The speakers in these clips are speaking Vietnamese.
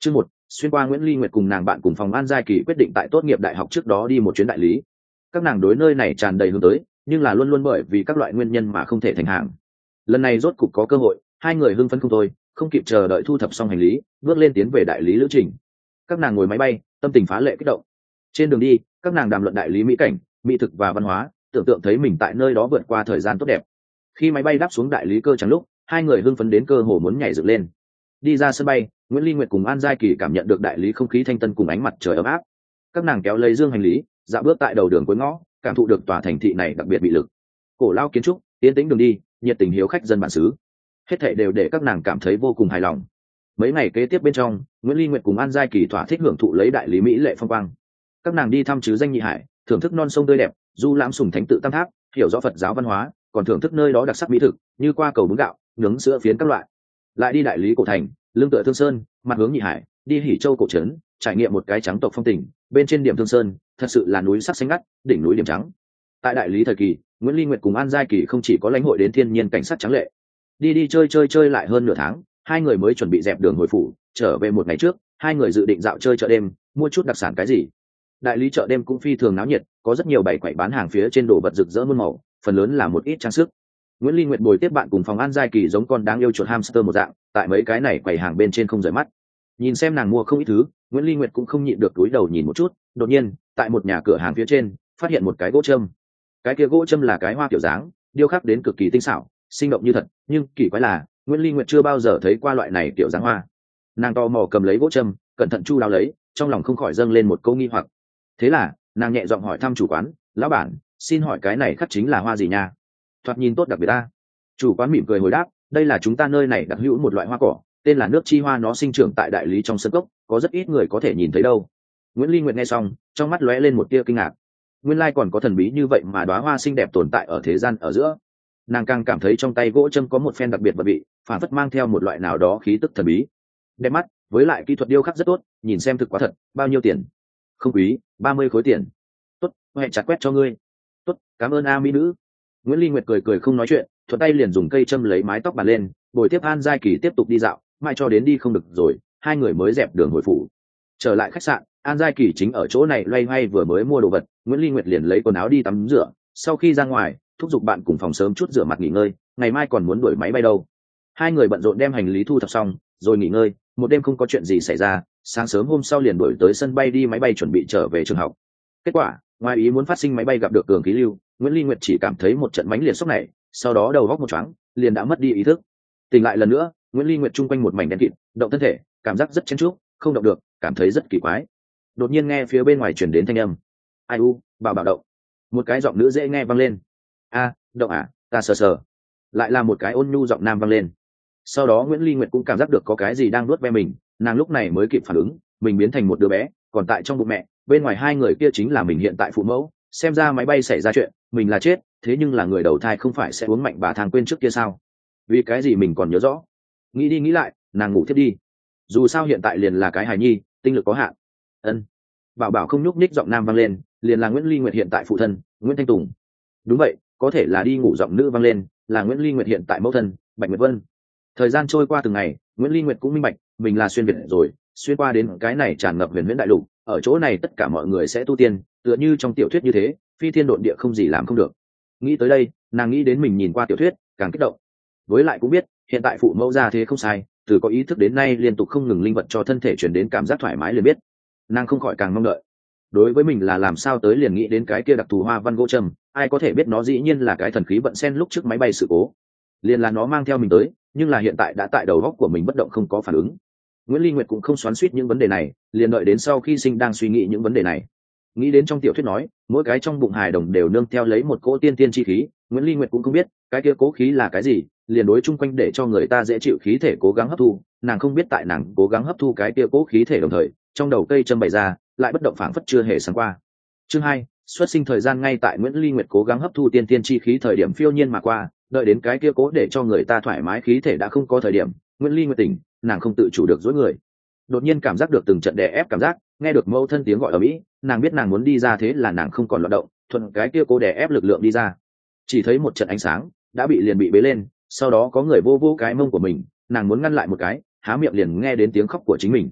Chương 1, xuyên qua Nguyễn Ly Nguyệt cùng nàng bạn cùng phòng An Giai Kỳ quyết định tại tốt nghiệp đại học trước đó đi một chuyến đại lý. Các nàng đối nơi này tràn đầy hướng tới, nhưng là luôn luôn bởi vì các loại nguyên nhân mà không thể thành hàng. Lần này rốt cục có cơ hội, hai người hưng phấn không thôi, không kịp chờ đợi thu thập xong hành lý, bước lên tiến về đại lý lữ trình. Các nàng ngồi máy bay, tâm tình phá lệ kích động. Trên đường đi, các nàng đàm luận đại lý mỹ cảnh, mỹ thực và văn hóa, tưởng tượng thấy mình tại nơi đó vượt qua thời gian tốt đẹp. Khi máy bay đáp xuống đại lý cơ chẳng lúc, hai người hưng phấn đến cơ hồ muốn nhảy dựng lên. Đi ra sân bay, Nguyễn Ly Nguyệt cùng An Giai Kỳ cảm nhận được đại lý không khí thanh tân cùng ánh mặt trời ấm áp. Các nàng kéo lấy dương hành lý, dạo bước tại đầu đường cuối ngõ, cảm thụ được tòa thành thị này đặc biệt bị lực. Cổ lao kiến trúc, yên tĩnh đường đi, nhiệt tình hiếu khách dân bản xứ, hết thảy đều để các nàng cảm thấy vô cùng hài lòng. Mấy ngày kế tiếp bên trong, Nguyễn Ly Nguyệt cùng An Giai Kỳ thỏa thích hưởng thụ lấy đại lý mỹ lệ phong quang. Các nàng đi thăm chứ danh nhị hải, thưởng thức non sông tươi đẹp, du lãm sùng thánh tự tam tháp, hiểu rõ Phật giáo văn hóa, còn thưởng thức nơi đó đặc sắc mỹ thực như qua cầu bún gạo, nướng sữa phiến các loại. Lại đi đại lý cổ thành, lưng tựa Thương Sơn, mặt hướng nhị hải, đi Hỉ Châu cổ trấn, trải nghiệm một cái trắng tộc phong tình, bên trên điểm Thương Sơn, thật sự là núi sắc xanh ngắt, đỉnh núi điểm trắng. Tại đại lý thời kỳ, Nguyễn Ly Nguyệt cùng An Giai Kỳ không chỉ có lãnh hội đến thiên nhiên cảnh sắc trắng lệ, đi chơi lại hơn nửa tháng, hai người mới chuẩn bị dẹp đường hồi phủ. Trở về một ngày trước, hai người dự định dạo chơi chợ đêm, mua chút đặc sản cái gì. Đại lý chợ đêm cũng phi thường náo nhiệt, có rất nhiều bày quầy bán hàng phía trên đồ vật rực rỡ muôn màu, phần lớn là một ít trang sức. Nguyễn Ly Nguyệt bồi tiếp bạn cùng phòng An Giai Kỳ giống con đáng yêu chuột hamster một dạng, tại mấy cái này quầy hàng bên trên không rời mắt. Nhìn xem nàng mua không ít thứ, Nguyễn Ly Nguyệt cũng không nhịn được túi đầu nhìn một chút. Đột nhiên, tại một nhà cửa hàng phía trên, phát hiện một cái gỗ châm. Cái kia gỗ châm là cái hoa kiểu dáng, điêu khắc đến cực kỳ tinh xảo, sinh động như thật, nhưng kỳ quái là Nguyễn Ly Nguyệt chưa bao giờ thấy qua loại này kiểu dáng hoa. Nàng to mò cầm lấy gỗ châm, cẩn thận chu đáo lấy, trong lòng không khỏi dâng lên một câu nghi hoặc. Thế là nàng nhẹ giọng hỏi thăm chủ quán: lão bản, xin hỏi cái này khắc chính là hoa gì nha? Thoạt nhìn tốt đặc biệt ta. Chủ quán mỉm cười hồi đáp: đây là chúng ta nơi này đặc hữu một loại hoa cỏ, tên là nước chi hoa, nó sinh trưởng tại đại lý trong sân cốc, có rất ít người có thể nhìn thấy đâu. Nguyễn Ly Nguyệt nghe xong, trong mắt lóe lên một tia kinh ngạc. Nguyên lai còn có thần bí như vậy mà đóa hoa xinh đẹp tồn tại ở thế gian ở giữa. Nàng càng cảm thấy trong tay gỗ châm có một phen đặc biệt vật vị, phản phất mang theo một loại nào đó khí tức thần bí. Đẹp mắt, với lại kỹ thuật điêu khắc rất tốt, nhìn xem thực quá thật. Bao nhiêu tiền? Không quý, 30 khối tiền. Tốt, hẹn chặt quét cho ngươi. Tốt, cảm ơn a mỹ nữ. Nguyễn Ly Nguyệt cười cười không nói chuyện, thuận tay liền dùng cây châm lấy mái tóc bàn lên, bồi tiếp An Giai Kỳ tiếp tục đi dạo, mãi cho đến đi không được rồi, hai người mới dẹp đường hồi phủ. Trở lại khách sạn, An Giai Kỳ chính ở chỗ này loay hoay vừa mới mua đồ vật, Nguyễn Ly Nguyệt liền lấy quần áo đi tắm rửa, sau khi ra ngoài, thúc giục bạn cùng phòng sớm chút rửa mặt nghỉ ngơi, ngày mai còn muốn đuổi máy bay đâu. Hai người bận rộn đem hành lý thu thập xong, rồi nghỉ ngơi, một đêm không có chuyện gì xảy ra, sáng sớm hôm sau liền đuổi tới sân bay đi máy bay chuẩn bị trở về trường học. Kết quả, ngoài ý muốn phát sinh, máy bay gặp được cường khí lưu, Nguyễn Ly Nguyệt chỉ cảm thấy một trận mãnh liệt sốc này, sau đó đầu góc một choáng, liền đã mất đi ý thức. Tỉnh lại lần nữa, Nguyễn Ly Nguyệt chung quanh một mảnh đen kịt, động thân thể, cảm giác rất chen chúc, không động được, cảm thấy rất kỳ quái. Đột nhiên nghe phía bên ngoài truyền đến thanh âm: ai u, bảo bảo động. Một cái giọng nữ dễ nghe vang lên: a, động à, ta sờ sờ. Lại là một cái ôn nhu giọng nam vang lên. Sau đó Nguyễn Ly Nguyệt cũng cảm giác được có cái gì đang nuốt ve mình, nàng lúc này mới kịp phản ứng, mình biến thành một đứa bé, còn tại trong bụng mẹ, bên ngoài hai người kia chính là mình hiện tại phụ mẫu. Xem ra máy bay xảy ra chuyện, mình là chết, thế nhưng là người đầu thai không phải sẽ uống mạnh bà thang quên trước kia sao? Vì cái gì mình còn nhớ rõ? Nghĩ đi nghĩ lại, nàng ngủ thiếp đi. Dù sao hiện tại liền là cái hài nhi, tinh lực có hạn. Ân. Bảo bảo không nhúc nhích giọng nam vang lên, liền là Nguyễn Ly Nguyệt hiện tại phụ thân, Nguyễn Thanh Tùng. Đúng vậy, có thể là đi ngủ giọng nữ vang lên, là Nguyễn Ly Nguyệt hiện tại mẫu thân, Bạch Nguyệt Vân. Thời gian trôi qua từng ngày, Nguyễn Ly Nguyệt cũng minh bạch, mình là xuyên việt rồi, xuyên qua đến cái này tràn ngập huyền huyễn đại lục, ở chỗ này tất cả mọi người sẽ tu tiên, tựa như trong tiểu thuyết như thế, phi thiên độn địa không gì làm không được. Nghĩ tới đây, nàng nghĩ đến mình nhìn qua tiểu thuyết, càng kích động. Với lại cũng biết, hiện tại phụ mẫu ra thế không sai, từ có ý thức đến nay liên tục không ngừng linh vật cho thân thể chuyển đến cảm giác thoải mái liền biết. Nàng không khỏi càng mong đợi. Đối với mình là làm sao tới liền nghĩ đến cái kia đặc thù hoa văn gỗ trầm, ai có thể biết nó dĩ nhiên là cái thần khí vận sen lúc trước máy bay sự cố. Liền là nó mang theo mình tới, nhưng là hiện tại đã tại đầu góc của mình bất động không có phản ứng. Nguyễn Ly Nguyệt cũng không xoắn xuýt những vấn đề này, liền đợi đến sau khi sinh đang suy nghĩ những vấn đề này. Nghĩ đến trong tiểu thuyết nói, mỗi cái trong bụng hài đồng đều nương theo lấy một cỗ tiên tiên chi khí, Nguyễn Ly Nguyệt cũng không biết cái kia cố khí là cái gì, liền đối chung quanh để cho người ta dễ chịu khí thể cố gắng hấp thu. Nàng không biết tại nàng cố gắng hấp thu cái kia cố khí thể đồng thời, trong đầu cây châm bày ra lại bất động phảng phất chưa hề sáng qua. Chương 2, xuất sinh thời gian. Ngay tại Nguyễn Ly Nguyệt cố gắng hấp thu tiên tiên chi khí thời điểm phiêu nhiên mà qua, đợi đến cái kia cố để cho người ta thoải mái khí thể đã không có thời điểm, Nguyễn Ly Nguyệt tỉnh, nàng không tự chủ được duỗi người. Đột nhiên cảm giác được từng trận đè ép cảm giác, nghe được mẫu thân tiếng gọi ở mỹ, nàng biết nàng muốn đi ra, thế là nàng không còn loạn động, thuận cái kia cố đè ép lực lượng đi ra. Chỉ thấy một trận ánh sáng đã bị bế lên, sau đó có người vô vô cái mông của mình, nàng muốn ngăn lại một cái, há miệng liền nghe đến tiếng khóc của chính mình.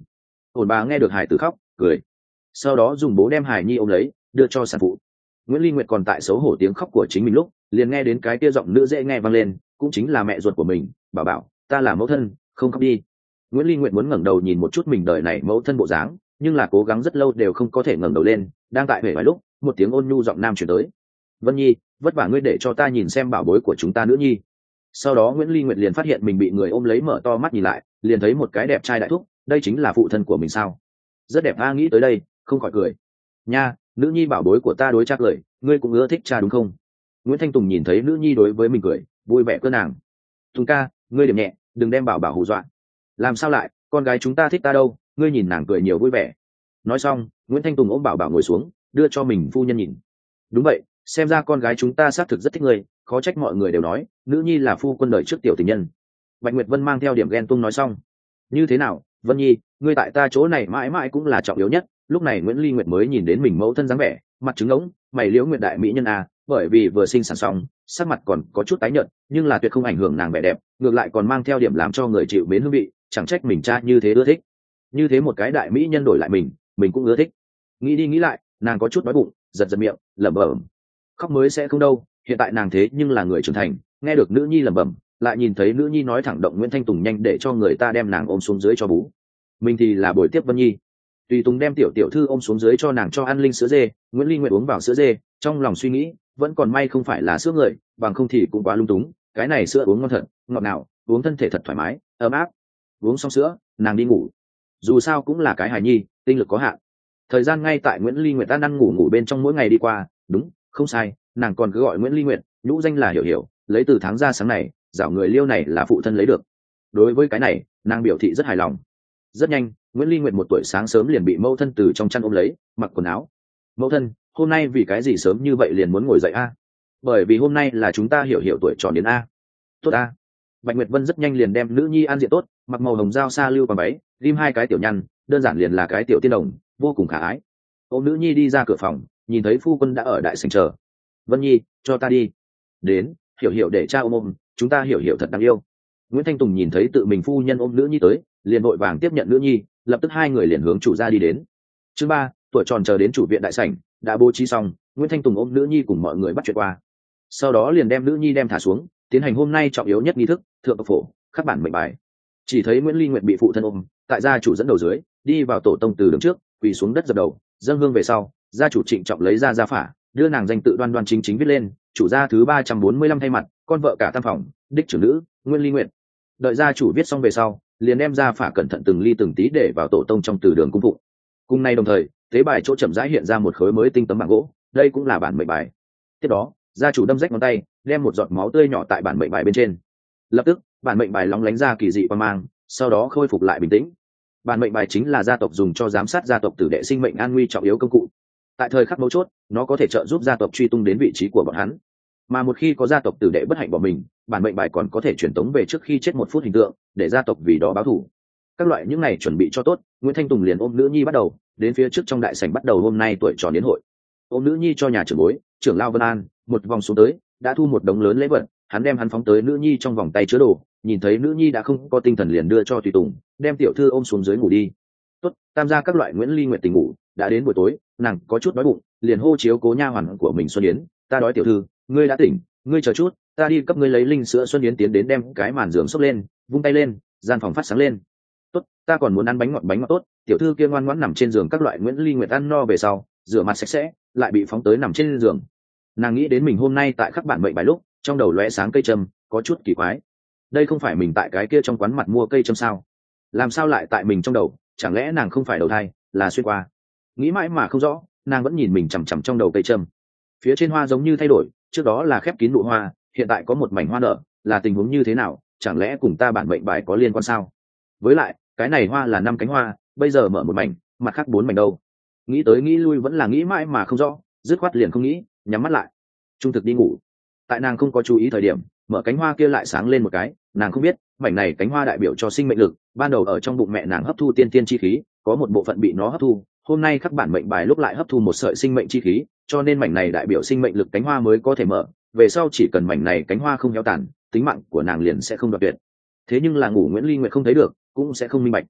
ổn bà nghe được hải tử khóc cười, sau đó dùng bố đem hải nhi ôm lấy đưa cho sản phụ. Nguyễn Ly Nguyệt còn tại xấu hổ tiếng khóc của chính mình lúc liền nghe đến cái kia giọng nữ dễ nghe vang lên, cũng chính là mẹ ruột của mình. Bảo bảo, ta là mẫu thân, không khóc đi. Nguyễn Ly Nguyệt muốn ngẩng đầu nhìn một chút mình đời này mẫu thân bộ dáng, nhưng là cố gắng rất lâu đều không có thể ngẩng đầu lên. Đang tại huệ vài lúc, một tiếng ôn nhu giọng nam chuyển tới: Vân Nhi, vất vả ngươi để cho ta nhìn xem bảo bối của chúng ta nữ nhi. Sau đó Nguyễn Ly Nguyệt liền phát hiện mình bị người ôm lấy, mở to mắt nhìn lại, liền thấy một cái đẹp trai đại thúc. Đây chính là phụ thân của mình sao? Rất đẹp a, nghĩ tới đây không khỏi cười. Nha, nữ nhi bảo bối của ta đối cha cười, ngươi cũng ưa thích cha đúng không? Nguyễn Thanh Tùng nhìn thấy nữ nhi đối với mình cười, vui vẻ cơ nàng. Tùng ca, ngươi điểm nhẹ, đừng đem bảo bảo hù dọa. Làm sao lại, con gái chúng ta thích ta đâu, ngươi nhìn nàng cười nhiều vui vẻ. Nói xong, Nguyễn Thanh Tùng ôm bảo bảo ngồi xuống, đưa cho mình phu nhân nhìn. Đúng vậy, xem ra con gái chúng ta xác thực rất thích ngươi, khó trách mọi người đều nói nữ nhi là phu quân đời trước tiểu tình nhân. Bạch Nguyệt Vân mang theo điểm ghen tuông nói xong. Như thế nào, Vân Nhi, ngươi tại ta chỗ này mãi mãi cũng là trọng yếu nhất. Lúc này Nguyễn Ly Nguyệt mới nhìn đến mình mẫu thân dáng vẻ, mặt trứng ngỗng, mày liễu nguyệt đại mỹ nhân à, bởi vì vừa sinh sản xong, sắc mặt còn có chút tái nhợt, nhưng là tuyệt không ảnh hưởng nàng vẻ đẹp, ngược lại còn mang theo điểm làm cho người chịu mến hương vị, chẳng trách mình cha như thế ưa thích. Như thế một cái đại mỹ nhân đổi lại mình cũng ưa thích. Nghĩ đi nghĩ lại, nàng có chút đói bụng, giật giật miệng, lẩm bẩm. Khóc mới sẽ không đâu, hiện tại nàng thế nhưng là người trưởng thành, nghe được nữ nhi lẩm bẩm, lại nhìn thấy nữ nhi nói thẳng động Nguyễn Thanh Tùng nhanh để cho người ta đem nàng ôm xuống dưới cho bú. Mình thì là bồi tiếp Vân Nhi. Tùy Tùng đem tiểu thư ôm xuống dưới cho nàng cho ăn linh sữa dê. Nguyễn Ly Nguyệt uống vào sữa dê, trong lòng suy nghĩ, vẫn còn may không phải là sữa người, bằng không thì cũng quá lung túng. Cái này sữa uống ngon thật, ngọt nào, uống thân thể thật thoải mái, ấm áp. Uống xong sữa, nàng đi ngủ. Dù sao cũng là cái hài nhi, tinh lực có hạn. Thời gian ngay tại Nguyễn Ly Nguyệt ăn ngủ bên trong mỗi ngày đi qua, đúng, không sai, nàng còn cứ gọi Nguyễn Ly Nguyệt, nhũ danh là Hiểu Hiểu, lấy từ tháng ra sáng này, dạo người Liêu này là phụ thân lấy được. Đối với cái này, nàng biểu thị rất hài lòng. Rất nhanh, Nguyễn Ly Nguyệt 1 tuổi sáng sớm liền bị mẫu thân từ trong chăn ôm lấy, mặc quần áo. Mẫu thân, hôm nay vì cái gì sớm như vậy liền muốn ngồi dậy a? Bởi vì hôm nay là chúng ta Hiểu Hiểu tuổi tròn đến a. Tốt a. Bạch Nguyệt Vân rất nhanh liền đem nữ nhi an diện tốt, mặc màu hồng dao sa lưu bằng váy, ghim 2 cái tiểu nhăn, đơn giản liền là cái tiểu tiên đồng, vô cùng khả ái. Ôm nữ nhi đi ra cửa phòng, nhìn thấy phu quân đã ở đại sảnh chờ. Vân Nhi, cho ta đi. Đến, Hiểu Hiểu để cha ôm, chúng ta Hiểu Hiểu thật đáng yêu. Nguyễn Thanh Tùng nhìn thấy tự mình phu nhân ôm nữ nhi tới, liền vội vàng tiếp nhận nữ nhi, lập tức 2 người liền hướng chủ gia đi đến. Chương 3, tuổi tròn chờ đến chủ viện đại sảnh, đã bố trí xong, Nguyễn Thanh Tùng ôm nữ nhi cùng mọi người bắt chuyện qua. Sau đó liền đem nữ nhi đem thả xuống, tiến hành hôm nay trọng yếu nhất nghi thức, thượng tộc phổ, khắc bản mệnh bài. Chỉ thấy Nguyễn Ly Nguyệt bị phụ thân ôm, tại gia chủ dẫn đầu dưới, đi vào tổ tông từ đường trước, quỳ xuống đất dập đầu, dâng hương về sau, gia chủ trịnh trọng lấy ra gia phả, đưa nàng danh tự đoan đoan chính chính viết lên, chủ gia thứ 345 thay mặt, con vợ cả tam phòng, đích trưởng nữ, Nguyễn Ly Nguyệt. Đợi gia chủ viết xong về sau, liền đem gia phả cẩn thận từng ly từng tí để vào tổ tông trong từ đường cung phụng. Cùng nay đồng thời, tế bài chỗ chậm rãi hiện ra một khối mới tinh tấm bảng gỗ, đây cũng là bản mệnh bài. Tiếp đó, gia chủ đâm rách ngón tay, đem một giọt máu tươi nhỏ tại bản mệnh bài bên trên. Lập tức, bản mệnh bài lóng lánh ra kỳ dị quang mang, sau đó khôi phục lại bình tĩnh. Bản mệnh bài chính là gia tộc dùng cho giám sát gia tộc tử đệ sinh mệnh an nguy trọng yếu công cụ. Tại thời khắc mấu chốt, nó có thể trợ giúp gia tộc truy tung đến vị trí của bọn hắn. Mà một khi có gia tộc tử đệ bất hạnh bỏ mình, bản mệnh bài còn có thể truyền tống về trước khi chết 1 phút hình tượng, để gia tộc vì đó báo thù. Các loại những này chuẩn bị cho tốt, Nguyễn Thanh Tùng liền ôm nữ nhi bắt đầu, đến phía trước trong đại sảnh bắt đầu hôm nay tuổi tròn đến hội. Ôm nữ nhi cho nhà trưởng bối, trưởng lao Vân An, một vòng xuống tới, đã thu một đống lớn lễ vật, hắn đem hắn phóng tới nữ nhi trong vòng tay chứa đồ, nhìn thấy nữ nhi đã không có tinh thần liền đưa cho tùy tùng, đem tiểu thư ôm xuống dưới ngủ đi. Tốt, tam gia các loại Nguyễn Ly Nguyệt tỉnh ngủ, đã đến buổi tối, nàng có chút đói bụng, liền hô chiếu cố nha hoàn của mình Xuân Yến, ta đói tiểu thư, ngươi đã tỉnh, ngươi chờ chút, ta đi cấp ngươi lấy linh sữa. Xuân Yến tiến đến đem cái màn giường xốc lên, vung tay lên, gian phòng phát sáng lên. Tốt, ta còn muốn ăn bánh ngọt tốt. Tiểu thư kia ngoan ngoãn nằm trên giường, các loại Nguyễn Ly Nguyệt ăn no về sau, rửa mặt sạch sẽ, lại bị phóng tới nằm trên giường. Nàng nghĩ đến mình hôm nay tại khắc bản mệnh bài lúc, trong đầu lóe sáng cây châm, có chút kỳ quái. Đây không phải mình tại cái kia trong quán mặt mua cây châm sao? Làm sao lại tại mình trong đầu? Chẳng lẽ nàng không phải đầu thai, là xuyên qua? Nghĩ mãi mà không rõ, nàng vẫn nhìn mình chằm chằm trong đầu cây châm. Phía trên hoa giống như thay đổi, trước đó là khép kín nụ hoa, hiện tại có một mảnh hoa nở, là tình huống như thế nào? Chẳng lẽ cùng ta bản mệnh bài có liên quan sao? Với lại, cái này hoa là 5 cánh hoa, bây giờ mở một mảnh, mặt khác 4 mảnh đâu? Nghĩ tới nghĩ lui vẫn là nghĩ mãi mà không rõ, dứt khoát liền không nghĩ, nhắm mắt lại, trung thực đi ngủ. Tại nàng không có chú ý thời điểm, mở cánh hoa kia lại sáng lên một cái, nàng không biết mảnh này cánh hoa đại biểu cho sinh mệnh lực, ban đầu ở trong bụng mẹ nàng hấp thu tiên tiên chi khí, có một bộ phận bị nó hấp thu, hôm nay khắc bản mệnh bài lúc lại hấp thu một sợi sinh mệnh chi khí, cho nên mảnh này đại biểu sinh mệnh lực cánh hoa mới có thể mở, về sau chỉ cần mảnh này cánh hoa không héo tàn, tính mạng của nàng liền sẽ không đoạt tuyệt. Thế nhưng là ngủ Nguyễn Ly Nguyệt không thấy được, cũng sẽ không minh bạch.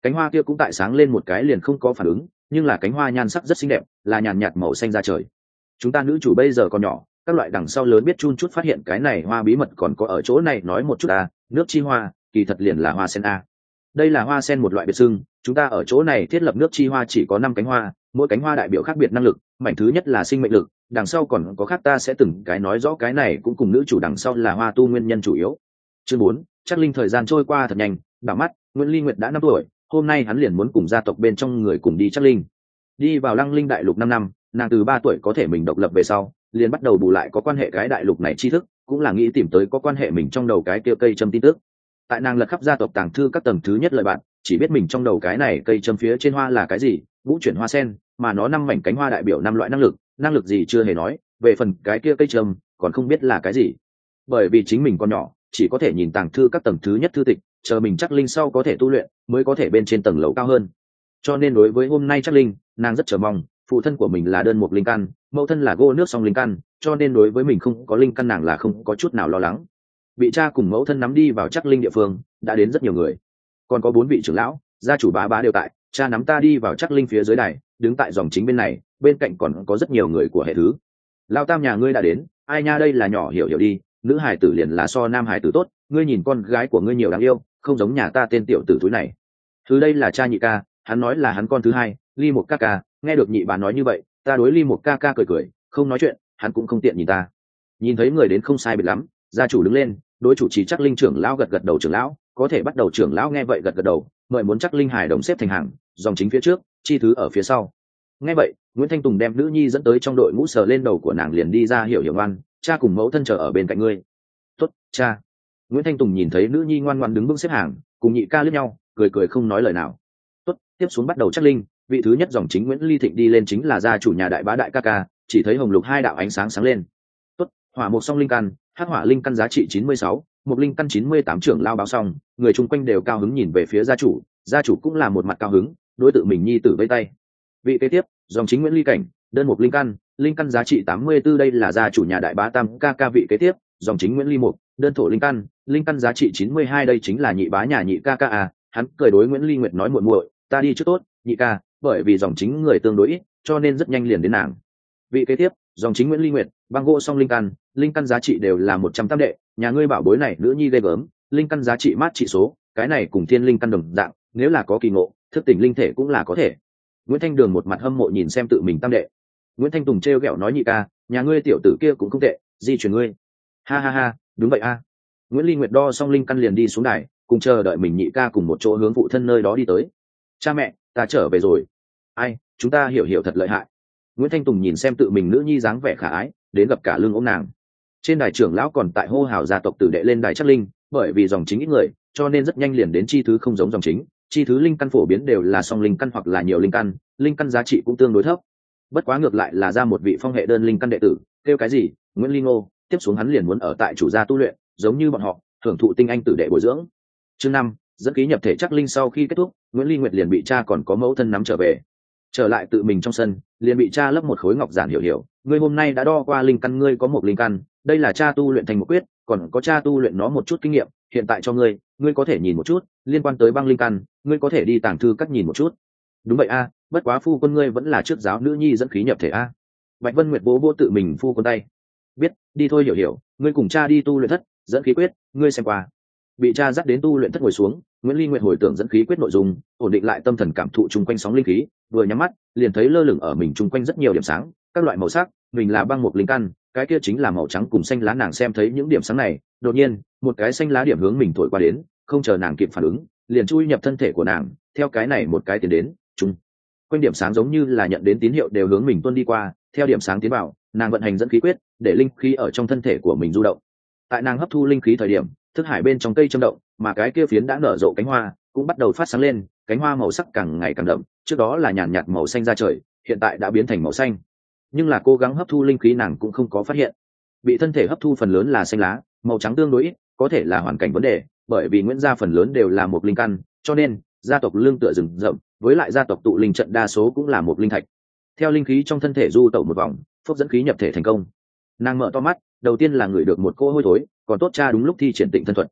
cánh hoa kia cũng tại sáng lên một cái liền không có phản ứng, nhưng là cánh hoa nhan sắc rất xinh đẹp, là nhàn nhạt màu xanh da trời. Chúng ta nữ chủ bây giờ còn nhỏ, các loại đằng sau lớn biết chun chút phát hiện cái này hoa bí mật còn có ở chỗ này nói một chút à, nước chi hoa kỳ thật liền là hoa sen a. Đây là hoa sen một loại biệt xưng, chúng ta ở chỗ này thiết lập nước chi hoa chỉ có 5 cánh hoa, mỗi cánh hoa đại biểu khác biệt năng lực, mảnh thứ nhất là sinh mệnh lực, đằng sau còn có khác ta sẽ từng cái nói rõ cái này cũng cùng nữ chủ đằng sau là hoa tu nguyên nhân chủ yếu. Chương 4, chắc linh thời gian trôi qua thật nhanh, đảo mắt, Nguyễn Ly Nguyệt đã 5 tuổi, hôm nay hắn liền muốn cùng gia tộc bên trong người cùng đi chắc linh. Đi vào Lăng Linh đại lục 5 năm, nàng từ 3 tuổi có thể mình độc lập về sau, liền bắt đầu bù lại có quan hệ cái đại lục này tri thức, cũng là nghĩ tìm tới có quan hệ mình trong đầu cái kia cây châm tin tức. Tại nàng lật khắp gia tộc tàng thư các tầng thứ nhất lời bạn, chỉ biết mình trong đầu cái này cây châm phía trên hoa là cái gì, vũ chuyển hoa sen, mà nó 5 mảnh cánh hoa đại biểu 5 loại năng lực gì chưa hề nói, về phần cái kia cây châm còn không biết là cái gì. Bởi vì chính mình còn nhỏ, chỉ có thể nhìn tàng thư các tầng thứ nhất thư tịch, chờ mình chắc linh sau có thể tu luyện, mới có thể bên trên tầng lầu cao hơn. Cho nên đối với hôm nay chắc linh, nàng rất chờ mong, phụ thân của mình là đơn mục linh căn, mẫu thân là gỗ nước song linh căn, cho nên đối với mình không có linh căn nàng là không có chút nào lo lắng. Bị cha cùng mẫu thân nắm đi vào chắc linh địa phương, đã đến rất nhiều người, còn có 4 vị trưởng lão, gia chủ bá bá đều tại. Cha nắm ta đi vào chắc linh phía dưới đài, đứng tại dòng chính bên này, bên cạnh còn có rất nhiều người của hệ thứ. Lao tam nhà ngươi đã đến, ai nha, đây là nhỏ hiểu hiểu đi, nữ hài tử liền là so nam hài tử tốt, ngươi nhìn con gái của ngươi nhiều đáng yêu, không giống nhà ta tên tiểu tử túi này. Thứ đây là cha nhị ca, hắn nói là hắn con thứ hai, Ly một ca ca. Nghe được nhị bà nói như vậy, ta đối Ly một ca ca cười cười, không nói chuyện, hắn cũng không tiện nhìn ta. Nhìn thấy người đến không sai biệt lắm, gia chủ đứng lên, đối chủ trì chắc linh trưởng lão gật gật đầu. Trưởng lão có thể bắt đầu. Trưởng lão nghe vậy gật gật đầu, mời muốn chắc linh hài đồng xếp thành hàng, dòng chính phía trước, chi thứ ở phía sau. Nghe vậy, Nguyễn Thanh Tùng đem nữ nhi dẫn tới trong đội ngũ, sờ lên đầu của nàng liền đi ra. Hiểu hiểu ngoan, cha cùng mẫu thân chờ ở bên cạnh ngươi. Tốt, cha. Nguyễn Thanh Tùng nhìn thấy nữ nhi ngoan ngoan đứng vững xếp hàng, cùng nhị ca liếc nhau, cười cười không nói lời nào. Tốt, tiếp xuống bắt đầu chắc linh, vị thứ nhất dòng chính Nguyễn Ly Thịnh đi lên chính là gia chủ nhà đại bá đại ca ca, chỉ thấy hồng lục 2 đạo ánh sáng sáng lên. Tốt, hỏa một song linh căn, hắc hỏa linh căn giá trị 96, một linh căn 98. Trưởng lao báo xong, người chung quanh đều cao hứng nhìn về phía gia chủ cũng là một mặt cao hứng, đối tự mình nhi tử vây tay. Vị kế tiếp, dòng chính Nguyễn Ly Cảnh, đơn một linh căn giá trị 84, đây là gia chủ nhà đại bá tam ca ca. Vị kế tiếp, dòng chính Nguyễn Ly Mục, đơn thổ linh căn giá trị 92, đây chính là nhị bá nhà nhị ca ca à. Hắn cười đối Nguyễn Ly Nguyệt nói muội muội, ta đi trước tốt, nhị ca, bởi vì dòng chính người tương đối ít, cho nên rất nhanh liền đến nàng. Vị kế tiếp, dòng chính Nguyễn Ly Nguyệt, băng gỗ song linh căn giá trị đều là 100 tam đệ, nhà ngươi bảo bối này nữ nhi ghê gớm, linh căn giá trị mát trị số, cái này cùng thiên linh căn đồng dạng, nếu là có kỳ ngộ, thức tỉnh linh thể cũng là có thể. Nguyễn Thanh Đường một mặt hâm mộ nhìn xem tự mình tam đệ. Nguyễn Thanh Tùng trêu ghẹo nói nhị ca, nhà ngươi tiểu tử kia cũng không tệ, di chuyển ngươi. Ha ha ha, đúng vậy a. Nguyễn Ly Nguyệt đo xong linh căn liền đi xuống đài, cùng chờ đợi mình nhị ca cùng một chỗ hướng phụ thân nơi đó đi tới. Cha mẹ, ta trở về rồi. Ai, chúng ta hiểu hiểu thật lợi hại. Nguyễn Thanh Tùng nhìn xem tự mình nữ nhi dáng vẻ khả ái, đến gặp cả lưng ôm nàng. Trên đài trưởng lão còn tại hô hào gia tộc tử đệ lên đài chắc linh, bởi vì dòng chính ít người, cho nên rất nhanh liền đến chi thứ không giống dòng chính, chi thứ linh căn phổ biến đều là song linh căn hoặc là nhiều linh căn giá trị cũng tương đối thấp. Bất quá ngược lại là ra một vị phong hệ đơn linh căn đệ tử, kêu cái gì, Nguyễn Linh Ngô, tiếp xuống hắn liền muốn ở tại chủ gia tu luyện, giống như bọn họ, hưởng thụ tinh anh tử đệ bồi dưỡng. Chương 5, dẫn ký nhập thể chắc linh. Sau khi kết thúc, Nguyễn Ly Nguyệt liền bị cha còn có mẫu thân nắm trở về. Trở lại tự mình trong sân, liền bị cha lấp một khối ngọc giản. Hiểu, ngươi hôm nay đã đo qua linh căn, ngươi có một linh căn, đây là cha tu luyện thành một quyết, còn có cha tu luyện nó một chút kinh nghiệm, hiện tại cho ngươi có thể nhìn một chút, liên quan tới băng linh căn, ngươi có thể đi tàng thư các nhìn một chút. Đúng vậy a, bất quá phu quân ngươi vẫn là trước giáo nữ nhi dẫn khí nhập thể a. Bạch Vân Nguyệt vỗ vỗ tự mình phu quân tay. Biết, đi thôi hiểu, ngươi cùng cha đi tu luyện thất, dẫn khí quyết, ngươi xem qua. Bị cha dắt đến tu luyện thất ngồi xuống, Nguyễn Ly Nguyệt hồi tưởng dẫn khí quyết nội dung, ổn định lại tâm thần, cảm thụ chung quanh sóng linh khí, vừa nhắm mắt, liền thấy lơ lửng ở mình chung quanh rất nhiều điểm sáng, các loại màu sắc, mình là băng một linh căn, cái kia chính là màu trắng cùng xanh lá. Nàng xem thấy những điểm sáng này, đột nhiên, một cái xanh lá điểm hướng mình thổi qua đến, không chờ nàng kịp phản ứng, liền chui nhập thân thể của nàng, theo cái này một cái tiến đến, chung quanh điểm sáng giống như là nhận đến tín hiệu đều hướng mình tuôn đi qua, theo điểm sáng tiến vào, nàng vận hành dẫn khí quyết, để linh khí ở trong thân thể của mình du động. Tại nàng hấp thu linh khí thời điểm, thức hải bên trong cây châm động, mà cái kia phiến đã nở rộ cánh hoa cũng bắt đầu phát sáng lên, cánh hoa màu sắc càng ngày càng đậm, trước đó là nhàn nhạt màu xanh da trời, hiện tại đã biến thành màu xanh. Nhưng là cố gắng hấp thu linh khí nàng cũng không có phát hiện, bị thân thể hấp thu phần lớn là xanh lá, màu trắng tương đối ít, có thể là hoàn cảnh vấn đề, bởi vì Nguyễn gia phần lớn đều là một linh căn, cho nên gia tộc lương tựa rừng rậm, với lại gia tộc tụ linh trận đa số cũng là một linh thạch. Theo linh khí trong thân thể du tẩu một vòng, phốc dẫn khí nhập thể thành công. Nàng mở to mắt, đầu tiên là ngửi được một cỗ hôi thối, còn tốt cha đúng lúc thi triển tịnh thân thuật.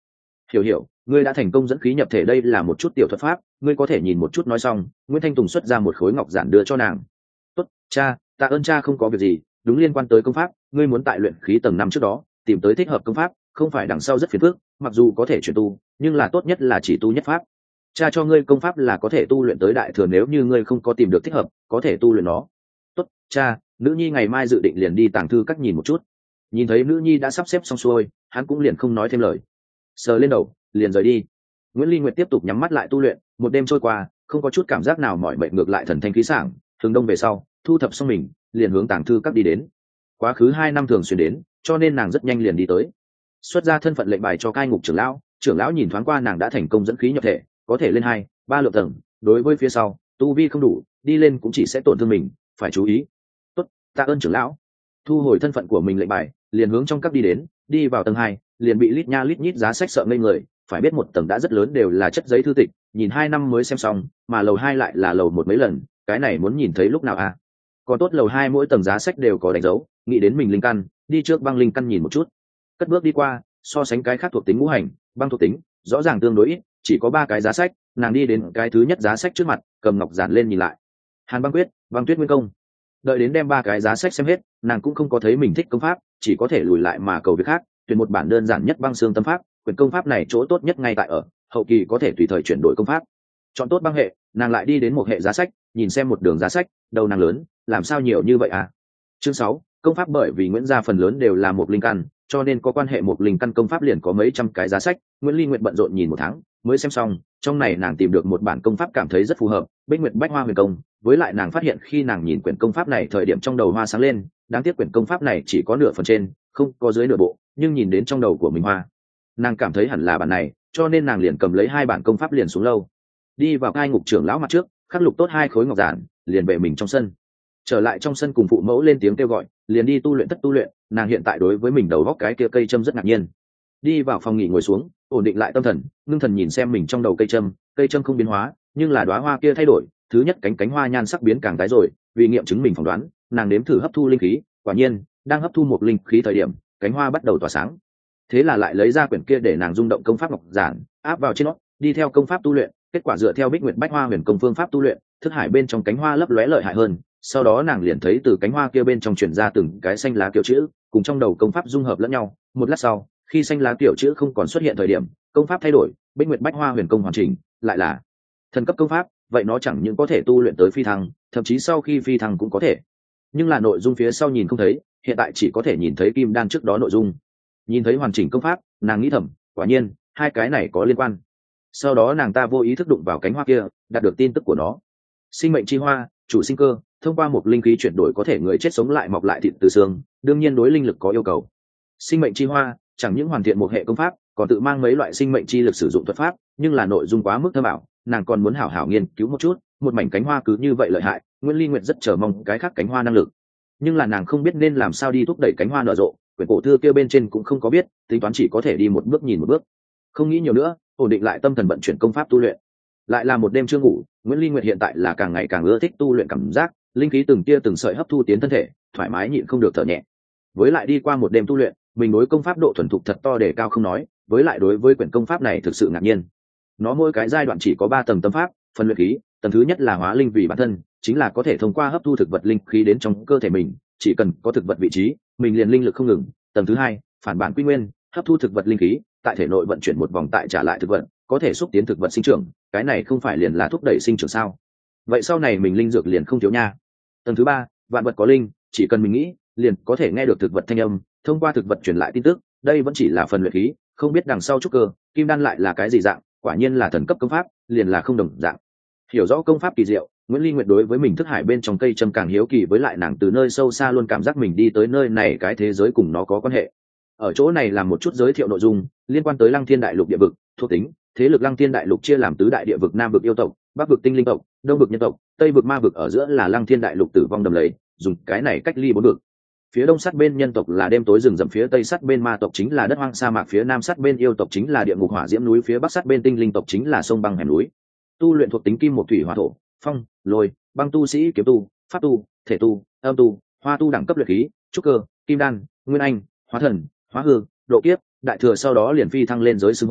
Hiểu, ngươi đã thành công dẫn khí nhập thể, đây là một chút tiểu thuật pháp, ngươi có thể nhìn một chút. Nói xong, Nguyễn Thanh Tùng xuất ra một khối ngọc giản đưa cho nàng. Tốt, cha, tạ ơn cha. Không có việc gì, đúng, liên quan tới công pháp, ngươi muốn tại luyện khí tầng 5 trước đó tìm tới thích hợp công pháp, không phải đằng sau rất phiền phức, mặc dù có thể chuyển tu, nhưng là tốt nhất là chỉ tu nhất pháp. Cha cho ngươi công pháp là có thể tu luyện tới đại thừa, nếu như ngươi không có tìm được thích hợp, có thể tu luyện nó. Tốt, cha, nữ nhi ngày mai dự định liền đi tàng thư các nhìn một chút. Nhìn thấy nữ nhi đã sắp xếp xong xuôi, hắn cũng liền không nói thêm lời, sờ lên đầu liền rời đi. Nguyễn Ly Nguyệt tiếp tục nhắm mắt lại tu luyện, một đêm trôi qua không có chút cảm giác nào mỏi mệt, ngược lại thần thanh khí sảng. Hướng đông về sau, thu thập xong mình liền hướng tàng thư các đi đến. Quá khứ 2 năm thường xuyên đến, cho nên nàng rất nhanh liền đi tới, xuất ra thân phận lệnh bài cho cai ngục trưởng lão. Trưởng lão nhìn thoáng qua nàng đã thành công dẫn khí nhập thể, có thể lên 2-3 lượng tầng, đối với phía sau tu vi không đủ, đi lên cũng chỉ sẽ tổn thương mình, phải chú ý. Tốt, tạ ơn trưởng lão. Thu hồi thân phận của mình lệnh bài, liền hướng trong các đi đến. Đi vào tầng 2, liền bị lít nha lít nhít giá sách sợ ngây người. Phải biết một tầng đã rất lớn, đều là chất giấy thư tịch, nhìn 2 năm mới xem xong, mà lầu 2 lại là lầu 1 mấy lần, cái này muốn nhìn thấy lúc nào à? Còn tốt lầu 2 mỗi tầng giá sách đều có đánh dấu, nghĩ đến mình linh căn, đi trước băng linh căn nhìn một chút. Cất bước đi qua, so sánh cái khác thuộc tính ngũ hành, băng thuộc tính rõ ràng tương đối ít, chỉ có 3 cái giá sách. Nàng đi đến cái thứ nhất giá sách trước mặt, cầm ngọc giản lên nhìn lại. Hàn băng quyết, băng tuyết nguyên công. Đợi đến đem 3 cái giá sách xem hết, nàng cũng không có thấy mình thích công pháp, chỉ có thể lùi lại mà cầu việc khác, tuyển một bản đơn giản nhất băng xương tâm pháp. Quyển công pháp này chỗ tốt nhất ngay tại ở hậu kỳ có thể tùy thời chuyển đổi công pháp. Chọn tốt băng hệ, nàng lại đi đến một hệ giá sách, nhìn xem một đường giá sách, đầu nàng lớn, làm sao nhiều như vậy à? Chương 6, công pháp. Bởi vì Nguyễn gia phần lớn đều là một linh căn, cho nên có quan hệ một linh căn công pháp liền có mấy trăm cái giá sách. Nguyễn Ly Nguyệt bận rộn nhìn 1 tháng mới xem xong, trong này nàng tìm được một bản công pháp cảm thấy rất phù hợp, Bích Nguyệt Bách Hoa Huyền Công. Với lại nàng phát hiện khi nàng nhìn quyển công pháp này thời điểm trong đầu hoa sáng lên, đáng tiếc quyển công pháp này chỉ có nửa phần trên, không có dưới nửa bộ, nhưng nhìn đến trong đầu của mình hoa, nàng cảm thấy hẳn là bản này, cho nên nàng liền cầm lấy 2 bản công pháp liền xuống lâu, đi vào cai ngục trưởng lão mặt trước, khắc lục tốt 2 khối ngọc giản, liền về mình trong sân. Trở lại trong sân cùng phụ mẫu lên tiếng kêu gọi, liền đi tu luyện thất tu luyện. Nàng hiện tại đối với mình đầu góc cái kia cây châm rất ngạc nhiên. Đi vào phòng nghỉ ngồi xuống, ổn định lại tâm thần, ngưng thần nhìn xem mình trong đầu cây châm không biến hóa, nhưng là đóa hoa kia thay đổi. Thứ nhất cánh hoa nhan sắc biến càng tái rồi, vì nghiệm chứng mình phỏng đoán, nàng nếm thử hấp thu linh khí, quả nhiên đang hấp thu một linh khí thời điểm, cánh hoa bắt đầu tỏa sáng. Thế là lại lấy ra quyển kia để nàng rung động công pháp ngọc giản, áp vào trên nó, đi theo công pháp tu luyện. Kết quả dựa theo Bích Nguyệt Bách Hoa Huyền Công phương pháp tu luyện, thức hải bên trong cánh hoa lấp lóe lợi hại hơn. Sau đó nàng liền thấy từ cánh hoa kia bên trong truyền ra từng cái xanh lá kiểu chữ, cùng trong đầu công pháp dung hợp lẫn nhau. Một lát sau, khi xanh lá kiểu chữ không còn xuất hiện thời điểm, công pháp thay đổi, Bích Nguyệt Bách Hoa Huyền Công hoàn chỉnh, lại là thần cấp công pháp. Vậy nó chẳng những có thể tu luyện tới phi thăng, thậm chí sau khi phi thăng cũng có thể. Nhưng là nội dung phía sau nhìn không thấy, hiện tại chỉ có thể nhìn thấy kim đan trước đó nội dung. Nhìn thấy hoàn chỉnh công pháp, nàng nghĩ thầm, quả nhiên 2 cái này có liên quan. Sau đó nàng ta vô ý thức đụng vào cánh hoa kia, đạt được tin tức của nó. Sinh mệnh chi hoa, chủ sinh cơ, thông qua một linh khí chuyển đổi có thể người chết sống lại, mọc lại thịt từ xương, đương nhiên đối linh lực có yêu cầu. Sinh mệnh chi hoa chẳng những hoàn thiện một hệ công pháp, còn tự mang mấy loại sinh mệnh chi lực sử dụng thuật pháp, nhưng là nội dung quá mức thơ bảo, nàng còn muốn hảo hảo nghiên cứu một chút. Một mảnh cánh hoa cứ như vậy lợi hại, Nguyễn Ly Nguyệt rất chờ mong cái khác cánh hoa năng lực, nhưng là nàng không biết nên làm sao đi thúc đẩy cánh hoa nở rộ. Quyển cổ thư kia bên trên cũng không có biết, tính toán chỉ có thể đi một bước nhìn một bước. Không nghĩ nhiều nữa, ổn định lại tâm thần, vận chuyển công pháp tu luyện. Lại là một đêm chưa ngủ, Nguyễn Ly Nguyệt hiện tại là càng ngày càng ưa thích tu luyện, cảm giác linh khí từng tia từng sợi hấp thu tiến thân thể, thoải mái nhịn không được thở nhẹ. Với lại đi qua một đêm tu luyện, mình đối công pháp độ thuần thục thật to đề cao không nói, với lại đối với quyển công pháp này thực sự ngạc nhiên. Nó mỗi cái giai đoạn chỉ có 3 tầng tâm pháp, phần luyện khí, tầng thứ nhất là hóa linh vì bản thân, chính là có thể thông qua hấp thu thực vật linh khí đến trong cơ thể mình, chỉ cần có thực vật vị trí, mình liền linh lực không ngừng. Tầng thứ hai, phản bản quy nguyên, hấp thu thực vật linh khí, tại thể nội vận chuyển một vòng tại trả lại thực vật, có thể xúc tiến thực vật sinh trưởng, cái này không phải liền là thúc đẩy sinh trưởng sao? Vậy sau này mình linh dược liền không thiếu nha. Tầng thứ ba, vạn vật có linh, chỉ cần mình nghĩ, liền có thể nghe được thực vật thanh âm, thông qua thực vật truyền lại tin tức. Đây vẫn chỉ là phần luyện khí, không biết đằng sau trúc cơ, kim đan lại là cái gì dạng, quả nhiên là thần cấp công pháp, liền là không đồng dạng. Hiểu rõ công pháp kỳ diệu, Nguyễn Ly Nguyệt đối với mình thức hải bên trong cây châm càng hiếu kỳ, với lại nàng từ nơi sâu xa luôn cảm giác mình đi tới nơi này, cái thế giới cùng nó có quan hệ. Ở chỗ này làm một chút giới thiệu nội dung liên quan tới Lăng Thiên Đại Lục địa vực, thuộc tính, thế lực Lăng Thiên Đại Lục chia làm tứ đại địa vực: Nam vực yêu tộc, Bắc vực tinh linh tộc, Đông vực nhân tộc, Tây vực ma vực, ở giữa là Lăng Thiên Đại Lục tử vong đầm lầy, dùng cái này cách ly 4 vực. Phía đông sát bên nhân tộc là đêm tối rừng rậm, phía tây sát bên ma tộc chính là đất hoang sa mạc, phía nam sát bên yêu tộc chính là địa ngục hỏa diễm núi, phía bắc sát bên tinh linh tộc chính là sông băng hẻm núi. Tu luyện thuộc tính kim một thủy hỏa thổ, phong, lôi, băng tu sĩ, kiếm tu, pháp tu, thể tu, âm tu, hoa tu, đẳng cấp luyện khí, trúc cơ, kim đan, nguyên anh, hóa thần, hóa hư, độ kiếp, đại thừa, sau đó liền phi thăng lên giới xưng hô,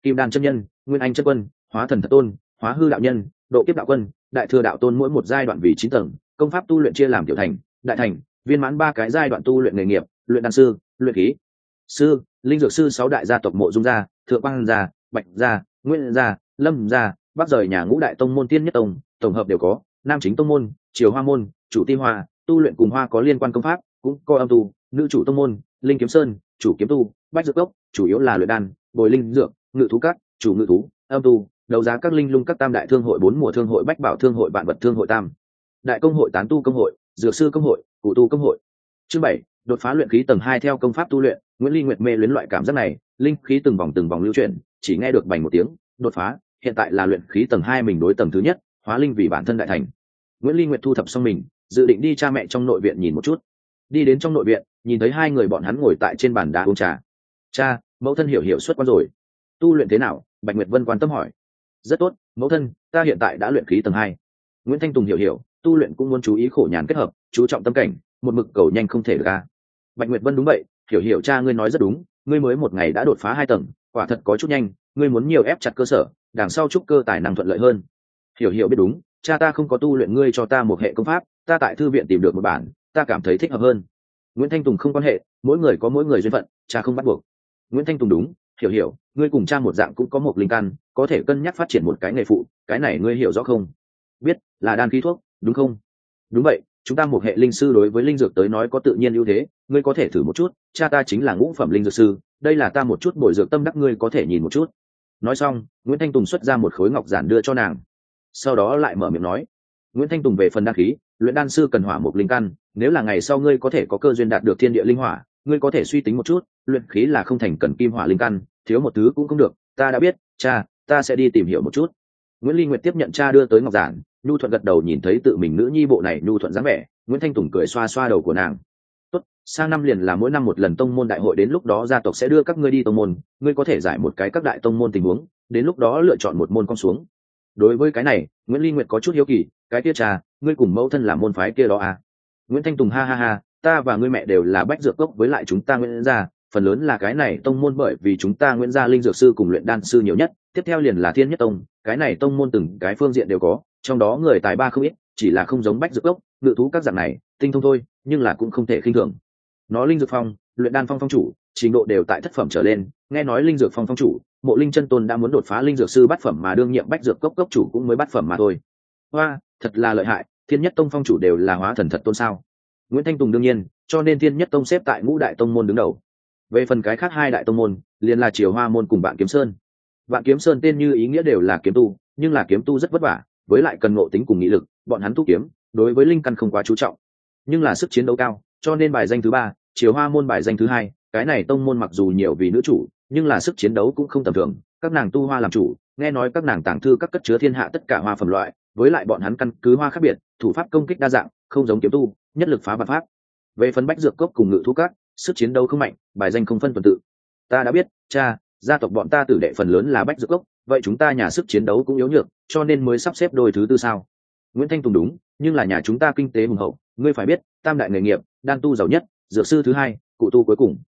kim đan chân nhân, nguyên anh chân quân, hóa thần thật tôn, hóa hư đạo nhân, độ kiếp đạo quân, đại thừa đạo tôn, mỗi một giai đoạn vì 9 tầng. Công pháp tu luyện chia làm tiểu thành, đại thành, viên mãn 3 cái giai đoạn tu luyện nghề nghiệp: luyện đan sư, luyện khí sư, linh dược sư. 6 đại gia tộc: Mộ Dung gia, Thượng Quan gia, Bạch gia, Nguyên gia, Lâm gia. Bắc rời nhà ngũ đại tông môn Tiên Nhất Tông, tổng hợp đều có. Nam chính tông môn, Triều Hoa môn, chủ ti hoa, tu luyện cùng hoa có liên quan công pháp, cũng có âm tu. Nữ chủ tông môn, Linh Kiếm Sơn, chủ kiếm tu. Bách dược cốc, chủ yếu là luyện đan, bồi linh dược. Ngự thú các, chủ ngự thú, âm tu. Đấu giá các linh lung các. Tam đại thương hội: 4 mùa thương hội, Bách Bảo thương hội, Vạn vật thương hội. Tam đại công hội: Tán tu công hội, dược sư công hội, cụ tu công hội. Chương 7: đột phá luyện khí tầng 2. Theo công pháp tu luyện, Nguyễn Ly Nguyệt mê luyến loại cảm giác này, linh khí từng vòng lưu chuyển, chỉ nghe được bành một tiếng, đột phá. Hiện tại là luyện khí tầng 2, mình đối tầng thứ nhất, hóa linh vì bản thân đại thành. Nguyễn Ly Nguyệt thu thập xong mình, dự định đi cha mẹ trong nội viện nhìn một chút. Đi đến trong nội viện, nhìn thấy hai người bọn hắn ngồi tại trên bàn đá uống trà. Cha, mẫu thân hiểu xuất quan rồi. Tu luyện thế nào? Bạch Nguyệt Vân quan tâm hỏi. Rất tốt, mẫu thân, ta hiện tại đã luyện khí tầng 2. Nguyễn Thanh Tùng hiểu, tu luyện cũng muốn chú ý khổ nhàn kết hợp, chú trọng tâm cảnh, một mực cầu nhanh không thể được a. Bạch Nguyệt Vân đúng vậy, hiểu cha ngươi nói rất đúng, ngươi mới một ngày đã đột phá 2 tầng, quả thật có chút nhanh, ngươi muốn nhiều ép chặt cơ sở, đằng sau trúc cơ tài năng thuận lợi hơn. Hiểu biết đúng, cha ta không có tu luyện, ngươi cho ta một hệ công pháp, ta tại thư viện tìm được một bản, ta cảm thấy thích hợp hơn. Nguyễn Thanh Tùng không quan hệ, mỗi người có mỗi người duyên phận, cha không bắt buộc. Nguyễn Thanh Tùng đúng, hiểu, ngươi cùng cha một dạng cũng có một linh căn, có thể cân nhắc phát triển một cái nghề phụ, cái này ngươi hiểu rõ không? Biết, là đan khí thuốc, đúng không? Đúng vậy, chúng ta một hệ linh sư đối với linh dược tới nói có tự nhiên ưu thế, ngươi có thể thử một chút, cha ta chính là ngũ phẩm linh dược sư, đây là ta một chút bồi dược tâm đắc, ngươi có thể nhìn một chút. Nói xong, Nguyễn Thanh Tùng xuất ra một khối ngọc giản đưa cho nàng, sau đó lại mở miệng nói: Nguyễn Thanh Tùng, về phần đan khí, luyện đan sư cần hỏa một linh căn, nếu là ngày sau ngươi có thể có cơ duyên đạt được thiên địa linh hỏa, ngươi có thể suy tính một chút, luyện khí là không thành cần kim hỏa linh căn, thiếu một thứ cũng không được. Ta đã biết, cha, ta sẽ đi tìm hiểu một chút. Nguyễn Ly Nguyệt tiếp nhận cha đưa tới ngọc giản, nhu thuận gật đầu. Nhìn thấy tự mình nữ nhi bộ này nhu thuận dáng vẻ, Nguyễn Thanh Tùng cười xoa xoa đầu của nàng. Tốt, sang năm liền là mỗi năm một lần tông môn đại hội, đến lúc đó gia tộc sẽ đưa các ngươi đi tông môn, ngươi có thể giải một cái các đại tông môn tình huống, đến lúc đó lựa chọn một môn con xuống. Đối với cái này, Nguyễn Ly Nguyệt có chút hiếu kỳ, cái kia cha, ngươi cùng mẫu thân là môn phái kia đó à? Nguyễn Thanh Tùng ha, ta và ngươi mẹ đều là Bách Dược Cốc, với lại chúng ta Nguyễn gia, phần lớn là cái này tông môn, bởi vì chúng ta Nguyễn gia linh dược sư cùng luyện đan sư nhiều nhất, tiếp theo liền là Thiên Nhất Tông, cái này tông môn từng cái phương diện đều có, trong đó người tài ba không ít, chỉ là không giống Bách Dược Cốc, ngự thú các dạng này, tinh thông thôi, nhưng là cũng không thể khinh thường. Nó linh dược phong, luyện đan phong chủ, trình độ đều tại thất phẩm trở lên, nghe nói linh dược phong chủ, Mộ Linh chân tôn đã muốn đột phá linh dược sư bát phẩm, mà đương nhiệm Bách Dược Cốc cốc chủ cũng mới bát phẩm mà thôi. Hoa, thật là lợi hại, Thiên Nhất Tông phong chủ đều là hóa thần thật tôn sao? Nguyễn Thanh Tùng đương nhiên, cho nên Thiên Nhất Tông xếp tại ngũ đại tông môn đứng đầu. Về phần cái khác 2 đại tông môn, liền là Triều Hoa môn cùng Vạn Kiếm Sơn. Vạn Kiếm Sơn tên như ý nghĩa đều là kiếm tu, nhưng là kiếm tu rất vất vả, với lại cần ngộ tính cùng nghị lực, bọn hắn tu kiếm, đối với linh căn không quá chú trọng, nhưng là sức chiến đấu cao, cho nên bài danh thứ 3, Triều Hoa môn bài danh thứ 2. Cái này tông môn mặc dù nhiều vì nữ chủ, nhưng là sức chiến đấu cũng không tầm thường, các nàng tu hoa làm chủ, nghe nói các nàng tàng thư các cất chứa thiên hạ tất cả hoa phẩm loại, với lại bọn hắn căn cứ hoa khác biệt, thủ pháp công kích đa dạng, không giống kiếm tu, nhất lực phá vạn pháp. Về phần Bách Dược Cốc cùng ngự thú các, sức chiến đấu không mạnh, bài danh không phân tuần tự. Ta đã biết, cha, gia tộc bọn ta tử đệ phần lớn là Bách Dược Cốc, vậy chúng ta nhà sức chiến đấu cũng yếu nhược, cho nên mới sắp xếp đôi thứ tư sao? Nguyễn Thanh Tùng đúng, nhưng là nhà chúng ta kinh tế hùng hậu, ngươi phải biết, tam đại nghề nghiệp, đan tu giàu nhất, dược sư thứ 2, cụ tu cuối cùng.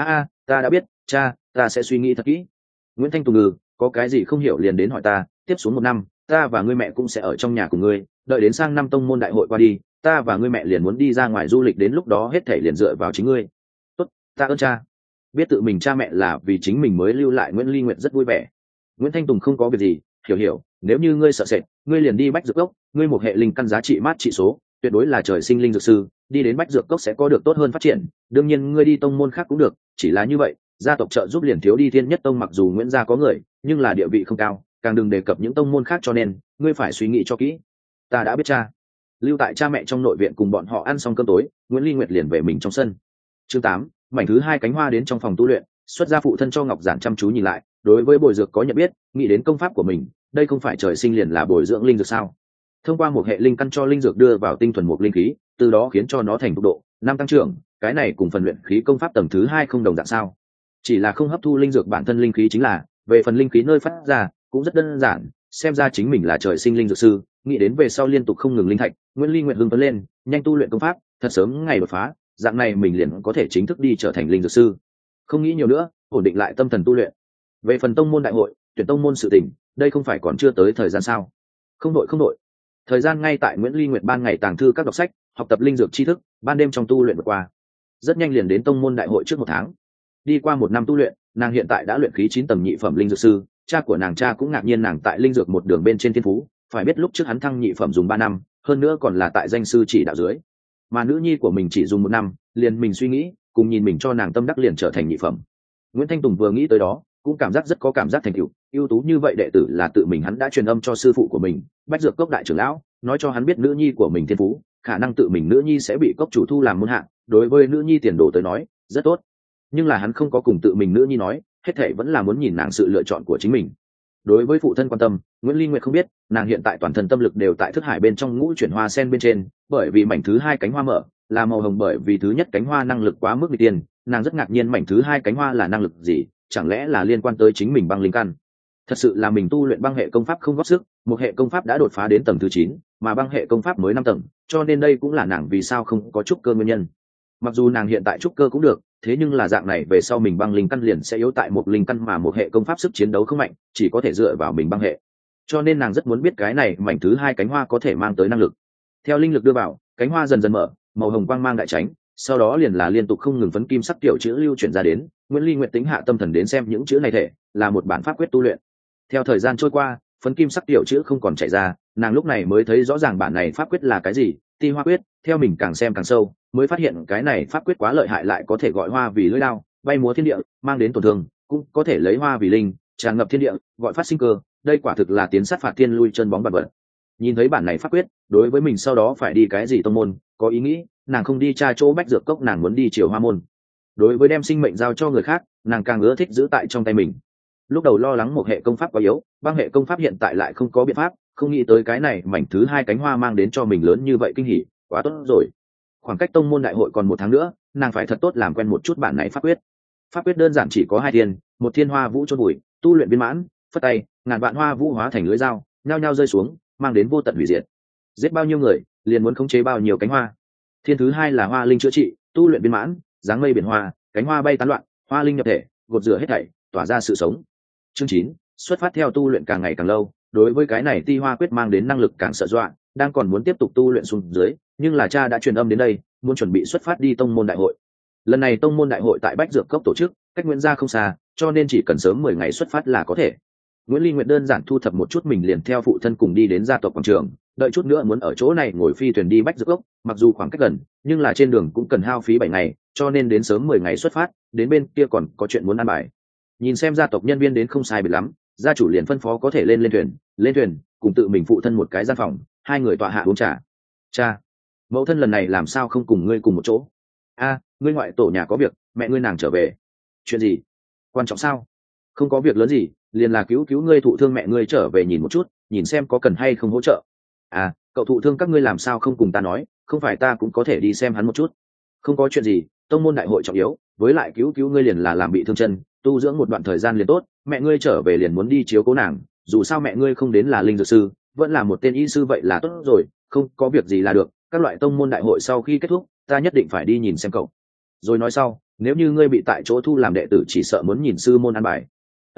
Ta đã biết, cha, ta sẽ suy nghĩ thật kỹ. Nguyễn Thanh Tùng có cái gì không hiểu liền đến hỏi ta, tiếp xuống 1 năm, ta và ngươi mẹ cũng sẽ ở trong nhà cùng ngươi, đợi đến sang năm tông môn đại hội qua đi, ta và ngươi mẹ liền muốn đi ra ngoài du lịch, đến lúc đó hết thảy liền dựa vào chính ngươi. Tốt, ta ơn cha. Biết tự mình cha mẹ là vì chính mình mới lưu lại, Nguyễn Ly Nguyệt rất vui vẻ. Nguyễn Thanh Tùng không có việc gì, hiểu, nếu như ngươi sợ sệt, ngươi liền đi Bách Dược Cốc, ngươi một hệ linh căn giá trị mát trị số, tuyệt đối là trời sinh linh dược sư, đi đến Bách Dược Cốc sẽ có được tốt hơn phát triển, đương nhiên ngươi đi tông môn khác cũng được, chỉ là như vậy, gia tộc trợ giúp liền thiếu đi. Thiên Nhất Tông mặc dù Nguyễn gia có người, nhưng là địa vị không cao, càng đừng đề cập những tông môn khác, cho nên ngươi phải suy nghĩ cho kỹ. Ta đã biết cha. Lưu tại cha mẹ trong nội viện cùng bọn họ ăn xong cơm tối, Nguyễn Ly Nguyệt liền về mình trong sân. Chương 8, mảnh thứ 2 cánh hoa đến trong phòng tu luyện, xuất ra phụ thân cho ngọc giản chăm chú nhìn lại, đối với bồi dược có nhận biết, nghĩ đến công pháp của mình, đây không phải trời sinh liền là bồi dưỡng linh dược sao? Thông qua một hệ linh căn cho linh dược đưa vào tinh thuần một linh khí, từ đó khiến cho nó thành tốc độ 5 tăng trưởng, cái này cùng phần luyện khí công pháp tầng thứ 2 không đồng dạng sao? Chỉ là không hấp thu linh dược bản thân linh khí chính là, về phần linh khí nơi phát ra cũng rất đơn giản, xem ra chính mình là trời sinh linh dược sư, nghĩ đến về sau liên tục không ngừng linh thạch, Nguyễn Ly Nguyệt hưng phấn lên, nhanh tu luyện công pháp, thật sớm ngày đột phá, dạng này mình liền có thể chính thức đi trở thành linh dược sư. Không nghĩ nhiều nữa, ổn định lại tâm thần tu luyện. Về phần tông môn đại hội, tuyển tông môn sự tình, đây không phải còn chưa tới thời gian sao? Không đội. Thời gian ngay tại Nguyễn Ly Nguyệt ban ngày tàng thư các đọc sách, học tập linh dược tri thức, ban đêm trong tu luyện vượt qua. Rất nhanh liền đến tông môn đại hội trước 1 tháng. Đi qua 1 năm tu luyện, nàng hiện tại đã luyện khí 9 tầng nhị phẩm linh dược sư, cha của nàng cũng ngạc nhiên nàng tại linh dược một đường bên trên thiên phú, phải biết lúc trước hắn thăng nhị phẩm dùng 3 năm, hơn nữa còn là tại danh sư chỉ đạo dưới. Mà nữ nhi của mình chỉ dùng 1 năm, liền mình suy nghĩ, cùng nhìn mình cho nàng tâm đắc liền trở thành nhị phẩm. Nguyễn Thanh Tùng vừa nghĩ tới đó, cũng cảm giác rất có cảm giác thành tựu, ưu tú như vậy đệ tử là tự mình hắn đã truyền âm cho sư phụ của mình, Bách Dược Cốc đại trưởng lão, nói cho hắn biết nữ nhi của mình thiên phú, khả năng tự mình nữ nhi sẽ bị cốc chủ thu làm môn hạ, đối với nữ nhi tiền đồ tới nói, rất tốt. Nhưng là hắn không có cùng tự mình nữ nhi nói, hết thảy vẫn là muốn nhìn nàng sự lựa chọn của chính mình. Đối với phụ thân quan tâm, Nguyễn Ly Nguyệt không biết, nàng hiện tại toàn thân tâm lực đều tại thức hải bên trong ngũ chuyển hoa sen bên trên, bởi vì mảnh thứ 2 cánh hoa mở, là màu hồng bởi vì thứ nhất cánh hoa năng lực quá mức nghịch tiên, nàng rất ngạc nhiên mảnh thứ 2 cánh hoa là năng lực gì, chẳng lẽ là liên quan tới chính mình băng linh căn. Thật sự là mình tu luyện băng hệ công pháp không góp sức, một hệ công pháp đã đột phá đến tầng thứ 9, mà băng hệ công pháp mới 5 tầng, cho nên đây cũng là nàng vì sao không có trúc cơ nguyên nhân. Mặc dù nàng hiện tại trúc cơ cũng được, thế nhưng là dạng này về sau mình băng linh căn liền sẽ yếu tại một linh căn mà một hệ công pháp sức chiến đấu không mạnh, chỉ có thể dựa vào mình băng hệ. Cho nên nàng rất muốn biết cái này mảnh thứ 2 cánh hoa có thể mang tới năng lực. Theo linh lực đưa vào, cánh hoa dần dần mở, màu hồng quang mang đại tránh, sau đó liền là liên tục không ngừng phấn kim sắc tiểu chữ lưu chuyển ra đến. Nguyễn Ly Nguyệt tính hạ tâm thần đến xem những chữ này thể là một bản pháp quyết tu luyện. Theo thời gian trôi qua, phấn kim sắc tiểu chữ không còn chạy ra, nàng lúc này mới thấy rõ ràng bản này pháp quyết là cái gì, Ti Hoa quyết. Theo mình càng xem càng sâu, mới phát hiện cái này pháp quyết quá lợi hại, lại có thể gọi hoa vì lưỡi đao, bay múa thiên địa, mang đến tổn thương, cũng có thể lấy hoa vì linh, tràn ngập thiên địa, gọi phát sinh cơ. Đây quả thực là tiến sát phạt thiên lui chân bóng vật vật. Nhìn thấy bản này pháp quyết, đối với mình sau đó phải đi cái gì tông môn, có ý nghĩ, nàng không đi tra chỗ Bách Dược Cốc, nàng muốn đi Triều Hoa môn. Đối với đem sinh mệnh giao cho người khác, nàng càng ưa thích giữ tại trong tay mình. Lúc đầu lo lắng một hệ công pháp quá yếu, băng hệ công pháp hiện tại lại không có biện pháp, không nghĩ tới cái này mảnh thứ 2 cánh hoa mang đến cho mình lớn như vậy kinh hỉ, quá tốt rồi. Khoảng cách tông môn đại hội còn 1 tháng nữa, nàng phải thật tốt làm quen một chút bản này pháp quyết. Pháp quyết đơn giản chỉ có 2 thiên, một thiên hoa vũ chôn bụi, tu luyện viên mãn, phất tay, ngàn vạn hoa vũ hóa thành lưỡi dao, nhao nhao rơi xuống, mang đến vô tận hủy diệt. Giết bao nhiêu người, liền muốn khống chế bao nhiêu cánh hoa. Thiên thứ 2 là hoa linh chữa trị, tu luyện viên mãn, dáng mây biển hoa, cánh hoa bay tán loạn, hoa linh nhập thể, gột rửa hết thảy, tỏa ra sự sống. Chương 9, xuất phát theo tu luyện càng ngày càng lâu, đối với cái này Ti Hoa quyết mang đến năng lực càng sợ dọa, đang còn muốn tiếp tục tu luyện xuống dưới, nhưng là cha đã truyền âm đến đây, muốn chuẩn bị xuất phát đi tông môn đại hội. Lần này tông môn đại hội tại Bách Dược Cốc tổ chức, cách Nguyễn gia không xa, cho nên chỉ cần sớm 10 ngày xuất phát là có thể. Nguyễn Ly Nguyệt đơn giản thu thập một chút mình liền theo phụ thân cùng đi đến gia tộc quảng trường, đợi chút nữa muốn ở chỗ này ngồi phi thuyền đi Bách Dược Cốc, mặc dù khoảng cách gần, nhưng là trên đường cũng cần hao phí 7 ngày, cho nên đến sớm 10 ngày xuất phát, đến bên kia còn có chuyện muốn ăn bài. Nhìn xem gia tộc nhân viên đến không sai biệt lắm, gia chủ liền phân phó có thể lên thuyền, cùng tự mình phụ thân một cái gian phòng, 2 người tọa hạ uống trà. Cha, mẫu thân lần này làm sao không cùng ngươi cùng một chỗ? A, ngươi ngoại tổ nhà có việc, mẹ ngươi nàng trở về. Chuyện gì? Quan trọng sao? Không có việc lớn gì, liền là cứu ngươi thụ thương mẹ ngươi trở về nhìn một chút, nhìn xem có cần hay không hỗ trợ. À, cậu thụ thương các ngươi làm sao không cùng ta nói, không phải ta cũng có thể đi xem hắn một chút. Không có chuyện gì, tông môn đại hội trọng yếu, với lại cứu ngươi liền là làm bị thương chân, tu dưỡng một đoạn thời gian liền tốt, mẹ ngươi trở về liền muốn đi chiếu cố nàng, dù sao mẹ ngươi không đến là linh dược sư, vẫn là một tên y sư vậy là tốt rồi, không có việc gì là được. Các loại tông môn đại hội sau khi kết thúc, ta nhất định phải đi nhìn xem cậu. Rồi nói sau, nếu như ngươi bị tại chỗ thu làm đệ tử chỉ sợ muốn nhìn sư môn ăn bài.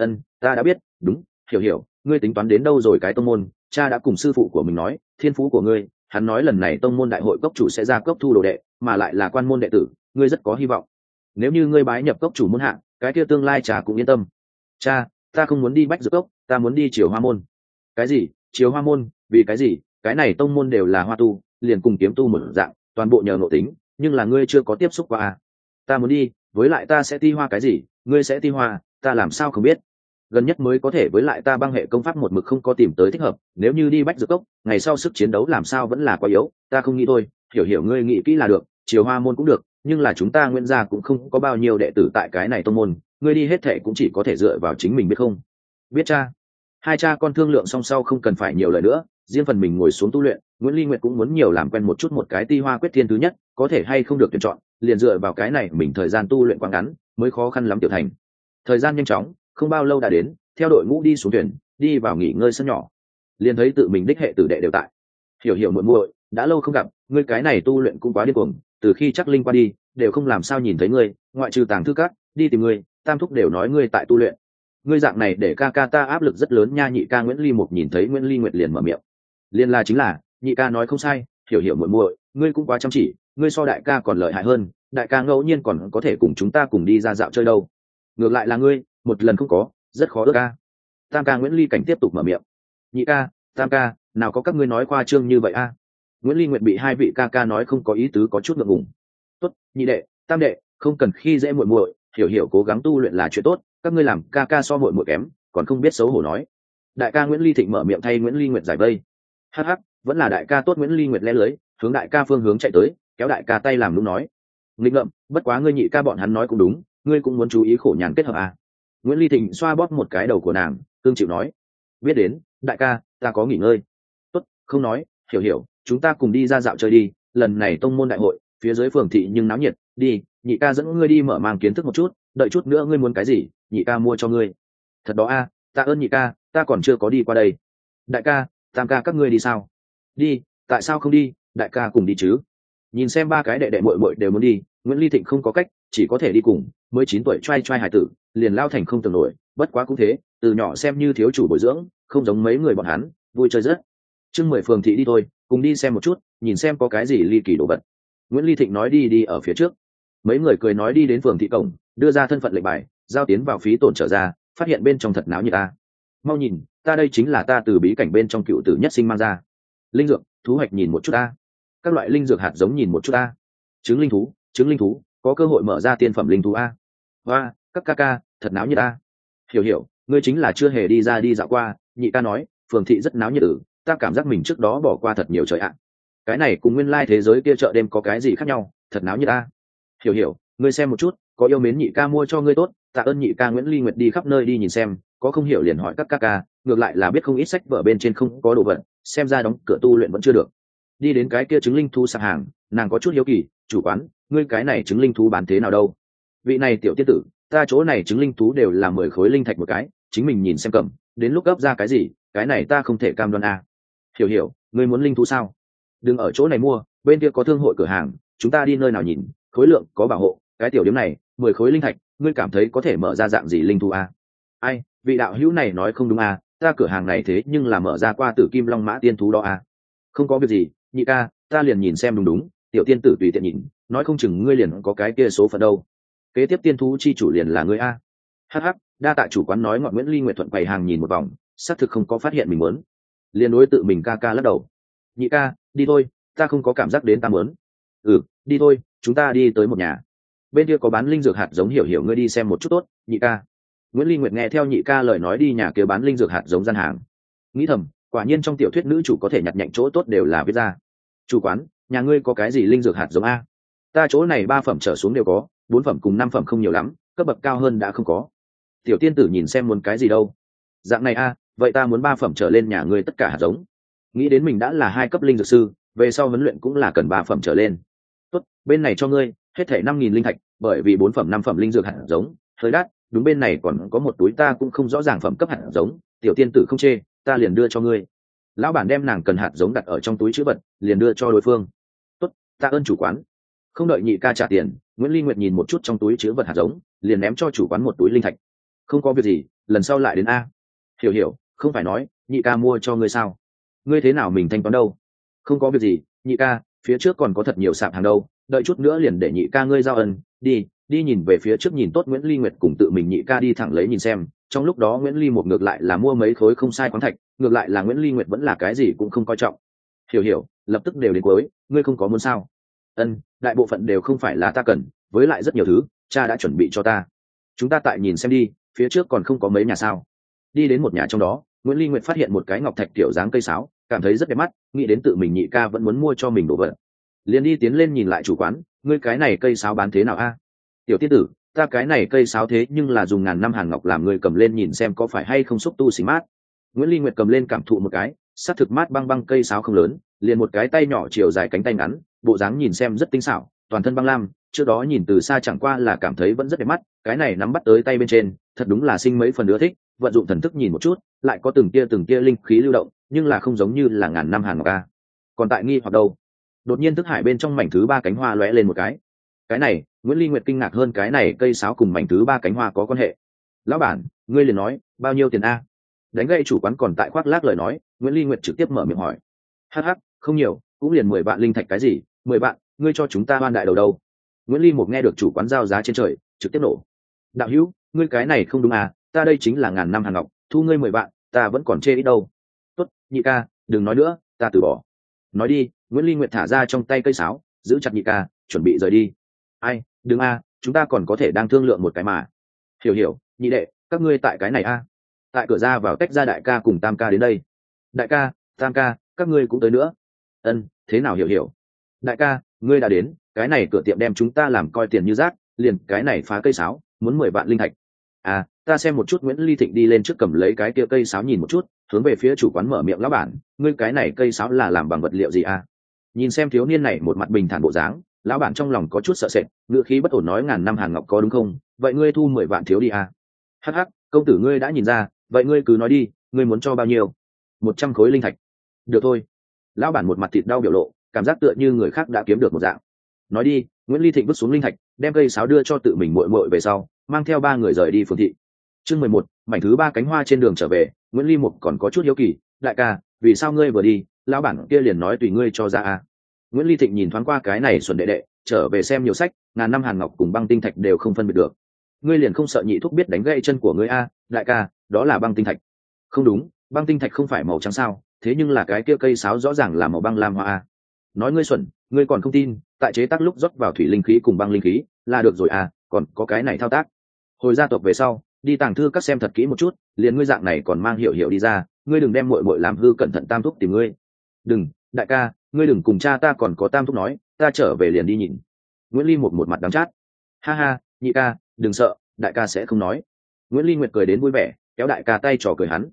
Ta đã biết, đúng, hiểu, ngươi tính toán đến đâu rồi cái tông môn, cha đã cùng sư phụ của mình nói, thiên phú của ngươi, hắn nói lần này tông môn đại hội cốc chủ sẽ ra cốc thu đồ đệ, mà lại là quan môn đệ tử, ngươi rất có hy vọng. Nếu như ngươi bái nhập cốc chủ môn hạ, cái kia tương lai cha cũng yên tâm. Cha, ta không muốn đi Bách Dược Cốc, ta muốn đi Triều Hoa môn. Cái gì? Triều Hoa môn? Vì cái gì? Cái này tông môn đều là hoa tu, liền cùng kiếm tu một dạng, toàn bộ nhờ ngộ tính, nhưng là ngươi chưa có tiếp xúc qua à? Ta muốn đi, với lại ta sẽ ti hoa cái gì? Ngươi sẽ ti hoa, ta làm sao không biết? Gần nhất mới có thể, với lại ta băng hệ công pháp một mực không có tìm tới thích hợp, nếu như đi Bách Dược Cốc, ngày sau sức chiến đấu làm sao vẫn là quá yếu, ta không nghĩ thôi. Hiểu ngươi nghĩ kỹ là được, Triều Hoa môn cũng được, nhưng là chúng ta Nguyễn gia cũng không có bao nhiêu đệ tử tại cái này tông môn, ngươi đi hết thệ cũng chỉ có thể dựa vào chính mình, biết không? Biết cha. Hai cha con thương lượng xong sau không cần phải nhiều lời nữa, riêng phần mình ngồi xuống tu luyện. Nguyễn Ly Nguyệt cũng muốn nhiều làm quen một chút một cái Ti Hoa quyết thiên thứ nhất, có thể hay không được tuyển chọn, liền dựa vào cái này mình thời gian tu luyện quá ngắn, mới khó khăn lắm tiểu thành. Thời gian nhanh chóng, không bao lâu đã đến, theo đội ngũ đi xuống thuyền, đi vào nghỉ ngơi sân nhỏ, liền thấy tự mình đích hệ tử đệ đều tại. Hiểu muội muội, đã lâu không gặp, ngươi cái này tu luyện cũng quá điên cuồng, từ khi chắc linh qua đi, đều không làm sao nhìn thấy ngươi, ngoại trừ tàng thư các, đi tìm ngươi, tam thúc đều nói ngươi tại tu luyện. ngươi dạng này để ca ca ta áp lực rất lớn nha. Nhị ca Nguyễn Ly Mục nhìn thấy Nguyễn Ly Nguyệt liền mở miệng. Liền là chính là, nhị ca nói không sai, hiểu hiểu muội muội, ngươi cũng quá chăm chỉ, ngươi so đại ca còn lợi hại hơn, đại ca ngẫu nhiên còn có thể cùng chúng ta cùng đi ra dạo chơi đâu. Ngược lại là ngươi, một lần không có, rất khó ước ca. Tam ca Nguyễn Ly Cảnh tiếp tục mở miệng. Nhị ca, tam ca, nào có các ngươi nói khoa trương như vậy a? Nguyễn Ly Nguyệt bị hai vị ca ca nói không có ý tứ có chút ngượng ngùng. Tốt, nhị đệ, tam đệ, không cần khi dễ muội muội, hiểu hiểu cố gắng tu luyện là chuyện tốt, các ngươi làm ca ca so muội muội kém, còn không biết xấu hổ nói. Đại ca Nguyễn Ly Thịnh mở miệng thay Nguyễn Ly Nguyệt giải vây. Hắc hắc, vẫn là đại ca tốt. Nguyễn Ly Nguyệt lẽ lưới, hướng đại ca phương hướng chạy tới, kéo đại ca tay làm đúng nói. Nghịch ngợm, bất quá ngươi nhị ca bọn hắn nói cũng đúng, ngươi cũng muốn chú ý khổ nhàn kết hợp à. Nguyễn Ly Thịnh xoa bóp một cái đầu của nàng, cương chịu nói. Biết đến, đại ca, ta có nghỉ ngơi. Tốt, không nói, hiểu hiểu, chúng ta cùng đi ra dạo chơi đi, lần này tông môn đại hội, phía dưới phường thị nhưng náo nhiệt, đi, nhị ca dẫn ngươi đi mở mang kiến thức một chút, đợi chút nữa ngươi muốn cái gì, nhị ca mua cho ngươi. Thật đó a, tạ ơn nhị ca, ta còn chưa có đi qua đây. Đại ca, tam ca các ngươi đi sao? Đi, tại sao không đi, đại ca cùng đi chứ. Nhìn xem ba cái đệ đệ muội muội đều muốn đi, Nguyễn Ly Thịnh không có cách, chỉ có thể đi cùng. Mới 9 tuổi trai trai hải tử, liền lao thành không tưởng nổi, bất quá cũng thế, từ nhỏ xem như thiếu chủ bồi dưỡng, không giống mấy người bọn hắn, vui chơi rất. Chương 10 phường thị đi thôi, cùng đi xem một chút, nhìn xem có cái gì ly kỳ đồ vật. Nguyễn Ly Thịnh nói đi ở phía trước. Mấy người cười nói đi đến phường thị cổng, đưa ra thân phận lệnh bài, giao tiến vào phí tổn trở ra, phát hiện bên trong thật náo như ta. Mau nhìn, ta đây chính là ta từ bí cảnh bên trong cựu tử nhất sinh mang ra. Linh dược, thú hoạch nhìn một chút ta. Các loại linh dược hạt giống nhìn một chút ta. Trứng linh thú, có cơ hội mở ra tiên phẩm linh thú a. Hoa, các ca ca, thật náo như ta. Hiểu hiểu, ngươi chính là chưa hề đi ra đi dạo qua. Nhị ca nói, phường thị rất náo nhiệt ta cảm giác mình trước đó bỏ qua thật nhiều trời ạ. Cái này cùng nguyên lai thế giới kia chợ đêm có cái gì khác nhau, thật náo nhiệt ta. Hiểu hiểu, ngươi xem một chút, có yêu mến nhị ca mua cho ngươi tốt, tạ ơn nhị ca. Nguyễn Ly Nguyệt đi khắp nơi đi nhìn xem, có không hiểu liền hỏi các ca ca, ngược lại là biết không ít sách vở bên trên không có đồ vật, xem ra đóng cửa tu luyện vẫn chưa được. Đi đến cái kia trứng linh thú sạp hàng, nàng có chút hiếu kỳ, chủ quán, ngươi cái này trứng linh thú bán thế nào đâu? Vị này tiểu tiên tử, ta chỗ này trứng linh thú đều là 10 khối linh thạch một cái, chính mình nhìn xem cầm, đến lúc gấp ra cái gì, cái này ta không thể cam đoan a. Hiểu hiểu, ngươi muốn linh thú sao? Đừng ở chỗ này mua, bên kia có thương hội cửa hàng, chúng ta đi nơi nào nhìn, khối lượng có bảo hộ, cái tiểu điểm này 10 khối linh thạch, ngươi cảm thấy có thể mở ra dạng gì linh thú a? Ai, vị đạo hữu này nói không đúng a, ta cửa hàng này thế nhưng là mở ra qua Tử Kim Long Mã tiên thú đó a. Không có việc gì, nhị ca, ta liền nhìn xem đúng đúng, tiểu tiên tử tùy tiện nhìn, nói không chừng ngươi liền có cái kia số phận đâu. Kế tiếp tiên thú chi chủ liền là ngươi a. Hắc hắc, đa tạ chủ quán nói. Ngọn Nguyễn Ly Nguyệt thuận quầy hàng nhìn một vòng, xác thực không có phát hiện mình muốn, liền đối tự mình ca ca lắc đầu. Nhị ca, đi thôi, ta không có cảm giác đến ta muốn. Ừ, đi thôi, chúng ta đi tới một nhà, bên kia có bán linh dược hạt giống, hiểu hiểu ngươi đi xem một chút tốt, nhị ca. Nguyễn Ly Nguyệt nghe theo nhị ca lời nói đi nhà kia bán linh dược hạt giống gian hàng, nghĩ thầm, quả nhiên trong tiểu thuyết nữ chủ có thể nhặt nhạnh chỗ tốt đều là viết ra. Chủ quán, nhà ngươi có cái gì linh dược hạt giống a? Ta chỗ này 3 phẩm trở xuống đều có, 4 phẩm cùng 5 phẩm không nhiều lắm, cấp bậc cao hơn đã không có. Tiểu tiên tử nhìn xem muốn cái gì đâu. Dạng này a, vậy ta muốn 3 phẩm trở lên, nhà ngươi tất cả hạt giống. Nghĩ đến mình đã là 2 cấp linh dược sư, về sau huấn luyện cũng là cần 3 phẩm trở lên. Tốt, bên này cho ngươi, hết thảy 5.000 linh thạch, bởi vì 4 phẩm 5 phẩm linh dược hạt giống hơi đắt, đúng. Bên này còn có một túi ta cũng không rõ ràng phẩm cấp hạt giống, tiểu tiên tử không chê, ta liền đưa cho ngươi. Lão bản đem nàng cần hạt giống đặt ở trong túi chữ vật, liền đưa cho đối phương. Tốt, tạ ơn chủ quán. Không đợi nhị ca trả tiền, Nguyễn Ly Nguyệt nhìn một chút trong túi chữ vật hạt giống, liền ném cho chủ quán một túi linh thạch. Không có việc gì, lần sau lại đến a. Hiểu hiểu, không phải nói nhị ca mua cho ngươi sao? Ngươi thế nào mình thanh toán đâu? Không có việc gì, nhị ca, phía trước còn có thật nhiều sạp hàng đâu, đợi chút nữa liền để nhị ca ngươi giao ân. Đi nhìn về phía trước nhìn tốt. Nguyễn Ly Nguyệt cùng tự mình nhị ca đi thẳng lấy nhìn xem, trong lúc đó Nguyễn Ly một ngược lại là mua mấy khối không sai khoáng thạch, ngược lại là Nguyễn Ly Nguyệt vẫn là cái gì cũng không coi trọng. Hiểu hiểu, lập tức đều đến cuối, ngươi không có muốn sao? Ân, đại bộ phận đều không phải là ta cần, với lại rất nhiều thứ cha đã chuẩn bị cho ta. Chúng ta tại nhìn xem đi, phía trước còn không có mấy nhà sao? Đi đến một nhà trong đó, Nguyễn Ly Nguyệt phát hiện một cái ngọc thạch kiểu dáng cây sáo, cảm thấy rất đẹp mắt, nghĩ đến tự mình nhị ca vẫn muốn mua cho mình đồ vật, liền đi tiến lên nhìn lại chủ quán, ngươi cái này cây sáo bán thế nào a? Tiểu tiên tử, ta cái này cây sáo thế nhưng là dùng ngàn năm hàn ngọc làm, ngươi cầm lên nhìn xem có phải hay không xúc tu xì mát. Nguyễn Ly Nguyệt cầm lên cảm thụ một cái, sắc thực mát băng băng, cây sáo không lớn, liền một cái tay nhỏ chiều dài cánh tay ngắn, bộ dáng nhìn xem rất tinh xảo, toàn thân băng lam, trước đó nhìn từ xa chẳng qua là cảm thấy vẫn rất đẹp mắt, cái này nắm bắt tới tay bên trên, thật đúng là sinh mấy phần ưa thích, vận dụng thần thức nhìn một chút, lại có từng tia linh khí lưu động, nhưng là không giống như là ngàn năm hàn ngọc a. Còn tại nghi hoặc đâu, đột nhiên thức hải bên trong mảnh thứ 3 cánh hoa lóe lên một cái này Nguyễn Ly Nguyệt kinh ngạc hơn, cái này cây sáo cùng mảnh thứ 3 cánh hoa có quan hệ. lão bản, ngươi liền nói bao nhiêu tiền a? Đánh gậy chủ quán còn tại khoác lác lời nói, Nguyễn Ly Nguyệt trực tiếp mở miệng hỏi. Hắc hắc, không nhiều, cũng liền 10 vạn linh thạch. Cái gì 10 vạn? Ngươi cho chúng ta hoan đại đầu đâu? Nguyễn Ly một nghe được chủ quán giao giá trên trời, trực tiếp nổ. Đạo hữu, ngươi cái này không đúng à, ta đây chính là ngàn năm hàng ngọc, thu ngươi 10 vạn, ta vẫn còn chê ít đâu. Tốt, nhị ca, đừng nói nữa, ta từ bỏ. Nói đi. Nguyễn Ly Nguyệt thả ra trong tay cây sáo, giữ chặt nhị ca, chuẩn bị rời đi. Ai, đừng a, chúng ta còn có thể đang thương lượng một cái mà. Hiểu, nhị đệ, các ngươi tại cái này a? Tại cửa ra vào tách ra đại ca cùng tam ca đến đây. Đại ca, tam ca, các ngươi cũng tới nữa. Ân, thế nào hiểu. Đại ca, ngươi đã đến, cái này cửa tiệm đem chúng ta làm coi tiền như rác, liền cái này phá cây sáo, muốn 10 vạn linh thạch. À, ta xem một chút. Nguyễn Ly Thịnh đi lên trước cầm lấy cái kia cây sáo nhìn một chút, hướng về phía chủ quán mở miệng. Lão bản, ngươi cái này cây sáo là làm bằng vật liệu gì à? Nhìn xem thiếu niên này một mặt bình thản bộ dáng, lão bản trong lòng có chút sợ sệt, ngựa khí bất ổn nói ngàn năm hàng ngọc có đúng không? Vậy ngươi thu 10 vạn thiếu đi à? Hắc hắc, công tử ngươi đã nhìn ra, vậy ngươi cứ nói đi, ngươi muốn cho bao nhiêu? 100 khối linh thạch. Được thôi. Lão bản một mặt thịt đau biểu lộ, cảm giác tựa như người khác đã kiếm được một dạng. Nói đi. Nguyễn Ly Thịnh vứt xuống linh thạch, đem cây sáo đưa cho tự mình muội về sau, mang theo ba người rời đi phường thị. Chương 11, mảnh thứ 3 cánh hoa trên đường trở về, Nguyễn Ly Mục còn có chút hiếu kỳ, đại ca, vì sao ngươi vừa đi, lão bản kia liền nói tùy ngươi cho ra a? Nguyễn Ly Thịnh nhìn thoáng qua cái này xuẩn đệ đệ, trở về xem nhiều sách, ngàn năm hàn ngọc cùng băng tinh thạch đều không phân biệt được. Ngươi liền không sợ nhị thúc biết đánh gãy chân của ngươi a? Đại ca, đó là băng tinh thạch. Không đúng, băng tinh thạch không phải màu trắng sao? Thế nhưng là cái kia cây sáo rõ ràng là màu băng lam hoa a. Nói ngươi xuẩn, ngươi còn không tin, tại chế tác lúc rót vào thủy linh khí cùng băng linh khí, là được rồi à, còn có cái này thao tác. Hồi gia tộc về sau, đi tàng thư các xem thật kỹ một chút, liền ngươi dạng này còn mang hiểu đi ra, ngươi đừng đem muội làm hư, cẩn thận tam thúc tìm ngươi. Đừng, đại ca, ngươi đừng cùng cha ta còn có tam thúc nói, ta trở về liền đi nhìn. Nguyễn Ly một mặt đắng chát. Ha ha, nhị ca, đừng sợ, đại ca sẽ không nói. Nguyễn Ly Nguyệt cười đến vui vẻ, kéo đại ca tay trò cười hắn.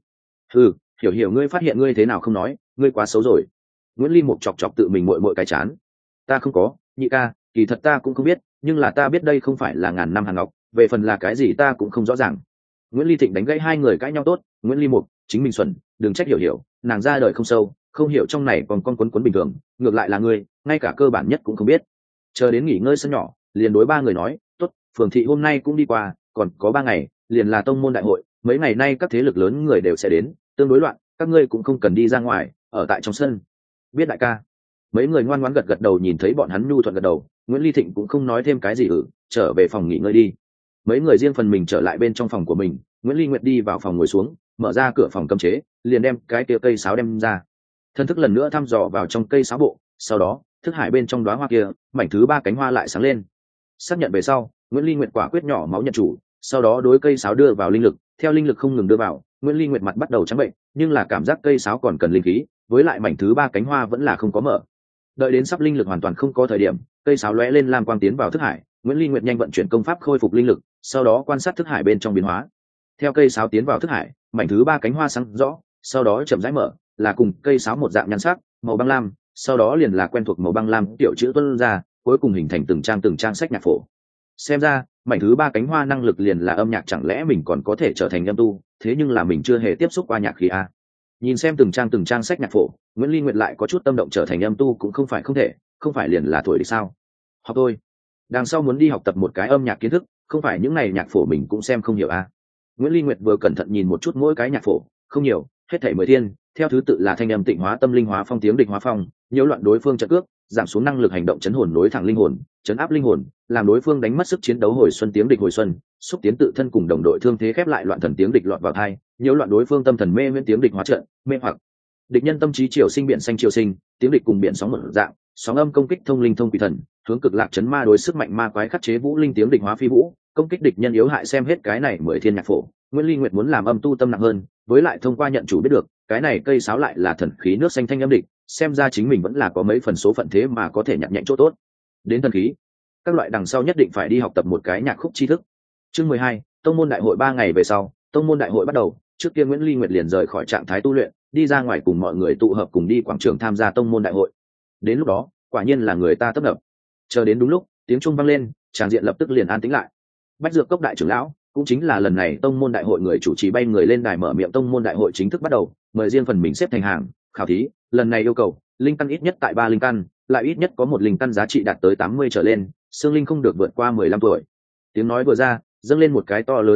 Hiểu ngươi phát hiện ngươi thế nào không nói, ngươi quá xấu rồi. Nguyễn Ly một chọc tự mình muội cái chán. Ta không có, nhị ca, kỳ thật ta cũng không biết, nhưng là ta biết đây không phải là ngàn năm hàng ngọc, về phần là cái gì ta cũng không rõ ràng. Nguyễn Ly Thịnh đánh gãy hai người cãi nhau tốt. Nguyễn Ly Mục, chính mình xuẩn, đừng trách hiểu, nàng ra đời không sâu, không hiểu trong này còn con quấn bình thường, ngược lại là ngươi, ngay cả cơ bản nhất cũng không biết. Chờ đến nghỉ ngơi sân nhỏ, liền đối ba người nói, tốt, phường thị hôm nay cũng đi qua, còn có 3 ngày, liền là tông môn đại hội, mấy ngày nay các thế lực lớn người đều sẽ đến, tương đối loạn, các ngươi cũng không cần đi ra ngoài, ở tại trong sân. Biết đại ca. Mấy người ngoan ngoãn gật đầu, nhìn thấy bọn hắn nhu thuận gật đầu, Nguyễn Ly Thịnh cũng không nói thêm cái gì, trở về phòng nghỉ ngơi đi. Mấy người riêng phần mình trở lại bên trong phòng của mình. Nguyễn Ly Nguyệt đi vào phòng ngồi xuống, mở ra cửa phòng cấm chế, liền đem cái kia cây sáo đem ra. Thân thức lần nữa thăm dò vào trong cây sáo bộ, sau đó thức hải bên trong đóa hoa kia, mảnh thứ 3 cánh hoa lại sáng lên. Xác nhận về sau, Nguyễn Ly Nguyệt quả quyết nhỏ máu nhận chủ, sau đó đối cây sáo đưa vào linh lực, theo linh lực không ngừng đưa vào, Nguyễn Ly Nguyệt mặt bắt đầu trắng bệnh, nhưng là cảm giác cây sáo còn cần linh khí, với lại mảnh thứ 3 cánh hoa vẫn là không có mở. Đợi đến sắp linh lực hoàn toàn không có thời điểm, cây sáo lóe lên lam quang tiến vào thức hải, Nguyễn Ly Nguyệt nhanh vận chuyển công pháp khôi phục linh lực, sau đó quan sát thức hải bên trong biến hóa. Theo cây sáo tiến vào thức hải, mảnh thứ 3 cánh hoa sáng rõ, sau đó chậm rãi mở, là cùng cây sáo một dạng nhan sắc, màu băng lam, sau đó liền là quen thuộc màu băng lam tiểu chữ tuôn ra, cuối cùng hình thành từng trang sách nhạc phổ. Xem ra, mảnh thứ 3 cánh hoa năng lực liền là âm nhạc, chẳng lẽ mình còn có thể trở thành âm tu, thế nhưng là mình chưa hề tiếp xúc qua nhạc khí a. Nhìn xem từng trang sách nhạc phổ, Nguyễn Ly Nguyệt lại có chút tâm động, trở thành âm tu cũng không phải không thể, không phải liền là thổi đi sao? Học thôi. Đằng sau muốn đi học tập một cái âm nhạc kiến thức, không phải những này nhạc phổ mình cũng xem không hiểu a. Nguyễn Ly Nguyệt vừa cẩn thận nhìn một chút mỗi cái nhạc phổ, không nhiều, hết thảy 10 thiên, theo thứ tự là thanh âm tịnh hóa tâm linh hóa phong tiếng địch hóa phong, nhiễu loạn đối phương trận cước, giảm xuống năng lực hành động chấn hồn nối thẳng linh hồn, chấn áp linh hồn, làm đối phương đánh mất sức chiến đấu hồi xuân tiếng địch hồi xuân, xúc tiến tự thân cùng đồng đội thương thế khép lại loạn thần tiếng địch lọt vào thai, nhiễu loạn đối phương tâm thần mê miễn tiếng địch hóa trận, mê hoặc địch nhân tâm trí triều sinh biển xanh triều sinh, tiếng địch cùng biển sóng một dạng, sóng âm công kích thông linh thông quỷ thần, hướng cực lạc chấn ma đối sức mạnh ma quái khắc chế vũ linh tiếng địch hóa phi vũ, công kích địch nhân yếu hại. Xem hết cái này 10 thiên nhạc phổ, Nguyễn Ly Nguyệt muốn làm âm tu tâm nặng hơn, với lại thông qua nhận chủ biết được cái này cây sáo lại là thần khí nước xanh thanh âm địch, xem ra chính mình vẫn là có mấy phần số phận thế mà có thể nhặt nhạnh chỗ tốt. Đến thần khí các loại đằng sau nhất định phải đi học tập một cái nhạc khúc tri thức. Chương 12, tông môn đại hội. 3 ngày về sau, tông môn đại hội bắt đầu. Trước kia Nguyễn Ly Nguyệt liền rời khỏi trạng thái tu luyện, đi ra ngoài cùng mọi người tụ hợp, cùng đi quảng trường tham gia tông môn đại hội. Đến lúc đó quả nhiên là người ta tấp nập. Chờ đến đúng lúc tiếng chuông vang lên, tràng diện lập tức liền an tĩnh lại. Bách Dược Cốc đại trưởng lão, cũng chính là lần này tông môn đại hội người chủ trì, bay người lên đài mở miệng. Tông môn đại hội chính thức bắt đầu, mời riêng phần mình xếp thành hàng khảo thí. Lần này yêu cầu linh căn ít nhất tại 3 linh căn, lại ít nhất có 1 linh căn giá trị đạt tới 80 trở lên, xương linh không được vượt qua 15 tuổi. Tiếng nói vừa ra, dâng lên một cái to lớn bình đài,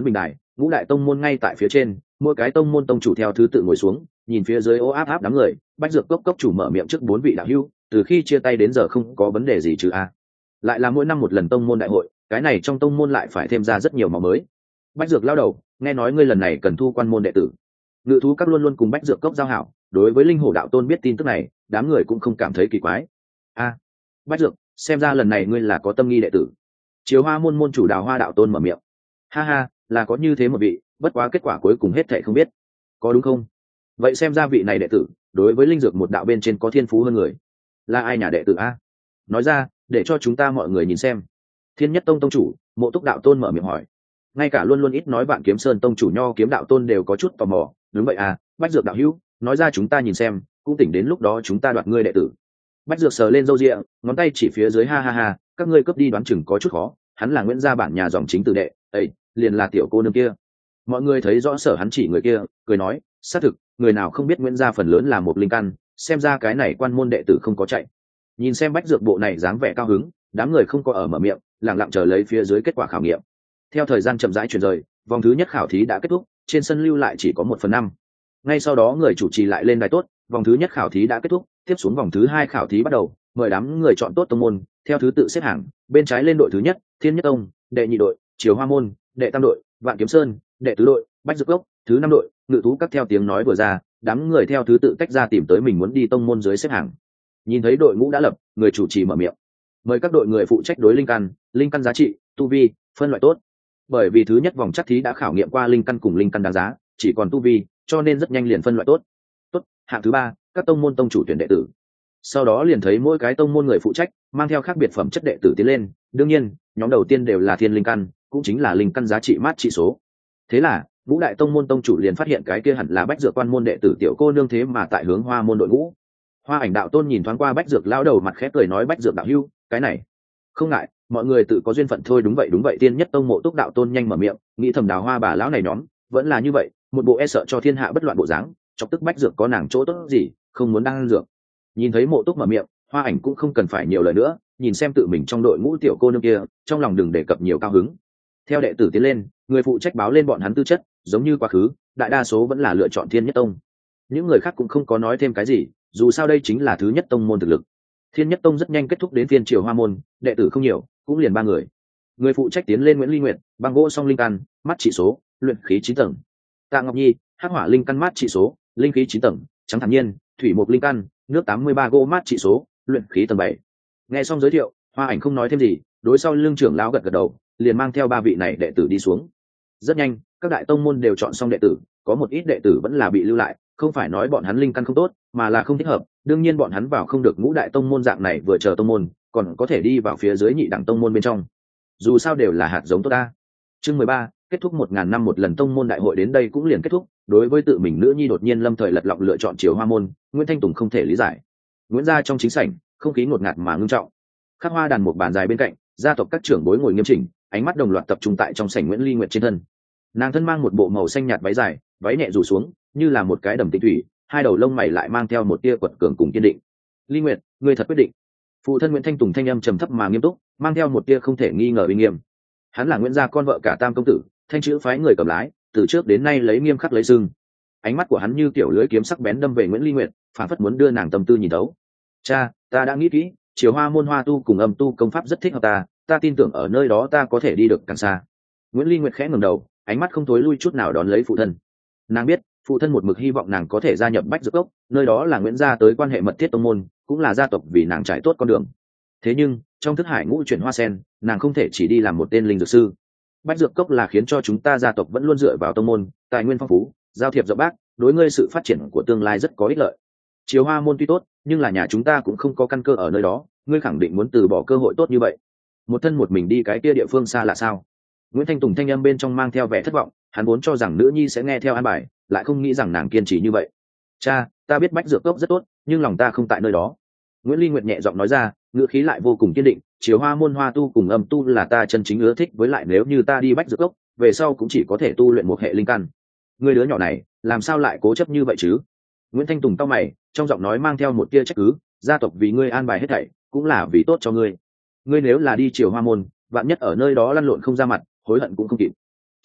ngũ đại tông môn ngay tại phía trên, mỗi cái tông môn tông chủ theo thứ tự ngồi xuống, nhìn phía dưới ô áp áp đám người. Bách Dược Cốc cốc chủ mở miệng trước 4 vị đạo hữu, từ khi chia tay đến giờ không có vấn đề gì chứ a? Lại là mỗi năm một lần tông môn đại hội, cái này trong tông môn lại phải thêm ra rất nhiều máu mới. Bách Dược lao đầu, nghe nói ngươi lần này cần thu quan môn đệ tử. Ngự thú các luôn luôn cùng Bách Dược Cốc giao hảo, đối với linh hổ đạo tôn biết tin tức này, đám người cũng không cảm thấy kỳ quái. A, Bách Dược, xem ra lần này ngươi là có tâm nghi đệ tử. Chiếu Hoa môn môn chủ Đào Hoa đạo tôn mở miệng. Ha ha, là có như thế một vị, bất quá kết quả cuối cùng hết thảy không biết, có đúng không? Vậy xem ra vị này đệ tử đối với linh dược một đạo bên trên có thiên phú hơn người. Là ai nhà đệ tử a? Nói ra, để cho chúng ta mọi người nhìn xem. Thiên Nhất Tông tông chủ Mộ Túc đạo tôn mở miệng hỏi. Ngay cả luôn luôn ít nói Vạn Kiếm Sơn tông chủ Nho Kiếm đạo tôn đều có chút tò mò. Đúng vậy à, Bách Dược đạo hữu, nói ra chúng ta nhìn xem, cũng tỉnh đến lúc đó chúng ta đoạt ngươi đệ tử. Bách Dược sờ lên râu ria, ngón tay chỉ phía dưới, ha ha ha, các ngươi cướp đi đoán chừng có chút khó. Hắn là Nguyễn gia bản nhà dòng chính tử đệ, ấy, liền là tiểu cô nương kia. Mọi người thấy rõ sở hắn chỉ người kia, cười nói, xác thực, người nào không biết Nguyễn gia phần lớn là một linh căn, xem ra cái này quan môn đệ tử không có chạy. Nhìn xem Bách Dược bộ này dáng vẻ cao hứng, đám người không có ở mở miệng, lặng lặng chờ lấy phía dưới kết quả khảo nghiệm. Theo thời gian chậm rãi chuyển rời, vòng thứ nhất khảo thí đã kết thúc, trên sân lưu lại chỉ có 1/5. Ngay sau đó người chủ trì lại lên đài tốt, vòng thứ nhất khảo thí đã kết thúc, tiếp xuống vòng thứ hai khảo thí bắt đầu, mời đám người chọn tốt tông môn, theo thứ tự xếp hàng, bên trái lên đội thứ nhất, Thiên Nhất Tông, đệ nhị đội, Chiều Hoa môn, đệ tam đội, Vạn Kiếm Sơn, đệ tứ đội, Bách Dược Cốc, thứ năm đội, Ngự thú các. Theo tiếng nói vừa ra, đám người theo thứ tự tách ra tìm tới mình muốn đi tông môn dưới xếp hàng. Nhìn thấy đội ngũ đã lập, người chủ trì mở miệng, mời các đội người phụ trách đối linh căn giá trị, tu vi, phân loại tốt. Bởi vì thứ nhất vòng chắc thí đã khảo nghiệm qua linh căn cùng linh căn đáng giá, chỉ còn tu vi, cho nên rất nhanh liền phân loại tốt. Tốt, hạng thứ ba, các tông môn tông chủ tuyển đệ tử. Sau đó liền thấy mỗi cái tông môn người phụ trách mang theo khác biệt phẩm chất đệ tử tiến lên, đương nhiên nhóm đầu tiên đều là thiên linh căn, cũng chính là linh căn giá trị mát trị số. Thế là ngũ đại tông môn tông chủ liền phát hiện cái kia hẳn là Bách Dược quan môn đệ tử tiểu cô nương, thế mà tại hướng Hoa môn đội ngũ. Hoa Ảnh đạo tôn nhìn thoáng qua Bách Dược lão đầu, mặt khẽ cười nói, Bách Dược đạo hữu, cái này không ngại, mọi người tự có duyên phận thôi. Đúng vậy. Tiên Nhất Tông Mộ Túc đạo tôn nhanh mở miệng, nghĩ thầm Đào Hoa bà lão này nhóm vẫn là như vậy, một bộ e sợ cho thiên hạ bất loạn bộ dáng, chọc tức Bách Dược có nàng chỗ tốt gì, không muốn đăng dược. Nhìn thấy Mộ Túc mở miệng, Hoa Ảnh cũng không cần phải nhiều lời nữa, nhìn xem tự mình trong đội ngũ tiểu cô nương kia, trong lòng đừng đề cập nhiều cao hứng. Theo đệ tử tiến lên, người phụ trách báo lên bọn hắn tư chất, giống như quá khứ, đại đa số vẫn là lựa chọn Thiên Nhất Tông. Những người khác cũng không có nói thêm cái gì, dù sao đây chính là thứ nhất tông môn thực lực. Thiên Nhất Tông rất nhanh kết thúc đến phiên Triều Hoa môn, đệ tử không nhiều, cũng liền 3 người. Người phụ trách tiến lên Nguyễn Ly Nguyệt, băng gỗ song linh căn, mắt trị số, luyện khí 9 tầng. Tạ Ngọc Nhi, hắc hỏa linh căn, mát trị số, linh khí 9 tầng. Trắng Thản Nhiên, thủy mộc linh căn, nước 83 gỗ, mát trị số, luyện khí tầng 7. Nghe xong giới thiệu, Hoa Ảnh không nói thêm gì, đối sau lưng trưởng lão gật gật đầu, liền mang theo 3 vị này đệ tử đi xuống. Rất nhanh, các đại tông môn đều chọn xong đệ tử, có một ít đệ tử vẫn là bị lưu lại, không phải nói bọn hắn linh căn không tốt, mà là không thích hợp. Đương nhiên bọn hắn vào không được ngũ đại tông môn dạng này vừa chờ tông môn, còn có thể đi vào phía dưới nhị đẳng tông môn bên trong. Dù sao đều là hạt giống tốt ta. Chương 13, kết thúc 1000 năm một lần tông môn đại hội đến đây cũng liền kết thúc. Đối với tự mình nữ nhi đột nhiên lâm thời lật lọng lựa chọn Chiều Hoa môn, Nguyễn Thanh Tùng không thể lý giải. Nguyễn gia trong chính sảnh, không khí ngột ngạt mà ngưng trọng. Khắc hoa đàn một bàn dài bên cạnh, gia tộc các trưởng bối ngồi nghiêm chỉnh, ánh mắt đồng loạt tập trung tại trong sảnh Nguyễn Ly Nguyệt trên thân. Nàng thân mang một bộ màu xanh nhạt váy dài, váy nhẹ rủ xuống, như là một cái đầm tĩnh thủy, hai đầu lông mày lại mang theo một tia quật cường cùng kiên định. Ly Nguyệt, ngươi thật quyết định. Phụ thân Nguyễn Thanh Tùng thanh âm trầm thấp mà nghiêm túc, mang theo một tia không thể nghi ngờ uy nghiêm. Hắn là Nguyễn gia con vợ cả Tam công tử, thanh chữ phái người cầm lái, từ trước đến nay lấy nghiêm khắc lấy sưng. Ánh mắt của hắn như kiểu lưỡi kiếm sắc bén đâm về Nguyễn Ly Nguyệt, phản phất muốn đưa nàng tâm tư nhìn thấu. Cha, ta đã nghĩ kỹ, Chiều Hoa môn hoa tu cùng âm tu công pháp rất thích hợp ta tin tưởng ở nơi đó ta có thể đi được càng xa. Nguyễn Ly Nguyệt khẽ ngẩng đầu, ánh mắt không thối lui chút nào đón lấy phụ thân. Nàng biết phụ thân một mực hy vọng nàng có thể gia nhập Bách Dược Cốc, nơi đó là Nguyễn gia tới quan hệ mật thiết tông môn, cũng là gia tộc vì nàng trải tốt con đường. Thế nhưng trong thức hải ngũ chuyển hoa sen, nàng không thể chỉ đi làm một tên linh dược sư. Bách Dược Cốc là khiến cho chúng ta gia tộc vẫn luôn dựa vào tông môn, tài nguyên phong phú, giao thiệp rộng bác, đối ngươi sự phát triển của tương lai rất có ích lợi. Chiều Hoa môn tuy tốt, nhưng là nhà chúng ta cũng không có căn cơ ở nơi đó, ngươi khẳng định muốn từ bỏ cơ hội tốt như vậy, một thân một mình đi cái kia địa phương xa là sao? Nguyễn Thanh Tùng thanh âm bên trong mang theo vẻ thất vọng, hắn vốn cho rằng nữ nhi sẽ nghe theo an bài, lại không nghĩ rằng nàng kiên trì như vậy. Cha, ta biết Bách Dược Cốc rất tốt, nhưng lòng ta không tại nơi đó. Nguyễn Ly Nguyệt nhẹ giọng nói ra, ngữ khí lại vô cùng kiên định. Chiều Hoa môn hoa tu cùng âm tu là ta chân chính ưa thích, với lại nếu như ta đi Bách Dược Cốc, về sau cũng chỉ có thể tu luyện một hệ linh căn. Ngươi đứa nhỏ này, làm sao lại cố chấp như vậy chứ? Nguyễn Thanh Tùng cau mày, trong giọng nói mang theo một tia trách cứ, gia tộc vì ngươi an bài hết thảy, cũng là vì tốt cho ngươi. Ngươi nếu là đi Chiều Hoa môn, vạn nhất ở nơi đó lăn lộn không ra mặt, hối hận cũng không kịp. Cha,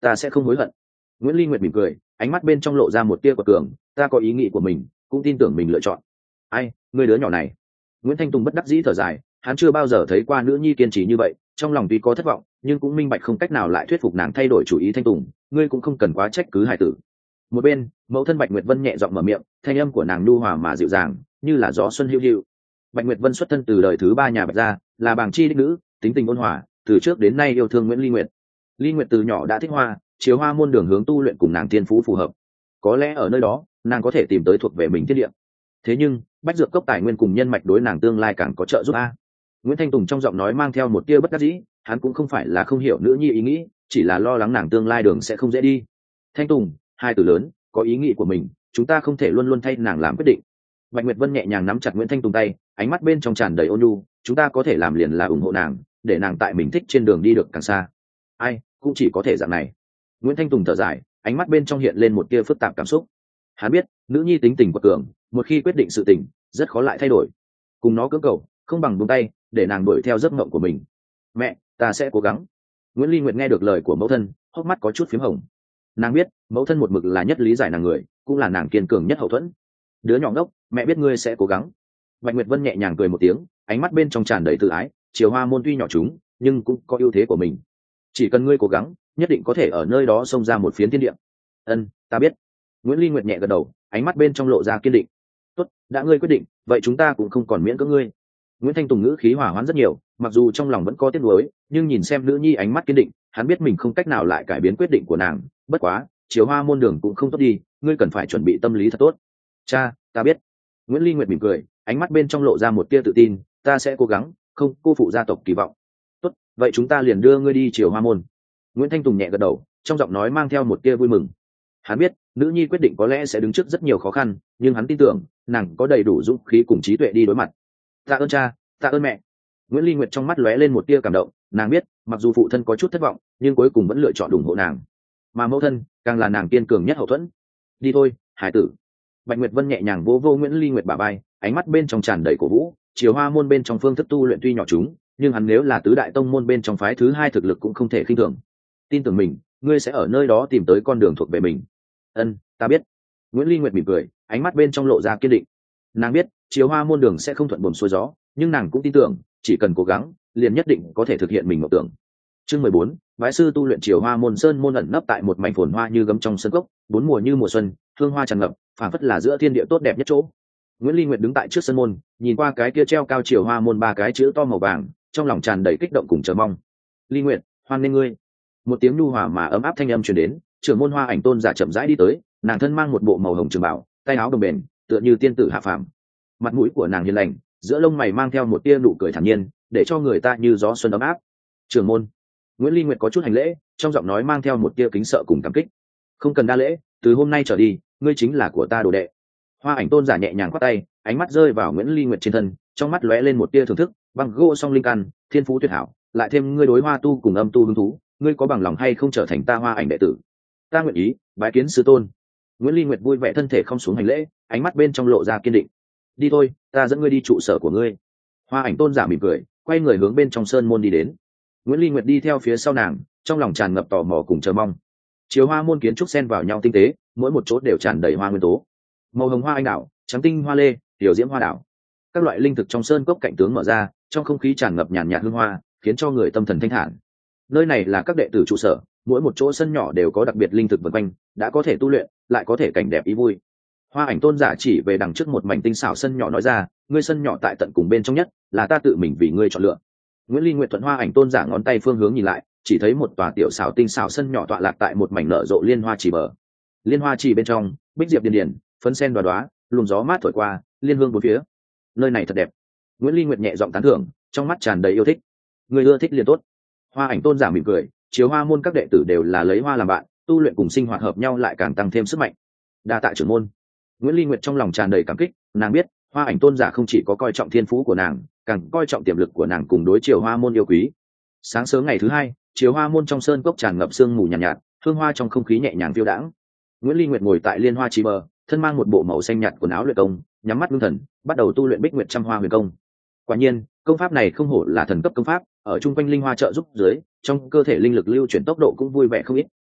ta sẽ không hối hận. Nguyễn Ly Nguyệt mỉm cười, ánh mắt bên trong lộ ra một tia quật cường, ta có ý nghĩ của mình, cũng tin tưởng mình lựa chọn. Ai, người đứa nhỏ này. Nguyễn Thanh Tùng bất đắc dĩ thở dài, hắn chưa bao giờ thấy qua nữ nhi kiên trì như vậy, trong lòng tuy có thất vọng nhưng cũng minh bạch không cách nào lại thuyết phục nàng thay đổi chủ ý. Thanh Tùng, ngươi cũng không cần quá trách cứ hải tử. Một bên, mẫu thân Bạch Nguyệt Vân nhẹ giọng mở miệng, thanh âm của nàng nhu hòa mà dịu dàng, như là gió xuân hiu hiu. Bạch Nguyệt Vân xuất thân từ đời thứ 3 nhà Bạch gia, là bàng chi đích nữ, tính tình ôn hòa, từ trước đến nay yêu thương Nguyễn Ly Nguyệt. Ly Nguyệt từ nhỏ đã thích hoa, chiếu hoa môn đường hướng tu luyện cùng nàng thiên phú phù hợp. Có lẽ ở nơi đó, nàng có thể tìm tới thuộc về mình thiên địa. Thế nhưng, bách dược cốc tài nguyên cùng nhân mạch đối nàng tương lai càng có trợ giúp a. Nguyễn Thanh Tùng trong giọng nói mang theo một tia bất đắc dĩ, hắn cũng không phải là không hiểu nữ nhi ý nghĩ, chỉ là lo lắng nàng tương lai đường sẽ không dễ đi. Thanh Tùng, hai từ lớn, có ý nghĩ của mình, chúng ta không thể luôn luôn thay nàng làm quyết định. Bạch Nguyệt Vân nhẹ nhàng nắm chặt Nguyễn Thanh Tùng tay, ánh mắt bên trong tràn đầy ôn nhu, chúng ta có thể làm liền là ủng hộ nàng, để nàng tại mình thích trên đường đi được càng xa. Ai, cũng chỉ có thể dạng này. Nguyễn Thanh Tùng thở dài, ánh mắt bên trong hiện lên một tia phức tạp cảm xúc. Hắn biết, nữ nhi tính tình quật cường, một khi quyết định sự tình, rất khó lại thay đổi. Cùng nó cưỡng cầu, không bằng buông tay, để nàng đuổi theo giấc mộng của mình. Mẹ, ta sẽ cố gắng. Nguyễn Ly Nguyệt nghe được lời của mẫu thân, hốc mắt có chút phím hồng. Nàng biết, mẫu thân một mực là nhất lý giải nàng người, cũng là nàng kiên cường nhất hậu thuẫn. Đứa nhỏ ngốc, mẹ biết ngươi sẽ cố gắng. Bạch Nguyệt Vân nhẹ nhàng cười một tiếng, ánh mắt bên trong tràn đầy tự ái. Chiều hoa môn tuy nhỏ chúng, nhưng cũng có ưu thế của mình. Chỉ cần ngươi cố gắng, nhất định có thể ở nơi đó xông ra một phiến thiên địa. Ân, ta biết. Nguyễn Ly Nguyệt nhẹ gật đầu, ánh mắt bên trong lộ ra kiên định. Tốt, đã ngươi quyết định, vậy chúng ta cũng không còn miễn cưỡng ngươi. Nguyễn Thanh Tùng ngữ khí hỏa hoãn rất nhiều, mặc dù trong lòng vẫn có tiếc nuối, nhưng nhìn xem nữ nhi ánh mắt kiên định, hắn biết mình không cách nào lại cải biến quyết định của nàng. Bất quá, chiều hoa môn đường cũng không tốt đi, ngươi cần phải chuẩn bị tâm lý thật tốt. Cha, ta biết. Nguyễn Ly Nguyệt mỉm cười, ánh mắt bên trong lộ ra một tia tự tin, ta sẽ cố gắng, không cô phụ gia tộc kỳ vọng. Tốt, vậy chúng ta liền đưa ngươi đi chiều hoa môn. Nguyễn Thanh Tùng nhẹ gật đầu, trong giọng nói mang theo một tia vui mừng. Hắn biết, nữ nhi quyết định có lẽ sẽ đứng trước rất nhiều khó khăn, nhưng hắn tin tưởng nàng có đầy đủ dũng khí cùng trí tuệ đi đối mặt. Tạ ơn cha, tạ ơn mẹ. Nguyễn Ly Nguyệt trong mắt lóe lên một tia cảm động, nàng biết, mặc dù phụ thân có chút thất vọng, nhưng cuối cùng vẫn lựa chọn ủng hộ nàng. Mà mẫu thân, càng là nàng kiên cường nhất hậu thuẫn. Đi thôi, hải tử. Bạch Nguyệt Vân nhẹ nhàng vỗ vô Nguyễn Ly Nguyệt bả vai, ánh mắt bên trong tràn đầy cổ vũ. Chiều hoa môn bên trong phương thức tu luyện tuy nhỏ chúng, nhưng hắn nếu là tứ đại tông môn bên trong phái thứ 2 thực lực cũng không thể khinh thường. Tin tưởng mình, ngươi sẽ ở nơi đó tìm tới con đường thuộc về mình. Ân, ta biết. Nguyễn Ly Nguyệt mỉm cười, ánh mắt bên trong lộ ra kiên định. Nàng biết, chiều hoa môn đường sẽ không thuận buồm xuôi gió, nhưng nàng cũng tin tưởng, chỉ cần cố gắng, liền nhất định có thể thực hiện mình mộng tưởng. Chương 14, bái sư tu luyện chiều hoa môn sơn môn ẩn nấp tại một mảnh phồn hoa như gấm trong sân cốc, bốn mùa như mùa xuân, hương hoa tràn ngập, phảng phất là giữa thiên địa tốt đẹp nhất chỗ. Nguyễn Ly Nguyệt đứng tại trước sân môn, nhìn qua cái kia treo cao chiều hoa môn 3 cái chữ to màu vàng, trong lòng tràn đầy kích động cùng chờ mong. Ly Nguyệt, hoan nghênh ngươi. Một tiếng nhu hòa mà ấm áp thanh âm truyền đến, trưởng môn Hoa Ảnh Tôn giả chậm rãi đi tới, nàng thân mang một bộ màu hồng trường bảo, tay áo đồng bền, tựa như tiên tử hạ phàm. Mặt mũi của nàng hiền lành, giữa lông mày mang theo một tia nụ cười thản nhiên, để cho người ta như gió xuân ấm áp. Trưởng môn. Nguyễn Ly Nguyệt có chút hành lễ, trong giọng nói mang theo một tia kính sợ cùng cảm kích. Không cần đa lễ, từ hôm nay trở đi, ngươi chính là của ta đồ đệ. Hoa Ảnh Tôn giả nhẹ nhàng khoác tay, ánh mắt rơi vào Nguyễn Ly Nguyệt trên thân, trong mắt lóe lên một tia thưởng thức, bằng gỗ song linh căn, thiên phú tuyệt hảo, lại thêm ngươi đối hoa tu cùng âm tu hứng thú, ngươi có bằng lòng hay không trở thành ta Hoa Ảnh đệ tử? Ta nguyện ý, bái kiến sư tôn. Nguyễn Ly Nguyệt vui vẻ thân thể không xuống hành lễ, ánh mắt bên trong lộ ra kiên định. Đi thôi, ta dẫn ngươi đi trụ sở của ngươi. Hoa Ảnh Tôn giả mỉm cười, quay người hướng bên trong sơn môn đi đến. Nguyễn Ly Nguyệt đi theo phía sau nàng, trong lòng tràn ngập tò mò cùng chờ mong. Chiều hoa môn kiến trúc xen vào nhau tinh tế, mỗi một chỗ đều tràn đầy hoa nguyên tố. Màu hồng hoa anh đào, trắng tinh hoa lê, tiểu diễm hoa đảo. Các loại linh thực trong sơn cốc cạnh tướng mở ra, trong không khí tràn ngập nhàn nhạt hương hoa, khiến cho người tâm thần thanh thản. Nơi này là các đệ tử trụ sở, mỗi một chỗ sân nhỏ đều có đặc biệt linh thực vần quanh, đã có thể tu luyện, lại có thể cảnh đẹp ý vui. Hoa Ảnh Tôn giả chỉ về đằng trước một mảnh tinh xảo sân nhỏ nói ra, ngươi sân nhỏ tại tận cùng bên trong nhất, là ta tự mình vì ngươi chọn lựa. Nguyễn Ly Nguyệt thuận Hoa Ảnh Tôn giả ngón tay phương hướng nhìn lại, chỉ thấy một tòa tiểu xảo tinh xảo sân nhỏ tọa lạc tại một mảnh nở rộ liên hoa chỉ bờ. Liên hoa chỉ bên trong, bích diệp điền điền, phấn sen đoá đoá, luồng gió mát thổi qua, liên hương bốn phía. Nơi này thật đẹp. Nguyễn Ly Nguyệt nhẹ giọng tán thưởng, trong mắt tràn đầy yêu thích. Ngươi ưa thích liền tốt. Hoa Ảnh Tôn giả mỉm cười, chiếu hoa môn các đệ tử đều là lấy hoa làm bạn, tu luyện cùng sinh hoạt hợp nhau lại càng tăng thêm sức mạnh. Đa tạ trưởng môn. Nguyễn Ly Nguyệt trong lòng tràn đầy cảm kích, nàng biết, Hoa Ảnh Tôn giả không chỉ có coi trọng thiên phú của nàng, càng coi trọng tiềm lực của nàng cùng đối chiều hoa môn yêu quý. Sáng sớm ngày thứ 2, chiều hoa môn trong sơn cốc tràn ngập sương mù nhàn nhạt, hương hoa trong không khí nhẹ nhàng phiêu đãng. Nguyễn Ly Nguyệt ngồi tại liên hoa chỉ bờ, thân mang một bộ màu xanh nhạt quần áo luyện công, nhắm mắt ngưng thần, bắt đầu tu luyện Bích Nguyệt Trăm Hoa Huyền Công. Quả nhiên, công pháp này không hổ là thần cấp công pháp, ở trung quanh linh hoa trợ giúp dưới, trong cơ thể linh lực lưu chuyển tốc độ cũng vui vẻ không ít,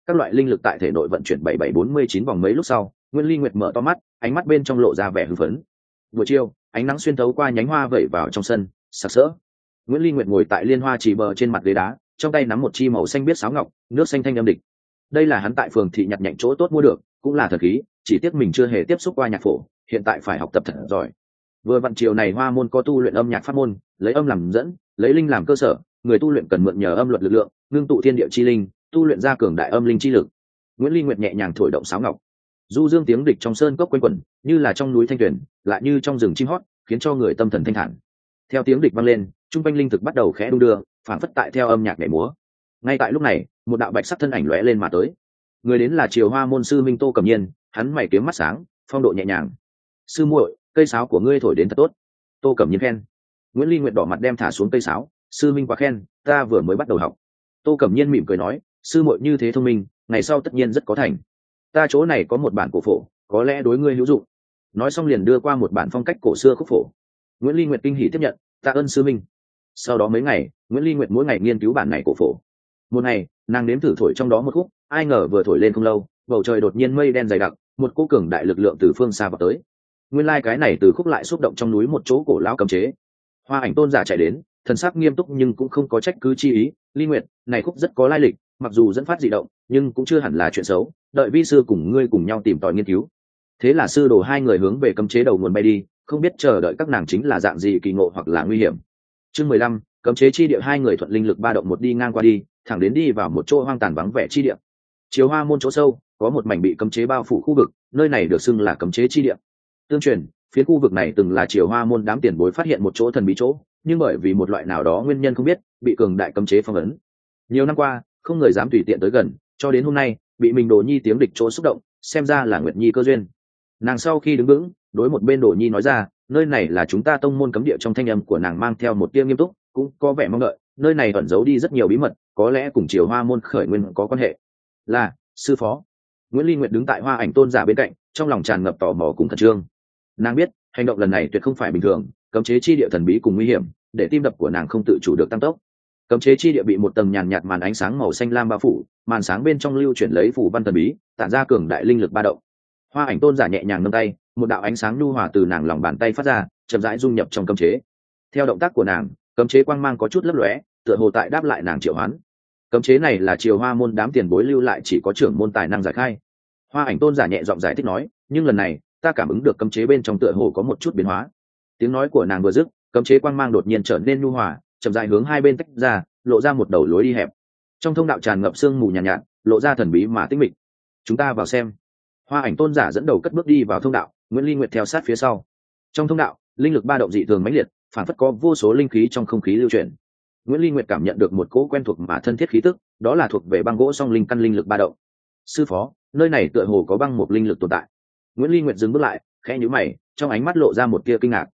các loại linh lực tại thể nội vận chuyển 7749 vòng mấy lúc sau, Nguyên Ly Nguyệt mở to mắt, ánh mắt bên trong lộ ra vẻ hưng phấn. Buổi chiều, ánh nắng xuyên thấu qua nhánh hoa vẩy vào trong sân, sặc sỡ. Nguyễn Ly Nguyệt ngồi tại liên hoa chỉ bờ trên mặt ghế đá, trong tay nắm một chi màu xanh biếc sáo ngọc, nước xanh thanh âm địch. Đây là hắn tại phường thị nhặt nhạnh chỗ tốt mua được, cũng là thần khí, chỉ tiếc mình chưa hề tiếp xúc qua nhạc phổ, hiện tại phải học tập thật giỏi. Vừa vặn chiều này Hoa môn có tu luyện âm nhạc pháp môn, lấy âm làm dẫn, lấy linh làm cơ sở, người tu luyện cần mượn nhờ âm luật lực lượng, ngưng tụ thiên địa chi linh, tu luyện ra cường đại âm linh chi lực. Nguyễn Ly Nguyệt nhẹ nhàng thổi động sáo ngọc, du dương tiếng địch trong sơn cốc quanh quẩn, như là trong núi thanh tuyển, lại như trong rừng chim hót, khiến cho người tâm thần thanh thản. Theo tiếng địch vang lên, trung quanh linh thực bắt đầu khẽ đung đưa, phảng phất tại theo âm nhạc nhảy múa. Ngay tại lúc này, một đạo bạch sắc thân ảnh lóe lên mà tới. Người đến là Triều Hoa môn sư minh Tô Cẩm Nhiên, hắn mày kiếm mắt sáng, phong độ nhẹ nhàng. Sư muội, cây sáo của ngươi thổi đến thật tốt. Tô Cẩm Nhiên khen. Nguyễn Ly Nguyệt đỏ mặt đem thả xuống cây sáo, sư minh quá khen, ta vừa mới bắt đầu học. Tô Cẩm Nhiên mỉm cười nói, sư muội như thế thông minh, ngày sau tất nhiên rất có thành. Ta chỗ này có một bản cổ phổ, có lẽ đối ngươi hữu dụng. Nói xong liền đưa qua một bản phong cách cổ xưa khúc phổ. Nguyễn Ly Nguyệt kinh hỉ tiếp nhận, tạ ơn sư minh. Sau đó mấy ngày, Nguyễn Ly Nguyệt mỗi ngày nghiên cứu bản này cổ phổ. Một ngày, nàng nếm thử thổi trong đó một khúc, ai ngờ vừa thổi lên không lâu, bầu trời đột nhiên mây đen dày đặc, một cỗ cường đại lực lượng từ phương xa vào tới. Nguyên lai cái này từ khúc lại xúc động trong núi một chỗ cổ lão cấm chế. Hoa Ảnh tôn giả chạy đến, thần sắc nghiêm túc nhưng cũng không có trách cứ chi ý. Ly Nguyệt, này khúc rất có lai lịch, mặc dù dẫn phát dị động, nhưng cũng chưa hẳn là chuyện xấu. Đợi vi sư cùng ngươi cùng nhau tìm tòi nghiên cứu. Thế là sư đồ hai người hướng về cấm chế đầu nguồn bay đi, không biết chờ đợi các nàng chính là dạng gì kỳ ngộ hoặc là nguy hiểm. Chương 15, cấm chế chi địa, hai người thuận linh lực ba động một đi ngang qua đi, thẳng đến đi vào một chỗ hoang tàn vắng vẻ chi địa. Chiếu Hoa môn chỗ sâu, có một mảnh bị cấm chế bao phủ khu vực, nơi này được xưng là cấm chế chi địa. Tương truyền, phía khu vực này từng là Triều Hoa môn đám tiền bối phát hiện một chỗ thần bí chỗ, nhưng bởi vì một loại nào đó nguyên nhân không biết, bị cường đại cấm chế phong ấn. Nhiều năm qua, không người dám tùy tiện tới gần, cho đến hôm nay, bị mình Đồ Nhi tiếng địch chỗ xúc động, xem ra là Nguyệt Nhi cơ duyên. Nàng sau khi đứng vững, đối một bên Đồ Nhi nói ra, nơi này là chúng ta tông môn cấm địa, trong thanh âm của nàng mang theo một tia nghiêm túc, cũng có vẻ mong đợi, nơi này ẩn giấu đi rất nhiều bí mật, có lẽ cùng Triều Hoa môn khởi nguyên có quan hệ. Là, sư phó. Nguyễn Ly Nguyệt đứng tại Hoa Ảnh tôn giả bên cạnh, trong lòng tràn ngập tò mò cùng khẩn trương. Nàng biết, hành động lần này tuyệt không phải bình thường, cấm chế chi địa thần bí cùng nguy hiểm, để tim đập của nàng không tự chủ được tăng tốc. Cấm chế chi địa bị một tầng nhàn nhạt màn ánh sáng màu xanh lam bao phủ, màn sáng bên trong lưu chuyển lấy phù văn thần bí, tản ra cường đại linh lực ba động. Hoa Ảnh tôn giả nhẹ nhàng nâng tay, một đạo ánh sáng nhu hòa từ nàng lòng bàn tay phát ra, chậm rãi dung nhập trong cấm chế. Theo động tác của nàng, cấm chế quang mang có chút lấp lóe, tựa hồ tại đáp lại nàng triệu hoán. Cấm chế này là Triều Hoa môn đám tiền bối lưu lại, chỉ có trưởng môn tài năng giải khai. Hoa Ảnh tôn giả nhẹ giọng giải thích nói, nhưng lần này ta cảm ứng được cấm chế bên trong tựa hồ có một chút biến hóa. Tiếng nói của nàng vừa dứt, cấm chế quang mang đột nhiên trở nên nhu hòa, chậm rãi hướng hai bên tách ra, lộ ra một đầu lối đi hẹp. Trong thông đạo tràn ngập sương mù nhàn nhạt, lộ ra thần bí mà tĩnh mịch. Chúng ta vào xem. Hoa Ảnh tôn giả dẫn đầu cất bước đi vào thông đạo, Nguyễn Ly Nguyệt theo sát phía sau. Trong thông đạo, linh lực ba động dị thường mãnh liệt, phản phất có vô số linh khí trong không khí lưu chuyển. Nguyễn Ly Nguyệt cảm nhận được một cỗ quen thuộc mà thân thiết khí tức, đó là thuộc về băng gỗ song linh căn linh lực ba động. Sư phó, nơi này tựa hồ có băng một linh lực tồn tại. Nguyễn Ly Nguyệt dừng bước lại, khẽ nhíu mày, trong ánh mắt lộ ra một tia kinh ngạc.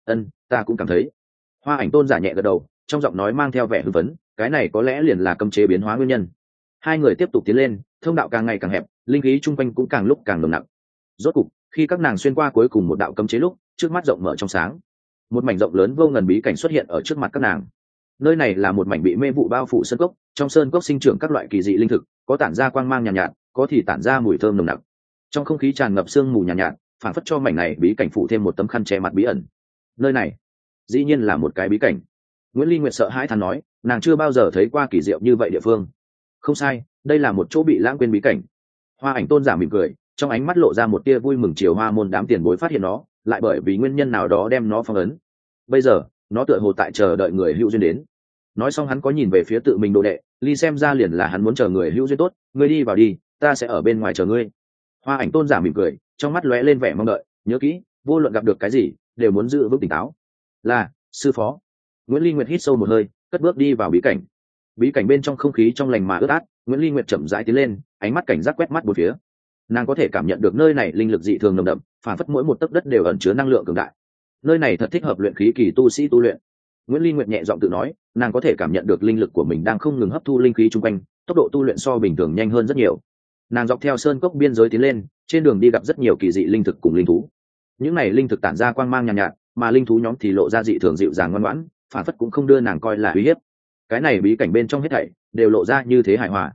Ta cũng cảm thấy. Hoa Ảnh tôn giả nhẹ gật đầu, trong giọng nói mang theo vẻ hưng phấn, cái này có lẽ liền là cấm chế biến hóa nguyên nhân. Hai người tiếp tục tiến lên, thông đạo càng ngày càng hẹp, linh khí chung quanh cũng càng lúc càng nồng nặc. Rốt cục, khi các nàng xuyên qua cuối cùng một đạo cấm chế lúc, trước mắt rộng mở trong sáng, một mảnh rộng lớn vô ngần bí cảnh xuất hiện ở trước mặt các nàng. Nơi này là một mảnh bị mê vụ bao phủ sơn cốc, trong sơn cốc sinh trưởng các loại kỳ dị linh thực, có tản ra quang mang nhàn nhạt, có thì tản ra mùi thơm nồng nặc. Trong không khí tràn ngập sương mù nhàn nhạt, phản phất cho mảnh này bí cảnh phủ thêm một tấm khăn che mặt bí ẩn. Nơi này, dĩ nhiên là một cái bí cảnh. Nguyễn Ly Nguyệt sợ hãi thán nói, nàng chưa bao giờ thấy qua kỳ diệu như vậy địa phương. Không sai, đây là một chỗ bị lãng quên bí cảnh. Hoa Ảnh tôn giả mỉm cười, trong ánh mắt lộ ra một tia vui mừng. Triều Hoa môn đám tiền bối phát hiện nó, lại bởi vì nguyên nhân nào đó đem nó phong ấn. Bây giờ, nó tựa hồ tại chờ đợi người hữu duyên đến. Nói xong hắn có nhìn về phía tự mình đồ đệ, Ly xem ra liền là hắn muốn chờ người hữu duyên tốt, ngươi đi vào đi, ta sẽ ở bên ngoài chờ ngươi. Hoa Ảnh tôn giả mỉm cười, trong mắt lóe lên vẻ mong đợi, nhớ kỹ, vô luận gặp được cái gì, đều muốn giữ vững tỉnh táo. Là, sư phó. Nguyễn Ly Nguyệt hít sâu một hơi, cất bước đi vào bí cảnh. Bí cảnh bên trong không khí trong lành mà ướt át, Nguyễn Ly Nguyệt chậm rãi tiến lên, ánh mắt cảnh giác quét mắt bốn phía. Nàng có thể cảm nhận được nơi này linh lực dị thường nồng đậm, phản phất mỗi một tấc đất đều ẩn chứa năng lượng cường đại. Nơi này thật thích hợp luyện khí kỳ tu sĩ tu luyện. Nguyễn Ly Nguyệt nhẹ giọng tự nói, nàng có thể cảm nhận được linh lực của mình đang không ngừng hấp thu linh khí chung quanh, tốc độ tu luyện so bình thường nhanh hơn rất nhiều. Nàng dọc theo sơn cốc biên giới tiến lên, trên đường đi gặp rất nhiều kỳ dị linh thực cùng linh thú. Những này linh thực tản ra quang mang nhàn nhạt, mà linh thú nhóm thì lộ ra dị thường dịu dàng ngoan ngoãn, phản phất cũng không đưa nàng coi là uy hiếp. Cái này bí cảnh bên trong hết thảy đều lộ ra như thế hài hòa.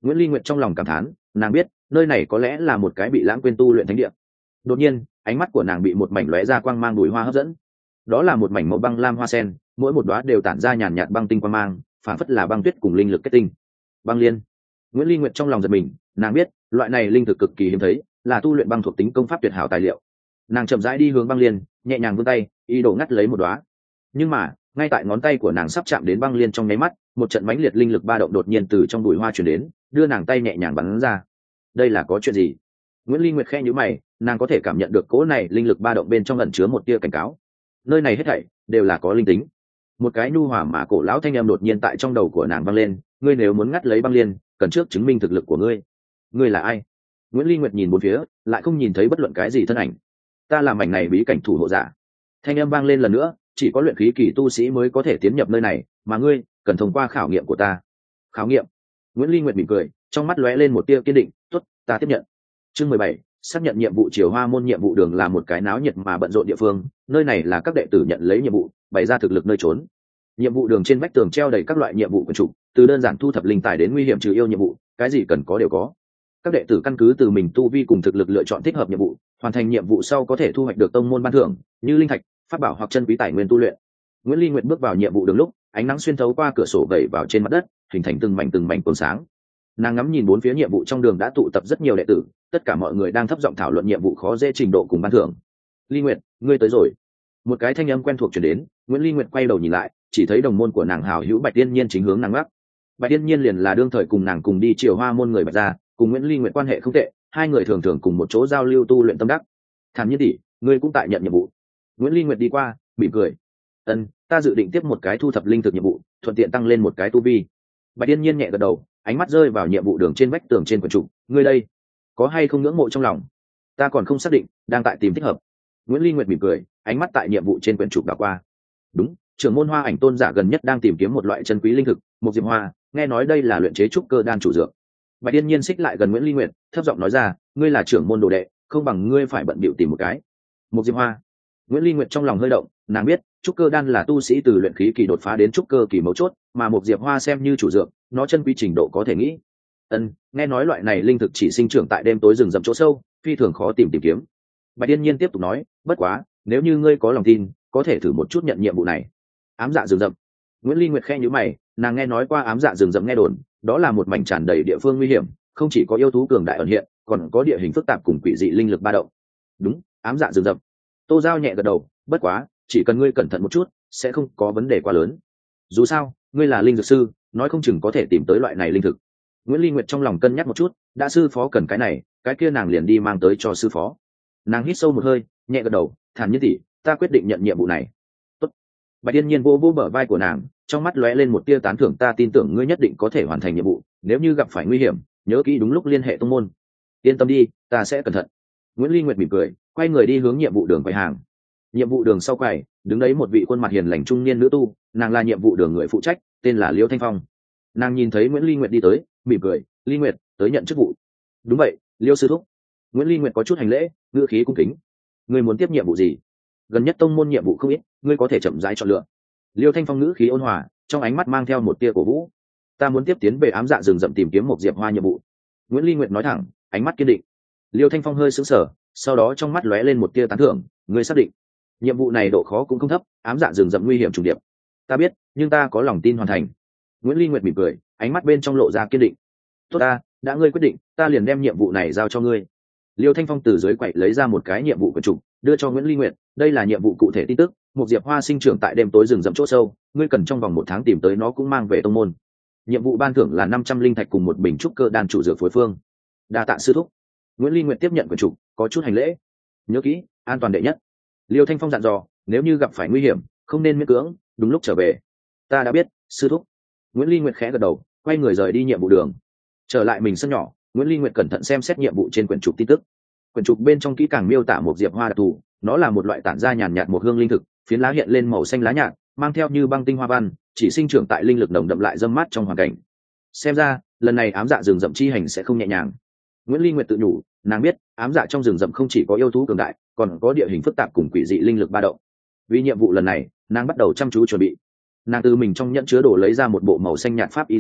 Nguyễn Ly Nguyệt trong lòng cảm thán, nàng biết nơi này có lẽ là một cái bị lãng quên tu luyện thánh địa. Đột nhiên ánh mắt của nàng bị một mảnh lóe ra quang mang bùi hoa hấp dẫn. Đó là một mảnh màu băng lam hoa sen, mỗi một đóa đều tản ra nhàn nhạt băng tinh quang mang, phản phất là băng tuyết cùng linh lực kết tinh. Băng liên. Nguyễn Ly Nguyệt trong lòng giật mình, nàng biết loại này linh thực cực kỳ hiếm thấy, là tu luyện băng thuộc tính công pháp tuyệt hảo tài liệu. Nàng chậm rãi đi hướng băng liên, nhẹ nhàng vươn tay, ý đồ ngắt lấy một đóa. Nhưng mà ngay tại ngón tay của nàng sắp chạm đến băng liên trong nháy mắt, một trận mãnh liệt linh lực ba động đột nhiên từ trong bụi hoa truyền đến, đưa nàng tay nhẹ nhàng bắn ra. Đây là có chuyện gì? Nguyễn Ly Nguyệt khẽ nhíu mày, nàng có thể cảm nhận được cỗ này linh lực ba động bên trong ẩn chứa một tia cảnh cáo. Nơi này hết thảy đều là có linh tính. Một cái nhu hòa mà cổ lão thanh âm đột nhiên tại trong đầu của nàng vang lên, ngươi nếu muốn ngắt lấy băng liên, cần trước chứng minh thực lực của ngươi. Ngươi là ai? Nguyễn Ly Nguyệt nhìn bốn phía, lại không nhìn thấy bất luận cái gì thân ảnh. Ta là mảnh này bí cảnh thủ hộ giả. Thanh âm vang lên lần nữa, chỉ có luyện khí kỳ tu sĩ mới có thể tiến nhập nơi này, mà ngươi cần thông qua khảo nghiệm của ta. Khảo nghiệm? Nguyễn Ly Nguyệt mỉm cười, trong mắt lóe lên một tia kiên định, tốt, ta tiếp nhận. Chương 17, xác nhận nhiệm vụ Triều Hoa môn nhiệm vụ đường là một cái náo nhiệt mà bận rộn địa phương, nơi này là các đệ tử nhận lấy nhiệm vụ, bày ra thực lực nơi trốn. Nhiệm vụ đường trên vách tường treo đầy các loại nhiệm vụ quyển trục, từ đơn giản thu thập linh tài đến nguy hiểm trừ yêu nhiệm vụ, cái gì cần có đều có. Các đệ tử căn cứ từ mình tu vi cùng thực lực lựa chọn thích hợp nhiệm vụ, hoàn thành nhiệm vụ sau có thể thu hoạch được tông môn ban thưởng, như linh thạch, pháp bảo hoặc chân quý tài nguyên tu luyện. Nguyễn Ly Nguyệt bước vào nhiệm vụ đường lúc, ánh nắng xuyên thấu qua cửa sổ vẩy vào trên mặt đất, hình thành từng mảnh cồn sáng. Nàng ngắm nhìn bốn phía nhiệm vụ trong đường đã tụ tập rất nhiều đệ tử, tất cả mọi người đang thấp giọng thảo luận nhiệm vụ khó dễ trình độ cùng ban thưởng. Ly Nguyệt, ngươi tới rồi. Một cái thanh âm quen thuộc truyền đến, Nguyễn Ly Nguyệt quay đầu nhìn lại, chỉ thấy đồng môn của nàng hảo hữu Bạch Tiên Nhiên chính hướng nàng gác. Bạch Tiên Nhiên liền là đương thời cùng nàng cùng đi Triều Hoa môn người Bạch gia, cùng Nguyễn Ly Nguyệt quan hệ không tệ, hai người thường thường cùng một chỗ giao lưu tu luyện tâm đắc. Thản Nhiên tỷ, ngươi cũng tại nhận nhiệm vụ. Nguyễn Ly Nguyệt đi qua, mỉm cười. Ân, ta dự định tiếp một cái thu thập linh thực nhiệm vụ, thuận tiện tăng lên một cái tu vi. Bạch Tiên Nhiên nhẹ gật đầu, ánh mắt rơi vào nhiệm vụ đường trên vách tường trên quyển trục, ngươi đây, có hay không ngưỡng mộ trong lòng? Ta còn không xác định, đang tại tìm thích hợp. Nguyễn Ly Nguyệt mỉm cười, ánh mắt tại nhiệm vụ trên quyển trục đảo qua. Đúng, trưởng môn Hoa Ảnh tôn giả gần nhất đang tìm kiếm một loại chân quý linh thực, một diệp hoa, nghe nói đây là luyện chế trúc cơ đan chủ dược. Bạch Tiên Nhiên xích lại gần Nguyễn Ly Nguyệt, thấp giọng nói ra, ngươi là trưởng môn đồ đệ, không bằng ngươi phải bận bịu tìm một cái. Một diệp hoa. Nguyễn Ly Nguyệt trong lòng hơi động, nàng biết trúc cơ đan là tu sĩ từ luyện khí kỳ đột phá đến trúc cơ kỳ mấu chốt, mà một diệp hoa xem như chủ dược, nó chân quý trình độ có thể nghĩ. Nghe nói loại này linh thực chỉ sinh trưởng tại đêm tối rừng rậm chỗ sâu, phi thường khó tìm kiếm. Bạch Tiên Nhiên tiếp tục nói, bất quá nếu như ngươi có lòng tin, có thể thử một chút nhận nhiệm vụ này. Ám dạ rừng rậm. Nguyễn Ly Nguyệt khẽ nhíu mày, nàng nghe nói qua ám dạ rừng rậm nghe đồn, đó là một mảnh tràn đầy địa phương nguy hiểm, không chỉ có yêu thú cường đại ẩn hiện, còn có địa hình phức tạp cùng quỷ dị linh lực ba động. Đúng, ám dạ rừng rậm. Tô Giao nhẹ gật đầu, bất quá chỉ cần ngươi cẩn thận một chút, sẽ không có vấn đề quá lớn. Dù sao ngươi là linh dược sư, nói không chừng có thể tìm tới loại này linh thực. Nguyễn Ly Nguyệt trong lòng cân nhắc một chút, đã sư phó cần cái này, cái kia nàng liền đi mang tới cho sư phó. Nàng hít sâu một hơi, nhẹ gật đầu, Thản Nhiên tỷ, ta quyết định nhận nhiệm vụ này. Tốt. Bạch Tiên Nhiên vô vô bờ vai của nàng, trong mắt lóe lên một tia tán thưởng, ta tin tưởng ngươi nhất định có thể hoàn thành nhiệm vụ, nếu như gặp phải nguy hiểm, nhớ kỹ đúng lúc liên hệ tông môn. Yên tâm đi, ta sẽ cẩn thận. Nguyễn Ly Nguyệt mỉm cười, quay người đi hướng nhiệm vụ đường quầy hàng. Nhiệm vụ đường sau quầy, đứng đấy một vị khuôn mặt hiền lành trung niên nữ tu, nàng là nhiệm vụ đường người phụ trách, tên là Liêu Thanh Phong. Nàng nhìn thấy Nguyễn Ly Nguyệt đi tới, mỉm cười, Ly Nguyệt, tới nhận chức vụ. Đúng vậy, Liêu sư thúc. Nguyễn Ly Nguyệt có chút hành lễ, ngữ khí cung kính. Ngươi muốn tiếp nhiệm vụ gì? Gần nhất tông môn nhiệm vụ không ít, ngươi có thể chậm rãi chọn lựa. Liêu Thanh Phong ngữ khí ôn hòa, trong ánh mắt mang theo một tia cổ vũ. Ta muốn tiếp tiến về ám dạ rừng rậm tìm kiếm một diệp hoa nhiệm vụ. Nguyễn Ly Nguyệt nói thẳng, ánh mắt kiên định. Liêu Thanh Phong hơi sững sờ, sau đó trong mắt lóe lên một tia tán thưởng, ngươi xác định? Nhiệm vụ này độ khó cũng không thấp, ám dạ rừng rậm nguy hiểm trùng điệp. Ta biết, nhưng ta có lòng tin hoàn thành. Nguyễn Ly Nguyệt mỉm cười, ánh mắt bên trong lộ ra kiên định. Tốt ta, đã ngươi quyết định, ta liền đem nhiệm vụ này giao cho ngươi. Liêu Thanh Phong từ dưới quậy lấy ra một cái nhiệm vụ quyển trục, đưa cho Nguyễn Ly Nguyệt, đây là nhiệm vụ cụ thể tin tức, một diệp hoa sinh trưởng tại đêm tối rừng rậm chỗ sâu, ngươi cần trong vòng 1 tháng tìm tới nó cũng mang về tông môn. Nhiệm vụ ban thưởng là 500 linh thạch cùng một bình trúc cơ đan chủ dược phối phương. Đa tạ sư thúc. Nguyễn Ly Nguyệt tiếp nhận quyển trục, có chút hành lễ. Nhớ kỹ, an toàn đệ nhất. Liêu Thanh Phong dặn dò, nếu như gặp phải nguy hiểm, không nên miễn cưỡng, đúng lúc trở về. Ta đã biết, sư thúc. Nguyễn Ly Nguyệt khẽ gật đầu, quay người rời đi nhiệm vụ đường. Trở lại mình sân nhỏ, Nguyễn Ly Nguyệt cẩn thận xem xét nhiệm vụ trên quyển trục tin tức. Quyển trục bên trong kỹ càng miêu tả một diệp hoa đặc thù, nó là một loại tản ra nhàn nhạt một hương linh thực, phiến lá hiện lên màu xanh lá nhạt, mang theo như băng tinh hoa văn, chỉ sinh trưởng tại linh lực nồng đậm lại dâm mát trong hoàn cảnh. Xem ra, lần này ám dạ rừng rậm chi hành sẽ không nhẹ nhàng. Nguyễn Ly Nguyệt tự nhủ, nàng biết, ám dạ trong rừng rậm không chỉ có yêu thú cường đại, còn có địa hình phức tạp cùng quỷ dị linh lực ba động. Vì nhiệm vụ lần này, nàng bắt đầu chăm chú chuẩn bị. Nàng từ mình trong nhẫn chứa đồ lấy ra một bộ màu xanh nhạt pháp y liề,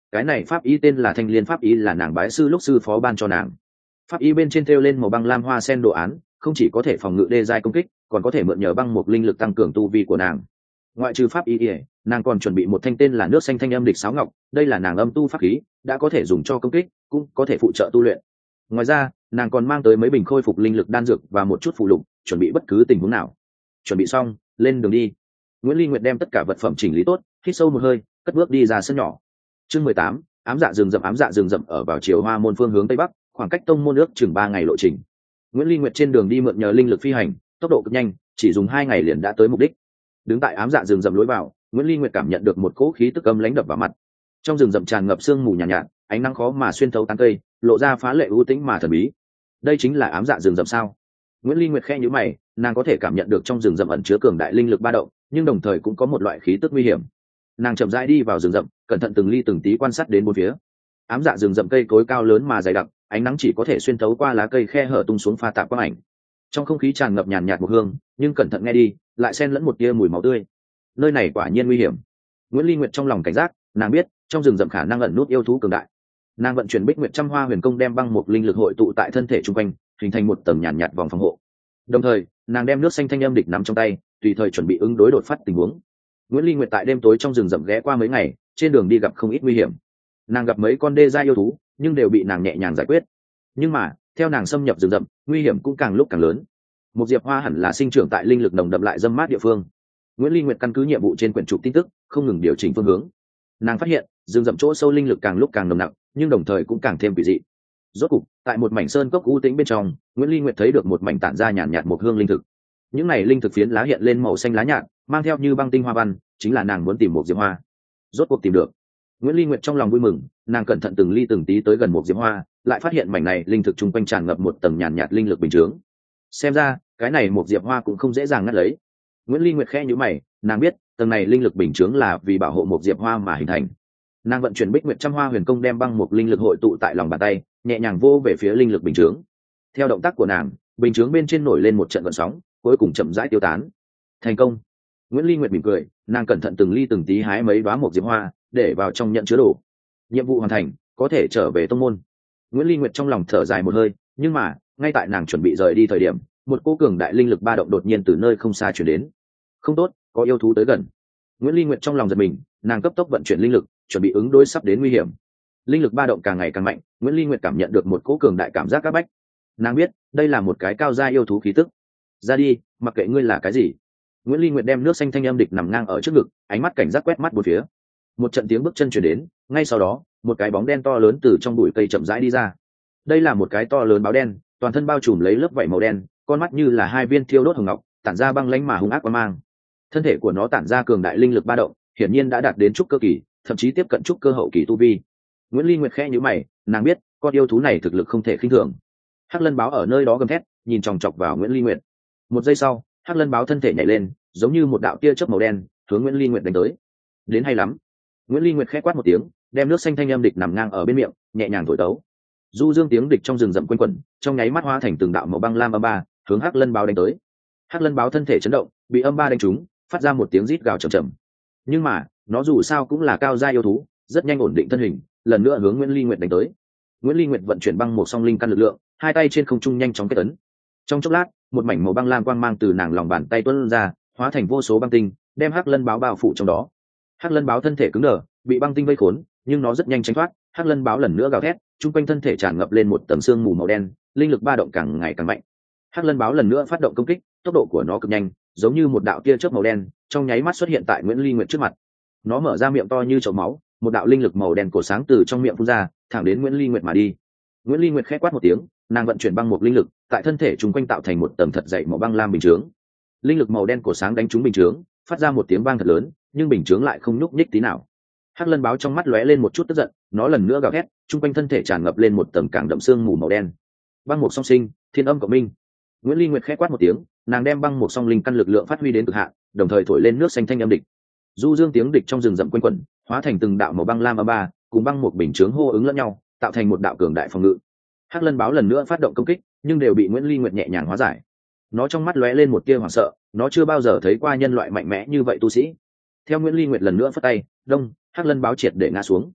cái này pháp y tên là Thanh Liên pháp y, là nàng bái sư lúc sư phó ban cho nàng. Pháp y bên trên thêu lên màu băng lam hoa sen đồ án, không chỉ có thể phòng ngự đê giai công kích, còn có thể mượn nhờ băng một linh lực tăng cường tu vi của nàng. Ngoại trừ pháp y, nàng còn chuẩn bị một thanh tên là nước xanh thanh âm địch sáo ngọc, đây là nàng âm tu pháp khí, đã có thể dùng cho công kích, cũng có thể phụ trợ tu luyện. Ngoài ra, nàng còn mang tới mấy bình khôi phục linh lực đan dược và một chút phụ lục, chuẩn bị bất cứ tình huống nào. Chuẩn bị xong, lên đường đi. Nguyễn Ly Nguyệt đem tất cả vật phẩm chỉnh lý tốt, hít sâu một hơi, cất bước đi ra sân nhỏ. Chương 18, ám dạ rừng rậm ở vào chiều Hoa Môn phương hướng tây bắc, khoảng cách tông môn ước chừng 3 ngày lộ trình. Nguyễn Ly Nguyệt trên đường đi mượn nhờ linh lực phi hành, tốc độ cực nhanh, chỉ dùng 2 ngày liền đã tới mục đích. Đứng tại ám dạ rừng rậm lối vào, Nguyễn Ly Nguyệt cảm nhận được một cỗ khí tức âm lãnh đập vào mặt. Trong rừng rậm tràn ngập sương mù nhàn nhạt, ánh nắng khó mà xuyên thấu tán cây, lộ ra phá lệ u tĩnh mà thần bí. Đây chính là ám dạ rừng rậm sao? Nguyễn Ly Nguyệt khẽ nhíu mày, nàng có thể cảm nhận được trong rừng rậm ẩn chứa cường đại linh lực ba động, nhưng đồng thời cũng có một loại khí tức nguy hiểm. Nàng chậm rãi đi vào rừng rậm, cẩn thận từng ly từng tí quan sát đến bốn phía. Ám dạ rừng rậm cây cối cao lớn mà dày đặc, ánh nắng chỉ có thể xuyên thấu qua lá cây khe hở tung xuống pha tạp quang ảnh. Trong không khí tràn ngập nhàn nhạt mùi hương, nhưng cẩn thận nghe đi, lại xen lẫn một tia mùi máu tươi. Nơi này quả nhiên nguy hiểm. Nguyễn Ly Nguyệt trong lòng cảnh giác, nàng biết trong rừng rậm khả năng ẩn nút yêu thú cường đại. Nàng vận chuyển Bích Nguyệt Trăm Hoa Huyền Công, đem băng một linh lực hội tụ tại thân thể trung quanh, hình thành một tầng nhàn nhạt vòng phòng hộ. Đồng thời, nàng đem nước xanh thanh âm địch nắm trong tay, tùy thời chuẩn bị ứng đối đột phát tình huống. Nguyễn Ly Nguyệt tại đêm tối trong rừng rậm ghé qua mấy ngày, trên đường đi gặp không ít nguy hiểm. Nàng gặp mấy con đê gia yêu thú, nhưng đều bị nàng nhẹ nhàng giải quyết. Nhưng mà, theo nàng xâm nhập rừng rậm, nguy hiểm cũng càng lúc càng lớn. Một diệp hoa hẳn là sinh trưởng tại linh lực nồng đậm lại dâm mát địa phương. Nguyễn Ly Nguyệt căn cứ nhiệm vụ trên quyển trục tin tức, không ngừng điều chỉnh phương hướng. Nàng phát hiện, rừng rậm chỗ sâu linh lực càng lúc càng nồng nặc, nhưng đồng thời cũng càng thêm kỳ dị. Rốt cục, tại một mảnh sơn cốc u tĩnh bên trong, Nguyễn Ly Nguyệt thấy được một mảnh tản ra nhàn nhạt một hương linh thực. Những này linh thực phiến lá hiện lên màu xanh lá nhạt, mang theo như băng tinh hoa văn, chính là nàng muốn tìm một diệp hoa. Rốt cuộc tìm được. Nguyễn Ly Nguyệt trong lòng vui mừng, nàng cẩn thận từng ly từng tí tới gần một diệp hoa, lại phát hiện mảnh này linh thực chung quanh tràn ngập một tầng nhàn nhạt linh lực bình chướng. Xem ra, cái này một diệp hoa cũng không dễ dàng ngắt lấy. Nguyễn Ly Nguyệt khẽ nhíu mày, nàng biết, tầng này linh lực bình chướng là vì bảo hộ một diệp hoa mà hình thành. Nàng vận chuyển Bích Nguyệt Trăm Hoa Huyền Công, đem băng một linh lực hội tụ tại lòng bàn tay, nhẹ nhàng vô về phía linh lực bình chướng. Theo động tác của nàng, bình chướng bên trên nổi lên một trận gợn sóng, cuối cùng chậm rãi tiêu tán. Thành công. Nguyễn Ly Nguyệt mỉm cười, nàng cẩn thận từng ly từng tí hái mấy đóa một diệp hoa, để vào trong nhận chứa đồ. Nhiệm vụ hoàn thành, có thể trở về tông môn. Nguyễn Ly Nguyệt trong lòng thở dài một hơi, nhưng mà, ngay tại nàng chuẩn bị rời đi thời điểm, một cỗ cường đại linh lực ba động đột nhiên từ nơi không xa truyền đến. Không tốt, có yêu thú tới gần. Nguyễn Ly Nguyệt trong lòng giật mình, nàng cấp tốc vận chuyển linh lực, chuẩn bị ứng đối sắp đến nguy hiểm. Linh lực ba động càng ngày càng mạnh, Nguyễn Ly Nguyệt cảm nhận được một cỗ cường đại cảm giác áp bách. Nàng biết, đây là một cái cao gia yêu thú khí tức. Ra đi, mặc kệ ngươi là cái gì. Nguyễn Ly Nguyệt đem nước xanh thanh âm địch nằm ngang ở trước ngực, ánh mắt cảnh giác quét mắt bốn phía. Một trận tiếng bước chân truyền đến, ngay sau đó, một cái bóng đen to lớn từ trong bụi cây chậm rãi đi ra. Đây là một cái to lớn báo đen, toàn thân bao trùm lấy lớp vảy màu đen, con mắt như là hai viên thiêu đốt hồng ngọc, tản ra băng lãnh mà hung ác quang mang. Thân thể của nó tản ra cường đại linh lực ba động, hiển nhiên đã đạt đến trúc cơ kỳ, thậm chí tiếp cận trúc cơ hậu kỳ tu vi. Nguyễn Ly Nguyệt khẽ nhíu mày, nàng biết, con yêu thú này thực lực không thể khinh thường. Hắc Lân báo ở nơi đó gầm thét, nhìn chòng chọc vào Nguyễn Ly Nguyệt. Một giây sau, Hắc Lân báo thân thể nhảy lên, giống như một đạo tia chớp màu đen, hướng Nguyễn Ly Nguyệt đánh tới. Đến hay lắm. Nguyễn Ly Nguyệt khẽ quát một tiếng, đem nước xanh thanh âm địch nằm ngang ở bên miệng, nhẹ nhàng thổi tấu. Du dương tiếng địch trong rừng rậm quanh quẩn, trong nháy mắt hóa thành từng đạo màu băng lam âm ba, hướng Hắc Lân báo đánh tới. Hắc Lân báo thân thể chấn động, bị âm ba đánh trúng, phát ra một tiếng rít gào trầm trầm. Nhưng mà, nó dù sao cũng là cao gia yêu thú, rất nhanh ổn định thân hình, lần nữa hướng Nguyễn Ly Nguyệt đánh tới. Nguyễn Ly Nguyệt vận chuyển băng một song linh căn lực lượng, hai tay trên không trung nhanh chóng kết ấn. Trong chốc lát, một mảnh màu băng lam quang mang từ nàng lòng bàn tay tuôn ra, hóa thành vô số băng tinh, đem Hắc Lân báo bao phủ trong đó. Hắc Lân báo thân thể cứng đờ, bị băng tinh vây khốn, nhưng nó rất nhanh tránh thoát. Hắc Lân báo lần nữa gào thét, trung quanh thân thể tràn ngập lên một tầng sương mù màu đen, linh lực ba động càng ngày càng mạnh. Hắc Lân báo lần nữa phát động công kích, tốc độ của nó cực nhanh, giống như một đạo tia chớp màu đen, trong nháy mắt xuất hiện tại Nguyễn Ly Nguyệt trước mặt. Nó mở ra miệng to như chậu máu, một đạo linh lực màu đen cổ sáng từ trong miệng phun ra, thẳng đến Nguyễn Ly Nguyệt mà đi. Nguyễn Ly Nguyệt khẽ quát một tiếng, nàng vận chuyển băng một linh lực, tại thân thể chúng quanh tạo thành một tầng thật dày màu băng lam bình chướng. Linh lực màu đen cổ sáng đánh trúng bình chướng, phát ra một tiếng vang thật lớn, nhưng bình chướng lại không nhúc nhích tí nào. Hắc Lân báo trong mắt lóe lên một chút tức giận, nó lần nữa gào thét, chung quanh thân thể tràn ngập lên một tầng càng đậm sương mù màu đen. Băng một song sinh, thiên âm cộng minh. Nguyễn Ly Nguyệt khẽ quát một tiếng, nàng đem băng một song linh căn lực lượng phát huy đến cực hạn, đồng thời thổi lên nước xanh thanh âm địch. Du dương tiếng địch trong rừng rậm quanh quẩn, hóa thành từng đạo màu băng lam âm ba, cùng băng một bình chướng hô ứng lẫn nhau, tạo thành một đạo cường đại phòng ngự. Hắc Lân báo lần nữa phát động công kích, nhưng đều bị Nguyễn Ly Nguyệt nhẹ nhàng hóa giải. Nó trong mắt lóe lên một tia hoảng sợ, nó chưa bao giờ thấy qua nhân loại mạnh mẽ như vậy tu sĩ. Theo Nguyễn Ly Nguyệt lần nữa phất tay, đông, Hắc Lân báo triệt để ngã xuống.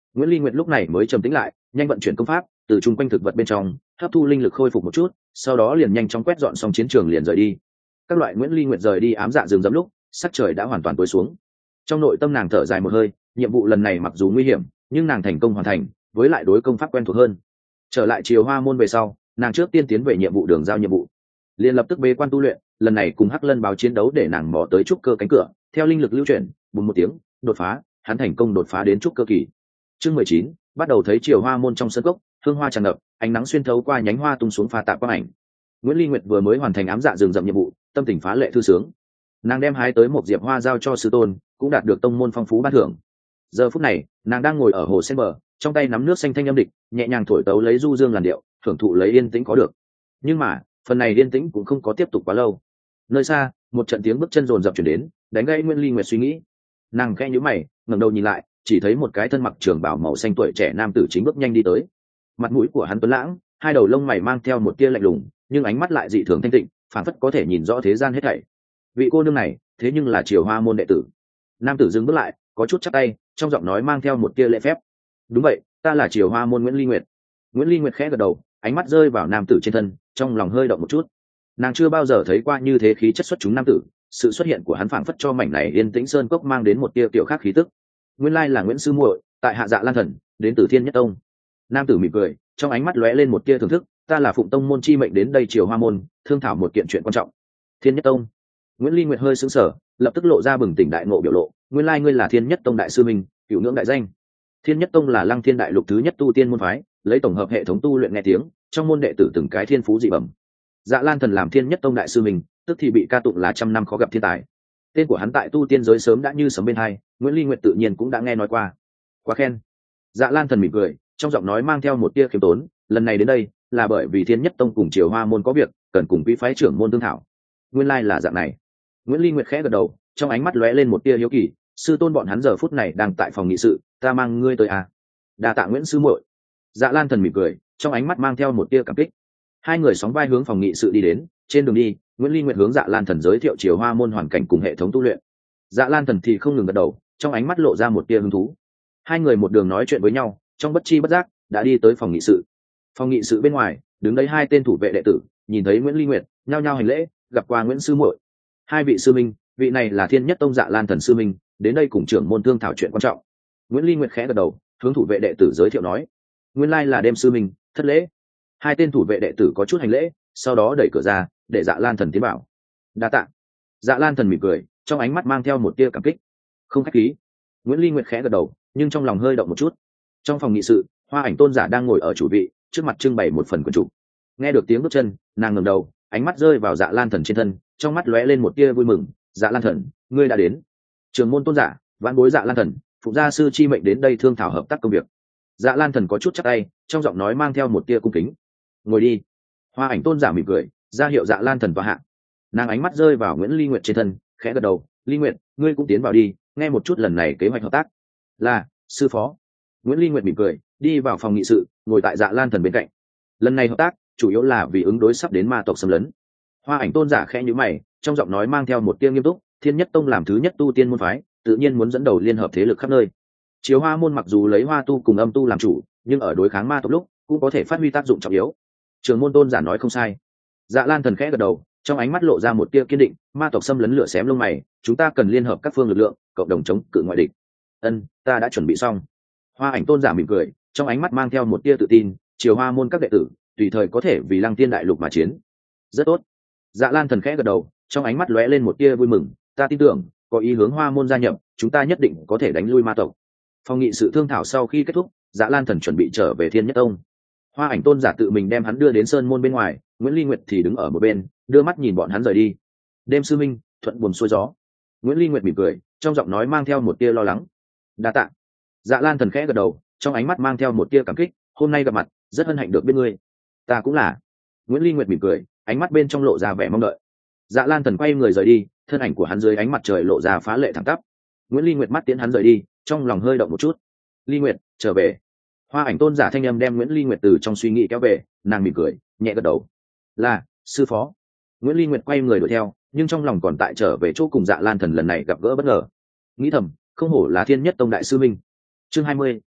Nguyễn Ly Nguyệt lúc này mới trầm tĩnh lại, nhanh vận chuyển công pháp, từ chung quanh thực vật bên trong hấp thu linh lực khôi phục một chút, sau đó liền nhanh chóng quét dọn xong chiến trường liền rời đi. Các loại Nguyễn Ly Nguyệt rời đi ám dạ rừng rậm lúc, sắc trời đã hoàn toàn tối xuống. Trong nội tâm nàng thở dài một hơi, nhiệm vụ lần này mặc dù nguy hiểm, nhưng nàng thành công hoàn thành, với lại đối công pháp quen thuộc hơn. Trở lại Triều Hoa môn về sau, nàng trước tiên tiến về nhiệm vụ đường giao nhiệm vụ, liền lập tức bế quan tu luyện. Lần này cùng Hắc Lân báo chiến đấu để nàng mò tới trúc cơ cánh cửa, theo linh lực lưu chuyển, bùng một tiếng, đột phá, hắn thành công đột phá đến trúc cơ kỳ. Chương 19, bắt đầu thấy Triều Hoa môn trong sân cốc, hương hoa tràn ngập, ánh nắng xuyên thấu qua nhánh hoa tung xuống pha tạp quang ảnh. Nguyễn Ly Nguyệt vừa mới hoàn thành ám dạ rừng rậm nhiệm vụ, tâm tình phá lệ thư sướng. Nàng đem hái tới một diệp hoa giao cho sư tôn, cũng đạt được tông môn phong phú ban thưởng. Giờ phút này, nàng đang ngồi ở hồ sen bờ, trong tay nắm nước xanh thanh âm địch, nhẹ nhàng thổi tấu lấy du dương làn điệu, thưởng thụ lấy yên tĩnh có được. Nhưng mà, phần này yên tĩnh cũng không có tiếp tục quá lâu. Nơi xa, một trận tiếng bước chân rồn rập chuyển đến, đánh gãy Nguyễn Ly Nguyệt suy nghĩ. Nàng khẽ nhíu mày, ngẩng đầu nhìn lại, chỉ thấy một cái thân mặc trường bào màu xanh tuổi trẻ nam tử chính bước nhanh đi tới. Mặt mũi của hắn tuấn lãng, hai đầu lông mày mang theo một tia lạnh lùng, nhưng ánh mắt lại dị thường thanh tịnh, phảng phất có thể nhìn rõ thế gian hết thảy. Vị cô nương này, thế nhưng là Triều Hoa môn đệ tử. Nam tử dừng bước lại, có chút chắp tay, trong giọng nói mang theo một tia lễ phép. Đúng vậy, ta là Triều Hoa môn Nguyễn Ly Nguyệt. Nguyễn Ly Nguyệt khẽ gật đầu, ánh mắt rơi vào nam tử trên thân, trong lòng hơi động một chút. Nàng chưa bao giờ thấy qua như thế khí chất xuất chúng nam tử, sự xuất hiện của hắn phảng phất cho mảnh này yên tĩnh sơn cốc mang đến một tia tiểu khác khí tức. Nguyên lai là Nguyễn sư muội, tại Hạ Dạ Lan Thần, đến từ Thiên Nhất Tông. Nam tử mỉm cười, trong ánh mắt lóe lên một tia thưởng thức, ta là phụng tông môn chi mệnh đến đây Triều Hoa môn, thương thảo một kiện chuyện quan trọng. Thiên Nhất Tông. Nguyễn Ly Nguyệt hơi sững sờ, lập tức lộ ra bừng tỉnh đại ngộ biểu lộ, nguyên lai ngươi là Thiên Nhất Tông đại sư minh, cửu ngưỡng đại danh. Thiên Nhất Tông là Lăng Thiên đại lục thứ nhất tu tiên môn phái, lấy tổng hợp hệ thống tu luyện nghe tiếng, trong môn đệ tử từng cái thiên phú dị bẩm. Dạ Lan Thần làm Thiên Nhất Tông đại sư minh, tức thì bị ca tụng là trăm năm khó gặp thiên tài. Tên của hắn tại tu tiên giới sớm đã như sấm bên hai, Nguyễn Ly Nguyệt tự nhiên cũng đã nghe nói qua. Quá khen. Dạ Lan Thần mỉm cười, trong giọng nói mang theo một tia khiêm tốn, lần này đến đây là bởi vì Thiên Nhất Tông cùng Triều Hoa môn có việc, cần cùng quý phái trưởng môn tương thảo. Nguyên lai là dạng này. Nguyễn Ly Nguyệt khẽ gật đầu, trong ánh mắt lóe lên một tia hiếu kỳ, sư tôn bọn hắn giờ phút này đang tại phòng nghị sự, ta mang ngươi tới à? Đa tạ Nguyễn sư muội. Dạ Lan Thần mỉm cười, trong ánh mắt mang theo một tia cảm kích. Hai người sóng vai hướng phòng nghị sự đi đến, trên đường đi, Nguyễn Ly Nguyệt hướng Dạ Lan Thần giới thiệu Triều Hoa môn hoàn cảnh cùng hệ thống tu luyện. Dạ Lan Thần thì không ngừng gật đầu, trong ánh mắt lộ ra một tia hứng thú. Hai người một đường nói chuyện với nhau, trong bất chi bất giác đã đi tới phòng nghị sự. Phòng nghị sự bên ngoài, đứng đấy hai tên thủ vệ đệ tử, nhìn thấy Nguyễn Ly Nguyệt, nhao nhao hành lễ, gặp qua Nguyễn sư muội. Hai vị sư minh, vị này là Thiên Nhất Tông Dạ Lan Thần sư minh, đến đây cùng trưởng môn thương thảo chuyện quan trọng. Nguyễn Ly Nguyệt khẽ gật đầu, hướng thủ vệ đệ tử giới thiệu nói, nguyên lai là đêm sư minh, thất lễ. Hai tên thủ vệ đệ tử có chút hành lễ, sau đó đẩy cửa ra, để Dạ Lan Thần tiến bảo. Đa tạ. Dạ Lan Thần mỉm cười, trong ánh mắt mang theo một tia cảm kích. Không khách khí. Nguyễn Ly Nguyệt khẽ gật đầu, nhưng trong lòng hơi động một chút. Trong phòng nghị sự, Hoa Ảnh Tôn giả đang ngồi ở chủ vị, trước mặt trưng bày một phần quyển trục. Nghe được tiếng bước chân, nàng ngẩng đầu, ánh mắt rơi vào Dạ Lan Thần trên thân, trong mắt lóe lên một tia vui mừng. Dạ Lan Thần, ngươi đã đến. Trường môn tôn giả, vãn bối Dạ Lan Thần, phụ gia sư chi mệnh đến đây thương thảo hợp tác công việc. Dạ Lan Thần có chút chắp tay, trong giọng nói mang theo một tia cung kính. Ngồi đi. Hoa Ảnh Tôn giả mỉm cười, ra hiệu Dạ Lan Thần vào hạ. Nàng ánh mắt rơi vào Nguyễn Ly Nguyệt trên thân, khẽ gật đầu, Ly Nguyệt, ngươi cũng tiến vào đi, nghe một chút lần này kế hoạch hợp tác. Là, sư phó. Nguyễn Ly Nguyệt mỉm cười, đi vào phòng nghị sự, ngồi tại Dạ Lan Thần bên cạnh. Lần này hợp tác, chủ yếu là vì ứng đối sắp đến ma tộc xâm lấn. Hoa Ảnh Tôn giả khẽ nhíu mày, trong giọng nói mang theo một tia nghiêm túc, Thiên Nhất Tông làm thứ nhất tu tiên môn phái, tự nhiên muốn dẫn đầu liên hợp thế lực khắp nơi. Chiếu Hoa môn mặc dù lấy Hoa tu cùng Âm tu làm chủ, nhưng ở đối kháng ma tộc lúc cũng có thể phát huy tác dụng trọng yếu. Trường môn tôn giả nói không sai. Dạ Lan Thần khẽ gật đầu, trong ánh mắt lộ ra một tia kiên định, ma tộc xâm lấn lửa xém lông mày, chúng ta cần liên hợp các phương lực lượng, cộng đồng chống cự ngoại địch. Ân, ta đã chuẩn bị xong. Hoa Ảnh Tôn giả mỉm cười, trong ánh mắt mang theo một tia tự tin, Triều Hoa môn các đệ tử tùy thời có thể vì Lăng Tiên đại lục mà chiến. Rất tốt. Dạ Lan Thần khẽ gật đầu, trong ánh mắt lóe lên một tia vui mừng, ta tin tưởng, có ý hướng Hoa môn gia nhập, chúng ta nhất định có thể đánh lui ma tộc. Phòng nghị sự thương thảo sau khi kết thúc, Dạ Lan Thần chuẩn bị trở về Thiên Nhất Tông. Hoa Ảnh Tôn giả tự mình đem hắn đưa đến sơn môn bên ngoài, Nguyễn Ly Nguyệt thì đứng ở một bên, đưa mắt nhìn bọn hắn rời đi. Đêm sư minh, thuận buồm xuôi gió. Nguyễn Ly Nguyệt mỉm cười, trong giọng nói mang theo một tia lo lắng. Đa tạ. Dạ Lan Thần khẽ gật đầu, trong ánh mắt mang theo một tia cảm kích, hôm nay gặp mặt, rất hân hạnh được biết ngươi. Ta cũng là. Nguyễn Ly Nguyệt mỉm cười, ánh mắt bên trong lộ ra vẻ mong đợi. Dạ Lan Thần quay người rời đi, thân ảnh của hắn dưới ánh mặt trời lộ ra phá lệ thẳng tắp. Nguyễn Ly Nguyệt mắt tiễn hắn rời đi, trong lòng hơi động một chút. Ly Nguyệt, trở về. Hoa Ảnh Tôn giả thanh âm đem Nguyễn Ly Nguyệt từ trong suy nghĩ kéo về, nàng mỉm cười, nhẹ gật đầu. Là, sư phó. Nguyễn Ly Nguyệt quay người đuổi theo, nhưng trong lòng còn tại trở về chỗ cùng Dạ Lan Thần lần này gặp gỡ bất ngờ. Nghĩ thầm, không hổ là Thiên Nhất Tông đại sư minh. Chương 20,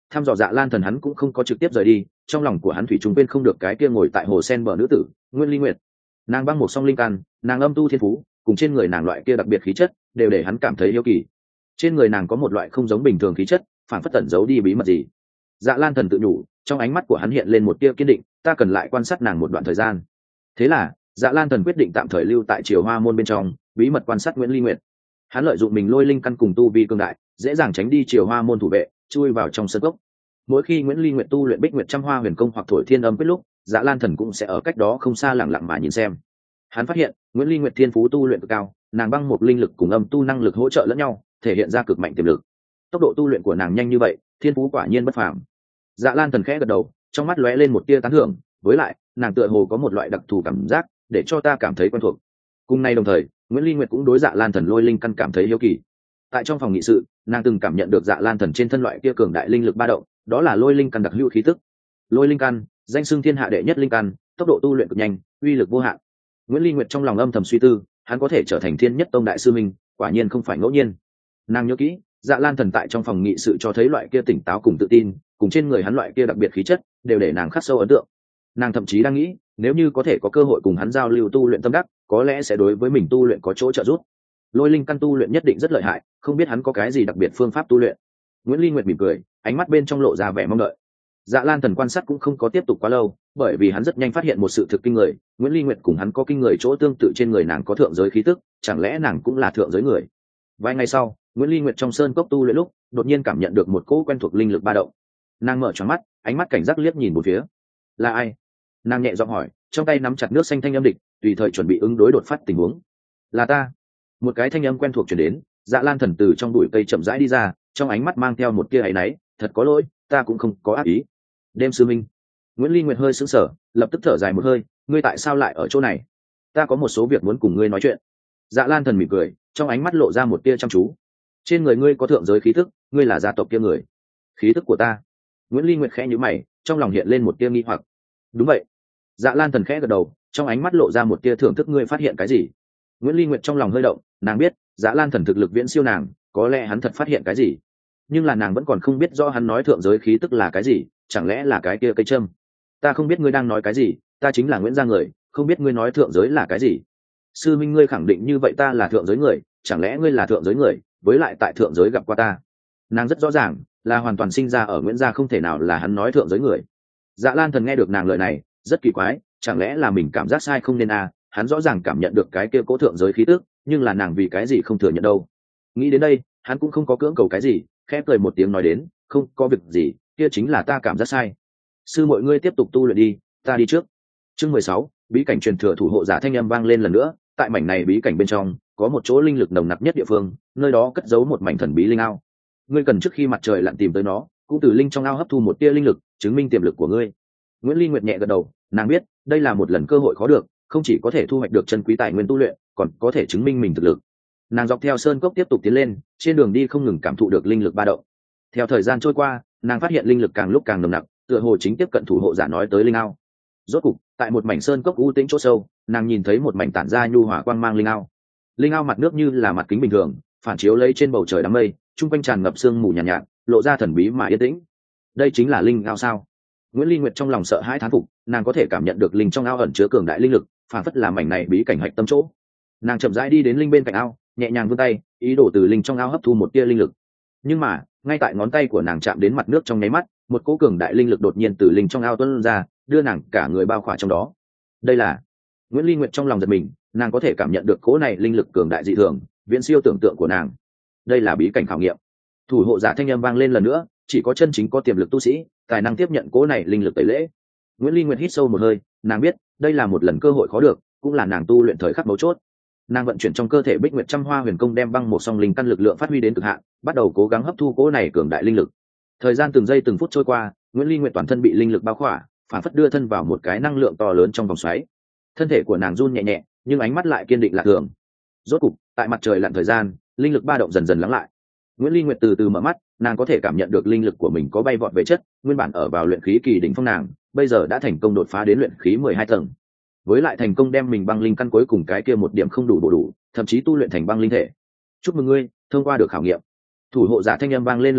thăm dò Dạ Lan Thần hắn cũng không có trực tiếp rời đi, trong lòng của hắn thủy chung quên không được cái kia ngồi tại hồ sen bờ nữ tử Nguyễn Ly Nguyệt. Nàng băng một song linh căn, nàng âm tu thiên phú, cùng trên người nàng loại kia đặc biệt khí chất đều để hắn cảm thấy yêu kỳ. Trên người nàng có một loại không giống bình thường khí chất, phản phất tẩn giấu đi bí mật gì. Dạ Lan Thần tự nhủ, trong ánh mắt của hắn hiện lên một tia kiên định, ta cần lại quan sát nàng một đoạn thời gian. Thế là Dạ Lan Thần quyết định tạm thời lưu tại Triều Hoa môn bên trong, bí mật quan sát Nguyễn Ly Nguyệt. Hắn lợi dụng mình lôi linh căn cùng tu vi cường đại, dễ dàng tránh đi Triều Hoa môn thủ vệ, chui vào trong sân cốc. Mỗi khi Nguyễn Ly Nguyệt tu luyện Bích Nguyệt Trăm Hoa Huyền Công hoặc Thổi Thiên Âm quyết lúc, Dạ Lan Thần cũng sẽ ở cách đó không xa lặng lặng mà nhìn xem. Hắn phát hiện Nguyễn Ly Nguyệt thiên phú tu luyện cực cao, nàng băng một linh lực cùng âm tu năng lực hỗ trợ lẫn nhau, thể hiện ra cực mạnh tiềm lực. Tốc độ tu luyện của nàng nhanh như vậy, thiên phú quả nhiên bất phàm. Dạ Lan Thần khẽ gật đầu, trong mắt lóe lên một tia tán thưởng, với lại nàng tựa hồ có một loại đặc thù cảm giác để cho ta cảm thấy quen thuộc. Cùng nay đồng thời, Nguyễn Ly Nguyệt cũng đối Dạ Lan Thần lôi linh căn cảm thấy hiếu kỳ. Tại trong phòng nghị sự, nàng từng cảm nhận được Dạ Lan Thần trên thân loại kia cường đại linh lực ba động, đó là lôi linh căn đặc hữu khí tức. Lôi linh căn, danh xưng thiên hạ đệ nhất linh căn, tốc độ tu luyện cực nhanh, uy lực vô hạn. Nguyễn Ly Nguyệt trong lòng âm thầm suy tư, hắn có thể trở thành thiên nhất tông đại sư minh, quả nhiên không phải ngẫu nhiên. Nàng nhớ kỹ, Dạ Lan Thần tại trong phòng nghị sự cho thấy loại kia tỉnh táo cùng tự tin, cùng trên người hắn loại kia đặc biệt khí chất, đều để nàng khắc sâu ấn tượng. Nàng thậm chí đang nghĩ, nếu như có thể có cơ hội cùng hắn giao lưu tu luyện tâm đắc, có lẽ sẽ đối với mình tu luyện có chỗ trợ giúp. Lôi linh căn tu luyện nhất định rất lợi hại, không biết hắn có cái gì đặc biệt phương pháp tu luyện. Nguyễn Ly Nguyệt mỉm cười, ánh mắt bên trong lộ ra vẻ mong đợi. Dạ Lan Thần quan sát cũng không có tiếp tục quá lâu, bởi vì hắn rất nhanh phát hiện một sự thực kinh người, Nguyễn Ly Nguyệt cùng hắn có kinh người chỗ tương tự, trên người nàng có thượng giới khí tức, chẳng lẽ nàng cũng là thượng giới người? Vài ngày sau, Nguyễn Ly Nguyệt trong sơn cốc tu luyện lúc, đột nhiên cảm nhận được một cỗ quen thuộc linh lực ba động. Nàng mở tròn mắt, ánh mắt cảnh giác liếc nhìn một phía. Là ai? Nàng nhẹ giọng hỏi, trong tay nắm chặt nước xanh thanh âm địch, tùy thời chuẩn bị ứng đối đột phát tình huống. Là ta. Một cái thanh âm quen thuộc truyền đến. Dạ Lan Thần từ trong bụi cây chậm rãi đi ra, trong ánh mắt mang theo một tia áy náy, thật có lỗi, ta cũng không có ác ý. Đêm sư minh. Nguyễn Ly Nguyệt hơi sững sờ, lập tức thở dài một hơi, ngươi tại sao lại ở chỗ này? Ta có một số việc muốn cùng ngươi nói chuyện. Dạ Lan Thần mỉm cười, trong ánh mắt lộ ra một tia chăm chú. Trên người ngươi có thượng giới khí tức, ngươi là gia tộc kia người. Khí tức của ta? Nguyễn Ly Nguyệt khẽ nhíu mày, trong lòng hiện lên một tia nghi hoặc. Đúng vậy. Dạ Lan Thần khẽ gật đầu, trong ánh mắt lộ ra một tia thưởng thức, ngươi phát hiện cái gì? Nguyễn Ly Nguyệt trong lòng hơi động, nàng biết Dạ Lan Thần thực lực viễn siêu nàng, có lẽ hắn thật phát hiện cái gì, nhưng là nàng vẫn còn không biết rõ hắn nói thượng giới khí tức là cái gì, chẳng lẽ là cái kia cây châm? Ta không biết ngươi đang nói cái gì, ta chính là Nguyễn gia người, không biết ngươi nói thượng giới là cái gì. Sư minh, ngươi khẳng định như vậy ta là thượng giới người, chẳng lẽ ngươi là thượng giới người, với lại tại thượng giới gặp qua ta? Nàng rất rõ ràng là hoàn toàn sinh ra ở Nguyễn gia, không thể nào là hắn nói thượng giới người. Dạ Lan Thần nghe được nàng lời này rất kỳ quái, chẳng lẽ là mình cảm giác sai không nên à? Hắn rõ ràng cảm nhận được cái kia cố thượng giới khí tức, nhưng là nàng vì cái gì không thừa nhận đâu? Nghĩ đến đây, hắn cũng không có cưỡng cầu cái gì, khẽ cười một tiếng nói đến, không có việc gì, kia chính là ta cảm giác sai. Sư mọi ngươi tiếp tục tu luyện đi, ta đi trước. Chương 16, bí cảnh truyền thừa thủ hộ giả thanh âm vang lên lần nữa, tại mảnh này bí cảnh bên trong, có một chỗ linh lực nồng nặc nhất địa phương, nơi đó cất giấu một mảnh thần bí linh ao. Ngươi cần trước khi mặt trời lặn tìm tới nó, cũng từ linh trong ao hấp thu một tia linh lực, chứng minh tiềm lực của ngươi. Nguyễn Ly Nguyệt nhẹ gật đầu, nàng biết, đây là một lần cơ hội khó được, không chỉ có thể thu hoạch được chân quý tài nguyên tu luyện, còn có thể chứng minh mình thực lực. Nàng dọc theo sơn cốc tiếp tục tiến lên, trên đường đi không ngừng cảm thụ được linh lực ba động. Theo thời gian trôi qua, nàng phát hiện linh lực càng lúc càng nồng nặc, tựa hồ chính tiếp cận thủ hộ giả nói tới linh ao. Rốt cục, tại một mảnh sơn cốc u tĩnh chỗ sâu, nàng nhìn thấy một mảnh tản ra nhu hòa quang mang linh ao. Linh ao mặt nước như là mặt kính bình thường, phản chiếu lấy trên bầu trời đám mây, trung quanh tràn ngập sương mù nhàn nhạt, lộ ra thần bí mà yên tĩnh. Đây chính là linh ao sao? Nguyễn Ly Nguyệt trong lòng sợ hãi thán phục, nàng có thể cảm nhận được linh trong ao ẩn chứa cường đại linh lực, phản phất là mảnh này bí cảnh hạch tâm chỗ. Nàng chậm rãi đi đến linh bên cạnh ao, nhẹ nhàng vươn tay, ý đồ từ linh trong ao hấp thu một tia linh lực. Nhưng mà, ngay tại ngón tay của nàng chạm đến mặt nước trong nháy mắt, một cỗ cường đại linh lực đột nhiên từ linh trong ao tuôn ra, đưa nàng cả người bao khỏa trong đó. Đây là... Nguyễn Ly Nguyệt trong lòng giật mình, nàng có thể cảm nhận được cỗ này linh lực cường đại dị thường, viễn siêu tưởng tượng của nàng. Đây là bí cảnh khảo nghiệm. Thủ hộ giả thanh âm vang lên lần nữa, chỉ có chân chính có tiềm lực tu sĩ, tài năng tiếp nhận cỗ này linh lực tẩy lễ. Nguyễn Ly Nguyệt hít sâu một hơi, nàng biết, đây là một lần cơ hội khó được, cũng là nàng tu luyện thời khắc mấu chốt. Nàng vận chuyển trong cơ thể Bích Nguyệt Trăm Hoa Huyền Công, đem băng một song linh căn lực lượng phát huy đến cực hạn, bắt đầu cố gắng hấp thu cỗ này cường đại linh lực. Thời gian từng giây từng phút trôi qua, Nguyễn Ly Nguyệt toàn thân bị linh lực bao khỏa, phản phất đưa thân vào một cái năng lượng to lớn trong vòng xoáy. Thân thể của nàng run nhẹ nhẹ, nhưng ánh mắt lại kiên định lạ thường. Rốt cục, tại mặt trời lặn thời gian, linh lực ba động dần dần lắng lại. Nguyễn Ly Nguyệt từ từ mở mắt, nàng có thể cảm nhận được linh lực của mình có bay vọt về chất, nguyên bản ở vào luyện khí kỳ đỉnh phong nàng, bây giờ đã thành công đột phá đến luyện khí 12 tầng. Với lại thành công đem mình băng linh căn cuối cùng cái kia một điểm không đủ bổ đủ, thậm chí tu luyện thành băng linh thể. Chúc mừng ngươi, thông qua được khảo nghiệm. Thủ hộ giả thanh âm vang lên lần nữa,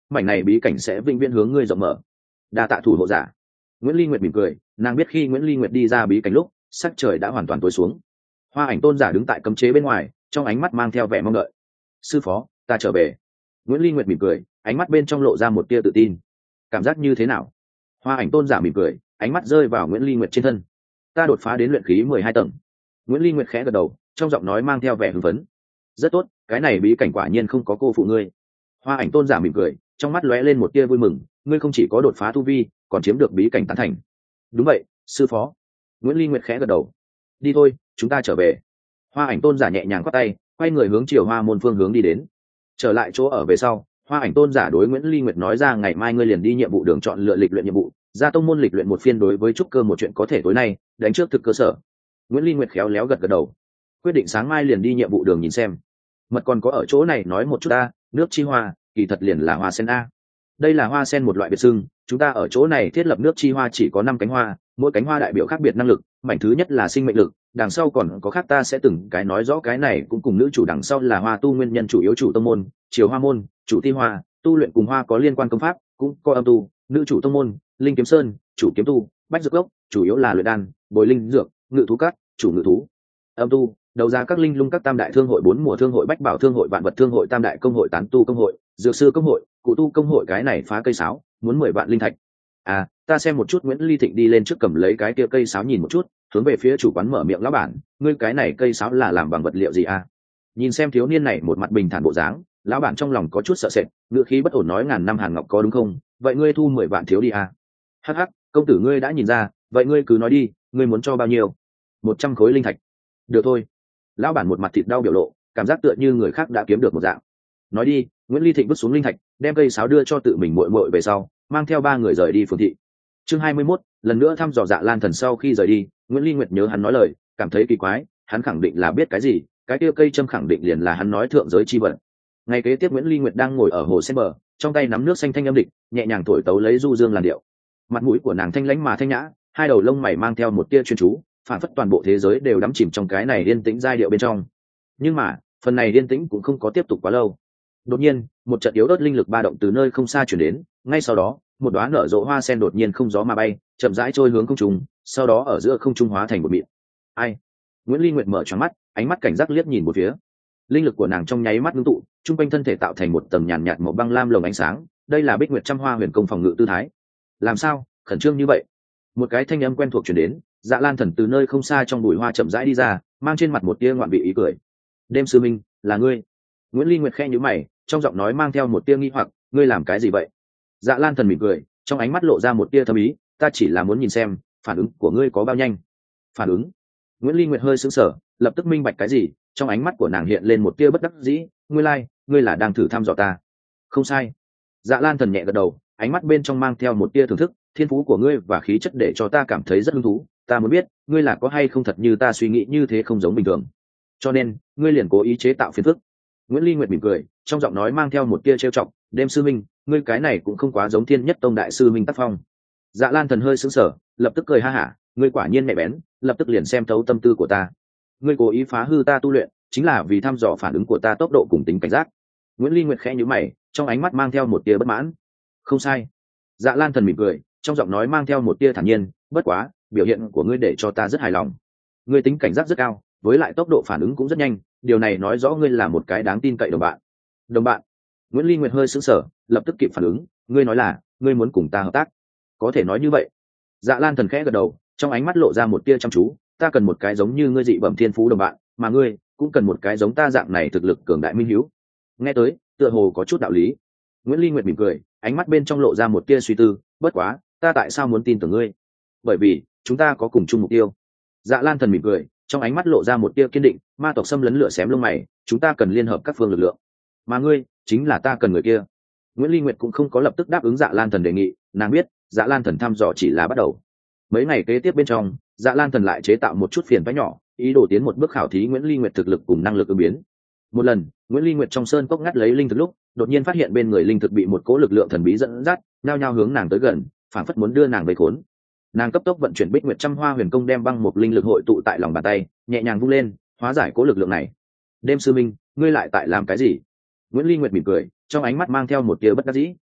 mảnh này bí cảnh sẽ vĩnh viễn hướng ngươi rộng mở. Đa tạ thủ hộ giả. Nguyễn Ly Nguyệt mỉm cười, nàng biết khi Nguyễn Ly Nguyệt đi ra bí cảnh lúc sắc trời đã hoàn toàn tối xuống. Hoa Ảnh tôn giả đứng tại cấm chế bên ngoài, trong ánh mắt mang theo vẻ mong đợi. Sư phó, ta trở về. Nguyễn Ly Nguyệt mỉm cười, ánh mắt bên trong lộ ra một tia tự tin. Cảm giác như thế nào? Hoa Ảnh tôn giả mỉm cười, ánh mắt rơi vào Nguyễn Ly Nguyệt trên thân. Ta đột phá đến luyện khí 12 tầng. Nguyễn Ly Nguyệt khẽ gật đầu, trong giọng nói mang theo vẻ hưng phấn. Rất tốt, cái này bí cảnh quả nhiên không có cô phụ ngươi. Hoa Ảnh tôn giả mỉm cười, trong mắt lóe lên một tia vui mừng, ngươi không chỉ có đột phá tu vi, còn chiếm được bí cảnh tán thành. Đúng vậy, sư phó. Nguyễn Ly Nguyệt khẽ gật đầu. Đi thôi, chúng ta trở về. Hoa Ảnh tôn giả nhẹ nhàng quát tay, quay người hướng chiều Hoa môn phương hướng đi đến. Trở lại chỗ ở về sau, Hoa Ảnh tôn giả đối Nguyễn Ly Nguyệt nói ra ngày mai ngươi liền đi nhiệm vụ đường chọn lựa lịch luyện nhiệm vụ, ra tông môn lịch luyện một phiên đối với trúc cơ một chuyện có thể tối nay đánh trước thực cơ sở. Nguyễn Ly Nguyệt khéo léo gật gật đầu, quyết định sáng mai liền đi nhiệm vụ đường nhìn xem. Mật còn có ở chỗ này nói một chút ta, nước chi hoa kỳ thật liền là hoa sen a. Đây là hoa sen một loại biệt xưng, chúng ta ở chỗ này thiết lập nước chi hoa chỉ có 5 cánh hoa, mỗi cánh hoa đại biểu khác biệt năng lực, mảnh thứ nhất là sinh mệnh lực, đằng sau còn có khác ta sẽ từng cái nói rõ cái này cũng cùng nữ chủ đằng sau là hoa tu nguyên nhân chủ yếu chủ tông môn, chiều hoa môn, chủ ti hoa, tu luyện cùng hoa có liên quan công pháp, cũng có âm tu, nữ chủ tông môn, linh kiếm sơn, chủ kiếm tu, bách dược gốc, chủ yếu là luyện đan, bồi linh dược, ngự thú cát, chủ ngự thú, âm tu, đầu ra các linh lung các tam đại thương hội, 4 mùa thương hội, bách bảo thương hội, vạn vật thương hội, tam đại công hội, tán tu công hội, dược sư công hội, cụ tu công hội, cái này phá cây sáo muốn 10 vạn linh thạch. À, ta xem một chút. Nguyễn Ly Thịnh đi lên trước cầm lấy cái kia cây sáo nhìn một chút, hướng về phía chủ quán mở miệng, lão bản, ngươi cái này cây sáo là làm bằng vật liệu gì à? Nhìn xem thiếu niên này một mặt bình thản bộ dáng, lão bản trong lòng có chút sợ sệt, ngựa khí bất ổn nói, ngàn năm hàn ngọc có đúng không? Vậy ngươi thu 10 vạn thiếu đi à? Hắc hắc, công tử ngươi đã nhìn ra, vậy ngươi cứ nói đi, ngươi muốn cho bao nhiêu? 100 khối linh thạch. Được thôi. Lão bản một mặt thịt đau biểu lộ, cảm giác tựa như người khác đã kiếm được một dạng. Nói đi. Nguyễn Ly Thịnh vứt xuống linh thạch, đem cây sáo đưa cho tự mình muội muội về sau, mang theo 3 người rời đi phường thị. Chương 21, lần nữa thăm dò Dạ Lan Thần. Sau khi rời đi, Nguyễn Ly Nguyệt nhớ hắn nói lời, cảm thấy kỳ quái, hắn khẳng định là biết cái gì, cái kia cây châm khẳng định liền là hắn nói thượng giới chi vật. Ngày kế tiếp Nguyễn Ly Nguyệt đang ngồi ở hồ sen bờ, trong tay nắm nước xanh thanh âm địch, nhẹ nhàng thổi tấu lấy du dương làn điệu. Mặt mũi của nàng thanh lãnh mà thanh nhã, hai đầu lông mày mang theo một tia chuyên chú, phản phất toàn bộ thế giới đều đắm chìm trong cái này yên tĩnh giai điệu bên trong. Nhưng mà, phần này yên tĩnh cũng không có tiếp tục quá lâu. Đột nhiên, một trận yếu ớt linh lực ba động từ nơi không xa chuyển đến, ngay sau đó, một đóa nở rộ hoa sen đột nhiên không gió mà bay, chậm rãi trôi hướng không trung, sau đó ở giữa không trung hóa thành một mịn. Ai? Nguyễn Ly Nguyệt mở tròn mắt, ánh mắt cảnh giác liếc nhìn một phía. Linh lực của nàng trong nháy mắt ngưng tụ, trung quanh thân thể tạo thành một tầng nhàn nhạt màu băng lam lồng ánh sáng, đây là Bích Nguyệt Trăm Hoa Huyền Công phòng ngự tư thái. Làm sao? Khẩn trương như vậy? Một cái thanh âm quen thuộc truyền đến, Dạ Lan Thần từ nơi không xa trong bụi hoa chậm rãi đi ra, mang trên mặt một tia ngoạn vị ý cười. Đêm sư minh, là ngươi? Nguyễn Ly Nguyệt khẽ nhíu mày, trong giọng nói mang theo một tia nghi hoặc, ngươi làm cái gì vậy? Dạ Lan Thần mỉm cười, trong ánh mắt lộ ra một tia thâm ý, ta chỉ là muốn nhìn xem phản ứng của ngươi có bao nhanh. Phản ứng? Nguyễn Ly Nguyệt hơi sững sờ, lập tức minh bạch cái gì, trong ánh mắt của nàng hiện lên một tia bất đắc dĩ, ngươi là đang thử thăm dò ta. Không sai. Dạ Lan Thần nhẹ gật đầu, ánh mắt bên trong mang theo một tia thưởng thức, thiên phú của ngươi và khí chất để cho ta cảm thấy rất hứng thú, ta muốn biết ngươi là có hay không thật như ta suy nghĩ như thế không giống bình thường, cho nên ngươi liền cố ý chế tạo phiền phức. Nguyễn Ly Nguyệt mỉm cười, trong giọng nói mang theo một tia trêu chọc, đêm sư minh, ngươi cái này cũng không quá giống Thiên Nhất Tông đại sư minh tác phong. Dạ Lan Thần hơi sững sờ, lập tức cười ha hả, ngươi quả nhiên nhạy bén, lập tức liền xem thấu tâm tư của ta. Ngươi cố ý phá hư ta tu luyện, chính là vì thăm dò phản ứng của ta tốc độ cùng tính cảnh giác. Nguyễn Ly Nguyệt khẽ nhíu mày, trong ánh mắt mang theo một tia bất mãn. Không sai. Dạ Lan Thần mỉm cười, trong giọng nói mang theo một tia thản nhiên, bất quá, biểu hiện của ngươi để cho ta rất hài lòng. Ngươi tính cảnh giác rất cao, với lại tốc độ phản ứng cũng rất nhanh, điều này nói rõ ngươi là một cái đáng tin cậy đồng bạn. Đồng bạn? Nguyễn Ly Nguyệt hơi sững sờ, lập tức kịp phản ứng, ngươi nói là ngươi muốn cùng ta hợp tác? Có thể nói như vậy. Dạ Lan Thần khẽ gật đầu, trong ánh mắt lộ ra một tia chăm chú, ta cần một cái giống như ngươi dị bẩm thiên phú đồng bạn, mà ngươi cũng cần một cái giống ta dạng này thực lực cường đại minh hiếu. Nghe tới, tựa hồ có chút đạo lý. Nguyễn Ly Nguyệt mỉm cười, ánh mắt bên trong lộ ra một tia suy tư, bất quá, ta tại sao muốn tin tưởng ngươi? Bởi vì chúng ta có cùng chung mục tiêu. Dạ Lan Thần mỉm cười, trong ánh mắt lộ ra một tia kiên định, ma tộc xâm lấn lửa xém lông mày, chúng ta cần liên hợp các phương lực lượng, mà ngươi chính là ta cần người kia. Nguyễn Ly Nguyệt cũng không có lập tức đáp ứng Dạ Lan Thần đề nghị, nàng biết Dạ Lan Thần thăm dò chỉ là bắt đầu. Mấy ngày kế tiếp bên trong, Dạ Lan Thần lại chế tạo một chút phiền toái nhỏ, ý đồ tiến một bước khảo thí Nguyễn Ly Nguyệt thực lực cùng năng lực ứng biến. Một lần, Nguyễn Ly Nguyệt trong sơn cốc ngắt lấy linh thực lúc, đột nhiên phát hiện bên người linh thực bị một cỗ lực lượng thần bí dẫn dắt, nhao nhao hướng nàng tới gần, phảng phất muốn đưa nàng về khốn. Nàng cấp tốc vận chuyển Bích Nguyệt Trăm Hoa Huyền Công, đem băng một linh lực hội tụ tại lòng bàn tay, nhẹ nhàng vung lên, hóa giải cỗ lực lượng này. Đêm sư minh, ngươi lại tại làm cái gì? Nguyễn Ly Nguyệt mỉm cười, trong ánh mắt mang theo một tia bất đắc dĩ.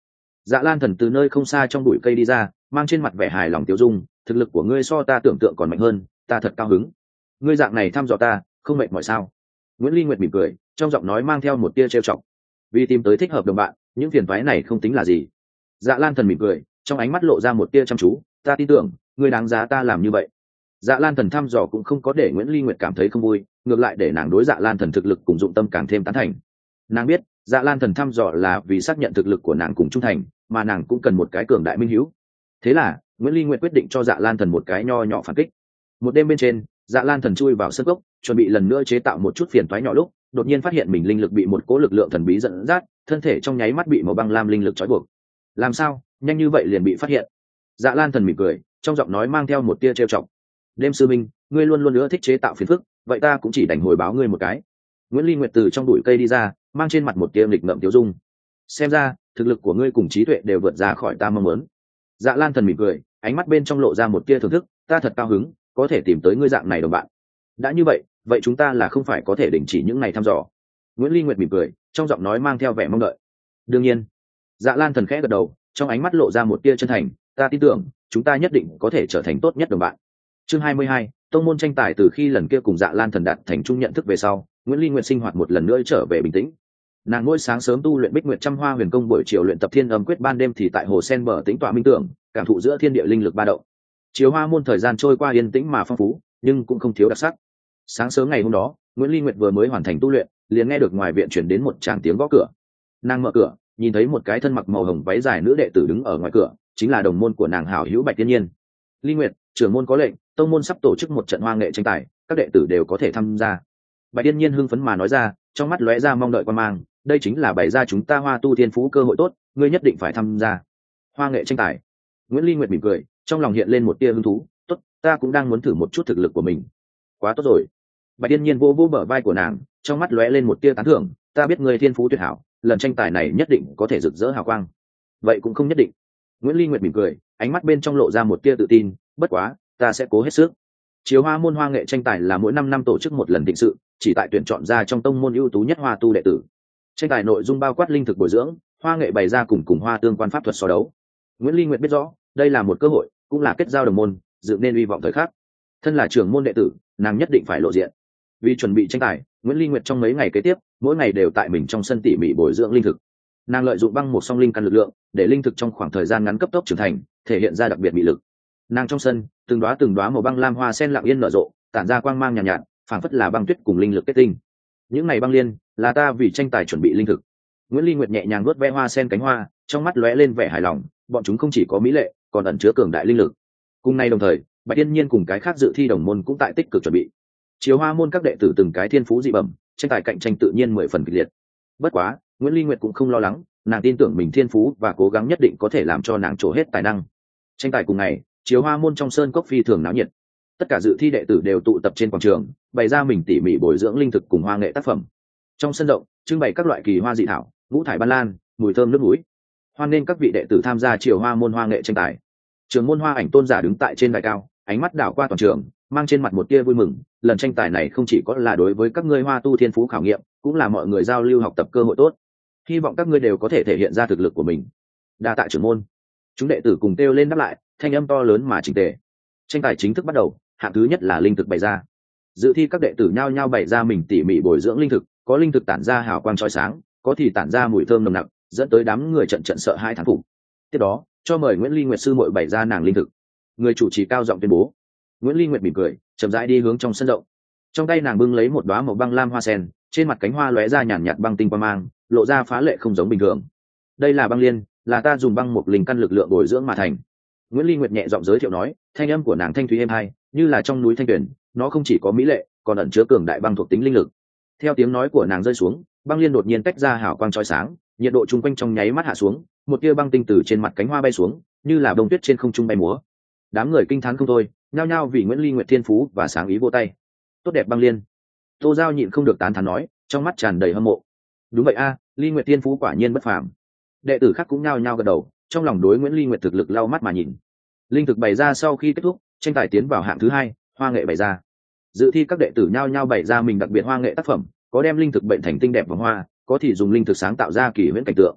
Dạ Lan Thần từ nơi không xa trong bụi cây đi ra, mang trên mặt vẻ hài lòng tiêu dung, thực lực của ngươi so ta tưởng tượng còn mạnh hơn, ta thật cao hứng. Ngươi dạng này thăm dò ta, không mệt mỏi sao? Nguyễn Ly Nguyệt mỉm cười, trong giọng nói mang theo một tia trêu chọc. Vì tìm tới thích hợp đồng bạn, những phiền toái này không tính là gì. Dạ Lan Thần mỉm cười, trong ánh mắt lộ ra một tia chăm chú, ta tin tưởng, ngươi đáng giá ta làm như vậy. Dạ Lan Thần thăm dò cũng không có để Nguyễn Ly Nguyệt cảm thấy không vui, ngược lại để nàng đối Dạ Lan Thần thực lực cùng dụng tâm càng thêm tán thành. Nàng biết, Dạ Lan Thần thăm dò là vì xác nhận thực lực của nàng cùng trung thành, mà nàng cũng cần một cái cường đại minh hữu. Thế là, Nguyễn Ly Nguyệt quyết định cho Dạ Lan Thần một cái nho nhỏ phản kích. Một đêm bên trên, Dạ Lan Thần chui vào sân gốc, chuẩn bị lần nữa chế tạo một chút phiền toái nhỏ lúc, đột nhiên phát hiện mình linh lực bị một cỗ lực lượng thần bí dẫn dắt, thân thể trong nháy mắt bị màu băng lam linh lực trói buộc. Làm sao, nhanh như vậy liền bị phát hiện? Dạ Lan Thần mỉm cười, trong giọng nói mang theo một tia trêu chọc. Đêm sư minh, ngươi luôn luôn nữa thích chế tạo phiền phức, vậy ta cũng chỉ đành hồi báo ngươi một cái. Nguyễn Ly Nguyệt từ trong bụi cây đi ra, mang trên mặt một tia nghịch ngợm tiêu dung. Xem ra, thực lực của ngươi cùng trí tuệ đều vượt ra khỏi ta mong muốn. Dạ Lan Thần mỉm cười, ánh mắt bên trong lộ ra một tia thưởng thức, ta thật cao hứng, có thể tìm tới ngươi dạng này đồng bạn. Đã như vậy, vậy chúng ta là không phải có thể đình chỉ những ngày thăm dò. Nguyễn Ly Nguyệt mỉm cười, trong giọng nói mang theo vẻ mong đợi. Đương nhiên. Dạ Lan Thần khẽ gật đầu, trong ánh mắt lộ ra một tia chân thành, ta tin tưởng, chúng ta nhất định có thể trở thành tốt nhất đồng bạn. Chương 22, tông môn tranh tài. Từ khi lần kia cùng Dạ Lan Thần đạt thành chung nhận thức về sau, Nguyễn Ly Nguyệt sinh hoạt một lần nữa trở về bình tĩnh. Nàng mỗi sáng sớm tu luyện Bích Nguyệt Trăm Hoa Huyền Công, buổi chiều luyện tập Thiên Âm Quyết, ban đêm thì tại hồ sen bờ tĩnh tọa minh tưởng, cảm thụ giữa thiên địa linh lực ba động. Chiếu Hoa môn thời gian trôi qua yên tĩnh mà phong phú, nhưng cũng không thiếu đặc sắc. Sáng sớm ngày hôm đó, Nguyễn Ly Nguyệt vừa mới hoàn thành tu luyện, liền nghe được ngoài viện chuyển đến một tràng tiếng gõ cửa. Nàng mở cửa, nhìn thấy một cái thân mặc màu hồng váy dài nữ đệ tử đứng ở ngoài cửa, chính là đồng môn của nàng hảo hữu Bạch Tiên Nhiên. Ly Nguyệt, trưởng môn có lệnh, tông môn sắp tổ chức một trận hoa nghệ tranh tài, các đệ tử đều có thể tham gia. Bạch Tiên Nhiên hưng phấn mà nói ra, trong mắt lóe ra mong đợi quan mang, đây chính là bày ra chúng ta Hoa tu thiên phú cơ hội tốt, ngươi nhất định phải tham gia. Hoa nghệ tranh tài. Nguyễn Ly Nguyệt mỉm cười, trong lòng hiện lên một tia hứng thú, tốt, ta cũng đang muốn thử một chút thực lực của mình. Quá tốt rồi. Bạch Tiên Nhiên vô vô bờ vai của nàng, trong mắt lóe lên một tia tán thưởng, ta biết ngươi thiên phú tuyệt hảo, lần tranh tài này nhất định có thể rực rỡ hào quang. Vậy cũng không nhất định. Nguyễn Ly Nguyệt mỉm cười, ánh mắt bên trong lộ ra một tia tự tin, bất quá, ta sẽ cố hết sức. Chiếu Hoa môn hoa nghệ tranh tài là mỗi 5 năm tổ chức một lần định sự, chỉ tại tuyển chọn ra trong tông môn ưu tú nhất Hoa tu đệ tử. Tranh tài nội dung bao quát linh thực bồi dưỡng, hoa nghệ bày ra cùng hoa tương quan pháp thuật so đấu. Nguyễn Ly Nguyệt biết rõ, đây là một cơ hội, cũng là kết giao đồng môn, dựng nên hy vọng thời khắc. Thân là trưởng môn đệ tử, nàng nhất định phải lộ diện. Vì chuẩn bị tranh tài, Nguyễn Ly Nguyệt trong mấy ngày kế tiếp, mỗi ngày đều tại mình trong sân tỉ mỉ bồi dưỡng linh thực. Nàng lợi dụng băng một song linh căn lực lượng, để linh thực trong khoảng thời gian ngắn cấp tốc trưởng thành, thể hiện ra đặc biệt bị lực. Nàng trong sân, từng đóa màu băng lam hoa sen lặng yên nở rộ, tản ra quang mang nhàn nhạt, phảng phất là băng tuyết cùng linh lực kết tinh. Những ngày băng liên, là ta vì tranh tài chuẩn bị linh thực. Nguyễn Ly Nguyệt nhẹ nhàng vuốt ve hoa sen cánh hoa, trong mắt lóe lên vẻ hài lòng, bọn chúng không chỉ có mỹ lệ, còn ẩn chứa cường đại linh lực. Cùng nay đồng thời, Bạch Tiên Nhiên cùng cái khác dự thi đồng môn cũng tại tích cực chuẩn bị. Chiếu Hoa môn các đệ tử từng cái thiên phú dị bẩm, tranh tài cạnh tranh tự nhiên 10 phần kịch liệt. Bất quá, Nguyễn Ly Nguyệt cũng không lo lắng, nàng tin tưởng mình thiên phú và cố gắng nhất định có thể làm cho nàng trổ hết tài năng. Tranh tài cùng ngày, Chiếu Hoa môn trong sơn cốc phi thường náo nhiệt. Tất cả dự thi đệ tử đều tụ tập trên quảng trường, bày ra mình tỉ mỉ bồi dưỡng linh thực cùng hoa nghệ tác phẩm. Trong sân rộng, trưng bày các loại kỳ hoa dị thảo, ngũ thải ban lan, mùi thơm nước núi. Hoan nghênh các vị đệ tử tham gia Chiếu Hoa môn hoa nghệ tranh tài. Trường môn Hoa Ảnh tôn giả đứng tại trên đài cao, ánh mắt đảo qua toàn trường, mang trên mặt một tia vui mừng, lần tranh tài này không chỉ có là đối với các ngươi Hoa tu thiên phú khảo nghiệm, cũng là mọi người giao lưu học tập cơ hội tốt. Hy vọng các ngươi đều có thể thể hiện ra thực lực của mình. Đa tạ trưởng môn. Chúng đệ tử cùng kêu lên đáp lại, thanh âm to lớn mà chỉnh tề. Tranh tài chính thức bắt đầu, hạng thứ nhất là linh thực bày ra. Dự thi các đệ tử nhao nhao bày ra mình tỉ mỉ bồi dưỡng linh thực, có linh thực tản ra hào quang chói sáng, có thì tản ra mùi thơm nồng nặc, dẫn tới đám người trận trận sợ hãi thán phục. Tiếp đó, cho mời Nguyễn Ly Nguyệt sư muội bày ra nàng linh thực. Người chủ trì cao giọng tuyên bố. Nguyễn Ly Nguyệt mỉm cười, chậm rãi đi hướng trong sân rộng. Trong tay nàng bưng lấy một đóa màu băng lam hoa sen, trên mặt cánh hoa lóe ra nhàn nhạt băng tinh quang mang, lộ ra phá lệ không giống bình thường. Đây là băng liên, là ta dùng băng một linh căn lực lượng bồi dưỡng mà thành. Nguyễn Ly Nguyệt nhẹ giọng giới thiệu nói, thanh âm của nàng thanh thúy êm hai, như là trong núi thanh tuyền, nó không chỉ có mỹ lệ, còn ẩn chứa cường đại băng thuộc tính linh lực. Theo tiếng nói của nàng rơi xuống, băng liên đột nhiên tách ra hào quang chói sáng, nhiệt độ chung quanh trong nháy mắt hạ xuống, một tia băng tinh từ trên mặt cánh hoa bay xuống, như là bông tuyết trên không trung bay múa. Đám người kinh thán không thôi, nhao nhao vì Nguyễn Ly Nguyệt thiên phú và sáng ý vỗ tay. Tốt đẹp băng liên. Tô Giao nhịn không được tán thán nói, trong mắt tràn đầy hâm mộ. Đúng vậy a, Ly Nguyệt thiên phú quả nhiên bất phàm. Đệ tử khác cũng nhao nhao gật đầu, trong lòng đối Nguyễn Ly Nguyệt thực lực lau mắt mà nhìn. Linh thực bày ra sau khi kết thúc, tranh tài tiến vào hạng thứ hai, hoa nghệ bày ra. Dự thi các đệ tử nhao nhao bày ra mình đặc biệt hoa nghệ tác phẩm, có đem linh thực bệnh thành tinh đẹp vòng hoa, có thì dùng linh thực sáng tạo ra kỳ huyễn cảnh tượng.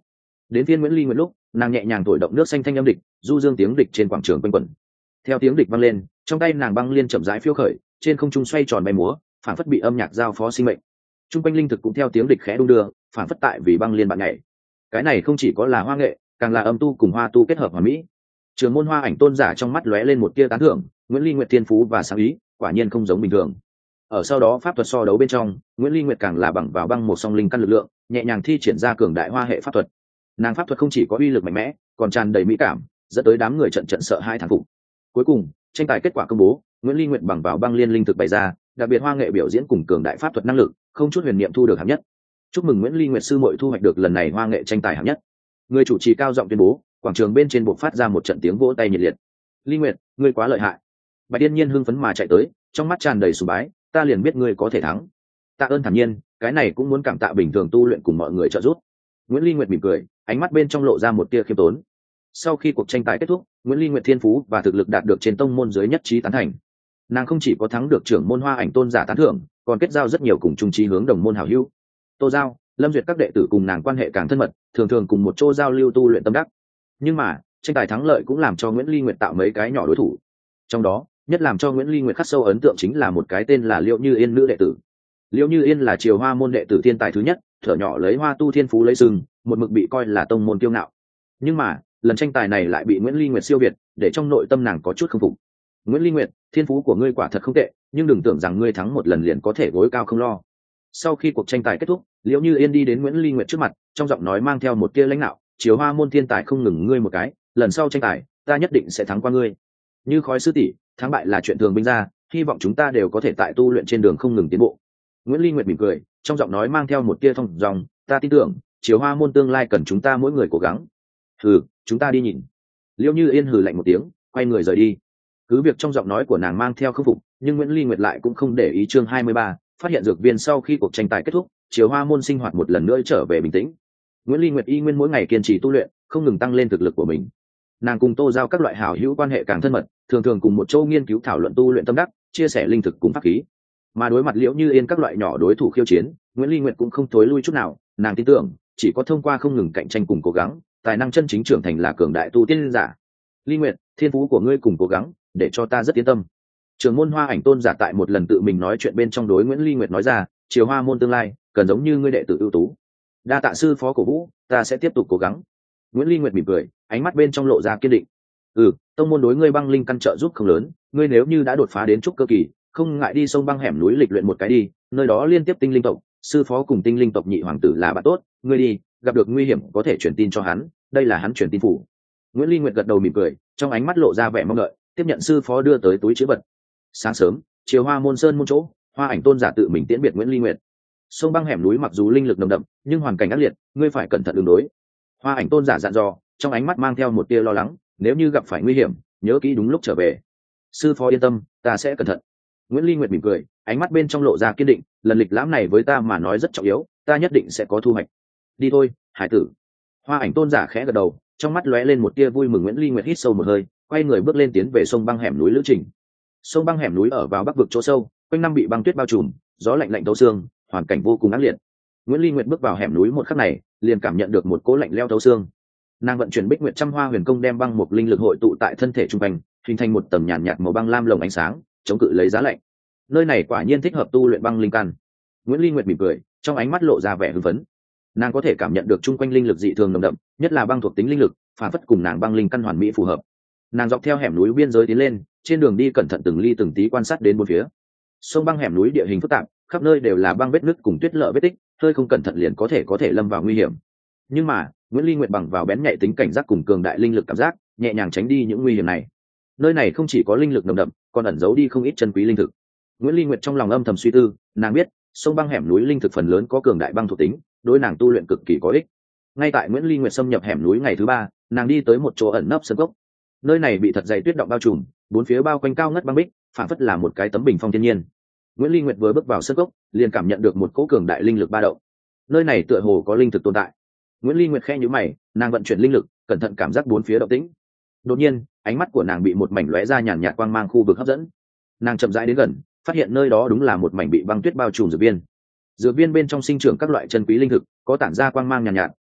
Đến phiên Nguyễn Ly Nguyệt lúc, nàng nhẹ nhàng thổi động nước xanh thanh âm địch, du dương tiếng địch trên quảng trường quanh quẩn. Theo tiếng địch vang lên, trong tay nàng băng liên chậm rãi phiêu khởi, trên không trung xoay tròn bay múa, phản phất bị âm nhạc giao phó sinh mệnh. Trung quanh linh thực cũng theo tiếng địch khẽ đung đưa, phản phất tại vì băng liên bạn nhảy. Cái này không chỉ có là hoa nghệ, càng là âm tu cùng hoa tu kết hợp hoàn mỹ. Trường môn Hoa Ảnh tôn giả trong mắt lóe lên một tia tán thưởng, Nguyễn Ly Nguyệt thiên phú và sáng ý, quả nhiên không giống bình thường. Ở sau đó pháp thuật so đấu bên trong, Nguyễn Ly Nguyệt càng là bằng vào băng một song linh căn lực lượng, nhẹ nhàng thi triển ra cường đại hoa hệ pháp thuật. Nàng pháp thuật không chỉ có uy lực mạnh mẽ, còn tràn đầy mỹ cảm, dẫn tới đám người trận trận sợ hai thán phục. Cuối cùng, tranh tài kết quả công bố, Nguyễn Ly Nguyệt bằng vào băng liên linh thực bày ra, đặc biệt hoa nghệ biểu diễn cùng cường đại pháp thuật năng lực, không chút huyền niệm thu được hạng nhất. Chúc mừng Nguyễn Ly Nguyệt sư muội thu hoạch được lần này hoa nghệ tranh tài hạng nhất. Người chủ trì cao giọng tuyên bố, quảng trường bên trên buộc phát ra một trận tiếng vỗ tay nhiệt liệt. Ly Nguyệt, ngươi quá lợi hại. Bạch Yên Nhiên hưng phấn mà chạy tới, trong mắt tràn đầy sùng bái, ta liền biết ngươi có thể thắng. Tạ ơn thản nhiên, cái này cũng muốn cảm tạ bình thường tu luyện cùng mọi người trợ giúp. Nguyễn Ly Nguyệt mỉm cười, ánh mắt bên trong lộ ra một tia khiêm tốn. Sau khi cuộc tranh tài kết thúc, Nguyễn Ly Nguyệt thiên phú và thực lực đạt được trên tông môn dưới nhất trí tán thành. Nàng không chỉ có thắng được trưởng môn Hoa Ảnh tôn giả tán thưởng, còn kết giao rất nhiều cùng chung chí hướng đồng môn hảo hữu. Tô Giao, Lâm Duyệt các đệ tử cùng nàng quan hệ càng thân mật, thường thường cùng một chỗ giao lưu tu luyện tâm đắc. Nhưng mà, tranh tài thắng lợi cũng làm cho Nguyễn Ly Nguyệt tạo mấy cái nhỏ đối thủ. Trong đó, nhất làm cho Nguyễn Ly Nguyệt khắc sâu ấn tượng chính là một cái tên là Liễu Như Yên nữ đệ tử. Liễu Như Yên là Triều Hoa môn đệ tử thiên tài thứ nhất, thở nhỏ lấy hoa tu thiên phú lấy sừng, một mực bị coi là tông môn kiêu ngạo. Nhưng mà, lần tranh tài này lại bị Nguyễn Ly Nguyệt siêu việt, để trong nội tâm nàng có chút không phục. Nguyễn Ly Nguyệt, thiên phú của ngươi quả thật không tệ, nhưng đừng tưởng rằng ngươi thắng một lần liền có thể gối cao không lo. Sau khi cuộc tranh tài kết thúc, Liễu Như Yên đi đến Nguyễn Ly Nguyệt trước mặt, trong giọng nói mang theo một tia lãnh đạo, Triều Hoa môn thiên tài không ngừng ngươi một cái, lần sau tranh tài, ta nhất định sẽ thắng qua ngươi. Như khói sư tỷ, thắng bại là chuyện thường binh ra, hy vọng chúng ta đều có thể tại tu luyện trên đường không ngừng tiến bộ. Nguyễn Ly Nguyệt mỉm cười, trong giọng nói mang theo một tia thông dòng, ta tin tưởng, Triều Hoa môn tương lai cần chúng ta mỗi người cố gắng. Hừ, chúng ta đi nhìn. Liễu Như Yên hừ lạnh một tiếng, quay người rời đi. Cứ việc trong giọng nói của nàng mang theo khâm phục, nhưng Nguyễn Ly Nguyệt lại cũng không để ý. Chương 23, phát hiện dược viên sau khi cuộc tranh tài kết thúc, Triều Hoa môn sinh hoạt một lần nữa trở về bình tĩnh. Nguyễn Ly Nguyệt y nguyên mỗi ngày kiên trì tu luyện, không ngừng tăng lên thực lực của mình. Nàng cùng Tô Giao các loại hảo hữu quan hệ càng thân mật, thường thường cùng một chỗ nghiên cứu thảo luận tu luyện tâm đắc, chia sẻ linh thực cùng pháp khí. Mà đối mặt Liễu Như Yên các loại nhỏ đối thủ khiêu chiến, Nguyễn Ly Nguyệt cũng không thối lui chút nào. Nàng tin tưởng, chỉ có thông qua không ngừng cạnh tranh cùng cố gắng, tài năng chân chính trưởng thành là cường đại tu tiên giả. Ly Nguyệt, thiên phú của ngươi cùng cố gắng, để cho ta rất yên tâm. Trưởng môn Hoa Ảnh tôn giả tại một lần tự mình nói chuyện bên trong đối Nguyễn Ly Nguyệt nói ra, Triều Hoa môn tương lai cần giống như ngươi đệ tử ưu tú. Đa tạ sư phó cổ vũ, ta sẽ tiếp tục cố gắng. Nguyễn Ly Nguyệt mỉm cười, ánh mắt bên trong lộ ra kiên định. Tông môn đối ngươi băng linh căn trợ giúp không lớn, ngươi nếu như đã đột phá đến trúc cơ kỳ, không ngại đi sông băng hẻm núi lịch luyện một cái đi, nơi đó liên tiếp tinh linh tộc, sư phó cùng tinh linh tộc nhị hoàng tử là bạn tốt, ngươi đi, gặp được nguy hiểm có thể truyền tin cho hắn, đây là hắn truyền tin phủ. Nguyễn Ly Nguyệt gật đầu mỉm cười, trong ánh mắt lộ ra vẻ mong đợi, tiếp nhận sư phó đưa tới túi trữ vật. Sáng sớm, Triều Hoa môn sơn môn chỗ, Hoa Ảnh tôn giả tự mình tiễn biệt Nguyễn Ly Nguyệt. Sông băng hẻm núi mặc dù linh lực nồng đậm, nhưng hoàn cảnh ác liệt, ngươi phải cẩn thận ứng đối. Hoa Ảnh tôn giả dặn dò, trong ánh mắt mang theo một tia lo lắng, nếu như gặp phải nguy hiểm, nhớ kỹ đúng lúc trở về. Sư phó yên tâm, ta sẽ cẩn thận. Nguyễn Ly Nguyệt mỉm cười, ánh mắt bên trong lộ ra kiên định, lần lịch lãm này với ta mà nói rất trọng yếu, ta nhất định sẽ có thu hoạch. Đi thôi, hải tử. Hoa Ảnh tôn giả khẽ gật đầu, trong mắt lóe lên một tia vui mừng. Nguyễn Ly Nguyệt hít sâu một hơi, quay người bước lên tiến về sông băng hẻm núi lữ trình. Sông băng hẻm núi ở vào bắc vực chỗ sâu, quanh năm bị băng tuyết bao trùm, gió lạnh lạnh thấu xương, hoàn cảnh vô cùng ác liệt. Nguyễn Ly Nguyệt bước vào hẻm núi một khắc này, liền cảm nhận được một cỗ lạnh lẽo thấu xương. Nàng vận chuyển Bích Nguyệt Trăm Hoa Huyền Công đem băng mục linh lực hội tụ tại thân thể trung quanh, hình thành một tầng nhàn nhạt màu băng lam lồng ánh sáng, chống cự lấy giá lạnh. Nơi này quả nhiên thích hợp tu luyện băng linh căn. Nguyễn Ly Nguyệt mỉm cười, trong ánh mắt lộ ra vẻ hưng phấn. Nàng có thể cảm nhận được chung quanh linh lực dị thường nồng đậm, nhất là băng thuộc tính linh lực, phản phất cùng nàng băng linh căn hoàn mỹ phù hợp. Nàng dọc theo hẻm núi biên giới tiến lên, trên đường đi cẩn thận từng ly từng tí quan sát đến bốn phía. Sông băng hẻm núi địa hình phức tạp, khắp nơi đều là băng vết nứt cùng tuyết lở vết tích, hơi không cẩn thận liền có thể lâm vào nguy hiểm. Nhưng mà, Nguyễn Ly Nguyệt bằng vào bén nhạy tính cảnh giác cùng cường đại linh lực cảm giác, nhẹ nhàng tránh đi những nguy hiểm này. Nơi này không chỉ có linh lực nồng đậm, còn ẩn giấu đi không ít chân quý linh thực. Nguyễn Ly Nguyệt trong lòng âm thầm suy tư, nàng biết, sông băng hẻm núi linh thực phần lớn có cường đại băng thuộc tính, đối nàng tu luyện cực kỳ có ích. Ngay tại Nguyễn Ly Nguyệt xâm nhập hẻm núi ngày thứ 3, nàng đi tới một chỗ ẩn nấp sơn cốc. Nơi này bị thật dày tuyết động bao trùm, bốn phía bao quanh cao ngất băng bích, phản phất là một cái tấm bình phong thiên nhiên. Nguyễn Ly Nguyệt vừa bước vào sơn cốc, liền cảm nhận được một cỗ cường đại linh lực ba động. Nơi này tựa hồ có linh thực tồn tại. Nguyễn Ly Nguyệt khẽ nhíu mày, nàng vận chuyển linh lực, cẩn thận cảm giác bốn phía động tĩnh. Đột nhiên, ánh mắt của nàng bị một mảnh lóe ra nhàn nhạt quang mang khu vực hấp dẫn. Nàng chậm rãi đến gần, phát hiện nơi đó đúng là một mảnh bị băng tuyết bao trùm dược viên. Dược viên bên trong sinh trưởng các loại chân quý linh thực, có tản ra quang mang nhàn nhạt,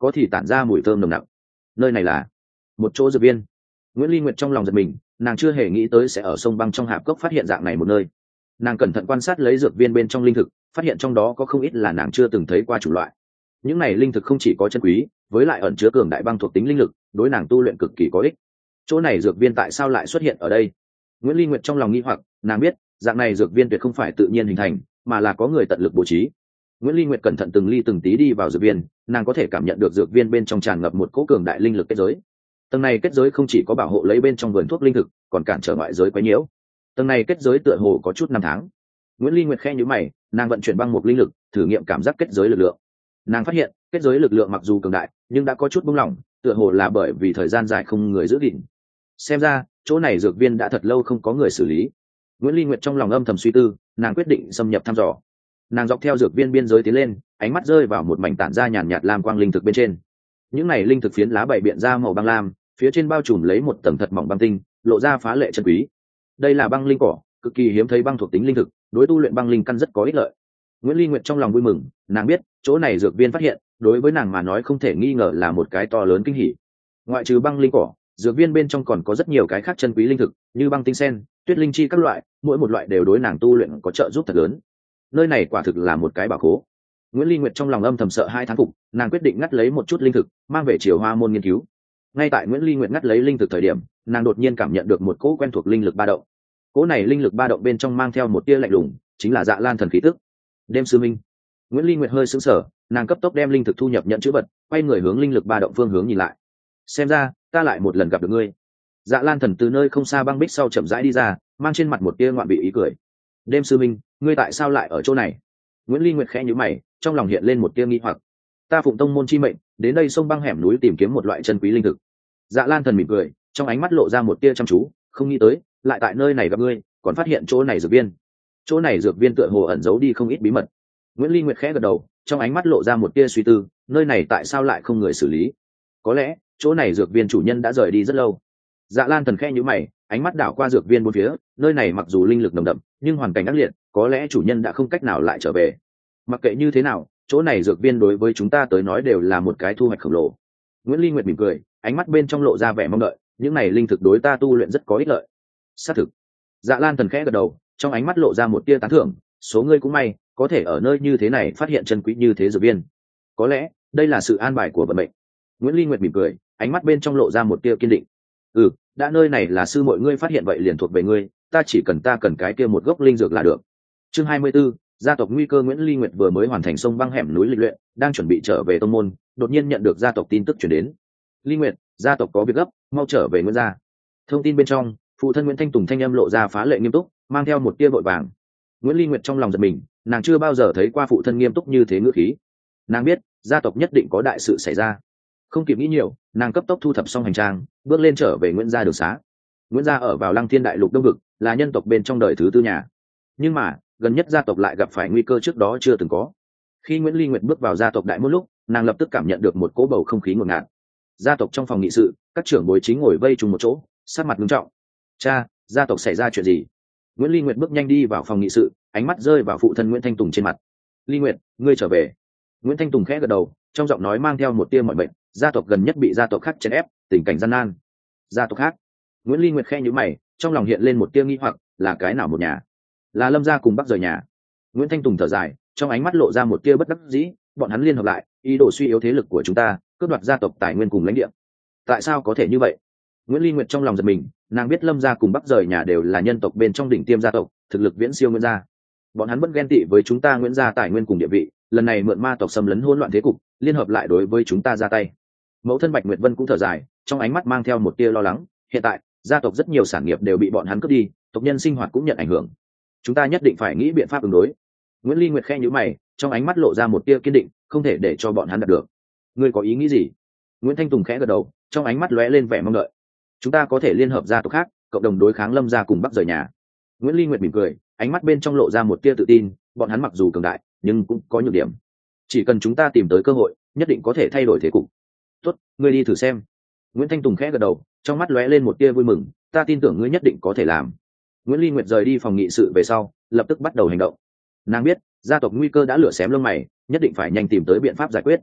có thì tản ra mùi thơm nồng nặc. Nơi này là một chỗ dược viên. Nguyễn Ly Nguyệt trong lòng giật mình, nàng chưa hề nghĩ tới sẽ ở sông băng trong hạp cốc phát hiện dạng này một nơi. Nàng cẩn thận quan sát lấy dược viên bên trong linh thực, phát hiện trong đó có không ít là nàng chưa từng thấy qua chủng loại. Những này linh thực không chỉ có chân quý, với lại ẩn chứa cường đại băng thuộc tính linh lực, đối nàng tu luyện cực kỳ có ích. Chỗ này dược viên tại sao lại xuất hiện ở đây? Nguyễn Ly Nguyệt trong lòng nghi hoặc, nàng biết dạng này dược viên tuyệt không phải tự nhiên hình thành, mà là có người tận lực bố trí. Nguyễn Ly Nguyệt cẩn thận từng ly từng tí đi vào dược viên, nàng có thể cảm nhận được dược viên bên trong tràn ngập một cỗ cường đại linh lực kết giới. Tầng này kết giới không chỉ có bảo hộ lấy bên trong vườn thuốc linh thực, còn cản trở ngoại giới quấy nhiễu. Tầng này kết giới tựa hồ có chút năm tháng. Nguyễn Ly Nguyệt khẽ nhíu mày, nàng vận chuyển băng mục linh lực, thử nghiệm cảm giác kết giới lực lượng. Nàng phát hiện, kết giới lực lượng mặc dù cường đại, nhưng đã có chút buông lỏng, tựa hồ là bởi vì thời gian dài không người giữ gìn. Xem ra, chỗ này dược viên đã thật lâu không có người xử lý. Nguyễn Ly Nguyệt trong lòng âm thầm suy tư, nàng quyết định xâm nhập thăm dò. Nàng dọc theo dược viên biên giới tiến lên, ánh mắt rơi vào một mảnh tản ra nhàn nhạt lam quang linh thực bên trên. Những này linh thực phiến lá bày biện ra màu băng lam, phía trên bao trùm lấy một tầng thật mỏng băng tinh, lộ ra phá lệ chân quý. Đây là băng linh cỏ, cực kỳ hiếm thấy băng thuộc tính linh thực, đối tu luyện băng linh căn rất có ích lợi. Nguyễn Ly Nguyệt trong lòng vui mừng, nàng biết chỗ này dược viên phát hiện, đối với nàng mà nói không thể nghi ngờ là một cái to lớn kinh hỉ. Ngoại trừ băng linh cỏ, dược viên bên trong còn có rất nhiều cái khác chân quý linh thực, như băng tinh sen, tuyết linh chi các loại, mỗi một loại đều đối nàng tu luyện có trợ giúp thật lớn. Nơi này quả thực là một cái bảo khố. Nguyễn Ly Nguyệt trong lòng âm thầm sợ hai thán phục, nàng quyết định ngắt lấy một chút linh thực, mang về Triều Hoa môn nghiên cứu. Ngay tại Nguyễn Ly Nguyệt ngắt lấy linh thực thời điểm, nàng đột nhiên cảm nhận được một cỗ quen thuộc linh lực ba động. Cỗ này linh lực ba động bên trong mang theo một tia lạnh lùng, chính là Dạ Lan thần khí tức. Đêm sư minh. Nguyễn Ly Nguyệt hơi sững sờ, nàng cấp tốc đem linh thực thu nhập nhận chữ vật, quay người hướng linh lực ba động phương hướng nhìn lại. Xem ra, ta lại một lần gặp được ngươi. Dạ Lan thần từ nơi không xa băng bích sau chậm rãi đi ra, mang trên mặt một tia ngoạn bị ý cười. Đêm sư minh, ngươi tại sao lại ở chỗ này? Nguyễn Ly Nguyệt khẽ nhíu mày, trong lòng hiện lên một tia nghi hoặc. Ta phụng tông môn chi mệnh, đến đây sông băng hẻm núi tìm kiếm một loại chân quý linh thực. Dạ Lan thần mỉm cười, trong ánh mắt lộ ra một tia chăm chú, không nghĩ tới, lại tại nơi này gặp ngươi, còn phát hiện chỗ này dược viên. Chỗ này dược viên tựa hồ ẩn giấu đi không ít bí mật. Nguyễn Ly Nguyệt khẽ gật đầu, trong ánh mắt lộ ra một tia suy tư, nơi này tại sao lại không người xử lý? Có lẽ, chỗ này dược viên chủ nhân đã rời đi rất lâu. Dạ Lan thần khẽ nhíu mày, ánh mắt đảo qua dược viên bốn phía, nơi này mặc dù linh lực nồng đậm, nhưng hoàn cảnh ác liệt, có lẽ chủ nhân đã không cách nào lại trở về. Mặc kệ như thế nào, chỗ này dược viên đối với chúng ta tới nói đều là một cái thu hoạch khổng lồ. Nguyễn Ly Nguyệt mỉm cười, ánh mắt bên trong lộ ra vẻ mong đợi, những này linh thực đối ta tu luyện rất có ích lợi. Xác thực. Dạ Lan thần khẽ gật đầu, trong ánh mắt lộ ra một tia tán thưởng, số ngươi cũng may, có thể ở nơi như thế này phát hiện chân quý như thế dược viên. Có lẽ, đây là sự an bài của vận mệnh. Nguyễn Ly Nguyệt mỉm cười, ánh mắt bên trong lộ ra một tia kiên định. Đã nơi này là sư muội ngươi phát hiện vậy liền thuộc về ngươi, ta cần cái kia một gốc linh dược là được. Chương 24, gia tộc nguy cơ. Nguyễn Ly Nguyệt vừa mới hoàn thành sông băng hẻm núi lịch luyện, đang chuẩn bị trở về tông môn, đột nhiên nhận được gia tộc tin tức truyền đến. Ly Nguyệt, gia tộc có việc gấp, mau trở về Nguyễn gia. Thông tin bên trong, phụ thân Nguyễn Thanh Tùng thanh âm lộ ra phá lệ nghiêm túc, mang theo một tia vội vàng. Nguyễn Ly Nguyệt trong lòng giật mình, nàng chưa bao giờ thấy qua phụ thân nghiêm túc như thế ngữ khí. Nàng biết, gia tộc nhất định có đại sự xảy ra. Không kịp nghĩ nhiều, nàng cấp tốc thu thập xong hành trang, bước lên trở về Nguyễn gia đường xá. Nguyễn gia ở vào Lăng Thiên Đại Lục Đông vực, là nhân tộc bên trong đời thứ tư nhà. Nhưng mà, gần nhất gia tộc lại gặp phải nguy cơ trước đó chưa từng có. Khi Nguyễn Ly Nguyệt bước vào gia tộc đại môn lúc, nàng lập tức cảm nhận được một cỗ bầu không khí ngột ngạt. Gia tộc trong phòng nghị sự, các trưởng bối chính ngồi vây chung một chỗ, sắc mặt nghiêm trọng. Cha, gia tộc xảy ra chuyện gì? Nguyễn Ly Nguyệt bước nhanh đi vào phòng nghị sự, ánh mắt rơi vào phụ thân Nguyễn Thanh Tùng trên mặt. Ly Nguyệt, ngươi trở về. Nguyễn Thanh Tùng khẽ gật đầu, trong giọng nói mang theo một tia mọi bệnh. Gia tộc gần nhất bị gia tộc khác chèn ép, tình cảnh gian nan. Gia tộc khác? Nguyễn Ly Nguyệt khẽ nhíu mày, trong lòng hiện lên một tia nghi hoặc, là cái nào một nhà? Là Lâm gia cùng Bắc rời nhà. Nguyễn Thanh Tùng thở dài, trong ánh mắt lộ ra một tia bất đắc dĩ, bọn hắn liên hợp lại, ý đồ suy yếu thế lực của chúng ta, cướp đoạt gia tộc tài nguyên cùng lãnh địa. Tại sao có thể như vậy? Nguyễn Ly Nguyệt trong lòng giật mình, nàng biết Lâm gia cùng Bắc rời nhà đều là nhân tộc bên trong đỉnh tiêm gia tộc, thực lực viễn siêu Nguyễn gia. Bọn hắn vẫn ghen tị với chúng ta Nguyễn gia tài nguyên cùng địa vị, lần này mượn ma tộc xâm lấn hỗn loạn thế cục, liên hợp lại đối với chúng ta ra tay. Mẫu thân Bạch Nguyệt Vân cũng thở dài, trong ánh mắt mang theo một tia lo lắng, hiện tại, gia tộc rất nhiều sản nghiệp đều bị bọn hắn cướp đi, tộc nhân sinh hoạt cũng nhận ảnh hưởng. Chúng ta nhất định phải nghĩ biện pháp ứng đối. Nguyễn Ly Nguyệt khẽ nhíu mày, trong ánh mắt lộ ra một tia kiên định, không thể để cho bọn hắn đạt được. Ngươi có ý nghĩ gì? Nguyễn Thanh Tùng khẽ gật đầu, trong ánh mắt lóe lên vẻ mong đợi. Chúng ta có thể liên hợp gia tộc khác, cộng đồng đối kháng Lâm gia cùng Bắc rời nhà. Nguyễn Ly Nguyệt mỉm cười, ánh mắt bên trong lộ ra một tia tự tin, bọn hắn mặc dù cường đại, nhưng cũng có nhược điểm. Chỉ cần chúng ta tìm tới cơ hội, nhất định có thể thay đổi thế cục. Tốt, ngươi đi thử xem. Nguyễn Thanh Tùng khẽ gật đầu, trong mắt lóe lên một tia vui mừng, ta tin tưởng ngươi nhất định có thể làm. Nguyễn Ly Nguyệt rời đi phòng nghị sự về sau, lập tức bắt đầu hành động. Nàng biết, gia tộc nguy cơ đã lửa xém lông mày, nhất định phải nhanh tìm tới biện pháp giải quyết.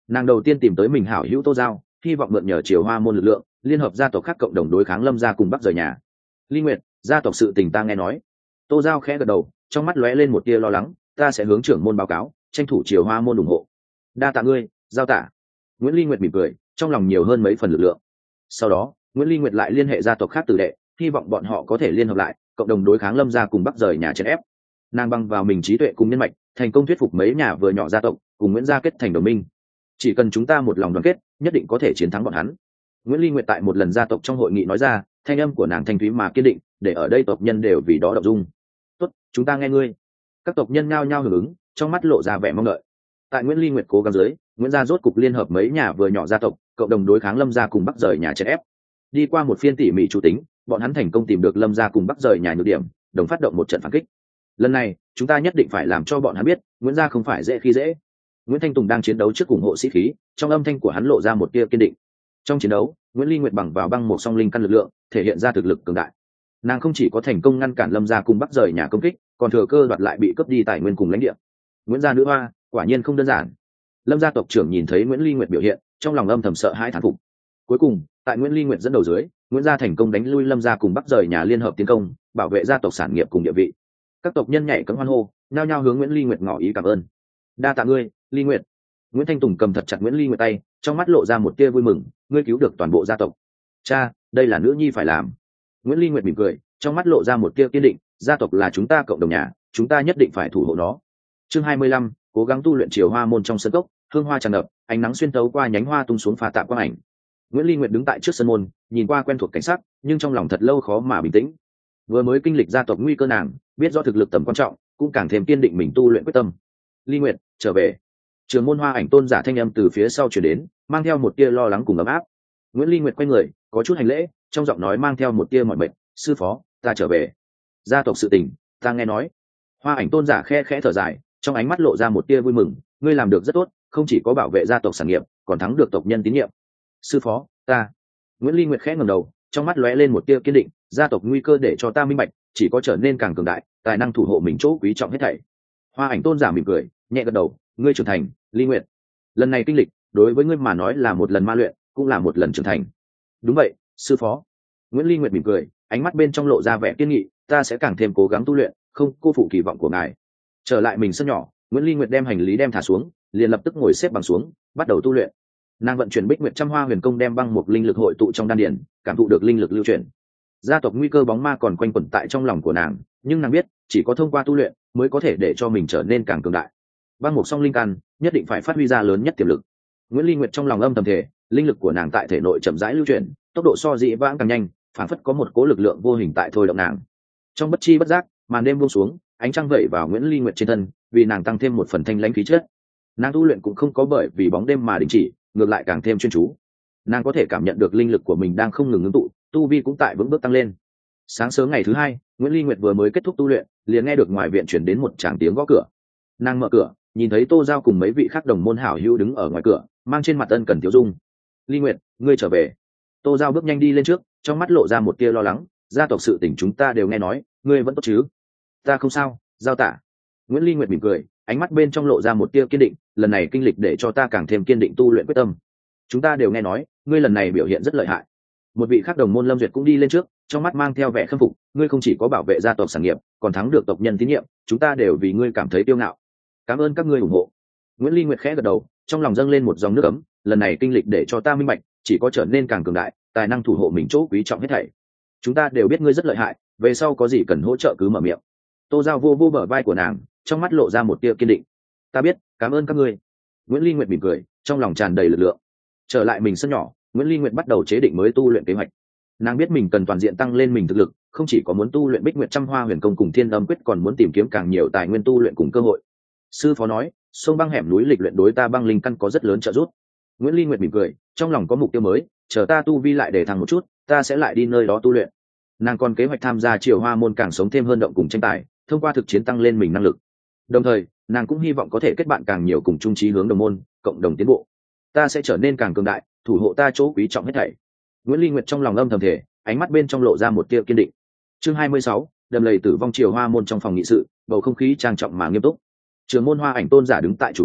Nàng đầu tiên tìm tới mình hảo hữu Tô Giao, hy vọng mượn nhờ Triều Hoa môn lực lượng liên hợp gia tộc khác cộng đồng đối kháng Lâm gia cùng Bắc rời nhà. Ly Nguyệt, gia tộc sự tình ta nghe nói. Tô Giao khẽ gật đầu, trong mắt lóe lên một tia lo lắng. Ta sẽ hướng trưởng môn báo cáo, tranh thủ Triều Hoa môn ủng hộ. Đa tạ ngươi, Giao tả. Nguyễn Ly Nguyệt mỉm cười, trong lòng nhiều hơn mấy phần lực lượng. Sau đó Nguyễn Ly Nguyệt lại liên hệ gia tộc khác tử đệ, hy vọng bọn họ có thể liên hợp lại cộng đồng đối kháng Lâm gia cùng Bắc rời nhà chèn ép. Nàng băng vào mình trí tuệ cùng nhân mạch, thành công thuyết phục mấy nhà vừa nhỏ gia tộc cùng Nguyễn gia kết thành đồng minh. Chỉ cần chúng ta một lòng đoàn kết, nhất định có thể chiến thắng bọn hắn. Nguyễn Ly Nguyệt tại một lần gia tộc trong hội nghị nói ra, thanh âm của nàng thanh thúy mà kiên định, để ở đây tộc nhân đều vì đó động dung. Tốt, chúng ta nghe ngươi. Các tộc nhân nhao nhao hưởng ứng, trong mắt lộ ra vẻ mong đợi. Tại Nguyễn Ly Nguyệt cố gắng dưới, Nguyễn gia rốt cục liên hợp mấy nhà vừa nhỏ gia tộc cộng đồng đối kháng Lâm gia cùng Bắc rời nhà chèn ép. Đi qua một phiên tỉ mỉ chủ tính, bọn hắn thành công tìm được Lâm gia cùng Bắc rời nhà nhược điểm, đồng phát động một trận phản kích. Lần này chúng ta nhất định phải làm cho bọn hắn biết Nguyễn gia không phải dễ khi dễ. Nguyễn Thanh Tùng đang chiến đấu trước ủng hộ sĩ khí, trong âm thanh của hắn lộ ra một tia kiên định. Trong chiến đấu, Nguyễn Ly Nguyệt bằng vào băng một song linh căn lực lượng thể hiện ra thực lực cường đại. Nàng không chỉ có thành công ngăn cản Lâm gia cùng Bắc rời nhà công kích, còn thừa cơ đoạt lại bị cướp đi tài nguyên cùng lãnh địa. Nguyễn gia nữ hoa quả nhiên không đơn giản. Lâm gia tộc trưởng nhìn thấy Nguyễn Ly Nguyệt biểu hiện, trong lòng âm thầm sợ hãi thán phục. Cuối cùng tại Nguyễn Ly Nguyệt dẫn đầu dưới, Nguyễn gia thành công đánh lui Lâm gia cùng Bắc rời nhà liên hợp tiến công, bảo vệ gia tộc sản nghiệp cùng địa vị. Các tộc nhân nhảy cẫng hoan hô, nhao nhao hướng Nguyễn Ly Nguyệt ngỏ ý cảm ơn. Đa tạ ngươi, Ly Nguyệt. Nguyễn Thanh Tùng cầm thật chặt Nguyễn Ly Nguyệt tay, trong mắt lộ ra một tia vui mừng, ngươi cứu được toàn bộ gia tộc. Cha, đây là nữ nhi phải làm. Nguyễn Ly Nguyệt mỉm cười, trong mắt lộ ra một tia kiên định, gia tộc là chúng ta cộng đồng nhà, chúng ta nhất định phải thủ hộ nó. Chương 25, cố gắng tu luyện Triều Hoa môn trong sân cốc, hương hoa tràn ngập, ánh nắng xuyên tấu qua nhánh hoa tung xuống pha tạp quang ảnh. Nguyễn Ly Nguyệt đứng tại trước sân môn, nhìn qua quen thuộc cảnh sắc, nhưng trong lòng thật lâu khó mà bình tĩnh. Vừa mới kinh lịch gia tộc nguy cơ nàng, biết rõ thực lực tầm quan trọng, cũng càng thêm kiên định mình tu luyện quyết tâm. Ly Nguyệt, trở về. Trường môn Hoa Ảnh tôn giả thanh âm từ phía sau truyền đến, mang theo một tia lo lắng cùng ấm áp. Nguyễn Ly Nguyệt quay người, có chút hành lễ, trong giọng nói mang theo một tia mỏi mệt, sư phó, ta trở về. Gia tộc sự tình, ta nghe nói. Hoa Ảnh tôn giả khe khẽ thở dài, trong ánh mắt lộ ra một tia vui mừng, ngươi làm được rất tốt, không chỉ có bảo vệ gia tộc sản nghiệp, còn thắng được tộc nhân tín nhiệm. Sư phó, ta. Nguyễn Ly Nguyệt khẽ ngẩng đầu, trong mắt lóe lên một tia kiên định, gia tộc nguy cơ để cho ta minh bạch, chỉ có trở nên càng cường đại, tài năng thủ hộ mình chỗ quý trọng hết thảy. Hoa Ảnh tôn giả mỉm cười, nhẹ gật đầu, ngươi trưởng thành, Ly Nguyệt. Lần này kinh lịch, đối với ngươi mà nói là một lần ma luyện, cũng là một lần trưởng thành. Đúng vậy, sư phó. Nguyễn Ly Nguyệt mỉm cười, ánh mắt bên trong lộ ra vẻ kiên nghị, ta sẽ càng thêm cố gắng tu luyện, không cô phụ kỳ vọng của ngài. Trở lại mình sân nhỏ, Nguyễn Ly Nguyệt đem hành lý đem thả xuống, liền lập tức ngồi xếp bằng xuống, bắt đầu tu luyện. Nàng vận chuyển Bích Nguyệt Trăm Hoa Huyền Công, đem băng một linh lực hội tụ trong đan điền, cảm thụ được linh lực lưu chuyển. Gia tộc nguy cơ bóng ma còn quanh quẩn tại trong lòng của nàng, nhưng nàng biết, chỉ có thông qua tu luyện mới có thể để cho mình trở nên càng cường đại. Băng một song linh căn nhất định phải phát huy ra lớn nhất tiềm lực. Nguyễn Ly Nguyệt trong lòng âm thầm thể, linh lực của nàng tại thể nội chậm rãi lưu chuyển, tốc độ so dĩ vãng càng nhanh, phản phất có một cố lực lượng vô hình tại thôi động nàng. Trong bất chi bất giác, màn đêm buông xuống, ánh trăng vẩy vào Nguyễn Ly Nguyệt trên thân, vì nàng tăng thêm một phần thanh lãnh khí chất. Nàng tu luyện cũng không có bởi vì bóng đêm mà đình chỉ, ngược lại càng thêm chuyên chú. Nàng có thể cảm nhận được linh lực của mình đang không ngừng ngưng tụ, tu vi cũng tại vững bước tăng lên. Sáng sớm ngày thứ hai, Nguyễn Ly Nguyệt vừa mới kết thúc tu luyện, liền nghe được ngoài viện chuyển đến một tràng tiếng gõ cửa. Nàng mở cửa, nhìn thấy Tô Giao cùng mấy vị khác đồng môn hảo hữu đứng ở ngoài cửa, mang trên mặt ân cần tiêu dung. Ly Nguyệt, ngươi trở về. Tô Giao bước nhanh đi lên trước, trong mắt lộ ra một tia lo lắng, gia tộc sự tình chúng ta đều nghe nói, ngươi vẫn tốt chứ? Ta không sao, Giao tả. Nguyễn Ly Nguyệt mỉm cười, ánh mắt bên trong lộ ra một tia kiên định, lần này kinh lịch để cho ta càng thêm kiên định tu luyện quyết tâm. Chúng ta đều nghe nói, ngươi lần này biểu hiện rất lợi hại. Một vị khác đồng môn Lâm Duyệt cũng đi lên trước, trong mắt mang theo vẻ khâm phục, ngươi không chỉ có bảo vệ gia tộc sản nghiệp, còn thắng được tộc nhân tín nhiệm, chúng ta đều vì ngươi cảm thấy kiêu ngạo. Cảm ơn các ngươi ủng hộ. Nguyễn Ly Nguyệt khẽ gật đầu, trong lòng dâng lên một dòng nước ấm, lần này kinh lịch để cho ta minh bạch, chỉ có trở nên càng cường đại, tài năng thủ hộ mình chỗ quý trọng hết thảy. Chúng ta đều biết ngươi rất lợi hại, về sau có gì cần hỗ trợ cứ mở miệng. Tô Giao vô vô bờ vai của nàng, trong mắt lộ ra một tia kiên định. Ta biết, cảm ơn các ngươi. Nguyễn Ly Nguyệt mỉm cười, trong lòng tràn đầy lực lượng. Trở lại mình sân nhỏ, Nguyễn Ly Nguyệt bắt đầu chế định mới tu luyện kế hoạch. Nàng biết mình cần toàn diện tăng lên mình thực lực, không chỉ có muốn tu luyện Bích Nguyệt Trăm Hoa Huyền Công cùng Thiên Âm Quyết, còn muốn tìm kiếm càng nhiều tài nguyên tu luyện cùng cơ hội. Sư phó nói, sông băng hẻm núi lịch luyện đối ta băng linh căn có rất lớn trợ giúp. Nguyễn Ly Nguyệt mỉm cười, trong lòng có mục tiêu mới, chờ ta tu vi lại để thăng một chút, ta sẽ lại đi nơi đó tu luyện. Nàng còn kế hoạch tham gia Triều Hoa môn càng sống thêm hơn động cùng tranh tài, thông qua thực chiến tăng lên mình năng lực. Đồng thời, nàng cũng hy vọng có thể kết bạn càng nhiều cùng chung chí hướng đồng môn, cộng đồng tiến bộ. Ta sẽ trở nên càng cường đại, thủ hộ ta chỗ quý trọng hết thảy. Nguyễn Ly Nguyệt trong lòng âm thầm thể, ánh mắt bên trong lộ ra một tia kiên định. Chương 26, đầm lầy tử vong Triều Hoa môn trong phòng nghị sự, bầu không khí trang trọng mà nghiêm túc. Trường môn Hoa Ảnh tôn giả đứng tại chủ vị,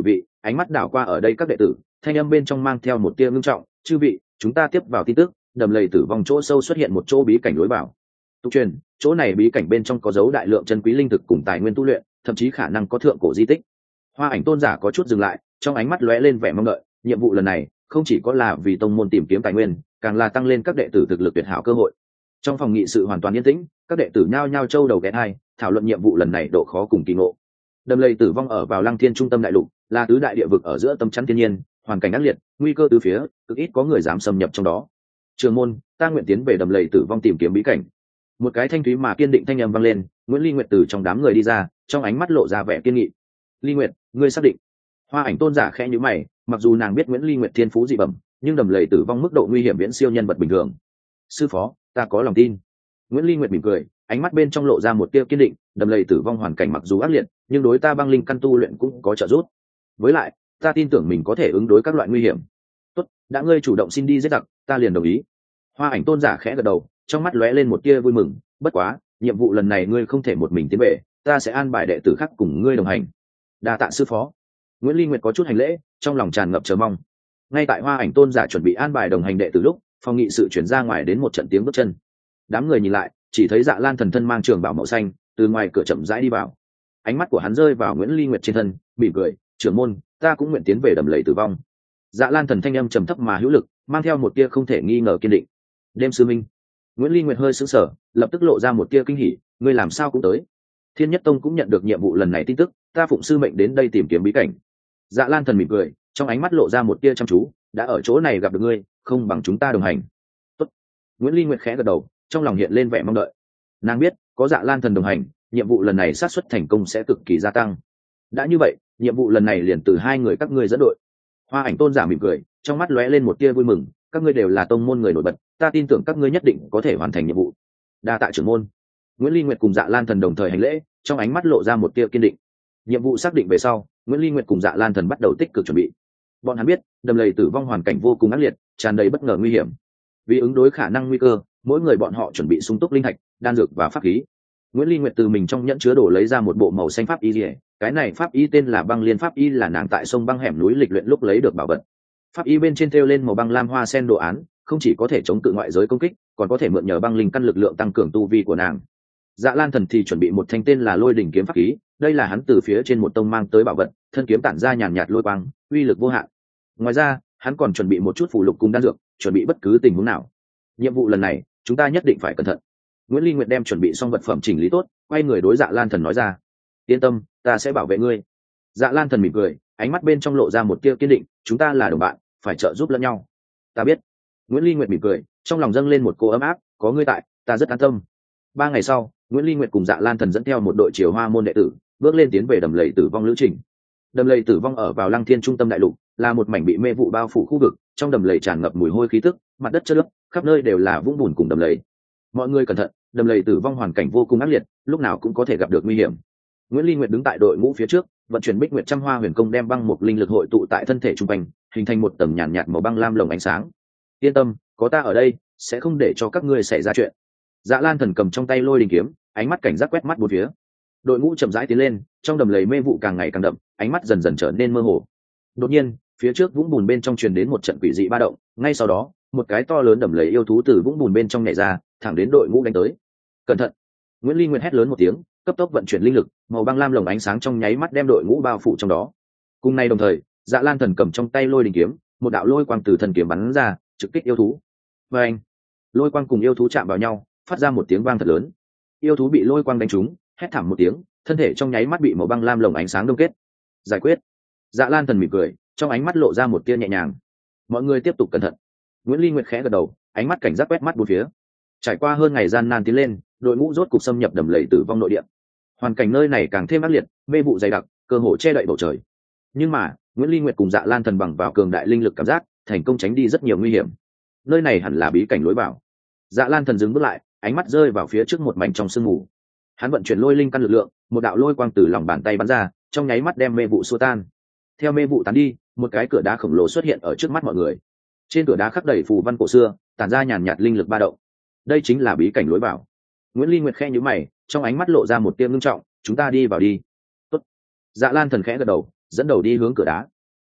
ánh mắt đảo qua ở đây các đệ tử, thanh âm bên trong mang theo một tia ngưng trọng. Chư vị, chúng ta tiếp vào tin tức, đầm lầy tử vong chỗ sâu xuất hiện một chỗ bí cảnh lối vào. Tục truyền, chỗ này bí cảnh bên trong có dấu đại lượng chân quý linh thực cùng tài nguyên tu luyện, thậm chí khả năng có thượng cổ di tích. Hoa ảnh tôn giả có chút dừng lại, trong ánh mắt lóe lên vẻ mong đợi. Nhiệm vụ lần này không chỉ có là vì tông môn tìm kiếm tài nguyên, càng là tăng lên các đệ tử thực lực tuyệt hảo cơ hội. Trong phòng nghị sự hoàn toàn yên tĩnh, các đệ tử nhao nhao trâu đầu ghé thai, thảo luận nhiệm vụ lần này độ khó cùng kỳ ngộ. Đầm lầy tử vong ở vào Lăng Thiên trung tâm đại lục, là tứ đại địa vực ở giữa tâm chắn thiên nhiên, hoàn cảnh ác liệt, nguy cơ từ phía, cực ít có người dám xâm nhập trong đó. Trường môn, ta nguyện tiến về đầm lầy tử vong tìm kiếm bí cảnh. Một cái thanh thúy mà kiên định thanh âm vang lên. Nguyễn Ly Nguyệt từ trong đám người đi ra, trong ánh mắt lộ ra vẻ kiên nghị. Ly Nguyệt, ngươi xác định? Hoa ảnh tôn giả khẽ nhíu mày, mặc dù nàng biết Nguyễn Ly Nguyệt thiên phú dị bẩm, nhưng đầm lầy tử vong mức độ nguy hiểm viễn siêu nhân vật bình thường. Sư phó, ta có lòng tin. Nguyễn Ly Nguyệt mỉm cười, ánh mắt bên trong lộ ra một tia kiên định. Đầm lầy tử vong hoàn cảnh mặc dù ác liệt, nhưng đối ta băng linh căn tu luyện cũng có trợ giúp. Với lại, ta tin tưởng mình có thể ứng đối các loại nguy hiểm. Tốt, đã ngươi chủ động xin đi giết giặc, ta liền đồng ý. Hoa ảnh tôn giả khẽ gật đầu, trong mắt lóe lên một tia vui mừng. Bất quá, nhiệm vụ lần này ngươi không thể một mình tiến về, ta sẽ an bài đệ tử khác cùng ngươi đồng hành. Đa tạ sư phó. Nguyễn Ly Nguyệt có chút hành lễ, trong lòng tràn ngập chờ mong. Ngay tại Hoa ảnh tôn giả chuẩn bị an bài đồng hành đệ tử lúc, phòng nghị sự chuyển ra ngoài đến một trận tiếng bước chân. Đám người nhìn lại, chỉ thấy Dạ Lan thần thân mang trường bào màu xanh, từ ngoài cửa chậm rãi đi vào. Ánh mắt của hắn rơi vào Nguyễn Ly Nguyệt trên thân, mỉm cười, trưởng môn, ta cũng nguyện tiến về đầm lầy tử vong. Dạ Lan thần thanh âm trầm thấp mà hữu lực, mang theo một tia không thể nghi ngờ kiên định. Đêm sư minh. Nguyễn Ly Nguyệt hơi sững sờ, lập tức lộ ra một tia kinh hỉ, ngươi làm sao cũng tới? Thiên Nhất Tông cũng nhận được nhiệm vụ lần này tin tức, ta phụng sư mệnh đến đây tìm kiếm bí cảnh. Dạ Lan thần mỉm cười, trong ánh mắt lộ ra một tia chăm chú, đã ở chỗ này gặp được ngươi, không bằng chúng ta đồng hành. Tốt. Nguyễn Ly Nguyệt khẽ gật đầu, trong lòng hiện lên vẻ mong đợi. Nàng biết, có Dạ Lan thần đồng hành, nhiệm vụ lần này xác suất thành công sẽ cực kỳ gia tăng. Đã như vậy, nhiệm vụ lần này liền từ hai người các ngươi dẫn đội. Hoa ảnh tôn giả mỉm cười, trong mắt lóe lên một tia vui mừng, các ngươi đều là tông môn người nổi bật, ta tin tưởng các ngươi nhất định có thể hoàn thành nhiệm vụ. Đa tạ trưởng môn. Nguyễn Ly Nguyệt cùng Dạ Lan thần đồng thời hành lễ, trong ánh mắt lộ ra một tia kiên định. Nhiệm vụ xác định về sau, Nguyễn Ly Nguyệt cùng Dạ Lan thần bắt đầu tích cực chuẩn bị. Bọn hắn biết, đầm lầy tử vong hoàn cảnh vô cùng ác liệt, tràn đầy bất ngờ nguy hiểm. Vì ứng đối khả năng nguy cơ, mỗi người bọn họ chuẩn bị sung túc linh thạch, đan dược và pháp khí. Nguyễn Ly Nguyệt từ mình trong nhẫn chứa đồ lấy ra một bộ màu xanh pháp y liễu, cái này pháp y tên là Băng Liên pháp y, là nàng tại sông băng hẻm núi lịch luyện lúc lấy được bảo vật. Pháp y bên trên thêu lên màu băng lam hoa sen đồ án, không chỉ có thể chống cự ngoại giới công kích, còn có thể mượn nhờ băng linh căn lực lượng tăng cường tu vi của nàng. Dạ Lan thần thì chuẩn bị một thanh tên là Lôi đỉnh kiếm pháp khí, đây là hắn từ phía trên một tông mang tới bảo vật, thân kiếm tản ra nhàn nhạt lôi quang, uy lực vô hạn. Ngoài ra, hắn còn chuẩn bị một chút phù lục cùng đan dược, chuẩn bị bất cứ tình huống nào. Nhiệm vụ lần này, chúng ta nhất định phải cẩn thận. Nguyễn Ly Nguyệt đem chuẩn bị xong vật phẩm chỉnh lý tốt, quay người đối Dạ Lan thần nói ra. Yên tâm, ta sẽ bảo vệ ngươi. Dạ Lan thần mỉm cười, ánh mắt bên trong lộ ra một tia kiên định, chúng ta là đồng bạn, phải trợ giúp lẫn nhau. Ta biết. Nguyễn Ly Nguyệt mỉm cười, trong lòng dâng lên một cô ấm áp, có ngươi tại, ta rất an tâm. 3 ngày sau, Nguyễn Ly Nguyệt cùng Dạ Lan thần dẫn theo một đội Triều Hoa môn đệ tử, bước lên tiến về đầm lầy tử vong lữ trình. Đầm lầy tử vong ở vào Lăng Thiên trung tâm đại lục, là một mảnh bị mê vụ bao phủ khu vực, trong đầm lầy tràn ngập mùi hôi khí tức, mặt đất trơn nước, khắp nơi đều là vũng bùn cùng đầm lầy. Mọi người cẩn thận, đầm lầy tử vong hoàn cảnh vô cùng ác liệt, lúc nào cũng có thể gặp được nguy hiểm. Nguyễn Ly Nguyệt đứng tại đội ngũ phía trước, vận chuyển Bích Nguyệt Trăm Hoa Huyền Công đem băng mục linh lực hội tụ tại thân thể trung quanh, hình thành một tầng nhàn nhạt màu băng lam lồng ánh sáng. Yên tâm, có ta ở đây, sẽ không để cho các ngươi xảy ra chuyện. Dạ Lan thần cầm trong tay Lôi đỉnh kiếm, ánh mắt cảnh giác quét mắt bốn phía. Đội ngũ chậm rãi tiến lên, trong đầm lầy mê vụ càng ngày càng đậm, ánh mắt dần dần trở nên mơ hồ. Đột nhiên, phía trước vũng bùn bên trong truyền đến một trận quỷ dị ba động, ngay sau đó, một cái to lớn đầm lầy yêu thú từ vũng bùn bên trong nhảy ra, thẳng đến đội ngũ đánh tới. Cẩn thận! Nguyễn Ly Nguyệt hét lớn một tiếng, cấp tốc vận chuyển linh lực, màu băng lam lồng ánh sáng trong nháy mắt đem đội ngũ bao phủ trong đó. Cùng nay đồng thời, Dạ Lan thần cầm trong tay Lôi đỉnh kiếm, một đạo lôi quang từ thần kiếm bắn ra, trực kích yêu thú. Và anh, lôi quang cùng yêu thú chạm vào nhau, phát ra một tiếng vang thật lớn. Yêu thú bị lôi quang đánh trúng, hét thảm một tiếng, thân thể trong nháy mắt bị màu băng lam lồng ánh sáng đông kết. Giải quyết. Dạ Lan thần mỉm cười, trong ánh mắt lộ ra một tia nhẹ nhàng. Mọi người tiếp tục cẩn thận. Nguyễn Ly Nguyệt khẽ gật đầu, ánh mắt cảnh giác quét mắt bốn phía. Trải qua hơn ngày gian nan tiến lên, đội ngũ rốt cục xâm nhập đầm lầy tử vong nội địa. Hoàn cảnh nơi này càng thêm ác liệt, mê vụ dày đặc, cơ hồ che đậy bầu trời. Nhưng mà, Nguyễn Ly Nguyệt cùng Dạ Lan thần bằng vào cường đại linh lực cảm giác, thành công tránh đi rất nhiều nguy hiểm. Nơi này hẳn là bí cảnh lối vào. Dạ Lan thần dừng bước lại, ánh mắt rơi vào phía trước một mảnh trong sương mù. Hắn vận chuyển lôi linh căn lực lượng, một đạo lôi quang từ lòng bàn tay bắn ra, trong nháy mắt đem mê vụ xua tan. Theo mê vụ tán đi, một cái cửa đá khổng lồ xuất hiện ở trước mắt mọi người. Trên cửa đá khắc đầy phù văn cổ xưa, tản ra nhàn nhạt linh lực ba động. Đây chính là bí cảnh lối vào. Nguyễn Ly Nguyệt khẽ nhíu mày, trong ánh mắt lộ ra một tia ngưng trọng, chúng ta đi vào đi. Tốt. Dạ Lan thần khẽ gật đầu, dẫn đầu đi hướng cửa đá.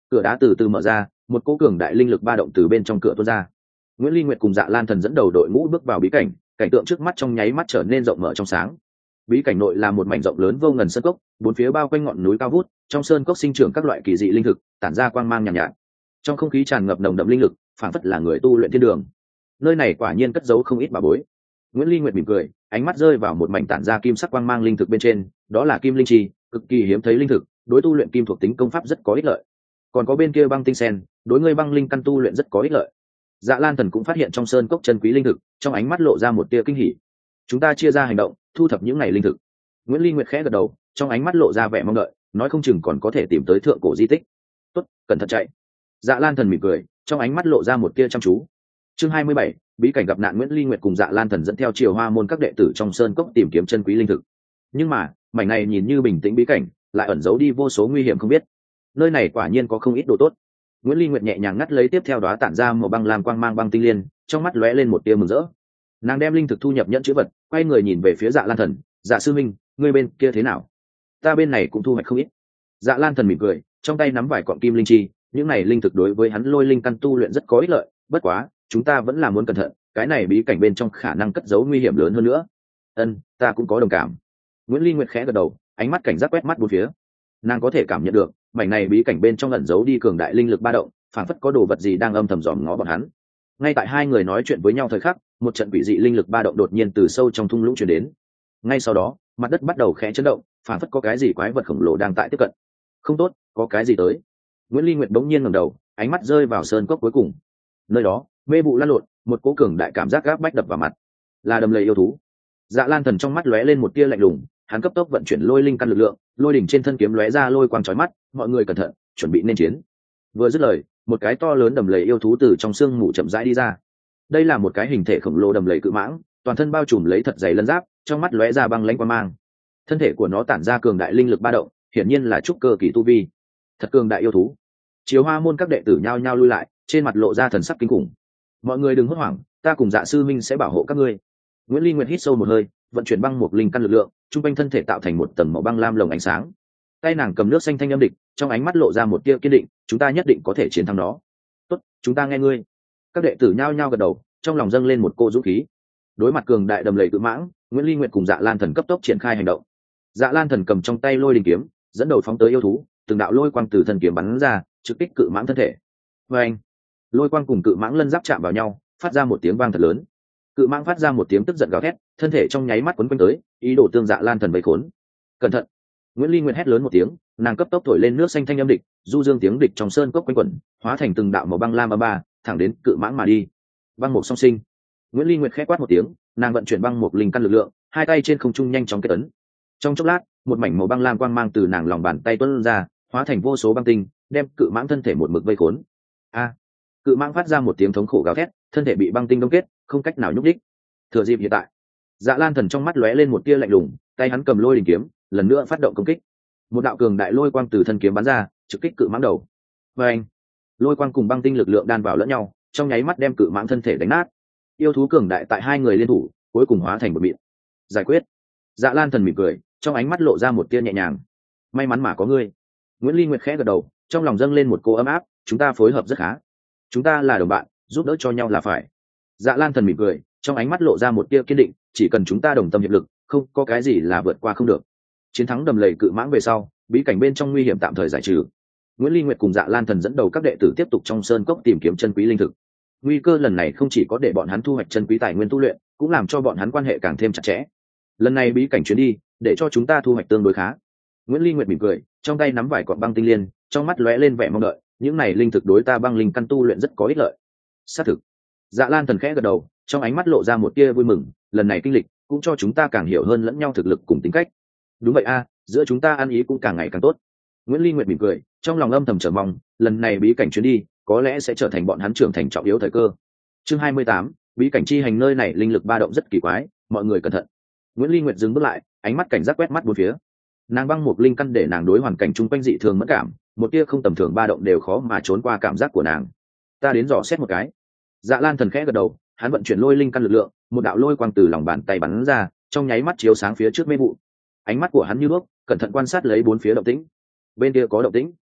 cửa đá từ từ mở ra, một cỗ cường đại linh lực ba động từ bên trong cửa tuôn ra. Nguyễn Ly Nguyệt cùng Dạ Lan Thần dẫn đầu đội ngũ bước vào bí cảnh, cảnh tượng trước mắt trong nháy mắt trở nên rộng mở trong sáng. Bí cảnh nội là một mảnh rộng lớn vô ngần sơn cốc, bốn phía bao quanh ngọn núi cao vút, trong sơn cốc sinh trưởng các loại kỳ dị linh thực, tản ra quang mang nhàn nhạt. Trong không khí tràn ngập nồng đậm linh lực, phảng phất là người tu luyện thiên đường. Nơi này quả nhiên cất giấu không ít bảo bối. Nguyễn Ly Nguyệt mỉm cười, ánh mắt rơi vào một mảnh tản ra kim sắc quang mang linh thực bên trên, đó là kim linh chi, cực kỳ hiếm thấy linh thực, đối tu luyện kim thuộc tính công pháp rất có ích lợi. Còn có bên kia băng tinh sen, đối ngươi băng linh căn tu luyện rất có ích lợi. Dạ Lan Thần cũng phát hiện trong sơn cốc chân quý linh thực, trong ánh mắt lộ ra một tia kinh hỉ. Chúng ta chia ra hành động, thu thập những này linh thực. Nguyễn Ly Nguyệt khẽ gật đầu, trong ánh mắt lộ ra vẻ mong đợi, nói không chừng còn có thể tìm tới thượng cổ di tích. Tốt, cẩn thận chạy. Dạ Lan Thần mỉm cười, trong ánh mắt lộ ra một tia chăm chú. Chương 27, bí cảnh gặp nạn. Nguyễn Ly Nguyệt cùng Dạ Lan Thần dẫn theo Triều Hoa môn các đệ tử trong sơn cốc tìm kiếm chân quý linh thực. Nhưng mà, mảnh này nhìn như bình tĩnh bí cảnh, lại ẩn giấu đi vô số nguy hiểm không biết. Nơi này quả nhiên có không ít đồ tốt. Nguyễn Ly Nguyệt nhẹ nhàng ngắt lấy tiếp theo đóa tản ra màu băng làm quang mang băng tinh liên, trong mắt lóe lên một tia mừng rỡ. Nàng đem linh thực thu nhập nhẫn chữ vật, quay người nhìn về phía Dạ Lan Thần, "Dạ sư minh, ngươi bên kia thế nào?" "Ta bên này cũng thu hoạch không ít." Dạ Lan Thần mỉm cười, trong tay nắm vài cọng kim linh chi, những này linh thực đối với hắn lôi linh căn tu luyện rất có ích lợi, bất quá, chúng ta vẫn là muốn cẩn thận, cái này bí cảnh bên trong khả năng cất giấu nguy hiểm lớn hơn nữa. "Ân, ta cũng có đồng cảm." Nguyễn Ly Nguyệt khẽ gật đầu, ánh mắt cảnh giác quét mắt bốn phía. Nàng có thể cảm nhận được, mảnh này bí cảnh bên trong ẩn giấu đi cường đại linh lực ba động, phảng phất có đồ vật gì đang âm thầm dòm ngó bọn hắn. Ngay tại hai người nói chuyện với nhau thời khắc, một trận quỷ dị linh lực ba động đột nhiên từ sâu trong thung lũng truyền đến. Ngay sau đó, mặt đất bắt đầu khẽ chấn động, phảng phất có cái gì quái vật khổng lồ đang tại tiếp cận. Không tốt, có cái gì tới. Nguyễn Ly Nguyệt bỗng nhiên ngẩng đầu, ánh mắt rơi vào sơn cốc cuối cùng. Nơi đó, mê vụ lăn lộn, một cỗ cường đại cảm giác gáp bách đập vào mặt. Là đầm lầy yêu thú. Dạ Lan Thần trong mắt lóe lên một tia lạnh lùng, hắn cấp tốc vận chuyển lôi linh căn lực lượng, lôi đỉnh trên thân kiếm lóe ra lôi quang chói mắt, mọi người cẩn thận, chuẩn bị nên chiến. Vừa dứt lời, một cái to lớn đầm lầy yêu thú từ trong xương mù chậm rãi đi ra. Đây là một cái hình thể khổng lồ đầm lầy cự mãng, toàn thân bao trùm lấy thật dày lân giáp, trong mắt lóe ra băng lãnh quang mang. Thân thể của nó tản ra cường đại linh lực ba động, hiển nhiên là trúc cơ kỳ tu vi. Thật cường đại yêu thú. Chiếu Hoa môn các đệ tử nhao nhao lui lại, trên mặt lộ ra thần sắc kinh khủng. Mọi người đừng hốt hoảng, ta cùng Dạ sư minh sẽ bảo hộ các ngươi. Nguyễn Ly Nguyệt hít sâu một hơi, vận chuyển băng mục linh căn lực lượng, trung quanh thân thể tạo thành một tầng màu băng lam lồng ánh sáng. Tay nàng cầm nước xanh thanh âm địch, trong ánh mắt lộ ra một tia kiên định, chúng ta nhất định có thể chiến thắng nó. Tốt, chúng ta nghe ngươi. Các đệ tử nhao nhao gật đầu, trong lòng dâng lên một cô dũng khí. Đối mặt cường đại đầm lầy cự mãng, Nguyễn Ly Nguyệt cùng Dạ Lan Thần cấp tốc triển khai hành động. Dạ Lan Thần cầm trong tay lôi đình kiếm, dẫn đầu phóng tới yêu thú, từng đạo lôi quang từ thân kiếm bắn ra, trực kích cự mãng thân thể. Và anh, lôi quang cùng cự mãng lân giáp chạm vào nhau, phát ra một tiếng vang thật lớn. Cự mãng phát ra một tiếng tức giận gào thét, thân thể trong nháy mắt quấn quanh tới, ý đồ tương Dạ Lan Thần vây khốn. Cẩn thận! Nguyễn Ly Nguyệt hét lớn một tiếng, nàng cấp tốc thổi lên nước xanh thanh âm địch, du dương tiếng địch trong sơn cốc quanh quẩn, hóa thành từng đạo màu băng lam ba thẳng đến cự mãng mà đi. Băng mục song sinh. Nguyễn Ly Nguyệt khẽ quát một tiếng, nàng vận chuyển băng mục linh căn lực lượng, hai tay trên không trung nhanh chóng kết ấn. Trong chốc lát, một mảnh màu băng lam quang mang từ nàng lòng bàn tay tuôn ra, hóa thành vô số băng tinh, đem cự mãng thân thể một mực vây khốn. A! Cự mãng phát ra một tiếng thống khổ gào thét, thân thể bị băng tinh đông kết, không cách nào nhúc nhích. Thừa dịp hiện tại, Dạ Lan Thần trong mắt lóe lên một tia lạnh lùng, tay hắn cầm lôi đình kiếm, lần nữa phát động công kích. Một đạo cường đại lôi quang từ thân kiếm bắn ra, trực kích cự mãng đầu. Và anh, lôi quang cùng băng tinh lực lượng đan vào lẫn nhau, trong nháy mắt đem cự mãng thân thể đánh nát. Yêu thú cường đại tại hai người liên thủ, cuối cùng hóa thành một mịn. Giải quyết. Dạ Lan Thần mỉm cười, trong ánh mắt lộ ra một tia nhẹ nhàng. May mắn mà có ngươi. Nguyễn Ly Nguyệt khẽ gật đầu, trong lòng dâng lên một cô ấm áp, chúng ta phối hợp rất khá. Chúng ta là đồng bạn, giúp đỡ cho nhau là phải. Dạ Lan Thần mỉm cười, trong ánh mắt lộ ra một tia kiên định, chỉ cần chúng ta đồng tâm hiệp lực, không có cái gì là vượt qua không được. Chiến thắng đầm lầy cự mãng về sau, bí cảnh bên trong nguy hiểm tạm thời giải trừ. Nguyễn Ly Nguyệt cùng Dạ Lan Thần dẫn đầu các đệ tử tiếp tục trong sơn cốc tìm kiếm chân quý linh thực. Nguy cơ lần này không chỉ có để bọn hắn thu hoạch chân quý tài nguyên tu luyện, cũng làm cho bọn hắn quan hệ càng thêm chặt chẽ. Lần này bí cảnh chuyến đi, để cho chúng ta thu hoạch tương đối khá. Nguyễn Ly Nguyệt mỉm cười, trong tay nắm vài cọng băng tinh liên, trong mắt lóe lên vẻ mong đợi, những này linh thực đối ta băng linh căn tu luyện rất có ích lợi. Xác thực. Dạ Lan Thần khẽ gật đầu, trong ánh mắt lộ ra một tia vui mừng, lần này kinh lịch cũng cho chúng ta càng hiểu hơn lẫn nhau thực lực cùng tính cách. Đúng vậy a, giữa chúng ta ăn ý cũng càng ngày càng tốt. Nguyễn Ly Nguyệt mỉm cười, trong lòng âm thầm chờ mong, lần này bí cảnh chuyến đi có lẽ sẽ trở thành bọn hắn trưởng thành trọng yếu thời cơ. Chương 28, bí cảnh chi hành. Nơi này linh lực ba động rất kỳ quái, mọi người cẩn thận. Nguyễn Ly Nguyệt dừng bước lại, ánh mắt cảnh giác quét mắt bốn phía. Nàng băng một linh căn để nàng đối hoàn cảnh chung quanh dị thường mẫn cảm, một tia không tầm thường ba động đều khó mà trốn qua cảm giác của nàng. Ta đến dò xét một cái. Dạ Lan Thần khẽ gật đầu, hắn vận chuyển lôi linh căn lực lượng, một đạo lôi quang từ lòng bàn tay bắn ra, trong nháy mắt chiếu sáng phía trước mê vụ. Ánh mắt của hắn như đuốc, cẩn thận quan sát lấy bốn phía động tĩnh. Bên kia có động tĩnh.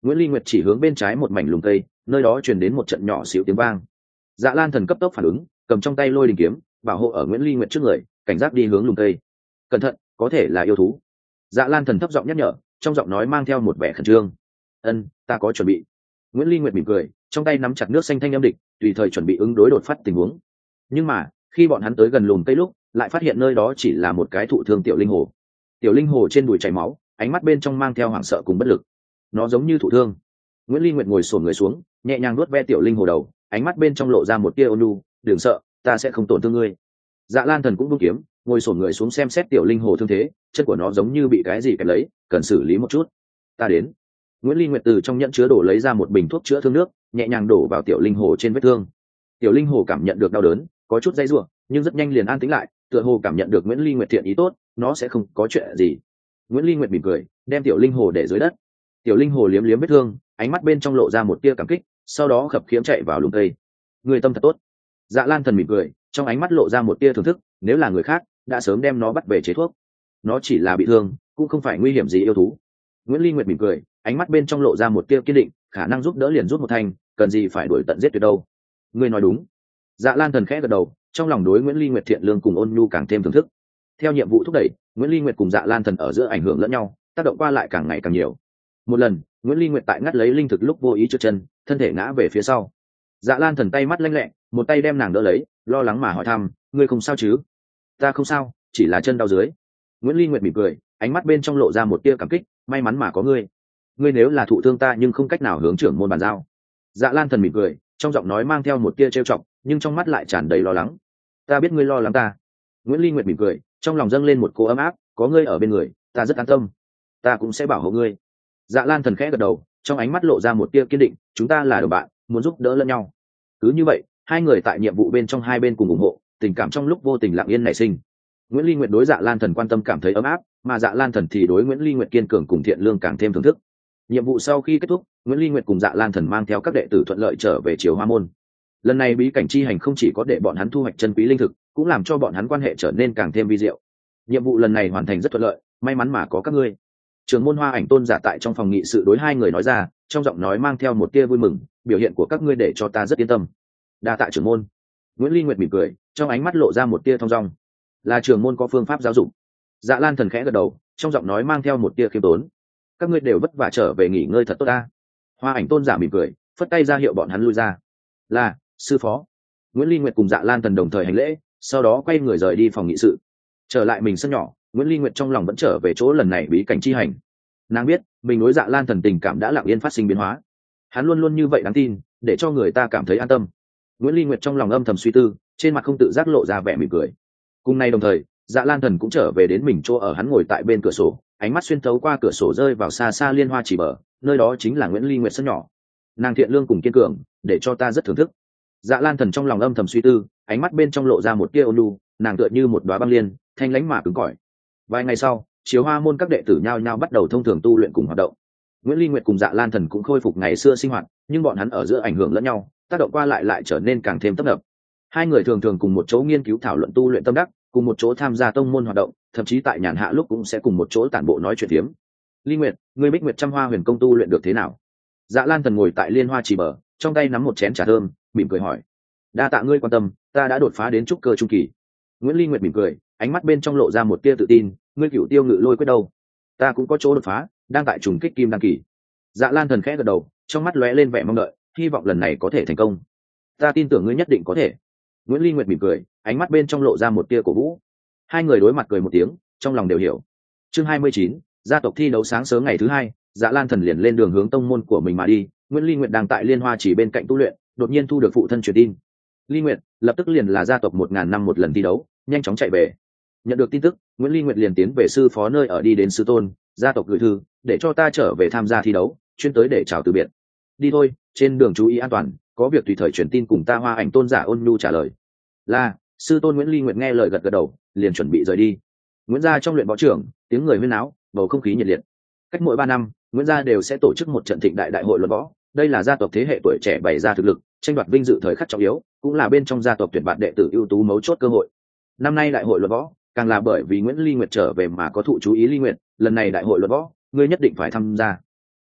Nguyễn Ly Nguyệt chỉ hướng bên trái một mảnh lùm cây, nơi đó truyền đến một trận nhỏ xíu tiếng vang. Dạ Lan Thần cấp tốc phản ứng, cầm trong tay lôi đình kiếm bảo hộ ở Nguyễn Ly Nguyệt trước người, cảnh giác đi hướng lùm cây. Cẩn thận, có thể là yêu thú. Dạ Lan Thần thấp giọng nhắc nhở, trong giọng nói mang theo một vẻ khẩn trương. Ân, ta có chuẩn bị. Nguyễn Ly Nguyệt mỉm cười, trong tay nắm chặt nước xanh thanh âm địch, tùy thời chuẩn bị ứng đối đột phát tình huống. Nhưng mà khi bọn hắn tới gần lùm cây lúc, lại phát hiện nơi đó chỉ là một cái thụ thương tiểu linh hồ. Tiểu linh hồ trên đùi chảy máu, ánh mắt bên trong mang theo hoảng sợ cùng bất lực. Nó giống như thụ thương. Nguyễn Ly Nguyệt ngồi xổm người xuống, nhẹ nhàng nuốt ve tiểu linh hồ đầu, ánh mắt bên trong lộ ra một tia ôn nhu. Đừng sợ, ta sẽ không tổn thương ngươi. Dạ Lan Thần cũng buông kiếm, ngồi xổm người xuống xem xét tiểu linh hồ thương thế, chân của nó giống như bị cái gì kẹp lấy, cần xử lý một chút. Ta đến. Nguyễn Ly Nguyệt từ trong nhẫn chứa đổ lấy ra một bình thuốc chữa thương nước, nhẹ nhàng đổ vào tiểu linh hồ trên vết thương. Tiểu linh hồ cảm nhận được đau đớn, có chút dây rủa, nhưng rất nhanh liền an tĩnh lại, tựa hồ cảm nhận được Nguyễn Ly Nguyệt thiện ý tốt, nó sẽ không có chuyện gì. Nguyễn Ly Nguyệt mỉm cười, đem tiểu linh hồ để dưới đất. Tiểu linh hồ liếm liếm vết thương, ánh mắt bên trong lộ ra một tia cảm kích, sau đó khập khiễng chạy vào lùm cây. Người tâm thật tốt. Dạ Lan Thần mỉm cười, trong ánh mắt lộ ra một tia thưởng thức, nếu là người khác đã sớm đem nó bắt về chế thuốc. Nó chỉ là bị thương, cũng không phải nguy hiểm gì yêu thú. Nguyễn Ly Nguyệt mỉm cười, ánh mắt bên trong lộ ra một tia kiên định, khả năng giúp đỡ liền rút một thành, cần gì phải đuổi tận giết tuyệt đâu. Ngươi nói đúng. Dạ Lan Thần khẽ gật đầu, trong lòng đối Nguyễn Ly Nguyệt thiện lương cùng ôn nhu càng thêm thưởng thức. Theo nhiệm vụ thúc đẩy, Nguyễn Ly Nguyệt cùng Dạ Lan Thần ở giữa ảnh hưởng lẫn nhau, tác động qua lại càng ngày càng nhiều. Một lần, Nguyễn Ly Nguyệt tại ngắt lấy linh thực lúc vô ý trượt chân, thân thể ngã về phía sau. Dạ Lan Thần tay mắt lanh lẹ, một tay đem nàng đỡ lấy, lo lắng mà hỏi thăm, ngươi không sao chứ? Ta không sao, chỉ là chân đau dưới. Nguyễn Ly Nguyệt mỉm cười, ánh mắt bên trong lộ ra một tia cảm kích, may mắn mà có ngươi. Ngươi nếu là thụ thương ta nhưng không cách nào hướng trưởng môn bàn giao. Dạ Lan Thần mỉm cười, trong giọng nói mang theo một tia trêu chọc, nhưng trong mắt lại tràn đầy lo lắng. Ta biết ngươi lo lắng ta. Nguyễn Ly Nguyệt mỉm cười, trong lòng dâng lên một cô ấm áp, có ngươi ở bên người, ta rất an tâm. Ta cũng sẽ bảo hộ ngươi. Dạ Lan Thần khẽ gật đầu, trong ánh mắt lộ ra một tia kiên định, chúng ta là đồng bạn, muốn giúp đỡ lẫn nhau. Cứ như vậy, hai người tại nhiệm vụ bên trong hai bên cùng ủng hộ, tình cảm trong lúc vô tình lặng yên nảy sinh. Nguyễn Ly Nguyệt đối Dạ Lan Thần quan tâm cảm thấy ấm áp, mà Dạ Lan Thần thì đối Nguyễn Ly Nguyệt kiên cường cùng thiện lương càng thêm thưởng thức. Nhiệm vụ sau khi kết thúc, Nguyễn Ly Nguyệt cùng Dạ Lan Thần mang theo các đệ tử thuận lợi trở về Triều Hoa Môn. Lần này bí cảnh chi hành không chỉ có để bọn hắn thu hoạch chân quý linh thực, cũng làm cho bọn hắn quan hệ trở nên càng thêm vi diệu. Nhiệm vụ lần này hoàn thành rất thuận lợi, may mắn mà có các ngươi. Trưởng môn Hoa Ảnh Tôn giả tại trong phòng nghị sự đối hai người nói ra, trong giọng nói mang theo một tia vui mừng, biểu hiện của các ngươi để cho ta rất yên tâm. Đa tạ trưởng môn. Nguyễn Ly Nguyệt mỉm cười, trong ánh mắt lộ ra một tia thong dong. Là trưởng môn có phương pháp giáo dục. Dạ Lan Thần khẽ gật đầu, trong giọng nói mang theo một tia khiêm tốn. Các ngươi đều vất vả trở về nghỉ ngơi thật tốt ta. Hoa Ảnh Tôn giả mỉm cười, phất tay ra hiệu bọn hắn lui ra. Là sư phó. Nguyễn Ly Nguyệt cùng Dạ Lan Thần đồng thời hành lễ, sau đó quay người rời đi phòng nghị sự. Trở lại mình sân nhỏ, Nguyễn Ly Nguyệt trong lòng vẫn trở về chỗ lần này bí cảnh chi hành. Nàng biết mình đối Dạ Lan Thần tình cảm đã lặng yên phát sinh biến hóa. Hắn luôn luôn như vậy đáng tin, để cho người ta cảm thấy an tâm. Nguyễn Ly Nguyệt trong lòng âm thầm suy tư, trên mặt không tự giác lộ ra vẻ mỉm cười. Cùng nay đồng thời, Dạ Lan Thần cũng trở về đến mình chỗ ở, hắn ngồi tại bên cửa sổ, ánh mắt xuyên thấu qua cửa sổ rơi vào xa xa liên hoa chỉ bờ, nơi đó chính là Nguyễn Ly Nguyệt sân nhỏ. Nàng thiện lương cùng kiên cường, để cho ta rất thưởng thức. Dạ Lan Thần trong lòng âm thầm suy tư, ánh mắt bên trong lộ ra một tia ôn nhu, nàng tựa như một đóa băng liên, thanh lãnh mà cứng cỏi. Vài ngày sau, Chiếu Hoa Môn các đệ tử nhao nhao bắt đầu thông thường tu luyện cùng hoạt động. Nguyễn Ly Nguyệt cùng Dạ Lan Thần cũng khôi phục ngày xưa sinh hoạt, nhưng bọn hắn ở giữa ảnh hưởng lẫn nhau, tác động qua lại trở nên càng thêm tấp nập. Hai người thường thường cùng một chỗ nghiên cứu thảo luận tu luyện tâm đắc, cùng một chỗ tham gia tông môn hoạt động, thậm chí tại nhàn hạ lúc cũng sẽ cùng một chỗ tản bộ nói chuyện phiếm. Ly Nguyệt, ngươi Bích Nguyệt Trăm Hoa Huyền Công tu luyện được thế nào? Dạ Lan Thần ngồi tại liên hoa chỉ bờ, trong tay nắm một chén trà thơm, mỉm cười hỏi. Đa tạ ngươi quan tâm, ta đã đột phá đến trúc cơ trung kỳ. Nguyễn Ly Nguyệt mỉm cười, ánh mắt bên trong lộ ra một tia tự tin, ngươi Cửu Tiêu Ngự Lôi quyết đâu? Ta cũng có chỗ đột phá, đang tại trùng kích kim đăng kỳ. Dạ Lan Thần khẽ gật đầu, trong mắt lóe lên vẻ mong đợi, hy vọng lần này có thể thành công. Ta tin tưởng ngươi nhất định có thể. Nguyễn Ly Nguyệt mỉm cười, ánh mắt bên trong lộ ra một tia cổ vũ. Hai người đối mặt cười một tiếng, trong lòng đều hiểu. Chương 29, gia tộc thi đấu sáng sớm ngày thứ hai, Dạ Lan Thần liền lên đường hướng tông môn của mình mà đi. Nguyễn Ly Nguyệt đang tại liên hoa chỉ bên cạnh tu luyện, đột nhiên thu được phụ thân truyền tin. Ly Nguyệt, lập tức liền là gia tộc 1000 năm một lần thi đấu, nhanh chóng chạy về. Nhận được tin tức, Nguyễn Ly Nguyệt liền tiến về sư phó nơi ở đi đến sư tôn, gia tộc gửi thư, để cho ta trở về tham gia thi đấu, chuyên tới để chào từ biệt. Đi thôi, trên đường chú ý an toàn, có việc tùy thời truyền tin cùng ta. Hoa Ảnh Tôn giả ôn nhu trả lời. Là, sư tôn. Nguyễn Ly Nguyệt nghe lời gật gật đầu, liền chuẩn bị rời đi. Nguyễn gia trong luyện võ trưởng, tiếng người huyên náo, bầu không khí nhiệt liệt. Cách mỗi 3 năm, Nguyễn gia đều sẽ tổ chức một trận thịnh đại đại hội luận võ, đây là gia tộc thế hệ tuổi trẻ bày ra thực lực, tranh đoạt vinh dự thời khắc trọng yếu, cũng là bên trong gia tộc tuyển bạt đệ tử ưu tú mấu chốt cơ hội. Năm nay đại hội luận võ, càng là bởi vì Nguyễn Ly Nguyệt trở về mà có thụ chú ý. Ly Nguyệt, lần này đại hội luận võ, ngươi nhất định phải tham gia.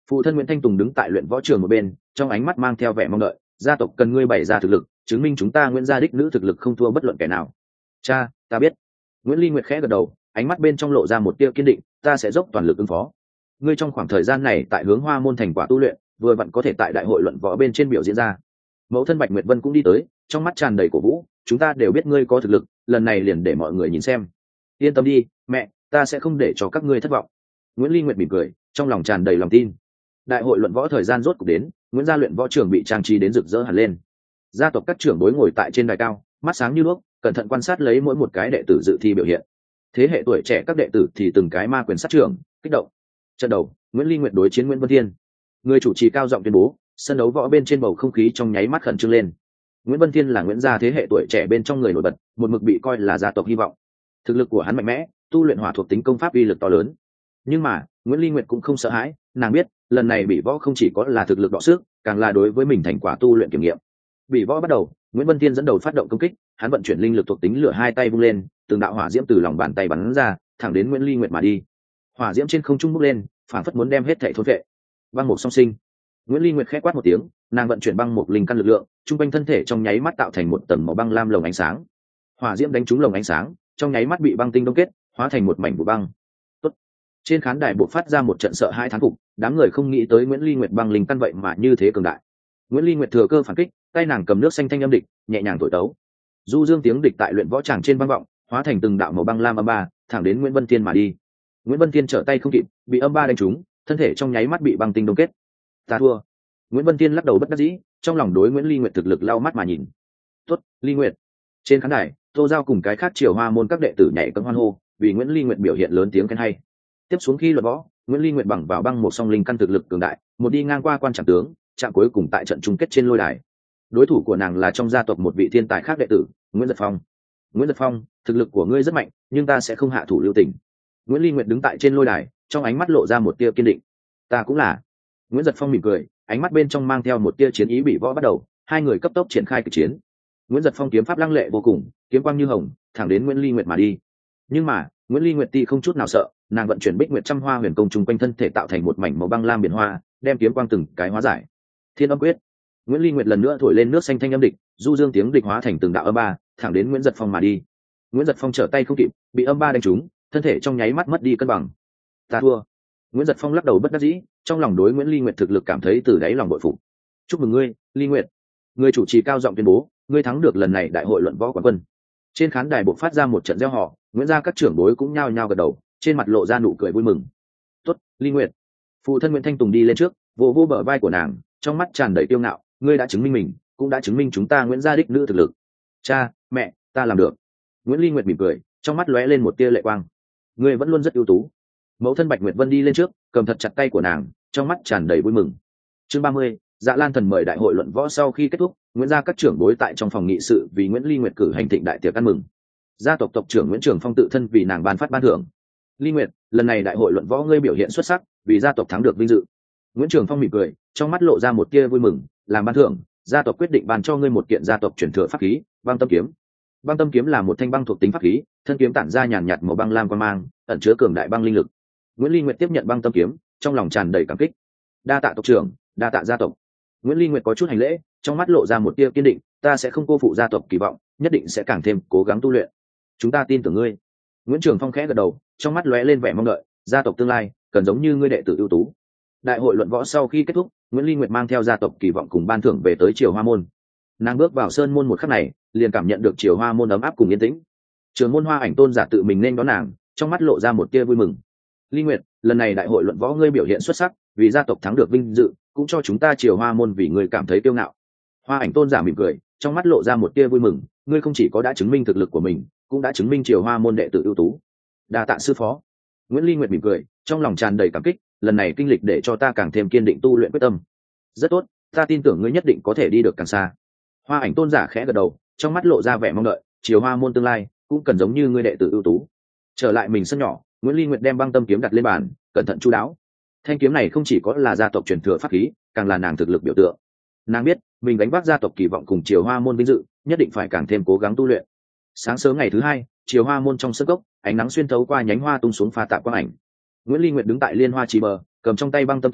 Phụ thân Nguyễn Thanh Tùng đứng tại luyện võ trường một bên, trong ánh mắt mang theo vẻ mong đợi. Gia tộc cần ngươi bày ra thực lực, chứng minh chúng ta Nguyễn gia đích nữ thực lực không thua bất luận kẻ nào. Cha, ta biết. Nguyễn Ly Nguyệt khẽ gật đầu, ánh mắt bên trong lộ ra một tia kiên định. Ta sẽ dốc toàn lực ứng phó. Ngươi trong khoảng thời gian này tại Hướng Hoa môn thành quả tu luyện, vừa vặn có thể tại đại hội luận võ bên trên biểu diễn ra. Mẫu thân Bạch Nguyệt Vân cũng đi tới, trong mắt tràn đầy cổ vũ. Chúng ta đều biết ngươi có thực lực, lần này liền để mọi người nhìn xem. Yên tâm đi, mẹ, ta sẽ không để cho các ngươi thất vọng. Nguyễn Ly Nguyệt mỉm cười, trong lòng tràn đầy lòng tin. Đại hội luận võ thời gian rốt cuộc đến, Nguyễn gia luyện võ trường bị trang trí đến rực rỡ hẳn lên. Gia tộc các trưởng bối ngồi tại trên đài cao, mắt sáng như đuốc, cẩn thận quan sát lấy mỗi một cái đệ tử dự thi biểu hiện. Thế hệ tuổi trẻ các đệ tử thì từng cái ma quyền sát trưởng, kích động. Trận đầu, Nguyễn Ly Nguyệt đối chiến Nguyễn Vân Thiên. Người chủ trì cao giọng tuyên bố, sân đấu võ bên trên bầu không khí trong nháy mắt khẩn trương lên. Nguyễn Vân Thiên là Nguyễn gia thế hệ tuổi trẻ bên trong người nổi bật, một mực bị coi là gia tộc hy vọng. Thực lực của hắn mạnh mẽ, tu luyện hỏa thuộc tính công pháp uy lực to lớn. Nhưng mà, Nguyễn Ly Nguyệt cũng không sợ hãi, nàng biết, lần này bị võ không chỉ có là thực lực đọ sức, càng là đối với mình thành quả tu luyện kiểm nghiệm. Bị võ bắt đầu, Nguyễn Vân Thiên dẫn đầu phát động công kích, hắn vận chuyển linh lực thuộc tính lửa hai tay vung lên, từng đạo hỏa diễm từ lòng bàn tay bắn ra, thẳng đến Nguyễn Ly Nguyệt mà đi. Hỏa diễm trên không trung bốc lên, phản phất muốn đem hết thảy thôn vệ. Băng mục song sinh. Nguyễn Ly Nguyệt khẽ quát một tiếng, nàng vận chuyển băng mục linh căn lực lượng, trung quanh thân thể trong nháy mắt tạo thành một tầng màu băng lam lồng ánh sáng. Hỏa diễm đánh trúng lồng ánh sáng, trong nháy mắt bị băng tinh đông kết, hóa thành một mảnh vụ băng. Tốt. Trên khán đài bộc phát ra một trận sợ hãi thán phục, đám người không nghĩ tới Nguyễn Ly Nguyệt băng linh căn vậy mà như thế cường đại. Nguyễn Ly Nguyệt thừa cơ phản kích, tay nàng cầm nước xanh thanh âm địch, nhẹ nhàng thổi tấu. Du dương tiếng địch tại luyện võ tràng trên vang vọng, hóa thành từng đạo màu băng lam âm ba, thẳng đến Nguyễn Vân Thiên mà đi. Nguyễn Vân Thiên trở tay không kịp, bị âm ba đánh trúng, thân thể trong nháy mắt bị băng tinh đông kết. Ta thua. Nguyễn Vân Thiên lắc đầu bất đắc dĩ, trong lòng đối Nguyễn Ly Nguyệt thực lực lau mắt mà nhìn. Tốt, Ly Nguyệt. Trên khán đài, Tô Giao cùng cái khác Triều Hoa môn các đệ tử nhảy cẫng hoan hô, vì Nguyễn Ly Nguyệt biểu hiện lớn tiếng khen hay. Tiếp xuống khi luận võ, Nguyễn Ly Nguyệt bằng vào băng một song linh căn thực lực cường đại, một đi ngang qua quan trạm tướng, chạm cuối cùng tại trận chung kết trên lôi đài. Đối thủ của nàng là trong gia tộc một vị thiên tài khác đệ tử, Nguyễn Giật Phong. Nguyễn Giật Phong, thực lực của ngươi rất mạnh, nhưng ta sẽ không hạ thủ lưu tình. Nguyễn Ly Nguyệt đứng tại trên lôi đài, trong ánh mắt lộ ra một tia kiên định. Ta cũng là. Nguyễn Giật Phong mỉm cười, ánh mắt bên trong mang theo một tia chiến ý. Bị võ bắt đầu, hai người cấp tốc triển khai kịch chiến. Nguyễn Giật Phong kiếm pháp lăng lệ vô cùng, kiếm quang như hồng, thẳng đến Nguyễn Ly Nguyệt mà đi. Nhưng mà, Nguyễn Ly Nguyệt ti không chút nào sợ, nàng vận chuyển Bích Nguyệt Trăm Hoa huyền công trung quanh thân thể tạo thành một mảnh màu băng lam biển hoa, đem kiếm quang từng cái hóa giải. Thiên Âm Quyết. Nguyễn Ly Nguyệt lần nữa thổi lên nước xanh thanh âm địch, du dương tiếng địch hóa thành từng đạo âm ba, thẳng đến Nguyễn Giật Phong mà đi. Nguyễn Giật Phong trở tay không kịp, bị âm ba đánh trúng, thân thể trong nháy mắt mất đi cân bằng. Ta thua. Nguyễn Giật Phong lắc đầu bất đắc dĩ, trong lòng đối Nguyễn Ly Nguyệt thực lực cảm thấy từ đáy lòng bội phục. Chúc mừng ngươi, Ly Nguyệt. Người chủ trì cao giọng tuyên bố, ngươi thắng được lần này đại hội luận võ quán quân. Trên khán đài bộc phát ra một trận reo hò, Nguyễn gia các trưởng bối cũng nhao nhao gật đầu, trên mặt lộ ra nụ cười vui mừng. Tốt, Ly Nguyệt. Phụ thân Nguyễn Thanh Tùng đi lên trước, vỗ vỗ bờ vai của nàng, trong mắt tràn đầy kiêu ngạo, ngươi đã chứng minh mình, cũng đã chứng minh chúng ta Nguyễn gia đích nữ thực lực. Cha, mẹ, ta làm được. Nguyễn Ly Nguyệt mỉm cười, trong mắt lóe lên một tia lệ quang. Ngươi vẫn luôn rất ưu tú. Mẫu thân Bạch Nguyệt Vân đi lên trước, cầm thật chặt tay của nàng, trong mắt tràn đầy vui mừng. Chương 30, Dạ Lan Thần mời đại hội luận võ sau khi kết thúc, Nguyễn gia các trưởng bối tại trong phòng nghị sự vì Nguyễn Ly Nguyệt cử hành thịnh đại tiệc ăn mừng. Gia tộc tộc trưởng Nguyễn Trường Phong tự thân vì nàng ban phát ban thưởng. Ly Nguyệt, lần này đại hội luận võ ngươi biểu hiện xuất sắc, vì gia tộc thắng được vinh dự. Nguyễn Trường Phong mỉm cười, trong mắt lộ ra một tia vui mừng, làm ban thưởng, gia tộc quyết định ban cho ngươi một kiện gia tộc truyền thừa pháp khí, Băng Tâm Kiếm. Băng Tâm Kiếm là một thanh băng thuộc tính pháp khí, thân kiếm tản ra nhàn nhạt màu băng lam quang mang, ẩn chứa cường đại băng linh lực. Nguyễn Ly Nguyệt tiếp nhận Băng Tâm Kiếm, trong lòng tràn đầy cảm kích. Đa tạ tộc trưởng, đa tạ gia tộc. Nguyễn Ly Nguyệt có chút hành lễ, trong mắt lộ ra một tia kiên định, ta sẽ không cô phụ gia tộc kỳ vọng, nhất định sẽ càng thêm cố gắng tu luyện. Chúng ta tin tưởng ngươi. Nguyễn Trường Phong khẽ gật đầu, trong mắt lóe lên vẻ mong đợi, gia tộc tương lai cần giống như ngươi đệ tử ưu tú. Đại hội luận võ sau khi kết thúc, Nguyễn Ly Nguyệt mang theo gia tộc kỳ vọng cùng ban thưởng về tới Triều Hoa môn. Nàng bước vào sơn môn một khắc này, liền cảm nhận được Triều Hoa môn ấm áp cùng yên tĩnh. Trưởng môn Hoa Ảnh Tôn giả tự mình nên đón nàng, trong mắt lộ ra một tia vui mừng. Ly Nguyệt, lần này đại hội luận võ ngươi biểu hiện xuất sắc, vì gia tộc thắng được vinh dự, cũng cho chúng ta Triều Hoa môn vì ngươi cảm thấy kiêu ngạo. Hoa Ảnh Tôn giả mỉm cười, trong mắt lộ ra một tia vui mừng, ngươi không chỉ có đã chứng minh thực lực của mình, cũng đã chứng minh Triều Hoa môn đệ tử ưu tú. Đa tạ sư phó. Nguyễn Ly Nguyệt mỉm cười, trong lòng tràn đầy cảm kích, lần này kinh lịch để cho ta càng thêm kiên định tu luyện quyết tâm. Rất tốt, ta tin tưởng ngươi nhất định có thể đi được càng xa. Hoa Ảnh Tôn giả khẽ gật đầu, trong mắt lộ ra vẻ mong đợi, Triều Hoa môn tương lai cũng cần giống như ngươi đệ tử ưu tú. Trở lại mình sân nhỏ, Nguyễn Ly Nguyệt đem Băng Tâm Kiếm đặt lên bàn, cẩn thận chu đáo. Thanh kiếm này không chỉ có là gia tộc truyền thừa pháp khí, càng là nàng thực lực biểu tượng. Nàng biết, mình đánh vác gia tộc kỳ vọng cùng Triều Hoa môn vinh dự, nhất định phải càng thêm cố gắng tu luyện. Sáng sớm ngày thứ hai, Triều Hoa môn trong sân cốc, ánh nắng xuyên thấu qua nhánh hoa tung xuống pha tạp quang ảnh. Nguyễn Ly Nguyệt đứng tại liên hoa trì bờ, cầm trong tay Băng Tâm Kiếm,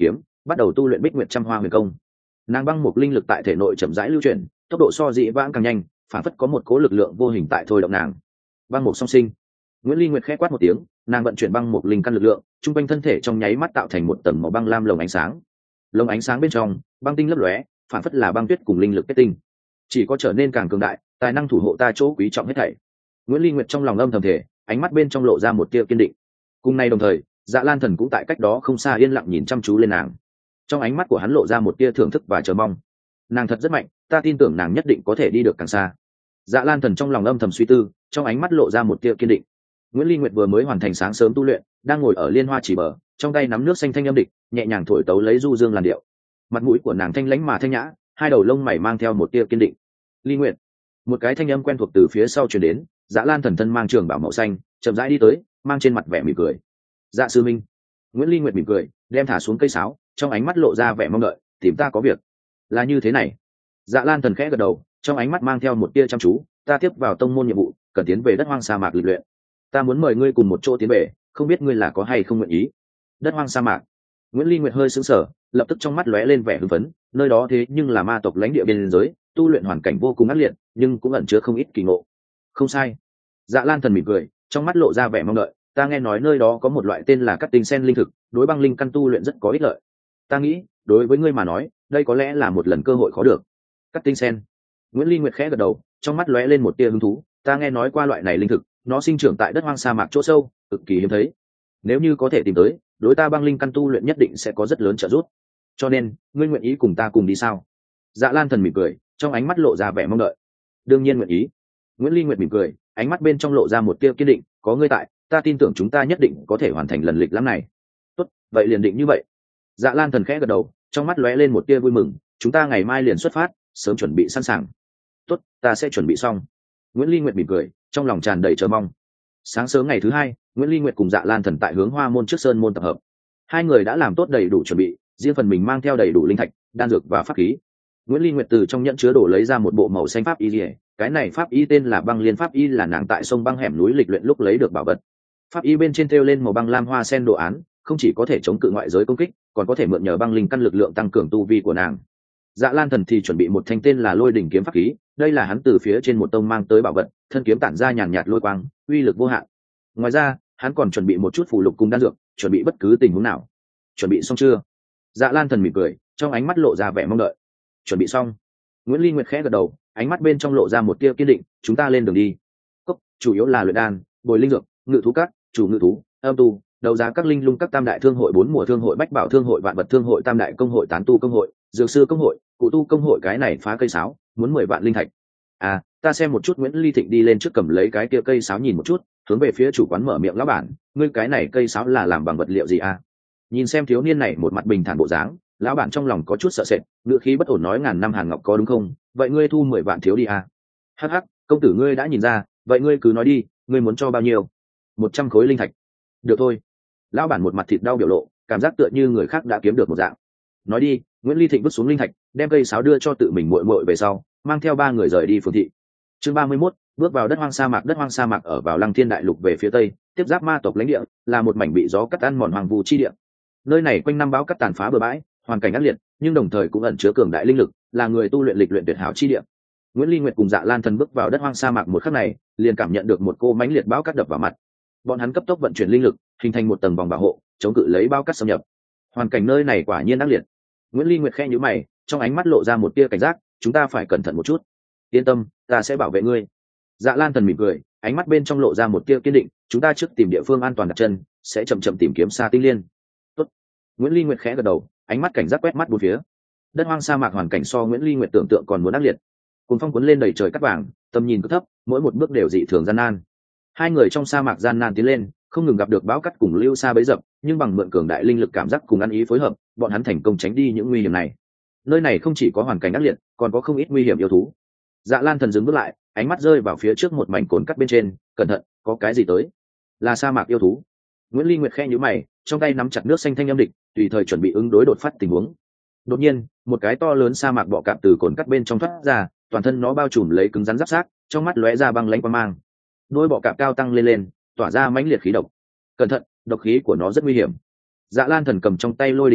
bắt đầu tu luyện Bích Nguyệt Trăm Hoa Huyền Công. Nàng băng mục linh lực tại thể nội chậm rãi lưu chuyển, tốc độ so dị vãng càng nhanh, phản phất có một cố lực lượng vô hình tại thôi động nàng. Băng mục song sinh. Nguyễn Ly Nguyệt khẽ quát một tiếng, nàng vận chuyển băng mục linh căn lực lượng, trung quanh thân thể trong nháy mắt tạo thành một tầng màu băng lam lồng ánh sáng. Lồng ánh sáng bên trong, băng tinh lấp lóe, phản phất là băng tuyết cùng linh lực kết tinh. Chỉ có trở nên càng cường đại, tài năng thủ hộ ta chỗ quý trọng hết thảy. Nguyễn Ly Nguyệt trong lòng âm thầm thể, ánh mắt bên trong lộ ra một tia kiên định. Cùng nay đồng thời, Dạ Lan Thần cũng tại cách đó không xa yên lặng nhìn chăm chú lên nàng. Trong ánh mắt của hắn lộ ra một tia thưởng thức và chờ mong. Nàng thật rất mạnh, ta tin tưởng nàng nhất định có thể đi được càng xa. Dạ Lan Thần trong lòng âm thầm suy tư, trong ánh mắt lộ ra một tia kiên định. Nguyễn Ly Nguyệt vừa mới hoàn thành sáng sớm tu luyện, đang ngồi ở liên hoa chỉ bờ, trong tay nắm nước xanh thanh âm địch, nhẹ nhàng thổi tấu lấy du dương làn điệu. Mặt mũi của nàng thanh lãnh mà thanh nhã, hai đầu lông mày mang theo một tia kiên định. Ly Nguyệt, một cái thanh âm quen thuộc từ phía sau truyền đến. Dạ Lan Thần thân mang trường bảo màu xanh, chậm rãi đi tới, mang trên mặt vẻ mỉm cười. Dạ sư minh. Nguyễn Ly Nguyệt mỉm cười, đem thả xuống cây sáo, trong ánh mắt lộ ra vẻ mong đợi. Tìm ta có việc. Là như thế này. Dạ Lan Thần khẽ gật đầu, trong ánh mắt mang theo một tia chăm chú. Ta tiếp vào tông môn nhiệm vụ, cần tiến về đất hoang sa mạc lịch luyện. Ta muốn mời ngươi cùng một chỗ tiến về, không biết ngươi là có hay không nguyện ý. Đất hoang sa mạc. Nguyễn Ly Nguyệt hơi sững sờ, lập tức trong mắt lóe lên vẻ hưng phấn. Nơi đó thế nhưng là ma tộc lãnh địa biên giới, tu luyện hoàn cảnh vô cùng ác liệt, nhưng cũng ẩn chứa không ít kỳ ngộ. Không sai. Dạ Lan Thần mỉm cười, trong mắt lộ ra vẻ mong đợi. Ta nghe nói nơi đó có một loại tên là cắt tinh sen linh thực, đối băng linh căn tu luyện rất có ích lợi. Ta nghĩ, đối với ngươi mà nói, đây có lẽ là một lần cơ hội khó được. Cắt tinh sen. Nguyễn Ly Nguyệt khẽ gật đầu, trong mắt lóe lên một tia hứng thú. Ta nghe nói qua loại này linh thực, nó sinh trưởng tại đất hoang sa mạc chỗ sâu, cực kỳ hiếm thấy. Nếu như có thể tìm tới, đối ta băng linh căn tu luyện nhất định sẽ có rất lớn trợ giúp. Cho nên, ngươi nguyện ý cùng ta cùng đi sao? Dạ Lan Thần mỉm cười, trong ánh mắt lộ ra vẻ mong đợi. Đương nhiên nguyện ý. Nguyễn Ly Nguyệt mỉm cười, ánh mắt bên trong lộ ra một tia kiên định. Có ngươi tại, ta tin tưởng chúng ta nhất định có thể hoàn thành lần lịch lãm này. Tốt, vậy liền định như vậy. Dạ Lan Thần khẽ gật đầu, trong mắt lóe lên một tia vui mừng. Chúng ta ngày mai liền xuất phát, sớm chuẩn bị sẵn sàng. Tốt, ta sẽ chuẩn bị xong. Nguyễn Ly Nguyệt mỉm cười, trong lòng tràn đầy chờ mong. Sáng sớm ngày thứ hai, Nguyễn Ly Nguyệt cùng Dạ Lan Thần tại hướng Hoa Môn trước sơn môn tập hợp. Hai người đã làm tốt đầy đủ chuẩn bị, riêng phần mình mang theo đầy đủ linh thạch, đan dược và pháp khí. Nguyễn Ly Nguyệt từ trong nhẫn chứa đồ lấy ra một bộ màu xanh pháp y liễu, cái này pháp y tên là Băng Liên pháp y, là nàng tại sông băng hẻm núi lịch luyện lúc lấy được bảo vật. Pháp y bên trên thêu lên màu băng lam hoa sen đồ án, không chỉ có thể chống cự ngoại giới công kích, còn có thể mượn nhờ băng linh căn lực lượng tăng cường tu vi của nàng. Dạ Lan Thần thì chuẩn bị một thanh tên là Lôi Đỉnh kiếm pháp khí, đây là hắn từ phía trên một tông mang tới bảo vật, thân kiếm tản ra nhàn nhạt lôi quang, uy lực vô hạn. Ngoài ra, hắn còn chuẩn bị một chút phù lục cùng đan dược, chuẩn bị bất cứ tình huống nào. Chuẩn bị xong chưa? Dạ Lan Thần mỉm cười, trong ánh mắt lộ ra vẻ mong đợi. Chuẩn bị xong. Nguyễn Ly Nguyệt khẽ gật đầu, ánh mắt bên trong lộ ra một tia kiên định. Chúng ta lên đường đi. Cốc chủ yếu là luyện đan, bồi linh dược, ngự thú các, chủ ngự thú, âm tu, đấu giá các linh lung các tam đại thương hội, bốn mùa thương hội, bách bảo thương hội, vạn vật thương hội, tam đại công hội, tán tu công hội, dược sư công hội, cụ tu công hội. Cái này phá cây sáo, muốn 10 vạn linh thạch. À, ta xem một chút. Nguyễn Ly Thịnh đi lên trước cầm lấy cái kia cây sáo nhìn một chút, hướng về phía chủ quán mở miệng. Lão bản, ngươi cái này cây sáo là làm bằng vật liệu gì à? Nhìn xem thiếu niên này một mặt bình thản bộ dáng, lão bản trong lòng có chút sợ sệt, ngựa khí bất ổn nói: ngàn năm hàn ngọc có đúng không? Vậy ngươi thu 10 vạn thiếu đi à? Hắc hắc, công tử ngươi đã nhìn ra, vậy ngươi cứ nói đi, ngươi muốn cho bao nhiêu? 100 khối linh thạch. Được thôi. Lão bản một mặt thịt đau biểu lộ, cảm giác tựa như người khác đã kiếm được một dạng. Nói đi. Nguyễn Ly Thịnh vứt xuống linh thạch, đem cây sáo đưa cho tự mình muội muội về sau, mang theo ba người rời đi phường thị. Chương 31, bước vào đất hoang sa mạc. Đất hoang sa mạc ở vào Lăng Thiên đại lục về phía tây, tiếp giáp ma tộc lãnh địa, là một mảnh bị gió cắt ăn mòn hoang vu chi địa. Nơi này quanh năm bão cắt tàn phá bừa bãi, hoàn cảnh ác liệt, nhưng đồng thời cũng ẩn chứa cường đại linh lực, là người tu luyện lịch luyện tuyệt hảo chi địa. Nguyễn Ly Nguyệt cùng Dạ Lan Thần bước vào đất hoang sa mạc một khắc này, liền cảm nhận được một cô mãnh liệt bão cắt đập vào mặt. Bọn hắn cấp tốc vận chuyển linh lực, hình thành một tầng vòng bảo hộ, chống cự lấy bão cắt xâm nhập. Hoàn cảnh nơi này quả nhiên ác liệt. Nguyễn Ly Nguyệt khẽ nhíu mày, trong ánh mắt lộ ra một tia cảnh giác. Chúng ta phải cẩn thận một chút. Yên tâm, ta sẽ bảo vệ ngươi. Dạ Lan Thần mỉm cười, ánh mắt bên trong lộ ra một tia kiên định. Chúng ta trước tìm địa phương an toàn đặt chân, sẽ chậm chậm tìm kiếm Sa Tinh Liên. Tốt. Nguyễn Ly Nguyệt khẽ gật đầu, ánh mắt cảnh giác quét mắt bốn phía. Đất hoang sa mạc hoàn cảnh so Nguyễn Ly Nguyệt tưởng tượng còn muốn ác liệt. Cùng phong cuốn lên đầy trời cát vàng, tầm nhìn cực thấp, mỗi một bước đều dị thường gian nan. Hai người trong sa mạc gian nan tiến lên, không ngừng gặp được bão cát cùng lưu sa bấy dập, nhưng bằng mượn cường đại linh lực cảm giác cùng ăn ý phối hợp, bọn hắn thành công tránh đi những nguy hiểm này. Nơi này không chỉ có hoàn cảnh ác liệt, còn có không ít nguy hiểm yêu thú. Dạ Lan Thần dừng bước lại, ánh mắt rơi vào phía trước một mảnh cồn cát bên trên. Cẩn thận, có cái gì tới? Là sa mạc yêu thú. Nguyễn Ly Nguyệt khẽ nhíu mày, trong tay nắm chặt nước xanh thanh âm địch, tùy thời chuẩn bị ứng đối đột phát tình huống. Đột nhiên, một cái to lớn sa mạc bọ cạp từ cồn cát bên trong thoát ra, toàn thân nó bao trùm lấy cứng rắn giáp xác, trong mắt lóe ra băng lãnh quang mang. Đôi bọ cạp cao tăng lên, tỏa ra mãnh liệt khí độc. Cẩn thận, độc khí của nó rất nguy hiểm. Dạ Lan Thần cầm trong tay Lôi Đỉnh kiếm,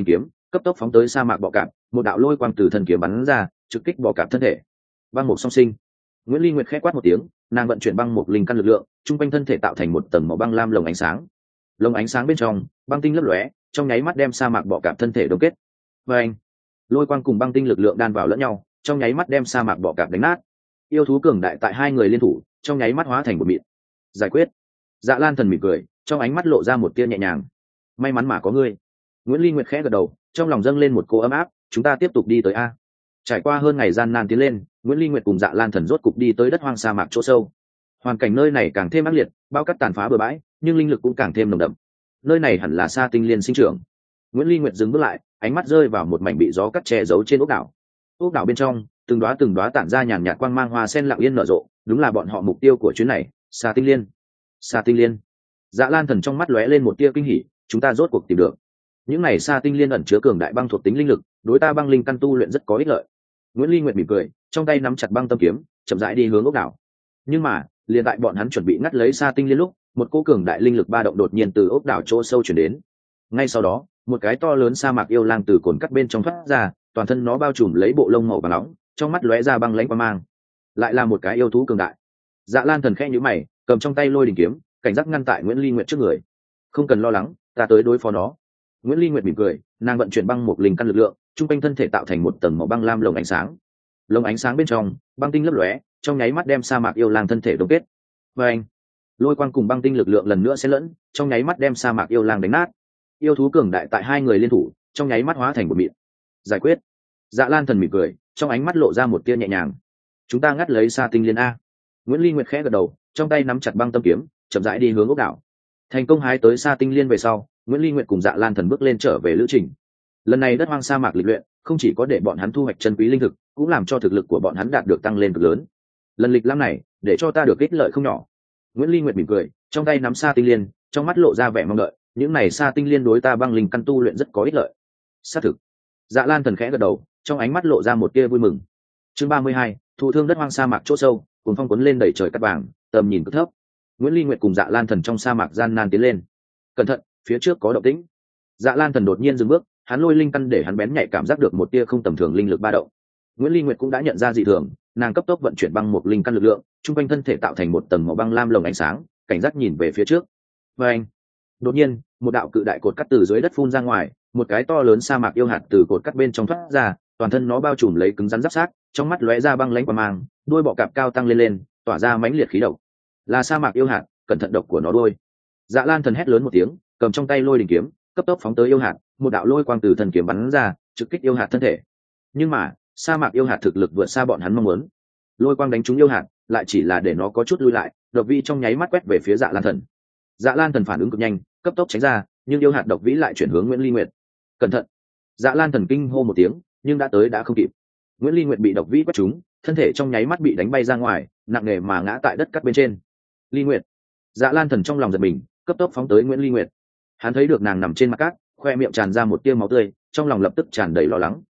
cấp tốc phóng tới sa mạc bọ cạp, một đạo lôi quang từ thân kiếm bắn ra trực kích bọ cạp thân thể. Băng mục song sinh. Nguyễn Ly Nguyệt khẽ quát một tiếng, nàng vận chuyển băng mục linh căn lực lượng, trung quanh thân thể tạo thành một tầng màu băng lam lồng ánh sáng. Lồng ánh sáng bên trong băng tinh lấp lóe, trong nháy mắt đem sa mạc bọ cạp thân thể đông kết. Và anh, lôi quang cùng băng tinh lực lượng đan vào lẫn nhau, trong nháy mắt đem sa mạc bọ cạp đánh nát. Yêu thú cường đại tại hai người liên thủ, trong nháy mắt hóa thành một mịn. Giải quyết. Dạ Lan Thần mỉm cười, trong ánh mắt lộ ra một tia nhẹ nhàng. May mắn mà có ngươi. Nguyễn Ly Nguyệt khẽ gật đầu, trong lòng dâng lên một cô ấm áp. Chúng ta tiếp tục đi tới a. Trải qua hơn ngày gian nan tiến lên, Nguyễn Ly Nguyệt cùng Dạ Lan Thần rốt cục đi tới đất hoang sa mạc chỗ sâu. Hoàn cảnh nơi này càng thêm ác liệt, bao cát tàn phá bừa bãi, nhưng linh lực cũng càng thêm nồng đậm. Nơi này hẳn là Sa Tinh Liên sinh trưởng. Nguyễn Ly Nguyệt dừng bước lại, ánh mắt rơi vào một mảnh bị gió cắt che giấu trên ốc đảo. Ốc đảo bên trong, từng đóa tản ra nhàn nhạt quang mang hoa sen lặng yên nở rộ, đúng là bọn họ mục tiêu của chuyến này, Sa Tinh Liên. Sa Tinh Liên. Dạ Lan Thần trong mắt lóe lên một tia kinh hỉ, chúng ta rốt cuộc tìm được. Những này Sa Tinh Liên ẩn chứa cường đại băng thuộc tính linh lực, đối ta băng linh căn tu luyện rất có ích lợi. Nguyễn Ly Nguyệt mỉm cười, trong tay nắm chặt băng tâm kiếm, chậm rãi đi hướng ốc đảo. Nhưng mà, liền tại bọn hắn chuẩn bị ngắt lấy Sa Tinh Liên lúc, một cỗ cường đại linh lực ba động đột nhiên từ ốc đảo chỗ sâu chuyển đến. Ngay sau đó, một cái to lớn sa mạc yêu lang từ cồn cắt bên trong thoát ra, toàn thân nó bao trùm lấy bộ lông màu vàng nóng, trong mắt lóe ra băng lãnh quang mang. Lại là một cái yêu thú cường đại. Dạ Lan Thần khẽ nhíu mày, cầm trong tay lôi đỉnh kiếm, cảnh giác ngăn tại Nguyễn Ly Nguyệt trước người. Không cần lo lắng, ta tới đối phó nó. Nguyễn Ly Nguyệt mỉm cười, nàng vận chuyển băng một linh căn lực lượng, trung quanh thân thể tạo thành một tầng màu băng lam lồng ánh sáng. Lồng ánh sáng bên trong, băng tinh lấp lóe, trong nháy mắt đem sa mạc yêu lang thân thể đông kết. Và anh, lôi quang cùng băng tinh lực lượng lần nữa xen lẫn, trong nháy mắt đem sa mạc yêu lang đánh nát. Yêu thú cường đại tại hai người liên thủ, trong nháy mắt hóa thành một mịn. Giải quyết. Dạ Lan Thần mỉm cười, trong ánh mắt lộ ra một tia nhẹ nhàng. Chúng ta ngắt lấy Sa Tinh Liên a. Nguyễn Ly Nguyệt khẽ gật đầu, trong tay nắm chặt băng tâm kiếm, chậm rãi đi hướng ốc đảo. Thành công hái tới Sa Tinh Liên về sau, Nguyễn Ly Nguyệt cùng Dạ Lan Thần bước lên trở về lữ trình. Lần này đất hoang sa mạc lịch luyện, không chỉ có để bọn hắn thu hoạch chân quý linh thực, cũng làm cho thực lực của bọn hắn đạt được tăng lên cực lớn. Lần lịch lãm này, để cho ta được ích lợi không nhỏ. Nguyễn Ly Nguyệt mỉm cười, trong tay nắm Sa Tinh Liên, trong mắt lộ ra vẻ mong đợi. Những này Sa Tinh Liên đối ta băng linh căn tu luyện rất có ích lợi. Xác thực. Dạ Lan Thần khẽ gật đầu, trong ánh mắt lộ ra một tia vui mừng. Chương 32, thụ thương đất hoang sa mạc chỗ sâu, cuồng phong cuốn lên đẩy trời cát vàng, tầm nhìn cực thấp. Nguyễn Ly Nguyệt cùng Dạ Lan Thần trong sa mạc gian nan tiến lên. Cẩn thận, phía trước có động tĩnh. Dạ Lan Thần đột nhiên dừng bước, hắn lôi linh căn để hắn bén nhạy cảm giác được một tia không tầm thường linh lực ba động. Nguyễn Ly Nguyệt cũng đã nhận ra dị thường, nàng cấp tốc vận chuyển băng một linh căn lực lượng, trung quanh thân thể tạo thành một tầng màu băng lam lồng ánh sáng, cảnh giác nhìn về phía trước. Và anh, đột nhiên, một đạo cự đại cột cắt từ dưới đất phun ra ngoài, một cái to lớn sa mạc yêu hạt từ cột cắt bên trong thoát ra, toàn thân nó bao trùm lấy cứng rắn giáp sát, trong mắt lóe ra băng lãnh quang mang, đuôi bọ cạp cao tăng lên, tỏa ra mãnh liệt khí độc. Là sa mạc yêu hạt, cẩn thận độc của nó đuôi. Dạ Lan Thần hét lớn một tiếng, cầm trong tay lôi đỉnh kiếm, cấp tốc phóng tới yêu hạt, một đạo lôi quang từ thần kiếm bắn ra, trực kích yêu hạt thân thể. Nhưng mà, sa mạc yêu hạt thực lực vượt xa bọn hắn mong muốn. Lôi quang đánh trúng yêu hạt, lại chỉ là để nó có chút lui lại, độc vi trong nháy mắt quét về phía Dạ Lan Thần. Dạ Lan Thần phản ứng cực nhanh, cấp tốc tránh ra, nhưng yêu hạt độc vĩ lại chuyển hướng Nguyễn Ly Nguyệt. Cẩn thận. Dạ Lan Thần kinh hô một tiếng, nhưng đã tới đã không kịp. Nguyễn Ly Nguyệt bị độc vĩ quét trúng, thân thể trong nháy mắt bị đánh bay ra ngoài, nặng nề mà ngã tại đất cắt bên trên. Ly Nguyệt. Dạ Lan Thần trong lòng giật mình, cấp tốc phóng tới Nguyễn Ly Nguyệt. Hắn thấy được nàng nằm trên mặt cát, khoe miệng tràn ra một tia máu tươi, trong lòng lập tức tràn đầy lo lắng.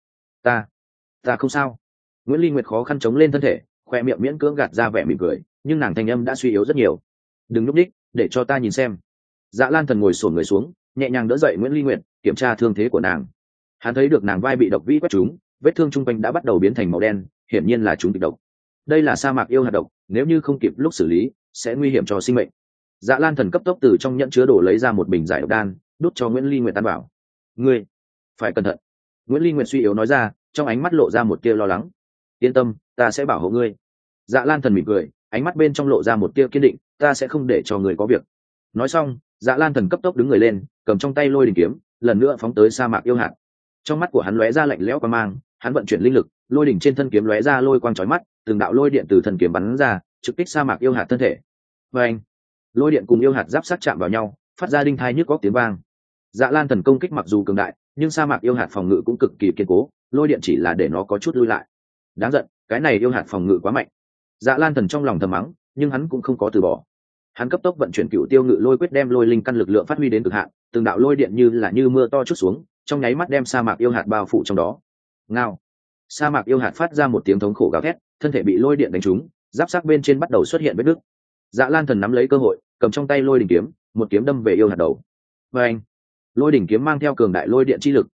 Ta không sao. Nguyễn Ly Nguyệt khó khăn chống lên thân thể, khoe miệng miễn cưỡng gạt ra vẻ mỉm cười, nhưng nàng thanh âm đã suy yếu rất nhiều. Đừng nhúc nhích, để cho ta nhìn xem. Dạ Lan Thần ngồi xổm người xuống, nhẹ nhàng đỡ dậy Nguyễn Ly Nguyệt, kiểm tra thương thế của nàng. Hắn thấy được nàng vai bị độc vĩ quét trúng, vết thương trung quanh đã bắt đầu biến thành màu đen, hiển nhiên là trúng kịch độc. Đây là sa mạc yêu hạt độc, nếu như không kịp lúc xử lý, sẽ nguy hiểm cho sinh mệnh. Dạ Lan Thần cấp tốc từ trong nhẫn chứa đồ lấy ra một bình giải độc đan, đút cho Nguyễn Ly Nguyệt tan vào. Ngươi phải cẩn thận. Nguyễn Ly Nguyệt suy yếu nói ra, trong ánh mắt lộ ra một tia lo lắng. Yên tâm, ta sẽ bảo hộ ngươi. Dạ Lan Thần mỉm cười, ánh mắt bên trong lộ ra một tia kiên định, ta sẽ không để cho người có việc. Nói xong, Dạ Lan Thần cấp tốc đứng người lên, cầm trong tay lôi đỉnh kiếm, lần nữa phóng tới sa mạc yêu hạt. Trong mắt của hắn lóe ra lạnh lẽo quang mang, hắn vận chuyển linh lực, lôi đỉnh trên thân kiếm lóe ra lôi quang chói mắt, từng đạo lôi điện từ thân kiếm bắn ra, trực kích sa mạc yêu hạt thân thể. Và anh, lôi điện cùng yêu hạt giáp sát chạm vào nhau, phát ra đinh thai nhức góc tiếng vang. Dạ Lan Thần công kích mặc dù cường đại, nhưng sa mạc yêu hạt phòng ngự cũng cực kỳ kiên cố, lôi điện chỉ là để nó có chút lui lại. Đáng giận, cái này yêu hạt phòng ngự quá mạnh. Dạ Lan Thần trong lòng thầm mắng, nhưng hắn cũng không có từ bỏ. Hắn cấp tốc vận chuyển cựu tiêu ngự lôi quyết, đem lôi linh căn lực lượng phát huy đến cực hạn, từng đạo lôi điện như mưa to chút xuống, trong nháy mắt đem sa mạc yêu hạt bao phủ trong đó. Ngao. Sa mạc yêu hạt phát ra một tiếng thống khổ gào thét, thân thể bị lôi điện đánh trúng, giáp xác bên trên bắt đầu xuất hiện vết nứt. Dạ Lan Thần nắm lấy cơ hội, cầm trong tay lôi đỉnh kiếm, một kiếm đâm về yêu hạt đầu. Và anh, lôi đỉnh kiếm mang theo cường đại lôi điện chi lực,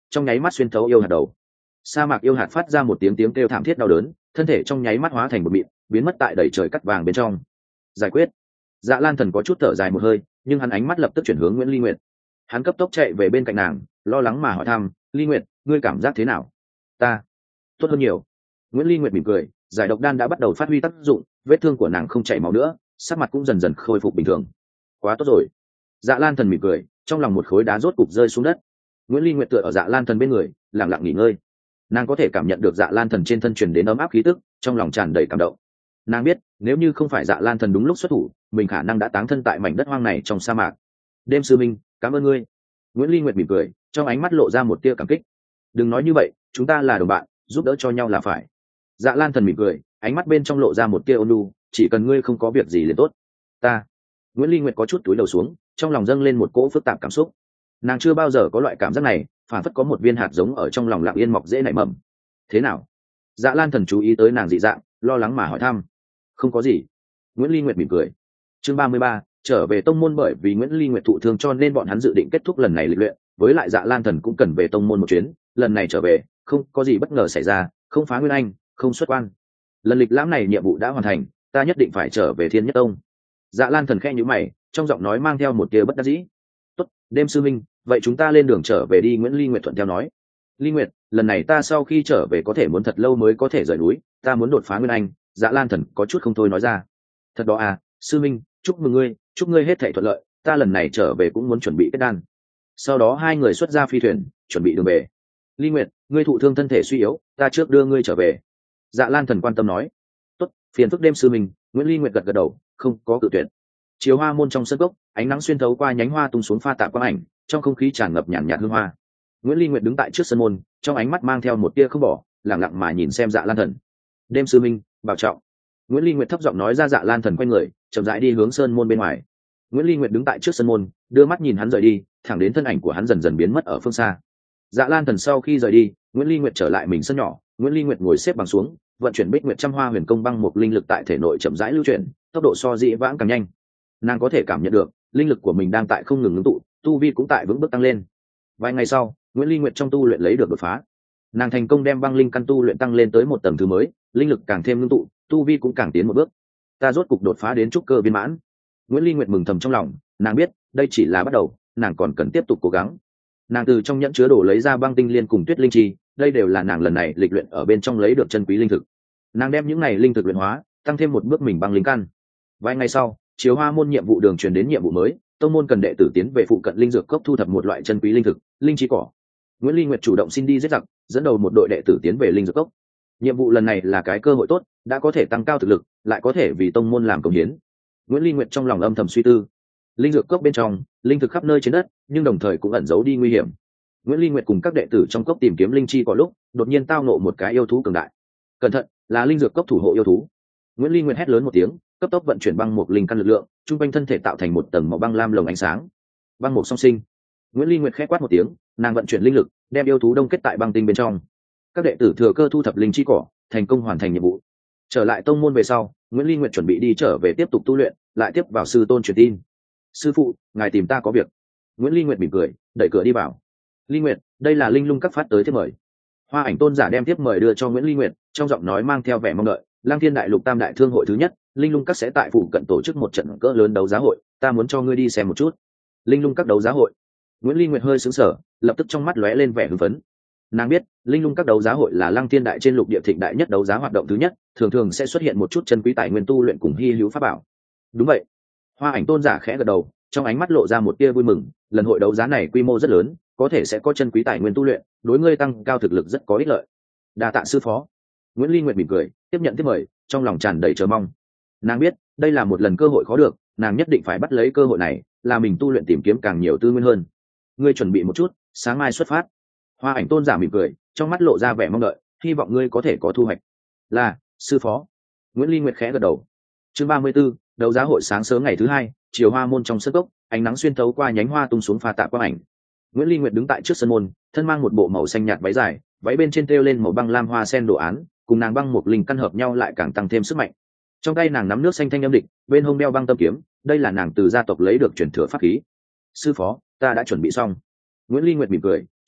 trong nháy mắt xuyên thấu yêu hạt đầu. Sa mạc yêu hạt phát ra một tiếng tiếng kêu thảm thiết đau đớn, thân thể trong nháy mắt hóa thành một mịn, biến mất tại đầy trời cắt vàng bên trong. Giải quyết. Dạ Lan Thần có chút thở dài một hơi, nhưng hắn ánh mắt lập tức chuyển hướng Nguyễn Ly Nguyệt. Hắn cấp tốc chạy về bên cạnh nàng, lo lắng mà hỏi thăm, Ly Nguyệt, ngươi cảm giác thế nào? Ta tốt hơn nhiều. Nguyễn Ly Nguyệt mỉm cười, giải độc đan đã bắt đầu phát huy tác dụng, vết thương của nàng không chảy máu nữa, sắc mặt cũng dần dần khôi phục bình thường. Quá tốt rồi. Dạ Lan Thần mỉm cười, trong lòng một khối đá rốt cục rơi xuống đất. Nguyễn Ly Nguyệt tựa ở Dạ Lan Thần bên người, lặng lặng nghỉ ngơi. Nàng có thể cảm nhận được Dạ Lan Thần trên thân truyền đến ấm áp khí tức, trong lòng tràn đầy cảm động. Nàng biết, nếu như không phải Dạ Lan Thần đúng lúc xuất thủ, mình khả năng đã táng thân tại mảnh đất hoang này trong sa mạc. Đêm sư minh, cảm ơn ngươi. Nguyễn Ly Nguyệt mỉm cười, trong ánh mắt lộ ra một tia cảm kích. Đừng nói như vậy, chúng ta là đồng bạn, giúp đỡ cho nhau là phải. Dạ Lan Thần mỉm cười, ánh mắt bên trong lộ ra một tia ôn nhu, chỉ cần ngươi không có việc gì liền tốt. Ta. Nguyễn Ly Nguyệt có chút túi đầu xuống, trong lòng dâng lên một cỗ phức tạp cảm xúc. Nàng chưa bao giờ có loại cảm giác này, phản phất có một viên hạt giống ở trong lòng lặng yên mọc dễ nảy mầm. Thế nào? Dạ Lan Thần chú ý tới nàng dị dạng, lo lắng mà hỏi thăm. Không có gì. Nguyễn Ly Nguyệt mỉm cười. Chương 33, trở về tông môn. Bởi vì Nguyễn Ly Nguyệt thụ thương cho nên bọn hắn dự định kết thúc lần này lịch luyện, với lại Dạ Lan Thần cũng cần về tông môn một chuyến, lần này trở về, không có gì bất ngờ xảy ra, không phá Nguyên Anh, không xuất quan. Lần lịch lãm này nhiệm vụ đã hoàn thành, ta nhất định phải trở về Thiên Nhất Tông. Dạ Lan Thần khẽ nhíu mày, trong giọng nói mang theo một tia bất đắc dĩ. Tốt, Đêm sư minh, vậy chúng ta lên đường trở về đi. Nguyễn Ly Nguyệt thuận theo nói. Ly Nguyệt, lần này ta sau khi trở về có thể muốn thật lâu mới có thể rời núi, ta muốn đột phá Nguyên Anh. Dạ Lan Thần có chút không thôi nói ra. Thật đó à, sư minh, chúc mừng ngươi, chúc ngươi hết thảy thuận lợi, ta lần này trở về cũng muốn chuẩn bị kết đan. Sau đó hai người xuất ra phi thuyền, chuẩn bị đường về. Ly Nguyệt, ngươi thụ thương thân thể suy yếu, ta trước đưa ngươi trở về. Dạ Lan Thần quan tâm nói. Tốt, phiền phức Đêm sư minh. Nguyễn Ly Nguyệt gật gật đầu, không có cự tuyệt. Chiều hoa môn trong sân gốc, ánh nắng xuyên thấu qua nhánh hoa tung xuống pha tạp quang ảnh, trong không khí tràn ngập nhàn nhạt hương hoa. Nguyễn Ly Nguyệt đứng tại trước sân môn, trong ánh mắt mang theo một tia không bỏ, lặng lặng mà nhìn xem Dạ Lan Thần. Đêm sư minh, bảo trọng. Nguyễn Ly Nguyệt thấp giọng nói ra. Dạ Lan Thần quay người, chậm rãi đi hướng sơn môn bên ngoài. Nguyễn Ly Nguyệt đứng tại trước sân môn, đưa mắt nhìn hắn rời đi, thẳng đến thân ảnh của hắn dần dần biến mất ở phương xa. Dạ Lan Thần sau khi rời đi, Nguyễn Ly Nguyệt trở lại mình sân nhỏ. Nguyễn Ly Nguyệt ngồi xếp bằng xuống, vận chuyển Bích Nguyệt Trăm Hoa Huyền Công băng một linh lực tại thể nội chậm rãi lưu chuyển, tốc độ so dĩ vãng càng nhanh. Nàng có thể cảm nhận được linh lực của mình đang tại không ngừng ngưng tụ, tu vi cũng tại vững bước tăng lên. Vài ngày sau, Nguyễn Ly Nguyệt trong tu luyện lấy được đột phá. Nàng thành công đem băng linh căn tu luyện tăng lên tới một tầng thứ mới, linh lực càng thêm ngưng tụ, tu vi cũng càng tiến một bước. Ta rốt cục đột phá đến trúc cơ viên mãn. Nguyễn Ly Nguyệt mừng thầm trong lòng, nàng biết đây chỉ là bắt đầu, nàng còn cần tiếp tục cố gắng. Nàng từ trong nhẫn chứa đồ lấy ra băng tinh liên cùng tuyết linh chi, đây đều là nàng lần này lịch luyện ở bên trong lấy được chân quý linh thực. Nàng đem những này linh thực luyện hóa, tăng thêm một bước mình băng linh căn. Vài ngày sau, Chiếu Hoa môn nhiệm vụ đường truyền đến nhiệm vụ mới, tông môn cần đệ tử tiến về phụ cận linh dược cốc thu thập một loại chân quý linh thực, linh chi cỏ. Nguyễn Ly Nguyệt chủ động xin đi giết giặc, dẫn đầu một đội đệ tử tiến về linh dược cốc. Nhiệm vụ lần này là cái cơ hội tốt, đã có thể tăng cao thực lực, lại có thể vì tông môn làm công hiến. Nguyễn Ly Nguyệt trong lòng âm thầm suy tư. Linh dược cốc bên trong, linh thực khắp nơi trên đất, nhưng đồng thời cũng ẩn giấu đi nguy hiểm. Nguyễn Ly Nguyệt cùng các đệ tử trong cốc tìm kiếm linh chi cỏ lúc, đột nhiên tao ngộ một cái yêu thú cường đại. Cẩn thận, là linh dược cốc thủ hộ yêu thú. Nguyễn Ly Nguyệt hét lớn một tiếng, cấp tốc vận chuyển băng một linh căn lực lượng, trung quanh thân thể tạo thành một tầng màu băng lam lồng ánh sáng. Băng một song sinh. Nguyễn Ly Nguyệt khẽ quát một tiếng, nàng vận chuyển linh lực, đem yêu thú đông kết tại băng tinh bên trong. Các đệ tử thừa cơ thu thập linh chi cỏ, thành công hoàn thành nhiệm vụ. Trở lại tông môn về sau, Nguyễn Ly Nguyệt chuẩn bị đi trở về tiếp tục tu luyện, lại tiếp vào sư tôn truyền tin. Sư phụ, ngài tìm ta có việc. Nguyễn Ly Nguyệt mỉm cười, đẩy cửa đi vào. Ly Nguyệt, đây là linh lung các phát tới thiếp mời. Hoa Ảnh tôn giả đem thiếp mời đưa cho Nguyễn Ly Nguyệt, trong giọng nói mang theo vẻ mong đợi. Lang Thiên đại lục tam đại thương hội thứ nhất, linh lung các sẽ tại phụ cận tổ chức một trận cỡ lớn đấu giá hội, ta muốn cho ngươi đi xem một chút. Linh lung các đấu giá hội. Nguyễn Ly Nguyệt hơi sững sờ, lập tức trong mắt lóe lên vẻ hưng phấn. Nàng biết, linh lung các đấu giá hội là Lăng Thiên đại trên lục địa thịnh đại nhất đấu giá hoạt động thứ nhất, thường thường sẽ xuất hiện một chút chân quý tài nguyên tu luyện cùng hi hữu pháp bảo. Đúng vậy. Hoa Ảnh tôn giả khẽ gật đầu, trong ánh mắt lộ ra một tia vui mừng, lần hội đấu giá này quy mô rất lớn, có thể sẽ có chân quý tài nguyên tu luyện, đối ngươi tăng cao thực lực rất có ích lợi. Đa tạ sư phó. Nguyễn Ly Nguyệt mỉm cười, tiếp nhận tiếp mời, trong lòng tràn đầy chờ mong. Nàng biết, đây là một lần cơ hội khó được, nàng nhất định phải bắt lấy cơ hội này, là mình tu luyện tìm kiếm càng nhiều tư nguyên hơn. Ngươi chuẩn bị một chút, sáng mai xuất phát. Hoa Ảnh tôn giả mỉm cười, trong mắt lộ ra vẻ mong đợi, hy vọng ngươi có thể có thu hoạch. Là, sư phó. Nguyễn Ly Nguyệt khẽ gật đầu. Chương 34, đấu giá hội sáng sớm ngày thứ hai, chiều hoa môn trong sân cốc, ánh nắng xuyên thấu qua nhánh hoa tung xuống pha tạ quang ảnh. Nguyễn Ly Nguyệt đứng tại trước sân môn, thân mang một bộ màu xanh nhạt váy dài, váy bên trên treo lên màu băng lam hoa sen đồ án, cùng nàng băng một linh căn hợp nhau lại càng tăng thêm sức mạnh. Trong tay nàng nắm nước xanh thanh âm địch, bên hông đeo băng tâm kiếm, đây là nàng từ gia tộc lấy được truyền thừa pháp khí. Sư phó, ta đã chuẩn bị xong. Nguyễn Ly Nguyệt mỉm cười,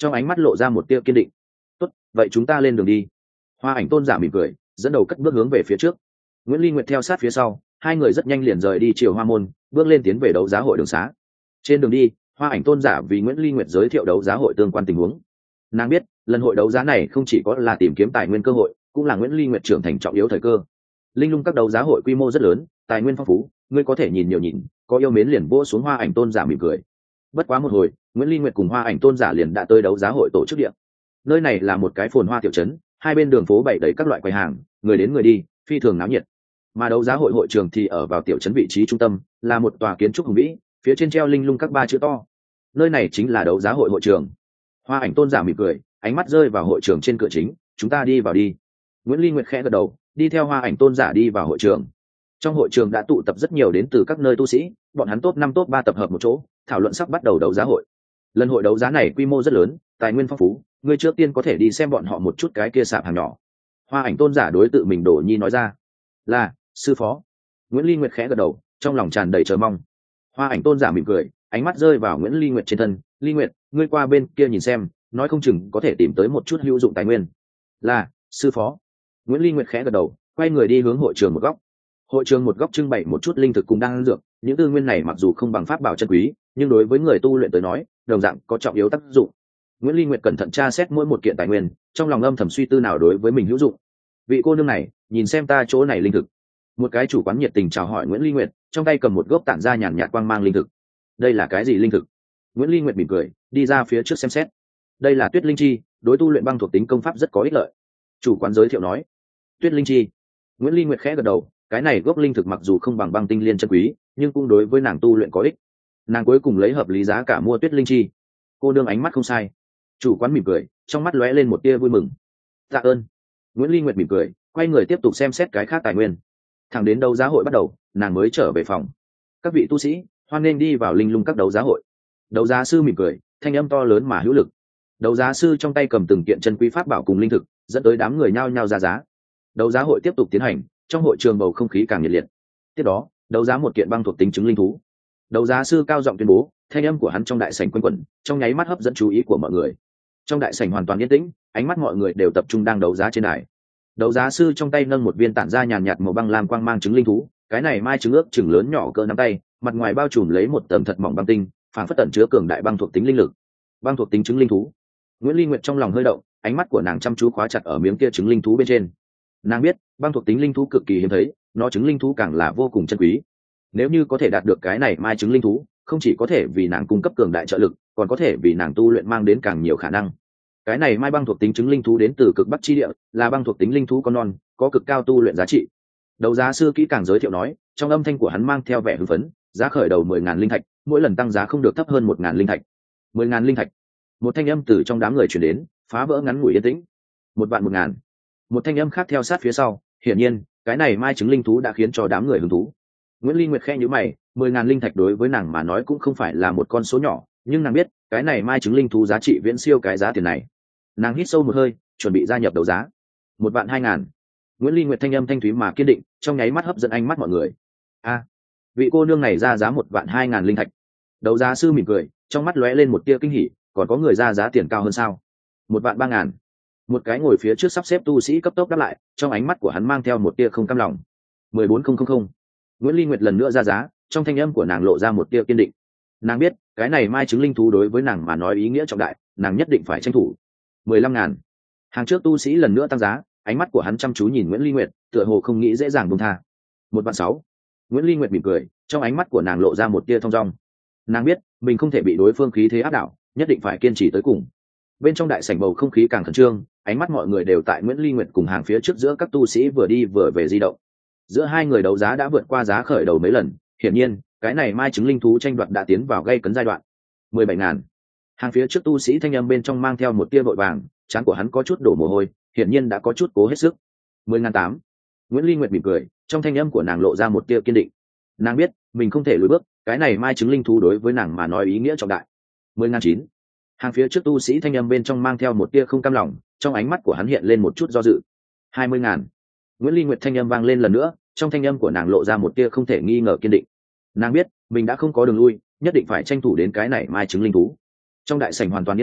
trong ánh mắt lộ ra một tia kiên định. Tốt, vậy chúng ta lên đường đi. Hoa Ảnh Tôn giả mỉm cười, dẫn đầu cất bước hướng về phía trước. Nguyễn Ly Nguyệt theo sát phía sau, hai người rất nhanh liền rời đi chiều Hoa Môn, bước lên tiến về đấu giá hội đường xá. Trên đường đi, Hoa Ảnh Tôn giả vì Nguyễn Ly Nguyệt giới thiệu đấu giá hội tương quan tình huống. Nàng biết, lần hội đấu giá này không chỉ có là tìm kiếm tài nguyên cơ hội, cũng là Nguyễn Ly Nguyệt trưởng thành trọng yếu thời cơ. Linh lung các đấu giá hội quy mô rất lớn, tài nguyên phong phú, ngươi có thể nhìn nhiều nhìn, có yêu mến liền vỗ xuống Hoa Ảnh Tôn giả mỉm cười. Bất quá một hồi, Nguyễn Ly Nguyệt cùng Hoa Ảnh Tôn giả liền đã tới đấu giá hội tổ chức địa. Nơi này là một cái phồn hoa tiểu trấn, hai bên đường phố bày đầy các loại quầy hàng, người đến người đi, phi thường náo nhiệt. Mà đấu giá hội hội trường thì ở vào tiểu trấn vị trí trung tâm, là một tòa kiến trúc hùng vĩ, phía trên treo linh lung các ba chữ to. Nơi này chính là đấu giá hội hội trường. Hoa Ảnh Tôn giả mỉm cười, ánh mắt rơi vào hội trường trên cửa chính, chúng ta đi vào đi. Nguyễn Ly Nguyệt khẽ gật đầu, đi theo Hoa Ảnh Tôn giả đi vào hội trường. Trong hội trường đã tụ tập rất nhiều đến từ các nơi tu sĩ, bọn hắn top 5 top 3 tập hợp một chỗ, thảo luận sắp bắt đầu đấu giá hội. Lần hội đấu giá này quy mô rất lớn, tài nguyên phong phú, ngươi trước tiên có thể đi xem bọn họ một chút cái kia sạp hàng nhỏ. Hoa Ảnh Tôn giả đối tự mình Đổ Nhi nói ra. Là, sư phó. Nguyễn Ly Nguyệt khẽ gật đầu, trong lòng tràn đầy chờ mong. Hoa Ảnh Tôn giả mỉm cười, ánh mắt rơi vào Nguyễn Ly Nguyệt trên thân. Ly Nguyệt, ngươi qua bên kia nhìn xem, nói không chừng có thể tìm tới một chút hữu dụng tài nguyên. Là, sư phó. Nguyễn Ly Nguyệt khẽ gật đầu, quay người đi hướng hội trường một góc. Hội trường một góc trưng bày một chút linh thực cùng đan dược, những tư nguyên này mặc dù không bằng pháp bảo chân quý, nhưng đối với người tu luyện tới nói, đồng dạng có trọng yếu tác dụng. Nguyễn Ly Nguyệt cẩn thận tra xét mỗi một kiện tài nguyên, trong lòng âm thầm suy tư nào đối với mình hữu dụng. Vị cô nương này, nhìn xem ta chỗ này linh thực. Một cái chủ quán nhiệt tình chào hỏi Nguyễn Ly Nguyệt, trong tay cầm một gốc tản ra nhàn nhạt quang mang linh thực. Đây là cái gì linh thực? Nguyễn Ly Nguyệt mỉm cười, đi ra phía trước xem xét. Đây là tuyết linh chi, đối tu luyện băng thuộc tính công pháp rất có ích lợi. Chủ quán giới thiệu nói. Tuyết linh chi. Nguyễn Ly Nguyệt khẽ gật đầu, cái này gốc linh thực mặc dù không bằng băng tinh liên chân quý, nhưng cũng đối với nàng tu luyện có ích. Nàng cuối cùng lấy hợp lý giá cả mua tuyết linh chi. Cô đương ánh mắt không sai. Chủ quán mỉm cười, trong mắt lóe lên một tia vui mừng. Tạ ơn. Nguyễn Ly Nguyệt mỉm cười, quay người tiếp tục xem xét cái khác tài nguyên. Thẳng đến đấu giá hội bắt đầu, nàng mới trở về phòng. Các vị tu sĩ, hoan nghênh đi vào linh lung các đấu giá hội. Đấu giá sư mỉm cười, thanh âm to lớn mà hữu lực. Đấu giá sư trong tay cầm từng kiện chân quý pháp bảo cùng linh thực, dẫn tới đám người nhao nhao ra giá. Đấu giá hội tiếp tục tiến hành, trong hội trường bầu không khí càng nhiệt liệt. Tiếp đó, đấu giá một kiện băng thuộc tính chứng linh thú. Đấu giá sư cao giọng tuyên bố, thanh âm của hắn trong đại sảnh quanh quẩn, trong nháy mắt hấp dẫn chú ý của mọi người. Trong đại sảnh hoàn toàn yên tĩnh, ánh mắt mọi người đều tập trung đang đấu giá trên đài. Đấu giá sư trong tay nâng một viên tản ra nhàn nhạt màu băng lam quang mang trứng linh thú, cái này mai trứng ước chừng lớn nhỏ cỡ nắm tay, mặt ngoài bao trùm lấy một tầng thật mỏng băng tinh, phản phất tẩn chứa cường đại băng thuộc tính linh lực. Băng thuộc tính trứng linh thú. Nguyễn Ly Nguyệt trong lòng hơi động, ánh mắt của nàng chăm chú khóa chặt ở miếng kia trứng linh thú bên trên. Nàng biết, băng thuộc tính linh thú cực kỳ hiếm thấy, nó trứng linh thú càng là vô cùng chân quý. Nếu như có thể đạt được cái này mai trứng linh thú, không chỉ có thể vì nàng cung cấp cường đại trợ lực, còn có thể vì nàng tu luyện mang đến càng nhiều khả năng. Cái này mai băng thuộc tính trứng linh thú đến từ cực bắc chi địa, là băng thuộc tính linh thú con non, có cực cao tu luyện giá trị. Đấu giá sư kỹ càng giới thiệu nói, trong âm thanh của hắn mang theo vẻ hưng phấn, giá khởi đầu 10.000 linh thạch, mỗi lần tăng giá không được thấp hơn 1.000 linh thạch. 10.000 linh thạch. Một thanh âm từ trong đám người truyền đến, phá vỡ ngắn ngủi yên tĩnh. 1.000. Một thanh âm khác theo sát phía sau, hiển nhiên, cái này mai trứng linh thú đã khiến cho đám người hứng thú. Nguyễn Ly Nguyệt khẽ nhíu mày, 10.000 linh thạch đối với nàng mà nói cũng không phải là một con số nhỏ, nhưng nàng biết, cái này mai trứng linh thú giá trị viễn siêu cái giá tiền này. Nàng hít sâu một hơi, chuẩn bị gia nhập đấu giá. 1.200.000. Nguyễn Ly Nguyệt thanh âm thanh thúy mà kiên định, trong nháy mắt hấp dẫn ánh mắt mọi người. A, vị cô nương này ra giá 1.200.000 linh thạch. Đấu giá sư mỉm cười, trong mắt lóe lên một tia kinh hỉ, còn có người ra giá tiền cao hơn sao? 1.300.000. Một cái ngồi phía trước sắp xếp tu sĩ cấp tốc đáp lại, trong ánh mắt của hắn mang theo một tia không cam lòng. 14.000. Nguyễn Ly Nguyệt lần nữa ra giá, trong thanh âm của nàng lộ ra một tia kiên định. Nàng biết, cái này mai trứng linh thú đối với nàng mà nói ý nghĩa trọng đại, nàng nhất định phải tranh thủ. 15.000. Hàng trước tu sĩ lần nữa tăng giá, ánh mắt của hắn chăm chú nhìn Nguyễn Ly Nguyệt, tựa hồ không nghĩ dễ dàng buông tha. 1.600.000. Nguyễn Ly Nguyệt mỉm cười, trong ánh mắt của nàng lộ ra một tia thong dong. Nàng biết, mình không thể bị đối phương khí thế áp đảo, nhất định phải kiên trì tới cùng. Bên trong đại sảnh bầu không khí càng khẩn trương, ánh mắt mọi người đều tại Nguyễn Ly Nguyệt cùng hàng phía trước giữa các tu sĩ vừa đi vừa về di động. Giữa hai người đấu giá đã vượt qua giá khởi đầu mấy lần, hiển nhiên, cái này mai trứng linh thú tranh đoạt đã tiến vào gây cấn giai đoạn. 17.000. Hàng phía trước tu sĩ thanh âm bên trong mang theo một tia vội vàng, trán của hắn có chút đổ mồ hôi, hiển nhiên đã có chút cố hết sức. 10.800. Nguyễn Ly Nguyệt mỉm cười, trong thanh âm của nàng lộ ra một tia kiên định. Nàng biết, mình không thể lùi bước, cái này mai trứng linh thú đối với nàng mà nói ý nghĩa trọng đại. 10.900. Hàng phía trước tu sĩ thanh âm bên trong mang theo một tia không cam lòng, trong ánh mắt của hắn hiện lên một chút do dự. 20.000. Nguyễn Ly Nguyệt thanh âm vang lên lần nữa, trong thanh âm của nàng lộ ra một tia không thể nghi ngờ kiên định. Nàng biết, mình đã không có đường lui, nhất định phải tranh thủ đến cái này mai trứng linh thú. Trong đại sảnh hoàn toàn yên tĩnh,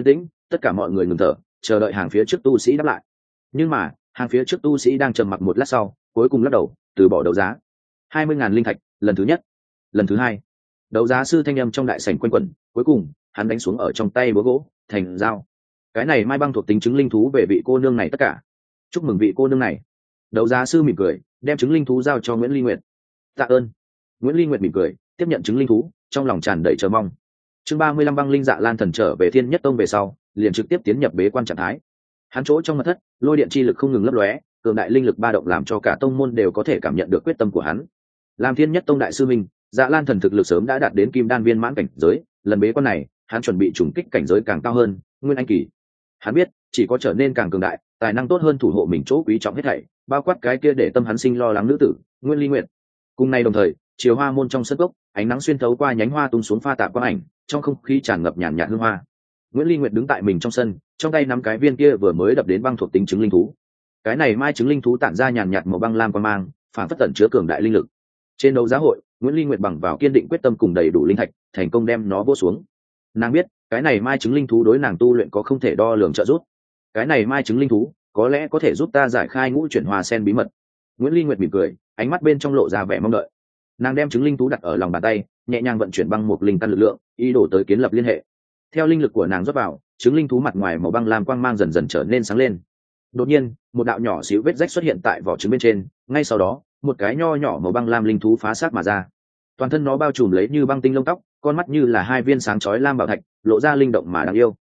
tất cả mọi người ngừng thở, chờ đợi hàng phía trước tu sĩ đáp lại. Nhưng mà hàng phía trước tu sĩ đang trầm mặc một lát sau, cuối cùng lắc đầu từ bỏ đấu giá. 20.000 linh thạch, lần thứ nhất, lần thứ hai. Đấu giá sư thanh âm trong đại sảnh quanh quẩn, cuối cùng hắn đánh xuống ở trong tay búa gỗ thành dao. Cái này mai băng thuộc tính chứng linh thú về vị cô nương này tất cả. Chúc mừng vị cô nương này. Đấu giá sư mỉm cười, đem chứng linh thú giao cho Nguyễn Ly Nguyệt. Tạ ơn. Nguyễn Ly Nguyệt mỉm cười, tiếp nhận chứng linh thú, trong lòng tràn đầy chờ mong. Chương 35 băng linh Dạ Lan thần trở về Thiên Nhất Tông về sau, liền trực tiếp tiến nhập bế quan trạng thái. Hắn chỗ trong mật thất, lôi điện chi lực không ngừng lấp lóe, cường đại linh lực ba động làm cho cả tông môn đều có thể cảm nhận được quyết tâm của hắn. Làm Thiên Nhất Tông đại sư minh, Dạ Lan thần thực lực sớm đã đạt đến kim đan viên mãn cảnh giới, lần bế quan này, hắn chuẩn bị trùng kích cảnh giới càng cao hơn, nguyên anh kỳ. Hắn biết, chỉ có trở nên càng cường đại, tài năng tốt hơn thủ hộ mình chỗ quý trọng hết thảy, bao quát cái kia để tâm hắn sinh lo lắng nữ tử, Nguyên Ly Nguyệt. Cùng nay đồng thời, chiều hoa môn trong sân gốc, ánh nắng xuyên thấu qua nhánh hoa tung xuống pha tạp quang ảnh, trong không khí tràn ngập nhàn nhạt hương hoa. Nguyễn Ly Nguyệt đứng tại mình trong sân, trong tay nắm cái viên kia vừa mới đập đến băng thuộc tính chứng linh thú. Cái này mai chứng linh thú tản ra nhàn nhạt màu băng lam quang mang, phản phất tẩn chứa cường đại linh lực. Trên đấu giá hội, Nguyễn Ly Nguyệt bằng vào kiên định quyết tâm cùng đầy đủ linh thạch, thành công đem nó vỗ xuống. Nàng biết, cái này mai chứng linh thú đối nàng tu luyện có không thể đo lường trợ giúp. Cái này mai chứng linh thú, có lẽ có thể giúp ta giải khai ngũ chuyển hoa sen bí mật. Nguyễn Ly Nguyệt mỉm cười, ánh mắt bên trong lộ ra vẻ mong đợi. Nàng đem chứng linh thú đặt ở lòng bàn tay, nhẹ nhàng vận chuyển băng một linh căn lực lượng, ý đồ tới kiến lập liên hệ. Theo linh lực của nàng rót vào, chứng linh thú mặt ngoài màu băng lam quang mang dần dần trở nên sáng lên. Đột nhiên, một đạo nhỏ xíu vết rách xuất hiện tại vỏ trứng bên trên, ngay sau đó, một cái nho nhỏ màu băng lam linh thú phá xác mà ra. Toàn thân nó bao trùm lấy như băng tinh lông tóc, con mắt như là hai viên sáng chói lam bảo thạch, lộ ra linh động mà đáng yêu.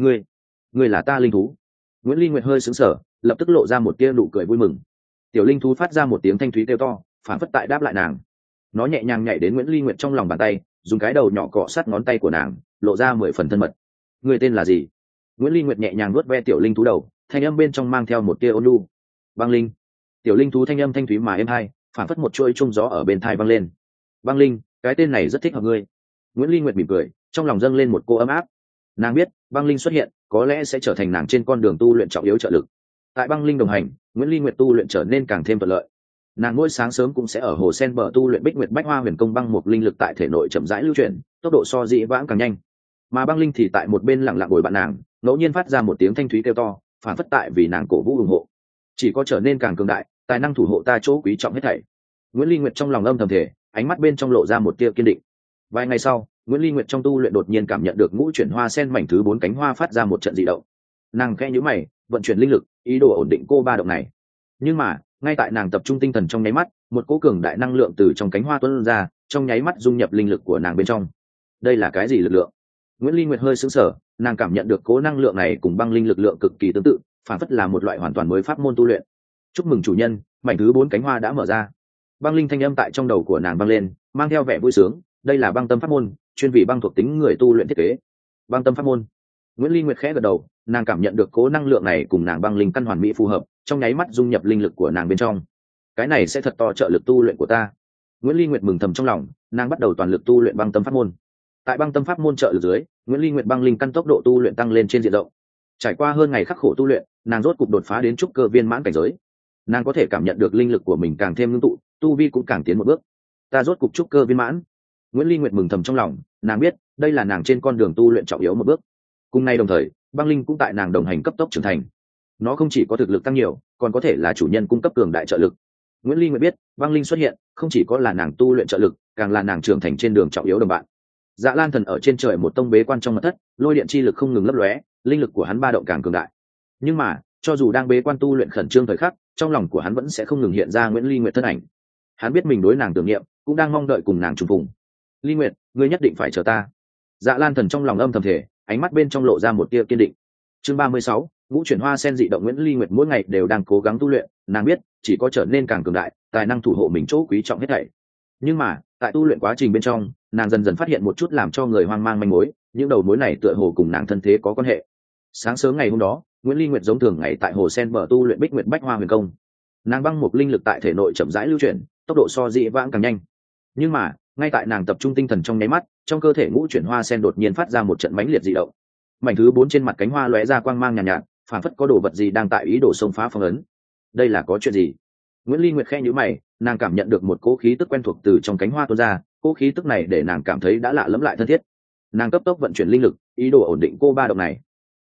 Ngươi là ta linh thú. Nguyễn Ly Nguyệt hơi sững sờ, lập tức lộ ra một tia nụ cười vui mừng. Tiểu linh thú phát ra một tiếng thanh thúy kêu to, phản phất tại đáp lại nàng. Nó nhẹ nhàng nhảy đến Nguyễn Ly Nguyệt trong lòng bàn tay, dùng cái đầu nhỏ cọ sát ngón tay của nàng, lộ ra 10 phần thân mật. Ngươi tên là gì? Nguyễn Ly Nguyệt nhẹ nhàng vuốt ve tiểu linh thú đầu, thanh âm bên trong mang theo một tia ôn nhu. Băng linh. Tiểu linh thú thanh âm thanh thúy mà êm hai, phản phất một chuỗi trung gió ở bên tai vang lên. Băng linh, cái tên này rất thích hợp ngươi. Nguyễn Ly Nguyệt mỉm cười, trong lòng dâng lên một cô ấm áp. Nàng biết, băng linh xuất hiện, có lẽ sẽ trở thành nàng trên con đường tu luyện trọng yếu trợ lực. Tại băng linh đồng hành, Nguyễn Ly Nguyệt tu luyện trở nên càng thêm thuận lợi. Nàng mỗi sáng sớm cũng sẽ ở hồ sen bờ tu luyện Bích Nguyệt Bách Hoa Huyền Công băng một linh lực tại thể nội chậm rãi lưu chuyển, tốc độ so dĩ vãng càng nhanh. Mà băng linh thì tại một bên lặng lặng ngồi bạn nàng, ngẫu nhiên phát ra một tiếng thanh thúy kêu to, phản phất tại vì nàng cổ vũ ủng hộ. Chỉ có trở nên càng cường đại, tài năng thủ hộ ta chỗ quý trọng hết thảy. Nguyễn Ly Nguyệt trong lòng âm thầm thể, ánh mắt bên trong lộ ra một tia kiên định. Vài ngày sau, Nguyễn Ly Nguyệt trong tu luyện đột nhiên cảm nhận được ngũ chuyển hoa sen mảnh thứ 4 cánh hoa phát ra một trận dị động. Nàng khẽ nhíu mày, vận chuyển linh lực, ý đồ ổn định cô ba động này. Nhưng mà, ngay tại nàng tập trung tinh thần trong nháy mắt, một cỗ cường đại năng lượng từ trong cánh hoa tuôn ra, trong nháy mắt dung nhập linh lực của nàng bên trong. Đây là cái gì lực lượng? Nguyễn Ly Nguyệt hơi sững sờ, nàng cảm nhận được cỗ năng lượng này cùng băng linh lực lượng cực kỳ tương tự, phản phất là một loại hoàn toàn mới pháp môn tu luyện. Chúc mừng chủ nhân, mảnh thứ 4 cánh hoa đã mở ra. Băng linh thanh âm tại trong đầu của nàng vang lên, mang theo vẻ vui sướng. Đây là băng tâm pháp môn, chuyên vì băng thuộc tính người tu luyện thiết kế. Băng tâm pháp môn. Nguyễn Ly Nguyệt khẽ gật đầu, nàng cảm nhận được cố năng lượng này cùng nàng băng linh căn hoàn mỹ phù hợp, trong nháy mắt dung nhập linh lực của nàng bên trong. Cái này sẽ thật to trợ lực tu luyện của ta. Nguyễn Ly Nguyệt mừng thầm trong lòng, nàng bắt đầu toàn lực tu luyện băng tâm pháp môn. Tại băng tâm pháp môn trợ lực dưới, Nguyễn Ly Nguyệt băng linh căn tốc độ tu luyện tăng lên trên diện rộng. Trải qua hơn ngày khắc khổ tu luyện, nàng rốt cục đột phá đến trúc cơ viên mãn cảnh giới. Nàng có thể cảm nhận được linh lực của mình càng thêm ngưng tụ, tu vi cũng càng tiến một bước. Ta rốt cục trúc cơ viên mãn. Nguyễn Ly Nguyệt mừng thầm trong lòng, nàng biết, đây là nàng trên con đường tu luyện trọng yếu một bước. Cùng nay đồng thời, băng linh cũng tại nàng đồng hành cấp tốc trưởng thành. Nó không chỉ có thực lực tăng nhiều, còn có thể là chủ nhân cung cấp cường đại trợ lực. Nguyễn Ly Nguyệt biết, băng linh xuất hiện, không chỉ có là nàng tu luyện trợ lực, càng là nàng trưởng thành trên đường trọng yếu đồng bạn. Dạ Lan thần ở trên trời một tông bế quan trong mật thất, lôi điện chi lực không ngừng lấp lóe, linh lực của hắn ba động càng cường đại. Nhưng mà, cho dù đang bế quan tu luyện khẩn trương thời khắc, trong lòng của hắn vẫn sẽ không ngừng hiện ra Nguyễn Ly Nguyệt thân ảnh. Hắn biết mình đối nàng tưởng niệm, cũng đang mong đợi cùng nàng trùng phùng. Ly Nguyệt, ngươi nhất định phải chờ ta. Dạ Lan thần trong lòng âm thầm thể, ánh mắt bên trong lộ ra một tia kiên định. Chương 36, ngũ chuyển hoa sen dị động. Nguyễn Ly Nguyệt mỗi ngày đều đang cố gắng tu luyện, nàng biết, chỉ có trở nên càng cường đại, tài năng thủ hộ mình chỗ quý trọng hết thảy. Nhưng mà, tại tu luyện quá trình bên trong, nàng dần dần phát hiện một chút làm cho người hoang mang manh mối, những đầu mối này tựa hồ cùng nàng thân thế có quan hệ. Sáng sớm ngày hôm đó, Nguyễn Ly Nguyệt giống thường ngày tại hồ sen bờ tu luyện Bích Nguyệt Bách Hoa Huyền Công. Nàng băng một linh lực tại thể nội chậm rãi lưu chuyển, tốc độ so dị vãng càng nhanh. Nhưng mà, ngay tại nàng tập trung tinh thần trong nháy mắt, trong cơ thể ngũ chuyển hoa sen đột nhiên phát ra một trận mãnh liệt dị động. Mảnh thứ 4 trên mặt cánh hoa lóe ra quang mang nhàn nhạt, phản phất có đồ vật gì đang tại ý đồ xông phá phong ấn. Đây là có chuyện gì? Nguyễn Ly Nguyệt khẽ nhíu mày, nàng cảm nhận được một cỗ khí tức quen thuộc từ trong cánh hoa tuôn ra, cỗ khí tức này để nàng cảm thấy đã lạ lẫm lại thân thiết. Nàng cấp tốc vận chuyển linh lực, ý đồ ổn định cô ba động này.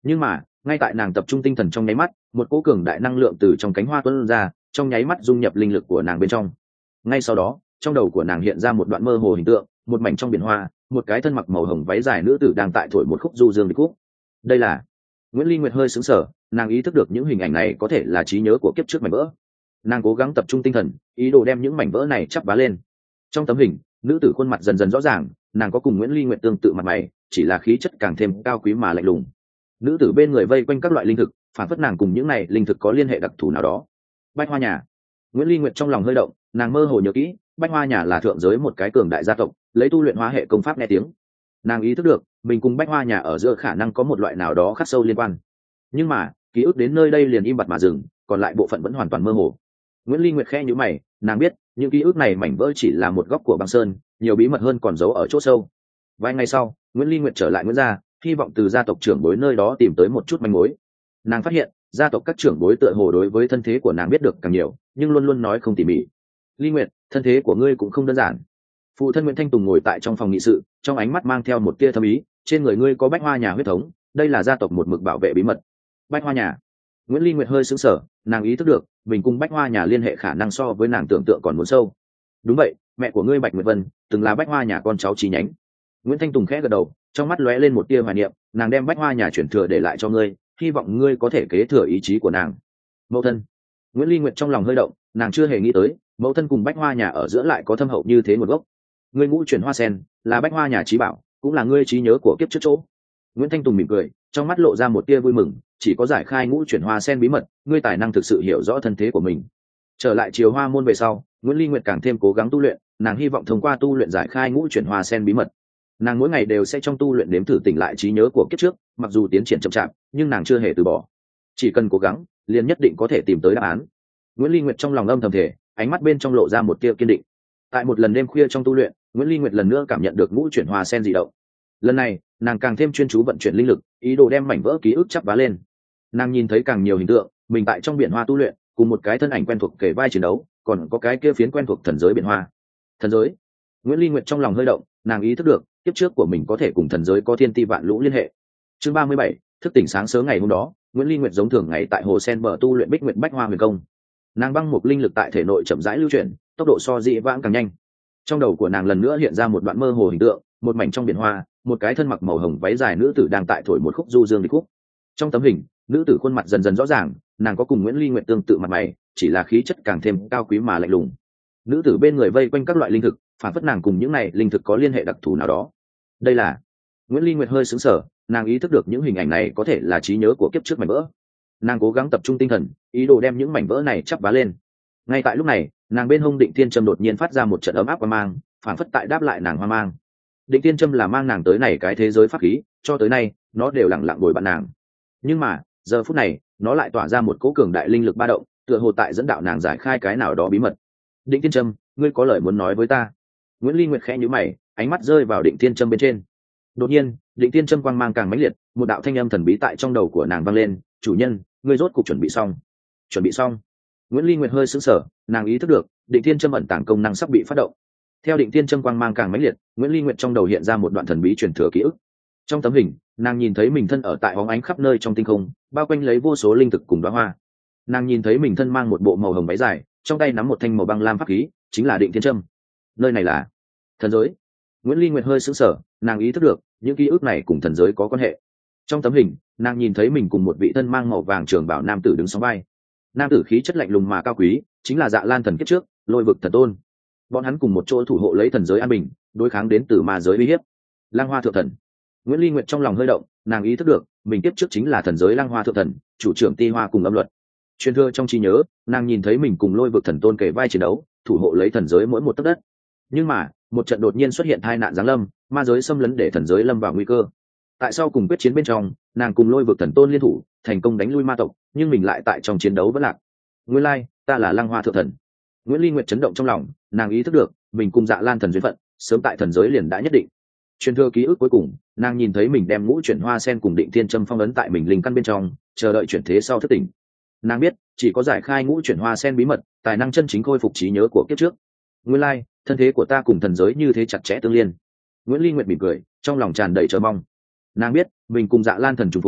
Nhưng mà ngay tại nàng tập trung tinh thần trong nháy mắt, một cỗ cường đại năng lượng từ trong cánh hoa tuôn ra, trong nháy mắt dung nhập linh lực của nàng bên trong. Ngay sau đó, trong đầu của nàng hiện ra một đoạn mơ hồ hình tượng, một mảnh trong biển hoa, một cái thân mặc màu hồng váy dài nữ tử đang tại thổi một khúc du dương địch khúc. Đây là... Nguyễn Ly Nguyệt hơi sững sờ, nàng ý thức được những hình ảnh này có thể là trí nhớ của kiếp trước mảnh vỡ. Nàng cố gắng tập trung tinh thần, ý đồ đem những mảnh vỡ này chắp vá lên. Trong tấm hình, nữ tử khuôn mặt dần dần rõ ràng, nàng có cùng Nguyễn Ly Nguyệt tương tự mặt mày, chỉ là khí chất càng thêm cao quý mà lạnh lùng. Nữ tử bên người vây quanh các loại linh thực, phản phất nàng cùng những này linh thực có liên hệ đặc thù nào đó. Bách Hoa Nhà. Nguyễn Ly Nguyệt trong lòng hơi động, nàng mơ hồ nhớ kỹ, Bách Hoa Nhà là thượng giới một cái cường đại gia tộc, lấy tu luyện hóa hệ công pháp nghe tiếng. Nàng ý thức được mình cùng Bách Hoa Nhà ở giữa khả năng có một loại nào đó khắc sâu liên quan, nhưng mà ký ức đến nơi đây liền im bặt mà dừng, còn lại bộ phận vẫn hoàn toàn mơ hồ. Nguyễn Ly Nguyệt khẽ nhíu mày, nàng biết những ký ức này mảnh vỡ chỉ là một góc của băng sơn, nhiều bí mật hơn còn giấu ở chỗ sâu. Vài ngày sau, Nguyễn Ly Nguyệt trở lại Nguyễn gia, hy vọng từ gia tộc trưởng bối nơi đó tìm tới một chút manh mối. Nàng phát hiện gia tộc các trưởng bối tựa hồ đối với thân thế của nàng biết được càng nhiều, nhưng luôn luôn nói không tỉ mỉ. Ly Nguyệt, thân thế của ngươi cũng không đơn giản. Phụ thân Nguyễn Thanh Tùng ngồi tại trong phòng nghị sự, trong ánh mắt mang theo một tia thâm ý. Trên người ngươi có Bách Hoa Nhà huyết thống, đây là gia tộc một mực bảo vệ bí mật. Bách Hoa Nhà. Nguyễn Ly Nguyệt hơi sững sờ, nàng ý thức được mình cùng Bách Hoa Nhà liên hệ khả năng so với nàng tưởng tượng còn muốn sâu. Đúng vậy, mẹ của ngươi Bạch Nguyệt Vân từng là Bách Hoa Nhà con cháu chí nhánh. Nguyễn Thanh Tùng khẽ gật đầu, trong mắt lóe lên một tia hoài niệm, nàng đem Bách Hoa Nhà chuyển thừa để lại cho ngươi, hy vọng ngươi có thể kế thừa ý chí của nàng. Mẫu thân. Nguyễn Ly Nguyệt trong lòng hơi động, nàng chưa hề nghĩ tới mẫu thân cùng Bách Hoa Nhà ở giữa lại có thâm hậu như thế một gốc. Ngươi ngũ chuyển hoa sen là Bách Hoa Nhà chí bảo, cũng là ngươi trí nhớ của kiếp trước chỗ. Nguyễn Thanh Tùng mỉm cười, trong mắt lộ ra một tia vui mừng, chỉ có giải khai ngũ chuyển hoa sen bí mật, ngươi tài năng thực sự hiểu rõ thân thế của mình. Trở lại Triều Hoa môn về sau, Nguyễn Ly Nguyệt càng thêm cố gắng tu luyện, nàng hy vọng thông qua tu luyện giải khai ngũ chuyển hoa sen bí mật. Nàng mỗi ngày đều sẽ trong tu luyện đếm thử tỉnh lại trí nhớ của kiếp trước, mặc dù tiến triển chậm chạp, nhưng nàng chưa hề từ bỏ. Chỉ cần cố gắng, liền nhất định có thể tìm tới đáp án. Nguyễn Ly Nguyệt trong lòng âm thầm thể, ánh mắt bên trong lộ ra một tia kiên định. Tại một lần đêm khuya trong tu luyện, Nguyễn Ly Nguyệt lần nữa cảm nhận được ngũ chuyển hoa sen dị động. Lần này, nàng càng thêm chuyên chú vận chuyển linh lực, ý đồ đem mảnh vỡ ký ức chắp vá lên. Nàng nhìn thấy càng nhiều hình tượng, mình tại trong biển hoa tu luyện, cùng một cái thân ảnh quen thuộc kể vai chiến đấu, còn có cái kia phiến quen thuộc thần giới biển hoa. Thần giới. Nguyễn Ly Nguyệt trong lòng hơi động, nàng ý thức được kiếp trước của mình có thể cùng thần giới có thiên ti vạn lũ liên hệ. Chương 37, thức tỉnh sáng sớm ngày hôm đó, Nguyễn Ly Nguyệt giống thường ngày tại hồ sen bờ tu luyện Bích Nguyệt Bách Hoa Huyền Công. Nàng băng một linh lực tại thể nội chậm rãi lưu chuyển, tốc độ so dị vãng càng nhanh. Trong đầu của nàng lần nữa hiện ra một đoạn mơ hồ hình tượng, một mảnh trong biển hoa, một cái thân mặc màu hồng váy dài nữ tử đang tại thổi một khúc du dương địch khúc. Trong tấm hình, nữ tử khuôn mặt dần dần rõ ràng, nàng có cùng Nguyễn Ly Nguyệt tương tự mặt mày, chỉ là khí chất càng thêm cao quý mà lạnh lùng. Nữ tử bên người vây quanh các loại linh thực, phản phất nàng cùng những này linh thực có liên hệ đặc thù nào đó. Đây là... Nguyễn Ly Nguyệt hơi sững sờ, nàng ý thức được những hình ảnh này có thể là trí nhớ của kiếp trước mảnh vỡ. Nàng cố gắng tập trung tinh thần, ý đồ đem những mảnh vỡ này chắp vá lên. Ngay tại lúc này, nàng bên hông Định Thiên Châm đột nhiên phát ra một trận ấm áp và mang, phản phất tại đáp lại nàng hoang mang. Định Thiên Châm là mang nàng tới này cái thế giới pháp khí, cho tới nay nó đều lặng lặng bồi bạn nàng. Nhưng mà giờ phút này, nó lại tỏa ra một cỗ cường đại linh lực ba động, tựa hồ tại dẫn đạo nàng giải khai cái nào đó bí mật. Định Thiên Châm, ngươi có lời muốn nói với ta? Nguyễn Ly Nguyệt khẽ nhíu mày, ánh mắt rơi vào Định Thiên Châm bên trên. Đột nhiên, Định Thiên Châm quang mang càng mãnh liệt, một đạo thanh âm thần bí tại trong đầu của nàng vang lên, "Chủ nhân, ngươi rốt cục chuẩn bị xong." Chuẩn bị xong? Nguyễn Ly Nguyệt hơi sững sờ, nàng ý thức được Định Thiên Châm ẩn tàng công năng sắp bị phát động. Theo Định Thiên Châm quang mang càng mãnh liệt, Nguyễn Ly Nguyệt trong đầu hiện ra một đoạn thần bí truyền thừa ký ức. Trong tấm hình, nàng nhìn thấy mình thân ở tại hóng ánh khắp nơi trong tinh không, bao quanh lấy vô số linh thực cùng đóa hoa. Nàng nhìn thấy mình thân mang một bộ màu hồng váy dài, trong tay nắm một thanh màu băng lam pháp khí, chính là Định Thiên Châm. Nơi này là thần giới. Nguyễn Ly Nguyệt hơi sững sờ, nàng ý thức được những ký ức này cùng thần giới có quan hệ. Trong tấm hình, nàng nhìn thấy mình cùng một vị thân mang màu vàng trường bảo nam tử đứng sóng vai. Nam tử khí chất lạnh lùng mà cao quý, chính là Dạ Lan thần kiếp trước, Lôi vực thần tôn. Bọn hắn cùng một chỗ thủ hộ lấy thần giới an bình, đối kháng đến từ ma giới uy hiếp. Lăng Hoa thượng thần. Nguyễn Ly Nguyệt trong lòng hơi động, nàng ý thức được mình kiếp trước chính là thần giới Lăng Hoa thượng thần, chủ trưởng Ti Hoa cùng âm luật. Truyền thừa trong trí nhớ, nàng nhìn thấy mình cùng Lôi vực thần tôn kể vai chiến đấu, thủ hộ lấy thần giới mỗi một tấc đất. Nhưng mà một trận đột nhiên xuất hiện tai nạn giáng lâm, ma giới xâm lấn để thần giới lâm vào nguy cơ. Tại sao cùng quyết chiến bên trong, nàng cùng Lôi vực thần tôn liên thủ, thành công đánh lui ma tộc, nhưng mình lại tại trong chiến đấu vẫn lạc. Nguyên lai, ta là Lăng Hoa thượng thần. Nguyễn Ly Nguyệt chấn động trong lòng, nàng ý thức được mình cùng Dạ Lan thần duyên phận sớm tại thần giới liền đã nhất định. Truyền thừa ký ức cuối cùng, nàng nhìn thấy mình đem ngũ chuyển hoa sen cùng Định Thiên Châm phong ấn tại mình linh căn bên trong, chờ đợi chuyển thế sau thức tỉnh. Nàng biết chỉ có giải khai ngũ chuyển hoa sen bí mật, tài năng chân chính khôi phục trí nhớ của kiếp trước. Nguyên lai, thân thế của ta cùng thần giới như thế chặt chẽ tương liên. Nguyễn Ly Nguyệt mỉm cười, trong lòng tràn đầy chờ mong. Nàng biết mình cùng Dạ Lan thần trùng phùng,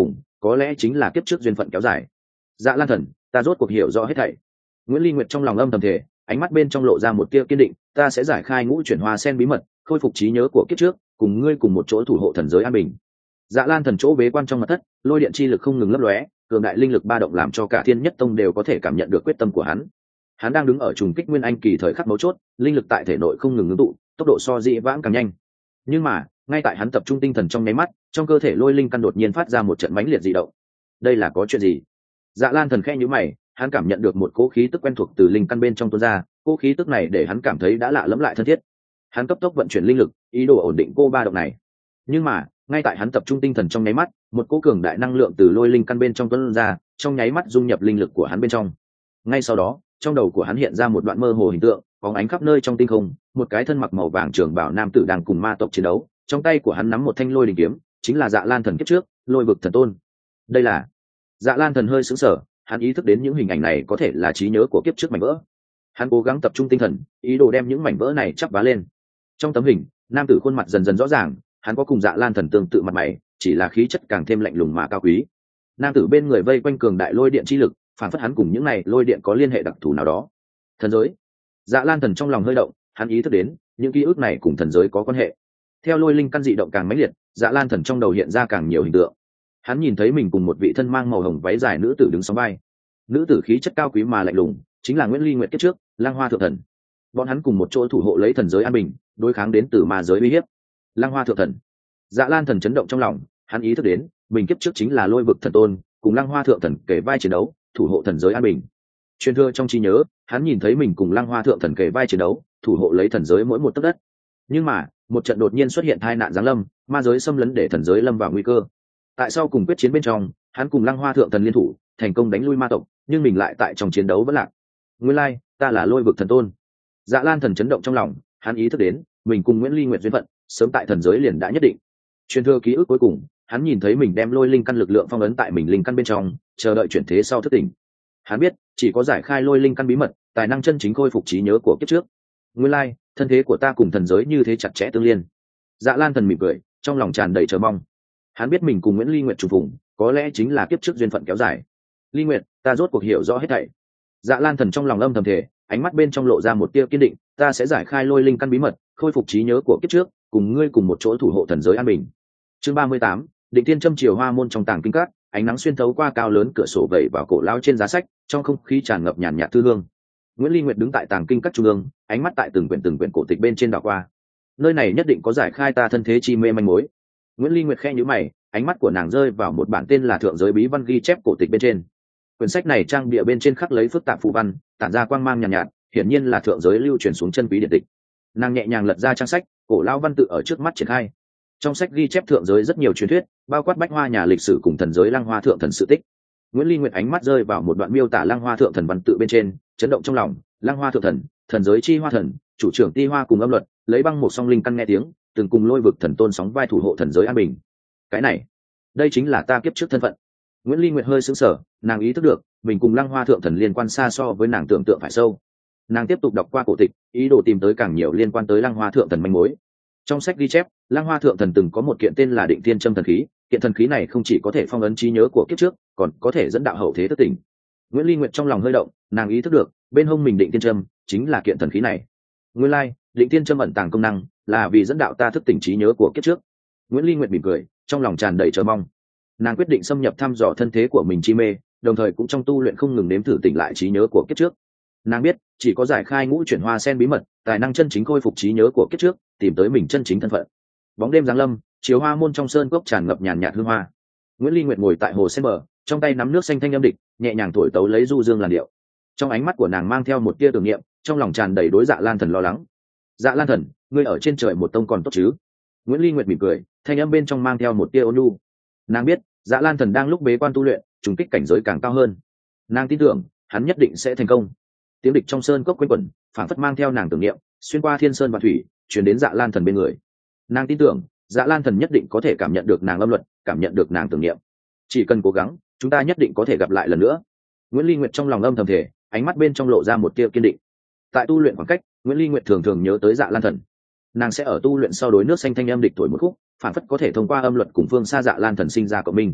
có lẽ chính là kiếp trước duyên phận kéo dài. Dạ Lan Thần, ta rốt cuộc hiểu rõ hết thảy. Nguyễn Ly Nguyệt trong lòng âm thầm thề, ánh mắt bên trong lộ ra một tia kiên định, ta sẽ giải khai ngũ chuyển hoa sen bí mật, khôi phục trí nhớ của kiếp trước, cùng ngươi cùng một chỗ thủ hộ thần giới an bình. Dạ Lan Thần chỗ bế quan trong mật thất, lôi điện chi lực không ngừng lấp lóe, cường đại linh lực ba động làm cho cả Thiên Nhất Tông đều có thể cảm nhận được quyết tâm của hắn. Hắn đang đứng ở trùng kích nguyên anh kỳ thời khắc mấu chốt, linh lực tại thể nội không ngừng ngưng tụ, tốc độ so dĩ vãng càng nhanh. Nhưng mà, ngay tại hắn tập trung tinh thần trong nháy mắt, trong cơ thể lôi linh căn đột nhiên phát ra một trận mãnh liệt dị động. Đây là có chuyện gì? Dạ Lan Thần khẽ nhíu mày, hắn cảm nhận được một cỗ khí tức quen thuộc từ linh căn bên trong tuôn ra, cỗ khí tức này để hắn cảm thấy đã lạ lẫm lại thân thiết. Hắn cấp tốc vận chuyển linh lực, ý đồ ổn định cô ba động này. Nhưng mà, ngay tại hắn tập trung tinh thần trong nháy mắt, một cỗ cường đại năng lượng từ lôi linh căn bên trong tuôn ra, trong nháy mắt dung nhập linh lực của hắn bên trong. Ngay sau đó, trong đầu của hắn hiện ra một đoạn mơ hồ hình tượng, bóng ánh khắp nơi trong tinh không, một cái thân mặc màu vàng trường bảo nam tử đang cùng ma tộc chiến đấu, trong tay của hắn nắm một thanh lôi đình kiếm, chính là Dạ Lan Thần kiếp trước, Lôi Vực Thần Tôn. Đây là... Dạ Lan Thần hơi sững sờ, hắn ý thức đến những hình ảnh này có thể là trí nhớ của kiếp trước mảnh vỡ. Hắn cố gắng tập trung tinh thần, ý đồ đem những mảnh vỡ này chắp vá lên. Trong tấm hình, nam tử khuôn mặt dần dần rõ ràng, hắn có cùng Dạ Lan Thần tương tự mặt mày, chỉ là khí chất càng thêm lạnh lùng mà cao quý. Nam tử bên người vây quanh cường đại lôi điện chi lực, phản phất hắn cùng những này lôi điện có liên hệ đặc thù nào đó. Thần giới. Dạ Lan Thần trong lòng hơi động, hắn ý thức đến những ký ức này cùng thần giới có quan hệ. Theo lôi linh căn dị động càng mãnh liệt, Dạ Lan Thần trong đầu hiện ra càng nhiều hình tượng. Hắn nhìn thấy mình cùng một vị thân mang màu hồng váy dài nữ tử đứng sóng vai. Nữ tử khí chất cao quý mà lạnh lùng, chính là Nguyễn Ly Nguyệt kiếp trước, Lang Hoa Thượng Thần. Bọn hắn cùng một chỗ thủ hộ lấy thần giới an bình, đối kháng đến từ ma giới uy hiếp. Lang Hoa Thượng Thần. Dạ Lan Thần chấn động trong lòng, hắn ý thức đến mình kiếp trước chính là Lôi Vực Thần Tôn, cùng Lang Hoa Thượng Thần kể vai chiến đấu, thủ hộ thần giới an bình. Truyền thừa trong trí nhớ, hắn nhìn thấy mình cùng Lang Hoa Thượng Thần kể vai chiến đấu, thủ hộ lấy thần giới mỗi một tấc đất. Nhưng mà, một trận đột nhiên xuất hiện tai nạn giáng lâm, ma giới xâm lấn để thần giới lâm vào nguy cơ. Tại sao cùng quyết chiến bên trong, hắn cùng Lăng Hoa Thượng Thần liên thủ, thành công đánh lui ma tộc, nhưng mình lại tại trong chiến đấu vẫn lạc. Nguyên lai, ta là Lôi Vực Thần Tôn. Dạ Lan Thần chấn động trong lòng, hắn ý thức đến mình cùng Nguyễn Ly Nguyệt duyên phận, sớm tại thần giới liền đã nhất định. Truyền thừa ký ức cuối cùng, hắn nhìn thấy mình đem lôi linh căn lực lượng phong ấn tại mình linh căn bên trong, chờ đợi chuyển thế sau thức tỉnh. Hắn biết, chỉ có giải khai lôi linh căn bí mật, tài năng chân chính khôi phục trí nhớ của kiếp trước. Nguyên lai, thân thế của ta cùng thần giới như thế chặt chẽ tương liên. Dạ Lan Thần mỉm cười, trong lòng tràn đầy chờ mong. Hắn biết mình cùng Nguyễn Ly Nguyệt trùng phùng, có lẽ chính là kiếp trước duyên phận kéo dài. Ly Nguyệt, ta rốt cuộc hiểu rõ hết thảy. Dạ Lan Thần trong lòng âm thầm thề, ánh mắt bên trong lộ ra một tia kiên định, ta sẽ giải khai lôi linh căn bí mật, khôi phục trí nhớ của kiếp trước, cùng ngươi cùng một chỗ thủ hộ thần giới an bình. Chương 38, Định Tiên Châm chiều hoa môn trong tàng kinh các, ánh nắng xuyên thấu qua cao lớn cửa sổ vẩy vào cổ lao trên giá sách, trong không khí tràn ngập nhàn nhạt thư hương. Nguyễn Ly Nguyệt đứng tại tàng kinh các trung ương, ánh mắt tại từng quyển cổ tịch bên trên đảo qua. Nơi này nhất định có giải khai ta thân thế chi mê manh mối. Nguyễn Ly Nguyệt khẽ nhíu mày, ánh mắt của nàng rơi vào một bản tên là Thượng Giới Bí Văn ghi chép cổ tịch bên trên. Quyển sách này trang bìa bên trên khắc lấy phức tạp phù văn, tản ra quang mang nhàn nhạt, hiển nhiên là thượng giới lưu truyền xuống chân quý điện tịch. Nàng nhẹ nhàng lật ra trang sách, cổ lao văn tự ở trước mắt triển khai. Trong sách ghi chép thượng giới rất nhiều truyền thuyết, bao quát bách hoa nhà lịch sử cùng thần giới Lăng Hoa Thượng Thần sự tích. Nguyễn Ly Nguyệt ánh mắt rơi vào một đoạn miêu tả Lăng Hoa Thượng Thần văn tự bên trên, chấn động trong lòng. Lăng Hoa Thượng Thần, thần giới chi hoa thần, chủ trưởng ti hoa cùng âm luật, lấy băng một song linh căn nghe tiếng, từng cùng Lôi Vực Thần Tôn sóng vai thủ hộ thần giới an bình. Cái này, đây chính là ta kiếp trước thân phận. Nguyễn Ly Nguyệt hơi sững sờ, nàng ý thức được mình cùng Lăng Hoa Thượng Thần liên quan xa so với nàng tưởng tượng phải sâu. Nàng tiếp tục đọc qua cổ tịch, ý đồ tìm tới càng nhiều liên quan tới Lăng Hoa Thượng Thần manh mối. Trong sách ghi chép, Lăng Hoa Thượng Thần từng có một kiện tên là Định Tiên Châm thần khí, kiện thần khí này không chỉ có thể phong ấn trí nhớ của kiếp trước, còn có thể dẫn đạo hậu thế thức tỉnh. Nguyễn Ly Nguyệt trong lòng hơi động, nàng ý thức được bên hông mình Định Tiên Châm chính là kiện thần khí này. Nguyên lai, Định Tiên Châm ẩn tàng công năng là vì dẫn đạo ta thức tỉnh trí nhớ của kiếp trước. Nguyễn Ly Nguyệt mỉm cười, trong lòng tràn đầy chờ mong. Nàng quyết định xâm nhập thăm dò thân thế của mình chi mê, đồng thời cũng trong tu luyện không ngừng nếm thử tỉnh lại trí nhớ của kiếp trước. Nàng biết, chỉ có giải khai ngũ chuyển hoa sen bí mật, tài năng chân chính khôi phục trí nhớ của kiếp trước, tìm tới mình chân chính thân phận. Bóng đêm giáng lâm, chiều hoa môn trong sơn cốc tràn ngập nhàn nhạt hương hoa. Nguyễn Ly Nguyệt ngồi tại hồ sen bờ, trong tay nắm nước xanh thanh âm địch, nhẹ nhàng thổi tấu lấy du dương làn điệu. Trong ánh mắt của nàng mang theo một tia tưởng niệm, trong lòng tràn đầy đối Dạ Lan Thần lo lắng. Dạ Lan Thần, ngươi ở trên trời một tông còn tốt chứ? Nguyễn Ly Nguyệt mỉm cười, thanh âm bên trong mang theo một tia ôn nhu. Nàng biết, Dạ Lan Thần đang lúc bế quan tu luyện, trùng kích cảnh giới càng cao hơn. Nàng tin tưởng, hắn nhất định sẽ thành công. Tiếng địch trong sơn cốc quanh quẩn, phảng phất mang theo nàng tưởng niệm, xuyên qua thiên sơn và thủy, truyền đến Dạ Lan Thần bên người. Nàng tin tưởng, Dạ Lan Thần nhất định có thể cảm nhận được nàng âm luật, cảm nhận được nàng tưởng niệm. Chỉ cần cố gắng, chúng ta nhất định có thể gặp lại lần nữa. Nguyễn Ly Nguyệt trong lòng âm thầm thể, ánh mắt bên trong lộ ra một tia kiên định. Tại tu luyện khoảng cách, Nguyễn Ly Nguyệt thường thường nhớ tới Dạ Lan Thần. Nàng sẽ ở tu luyện sau đối nước xanh thanh âm địch thổi một khúc, phản phất có thể thông qua âm luật cùng phương xa Dạ Lan Thần sinh ra cộng minh.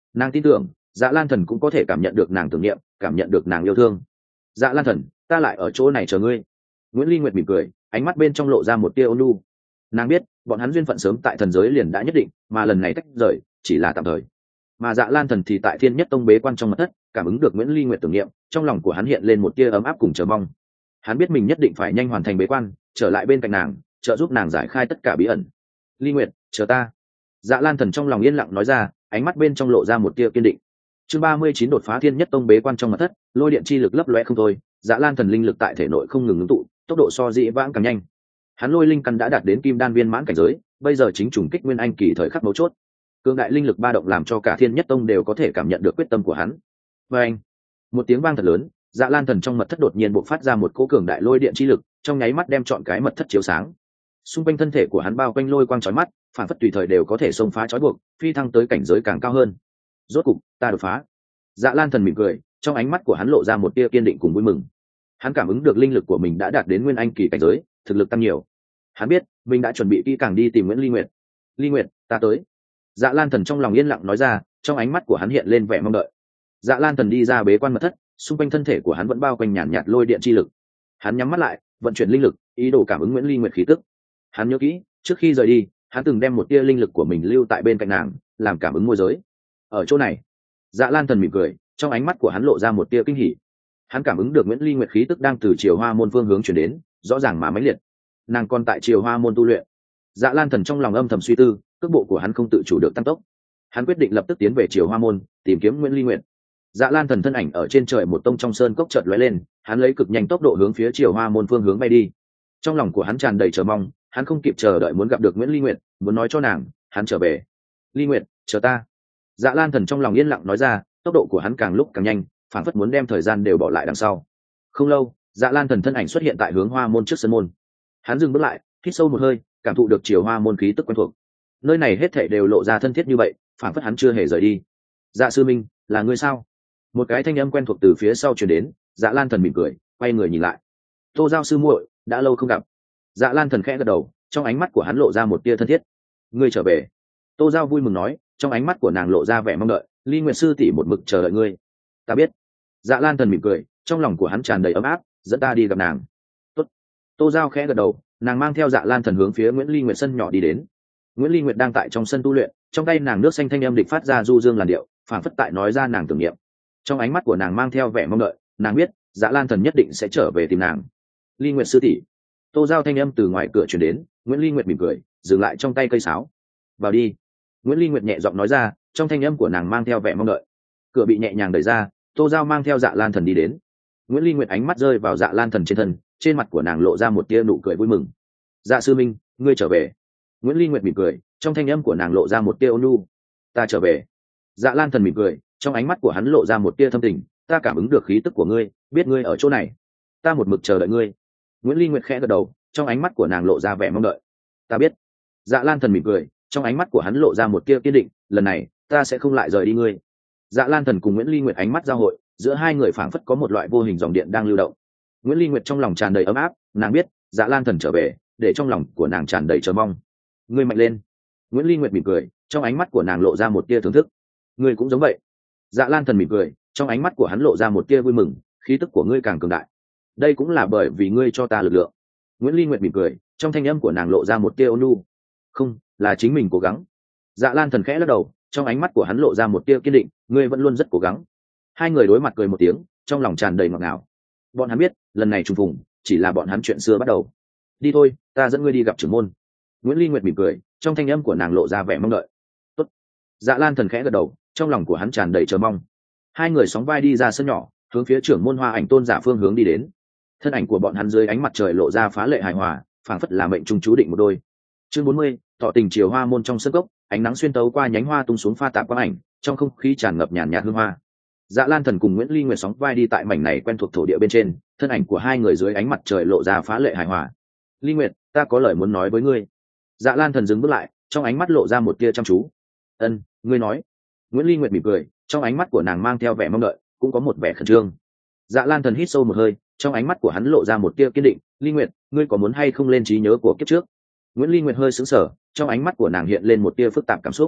Nàng tin tưởng Dạ Lan Thần cũng có thể cảm nhận được nàng tưởng niệm, cảm nhận được nàng yêu thương. Dạ Lan Thần, ta lại ở chỗ này chờ ngươi. Nguyễn Ly Nguyệt mỉm cười, ánh mắt bên trong lộ ra một tia ôn nhu. Nàng biết bọn hắn duyên phận sớm tại thần giới liền đã nhất định, mà lần này tách rời chỉ là tạm thời. Mà Dạ Lan Thần thì tại Thiên Nhất Tông bế quan trong mật thất, cảm ứng được Nguyễn Ly Nguyệt tưởng niệm, trong lòng của hắn hiện lên một tia ấm áp cùng chờ mong. Hắn biết mình nhất định phải nhanh hoàn thành bế quan, trở lại bên cạnh nàng, trợ giúp nàng giải khai tất cả bí ẩn. Ly Nguyệt, chờ ta. Dạ Lan Thần trong lòng yên lặng nói ra, ánh mắt bên trong lộ ra một tia kiên định. Chương 39 đột phá Thiên Nhất Tông bế quan trong mật thất, lôi điện chi lực lấp lóe không thôi, Dạ Lan Thần linh lực tại thể nội không ngừng ngưng tụ, tốc độ so dĩ vãng càng nhanh. Hắn lôi linh căn đã đạt đến kim đan viên mãn cảnh giới, bây giờ chính trùng kích nguyên anh kỳ thời khắc mấu chốt. Cường đại linh lực ba động làm cho cả Thiên Nhất Tông đều có thể cảm nhận được quyết tâm của hắn. Và anh, một tiếng vang thật lớn, Dạ Lan Thần trong mật thất đột nhiên bộc phát ra một cỗ cường đại lôi điện chi lực, trong nháy mắt đem trọn cái mật thất chiếu sáng. Xung quanh thân thể của hắn bao quanh lôi quang chói mắt, phản phất tùy thời đều có thể xông phá trói buộc, phi thăng tới cảnh giới càng cao hơn. Rốt cục, ta đột phá. Dạ Lan Thần mỉm cười, trong ánh mắt của hắn lộ ra một tia kiên định cùng vui mừng. Hắn cảm ứng được linh lực của mình đã đạt đến nguyên anh kỳ cảnh giới, thực lực tăng nhiều. Hắn biết mình đã chuẩn bị kỹ càng đi tìm Nguyễn Ly Nguyệt. Ly Nguyệt, ta tới. Dạ Lan Thần trong lòng yên lặng nói ra, trong ánh mắt của hắn hiện lên vẻ mong đợi. Dạ Lan Thần đi ra bế quan mật thất, xung quanh thân thể của hắn vẫn bao quanh nhàn nhạt lôi điện chi lực. Hắn nhắm mắt lại, vận chuyển linh lực, ý đồ cảm ứng Nguyễn Ly Nguyệt khí tức. Hắn nhớ kỹ, trước khi rời đi, hắn từng đem một tia linh lực của mình lưu tại bên cạnh nàng, làm cảm ứng môi giới. Ở chỗ này, Dạ Lan Thần mỉm cười, trong ánh mắt của hắn lộ ra một tia kinh hỉ. Hắn cảm ứng được Nguyễn Ly Nguyệt khí tức đang từ Triều Hoa môn phương hướng chuyển đến, rõ ràng mà mãnh liệt. Nàng còn tại Triều Hoa môn tu luyện. Dạ Lan Thần trong lòng âm thầm suy tư, cước bộ của hắn không tự chủ được tăng tốc. Hắn quyết định lập tức tiến về Triều Hoa môn, tìm kiếm Nguyễn Ly Nguyệt. Dạ Lan Thần thân ảnh ở trên trời một tông trong sơn cốc chợt lóe lên, hắn lấy cực nhanh tốc độ hướng phía Triều Hoa môn phương hướng bay đi. Trong lòng của hắn tràn đầy chờ mong, hắn không kịp chờ đợi muốn gặp được Nguyễn Ly Nguyệt, muốn nói cho nàng, hắn trở về. Ly Nguyệt, chờ ta. Dạ Lan Thần trong lòng yên lặng nói ra, tốc độ của hắn càng lúc càng nhanh, phản phất muốn đem thời gian đều bỏ lại đằng sau. Không lâu, Dạ Lan Thần thân ảnh xuất hiện tại hướng Hoa môn trước sân môn. Hắn dừng bước lại, hít sâu một hơi, cảm thụ được Triều Hoa môn khí tức quen thuộc. Nơi này hết thảy đều lộ ra thân thiết như vậy, phản phất hắn chưa hề rời đi. Dạ sư minh, là ngươi sao? Một cái thanh âm quen thuộc từ phía sau truyền đến. Dạ Lan Thần mỉm cười, quay người nhìn lại. Tô Giao sư muội, đã lâu không gặp. Dạ Lan Thần khẽ gật đầu, trong ánh mắt của hắn lộ ra một tia thân thiết. Ngươi trở về. Tô Giao vui mừng nói, trong ánh mắt của nàng lộ ra vẻ mong đợi. Ly Nguyệt sư tỷ một mực chờ đợi ngươi. Ta biết. Dạ Lan Thần mỉm cười, trong lòng của hắn tràn đầy ấm áp, dẫn ta đi gặp nàng. Tốt. Tô Giao khẽ gật đầu, nàng mang theo Dạ Lan Thần hướng phía Nguyễn Ly Nguyệt sân nhỏ đi đến. Nguyễn Ly Nguyệt đang tại trong sân tu luyện, trong tay nàng nước xanh thanh âm địch phát ra du dương làn điệu, phảng phất tại nói ra nàng tưởng niệm. Trong ánh mắt của nàng mang theo vẻ mong đợi, nàng biết Dạ Lan Thần nhất định sẽ trở về tìm nàng. Ly Nguyệt sư tỷ. Tô Giao thanh âm từ ngoài cửa truyền đến. Nguyễn Ly Nguyệt mỉm cười, dừng lại trong tay cây sáo. Vào đi. Nguyễn Ly Nguyệt nhẹ giọng nói ra, trong thanh âm của nàng mang theo vẻ mong đợi. Cửa bị nhẹ nhàng đẩy ra, Tô Giao mang theo Dạ Lan Thần đi đến. Nguyễn Ly Nguyệt ánh mắt rơi vào Dạ Lan Thần trên thân, trên mặt của nàng lộ ra một tia nụ cười vui mừng. Dạ sư minh, ngươi trở về. Nguyễn Ly Nguyệt mỉm cười, trong thanh âm của nàng lộ ra một tia ôn nhu. Ta trở về. Dạ Lan Thần mỉm cười, trong ánh mắt của hắn lộ ra một tia thâm tình. Ta cảm ứng được khí tức của ngươi, biết ngươi ở chỗ này. Ta một mực chờ đợi ngươi. Nguyễn Ly Nguyệt khẽ gật đầu, trong ánh mắt của nàng lộ ra vẻ mong đợi. Ta biết. Dạ Lan Thần mỉm cười, trong ánh mắt của hắn lộ ra một tia kiên định. Lần này, ta sẽ không lại rời đi ngươi. Dạ Lan Thần cùng Nguyễn Ly Nguyệt ánh mắt giao hội, giữa hai người phảng phất có một loại vô hình dòng điện đang lưu động. Nguyễn Ly Nguyệt trong lòng tràn đầy ấm áp, nàng biết Dạ Lan Thần trở về, để trong lòng của nàng tràn đầy chờ mong. Ngươi mạnh lên. Nguyễn Ly Nguyệt mỉm cười, trong ánh mắt của nàng lộ ra một tia thưởng thức. Ngươi cũng giống vậy. Dạ Lan Thần mỉm cười, trong ánh mắt của hắn lộ ra một tia vui mừng, khí tức của ngươi càng cường đại. Đây cũng là bởi vì ngươi cho ta lực lượng. Nguyễn Ly Nguyệt mỉm cười, trong thanh âm của nàng lộ ra một tia ôn nhu. Không, là chính mình cố gắng. Dạ Lan Thần khẽ lắc đầu, trong ánh mắt của hắn lộ ra một tia kiên định, ngươi vẫn luôn rất cố gắng. Hai người đối mặt cười một tiếng, trong lòng tràn đầy ngọt ngào. Bọn hắn biết, lần này trùng phùng, chỉ là bọn hắn chuyện xưa bắt đầu. Đi thôi, ta dẫn ngươi đi gặp trưởng môn. Nguyễn Ly Nguyệt mỉm cười, trong thanh âm của nàng lộ ra vẻ mong đợi. Tốt. Dạ Lan Thần khẽ gật đầu, trong lòng của hắn tràn đầy chờ mong. Hai người sóng vai đi ra sân nhỏ, hướng phía trưởng môn Hoa Ảnh Tôn giả phương hướng đi đến. Thân ảnh của bọn hắn dưới ánh mặt trời lộ ra phá lệ hài hòa, phảng phất là mệnh trung chú định một đôi. Chương 40, tỏ tình Triều Hoa môn trong sân cốc, ánh nắng xuyên tấu qua nhánh hoa tung xuống pha tạp quang ảnh, trong không khí tràn ngập nhàn nhạt hương hoa. Dạ Lan Thần cùng Nguyễn Ly Nguyệt sóng vai đi tại mảnh này quen thuộc thổ địa bên trên, thân ảnh của hai người dưới ánh mặt trời lộ ra phá lệ hài hòa. Ly Nguyệt, ta có lời muốn nói với ngươi. Dạ Lan Thần dừng bước lại, trong ánh mắt lộ ra một tia chăm chú. Ân, ngươi nói. Nguyễn Ly Nguyệt mỉm cười, trong ánh mắt của nàng mang theo vẻ mong đợi, cũng có một vẻ khẩn trương. Dạ Lan Thần hít sâu một hơi, trong ánh mắt của hắn lộ ra một tia kiên định. Ly Nguyệt, ngươi có muốn hay không lên trí nhớ của kiếp trước? Nguyễn Ly Nguyệt hơi sững sờ, trong ánh mắt của nàng hiện lên một tia phức tạp cảm xúc.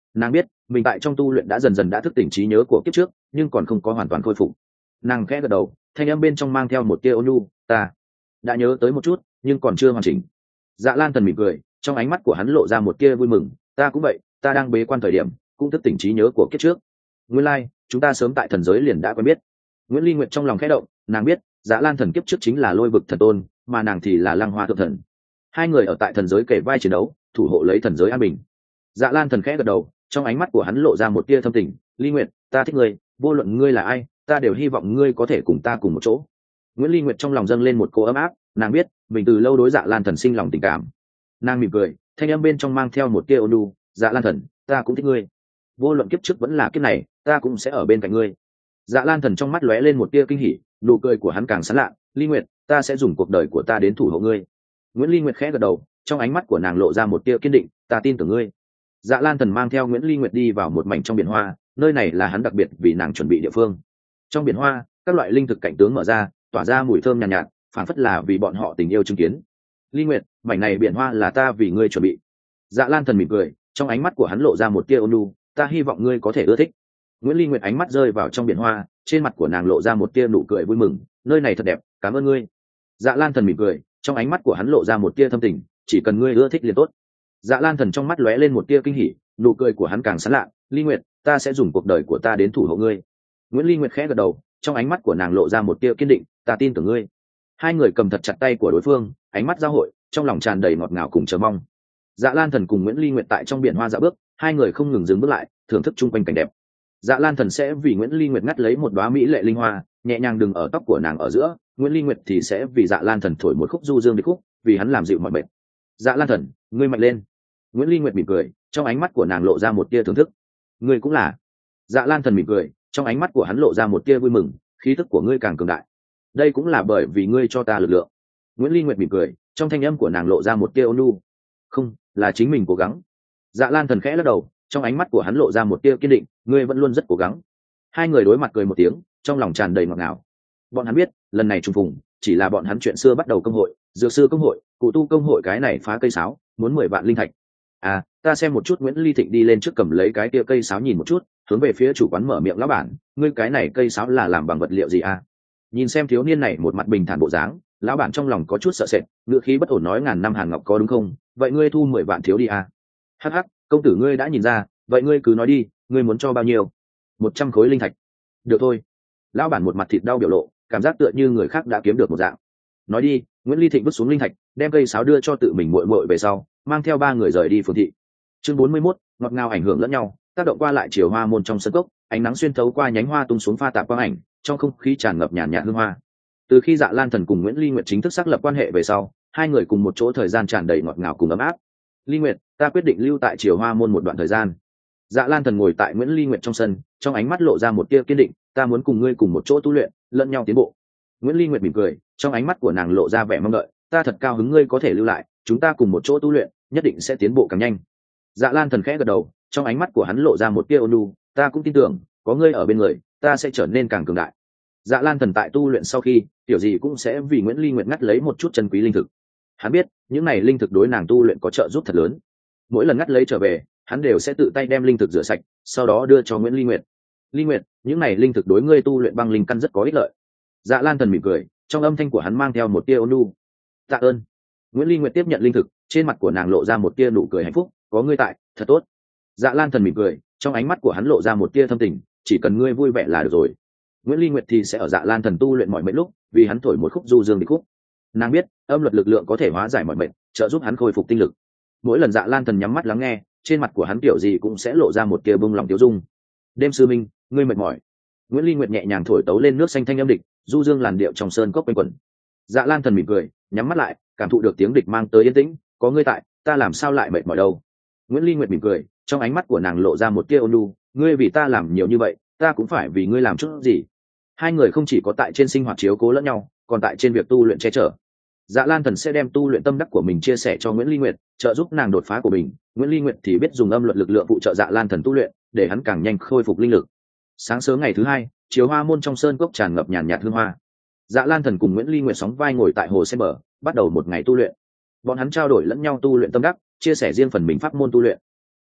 Nàng biết mình tại trong tu luyện đã dần dần đã thức tỉnh trí nhớ của kiếp trước, nhưng còn không có hoàn toàn khôi phục. Nàng khẽ gật đầu, thanh âm bên trong mang theo một tia ôn nhu, ta đã nhớ tới một chút nhưng còn chưa hoàn chỉnh. Dạ Lan Thần mỉm cười, trong ánh mắt của hắn lộ ra một tia vui mừng, ta cũng vậy, ta đang bế quan thời điểm cũng thức tỉnh trí nhớ của kiếp trước. Nguyên lai chúng ta sớm tại thần giới liền đã quen biết. Nguyễn Ly Nguyệt trong lòng khẽ động, nàng biết Dạ Lan Thần kiếp trước chính là Lôi Vực thần tôn, mà nàng thì là Lăng Hoa thượng thần. Hai người ở tại thần giới kể vai chiến đấu, thủ hộ lấy thần giới an bình. Dạ Lan Thần khẽ gật đầu, trong ánh mắt của hắn lộ ra một tia thâm tình, Ly Nguyệt, ta thích ngươi, vô luận ngươi là ai, ta đều hy vọng ngươi có thể cùng ta cùng một chỗ. Nguyễn Ly Nguyệt trong lòng dâng lên một cô ấm áp, nàng biết mình từ lâu đối Dạ Lan Thần sinh lòng tình cảm. Nàng mỉm cười, thanh âm bên trong mang theo một tia ôn nhu, Dạ Lan Thần, ta cũng thích ngươi, vô luận kiếp trước vẫn là kiếp này, ta cũng sẽ ở bên cạnh ngươi. Dạ Lan Thần trong mắt lóe lên một tia kinh hỉ, nụ cười của hắn càng sán lạ, Ly Nguyệt, ta sẽ dùng cuộc đời của ta đến thủ hộ ngươi. Nguyễn Ly Nguyệt khẽ gật đầu, trong ánh mắt của nàng lộ ra một tia kiên định, ta tin tưởng ngươi. Dạ Lan Thần mang theo Nguyễn Ly Nguyệt đi vào một mảnh trong biển hoa, nơi này là hắn đặc biệt vì nàng chuẩn bị địa phương. Trong biển hoa, các loại linh thực cảnh tướng mở ra, tỏa ra mùi thơm nhàn nhạt, phản phất là vì bọn họ tình yêu chứng kiến. Ly Nguyệt, mảnh này biển hoa là ta vì ngươi chuẩn bị. Dạ Lan Thần mỉm cười, trong ánh mắt của hắn lộ ra một tia ôn nhu, ta hy vọng ngươi có thể ưa thích. Nguyễn Ly Nguyệt ánh mắt rơi vào trong biển hoa, trên mặt của nàng lộ ra một tia nụ cười vui mừng, nơi này thật đẹp, cảm ơn ngươi. Dạ Lan Thần mỉm cười, trong ánh mắt của hắn lộ ra một tia thâm tình, chỉ cần ngươi ưa thích liền tốt. Dạ Lan Thần trong mắt lóe lên một tia kinh hỉ, nụ cười của hắn càng sán lạ, Ly Nguyệt, ta sẽ dùng cuộc đời của ta đến thủ hộ ngươi. Nguyễn Ly Nguyệt khẽ gật đầu, trong ánh mắt của nàng lộ ra một tia kiên định, ta tin tưởng ngươi. Hai người cầm thật chặt tay của đối phương, ánh mắt giao hội, trong lòng tràn đầy ngọt ngào cùng chờ mong. Dạ Lan Thần cùng Nguyễn Ly Nguyệt tại trong biển hoa dạo bước, hai người không ngừng dừng bước lại, thưởng thức chung quanh cảnh đẹp. Dạ Lan Thần sẽ vì Nguyễn Ly Nguyệt ngắt lấy một đóa mỹ lệ linh hoa, nhẹ nhàng đừng ở tóc của nàng ở giữa, Nguyễn Ly Nguyệt thì sẽ vì Dạ Lan Thần thổi một khúc du dương điệp khúc, vì hắn làm dịu mọi mệt. Dạ Lan Thần, ngươi mạnh lên. Nguyễn Ly Nguyệt mỉm cười, trong ánh mắt của nàng lộ ra một tia thưởng thức. Ngươi cũng là. Dạ Lan Thần mỉm cười, trong ánh mắt của hắn lộ ra một tia vui mừng, khí tức của ngươi càng cường đại. Đây cũng là bởi vì ngươi cho ta lực lượng. Nguyễn Ly Nguyệt mỉm cười, trong thanh âm của nàng lộ ra một tia ôn nhu. Không, là chính mình cố gắng. Dạ Lan Thần khẽ lắc đầu, trong ánh mắt của hắn lộ ra một tia kiên định, ngươi vẫn luôn rất cố gắng. Hai người đối mặt cười một tiếng, trong lòng tràn đầy ngọt ngào. Bọn hắn biết, lần này trùng phùng, chỉ là bọn hắn chuyện xưa bắt đầu công hội, dược sư công hội, cụ tu công hội cái này phá cây sáo, muốn 10 vạn linh thạch. À, ta xem một chút. Nguyễn Ly Thịnh đi lên trước cầm lấy cái kia cây sáo nhìn một chút, hướng về phía chủ quán mở miệng, lão bản, ngươi cái này cây sáo là làm bằng vật liệu gì à? Nhìn xem thiếu niên này một mặt bình thản bộ dáng, lão bản trong lòng có chút sợ sệt, ngựa khí bất ổn nói, ngàn năm hàn ngọc có đúng không? Vậy ngươi thu 10 vạn thiếu đi à? Hắc hắc, công tử ngươi đã nhìn ra, vậy ngươi cứ nói đi, ngươi muốn cho bao nhiêu? 100 khối linh thạch. Được thôi. Lão bản một mặt thịt đau biểu lộ, cảm giác tựa như người khác đã kiếm được một dạng. Nói đi. Nguyễn Ly Thịnh vứt xuống linh thạch, đem cây sáo đưa cho tự mình muội muội về sau, mang theo ba người rời đi phường thị. Chương 41, ngọt ngào ảnh hưởng lẫn nhau, tác động qua lại chiều hoa môn trong sân cốc, ánh nắng xuyên thấu qua nhánh hoa tung xuống pha tạp quang ảnh, trong không khí tràn ngập nhàn nhạt hương hoa. Từ khi Dạ Lan Thần cùng Nguyễn Ly Nguyệt chính thức xác lập quan hệ về sau, hai người cùng một chỗ thời gian tràn đầy ngọt ngào cùng ấm áp. Ly Nguyệt, ta quyết định lưu tại chiều hoa môn một đoạn thời gian. Dạ Lan Thần ngồi tại Nguyễn Ly Nguyệt trong sân, trong ánh mắt lộ ra một tia kiên định, ta muốn cùng ngươi cùng một chỗ tu luyện, lẫn nhau tiến bộ. Nguyễn Ly Nguyệt mỉm cười, trong ánh mắt của nàng lộ ra vẻ mong đợi, ta thật cao hứng ngươi có thể lưu lại, chúng ta cùng một chỗ tu luyện, nhất định sẽ tiến bộ càng nhanh. Dạ Lan Thần khẽ gật đầu, trong ánh mắt của hắn lộ ra một tia ôn nhu, ta cũng tin tưởng, có ngươi ở bên người, ta sẽ trở nên càng cường đại. Dạ Lan Thần tại tu luyện sau khi, tiểu gì cũng sẽ vì Nguyễn Ly Nguyệt ngắt lấy một chút chân quý linh thực. Hắn biết, những này linh thực đối nàng tu luyện có trợ giúp thật lớn. Mỗi lần ngắt lấy trở về, hắn đều sẽ tự tay đem linh thực rửa sạch, sau đó đưa cho Nguyễn Ly Nguyệt. Ly Nguyệt, những này linh thực đối ngươi tu luyện băng linh căn rất có ích lợi. Dạ Lan Thần mỉm cười, trong âm thanh của hắn mang theo một tia ôn nhu. Tạ ơn. Nguyễn Ly Nguyệt tiếp nhận linh thực, trên mặt của nàng lộ ra một tia nụ cười hạnh phúc, có ngươi tại, thật tốt. Dạ Lan Thần mỉm cười, trong ánh mắt của hắn lộ ra một tia thâm tình, chỉ cần ngươi vui vẻ là được rồi. Nguyễn Ly Nguyệt thì sẽ ở Dạ Lan Thần tu luyện mọi mệnh lúc, vì hắn thổi một khúc du dương đi khúc. Nàng biết, âm luật lực lượng có thể hóa giải mọi mệnh, trợ giúp hắn khôi phục tinh lực. Mỗi lần Dạ Lan Thần nhắm mắt lắng nghe, trên mặt của hắn kiểu gì cũng sẽ lộ ra một tia bông lòng tiêu dung. Đêm sư minh, ngươi mệt mỏi. Nguyễn Ly Nguyệt nhẹ nhàng thổi tấu lên nước xanh thanh âm địch, du dương làn điệu trong sơn cốc quanh quẩn. Dạ Lan Thần mỉm cười, nhắm mắt lại, cảm thụ được tiếng địch mang tới yên tĩnh, có ngươi tại, ta làm sao lại mệt mỏi đâu. Nguyễn Ly Nguyệt mỉm cười, trong ánh mắt của nàng lộ ra một tia ôn nhu, ngươi vì ta làm nhiều như vậy, ta cũng phải vì ngươi làm chút gì. Hai người không chỉ có tại trên sinh hoạt chiếu cố lẫn nhau, còn tại trên việc tu luyện che chở. Dạ Lan Thần sẽ đem tu luyện tâm đắc của mình chia sẻ cho Nguyễn Ly Nguyệt, trợ giúp nàng đột phá của mình. Nguyễn Ly Nguyệt thì biết dùng âm luật lực lượng phụ trợ Dạ Lan Thần tu luyện, để hắn càng nhanh khôi phục linh lực. Sáng sớm ngày thứ hai, chiều hoa môn trong sơn cốc tràn ngập nhàn nhạt hương hoa. Dạ Lan Thần cùng Nguyễn Ly Nguyệt sóng vai ngồi tại hồ sen bờ, bắt đầu một ngày tu luyện. Bọn hắn trao đổi lẫn nhau tu luyện tâm đắc, chia sẻ riêng phần mình pháp môn tu luyện.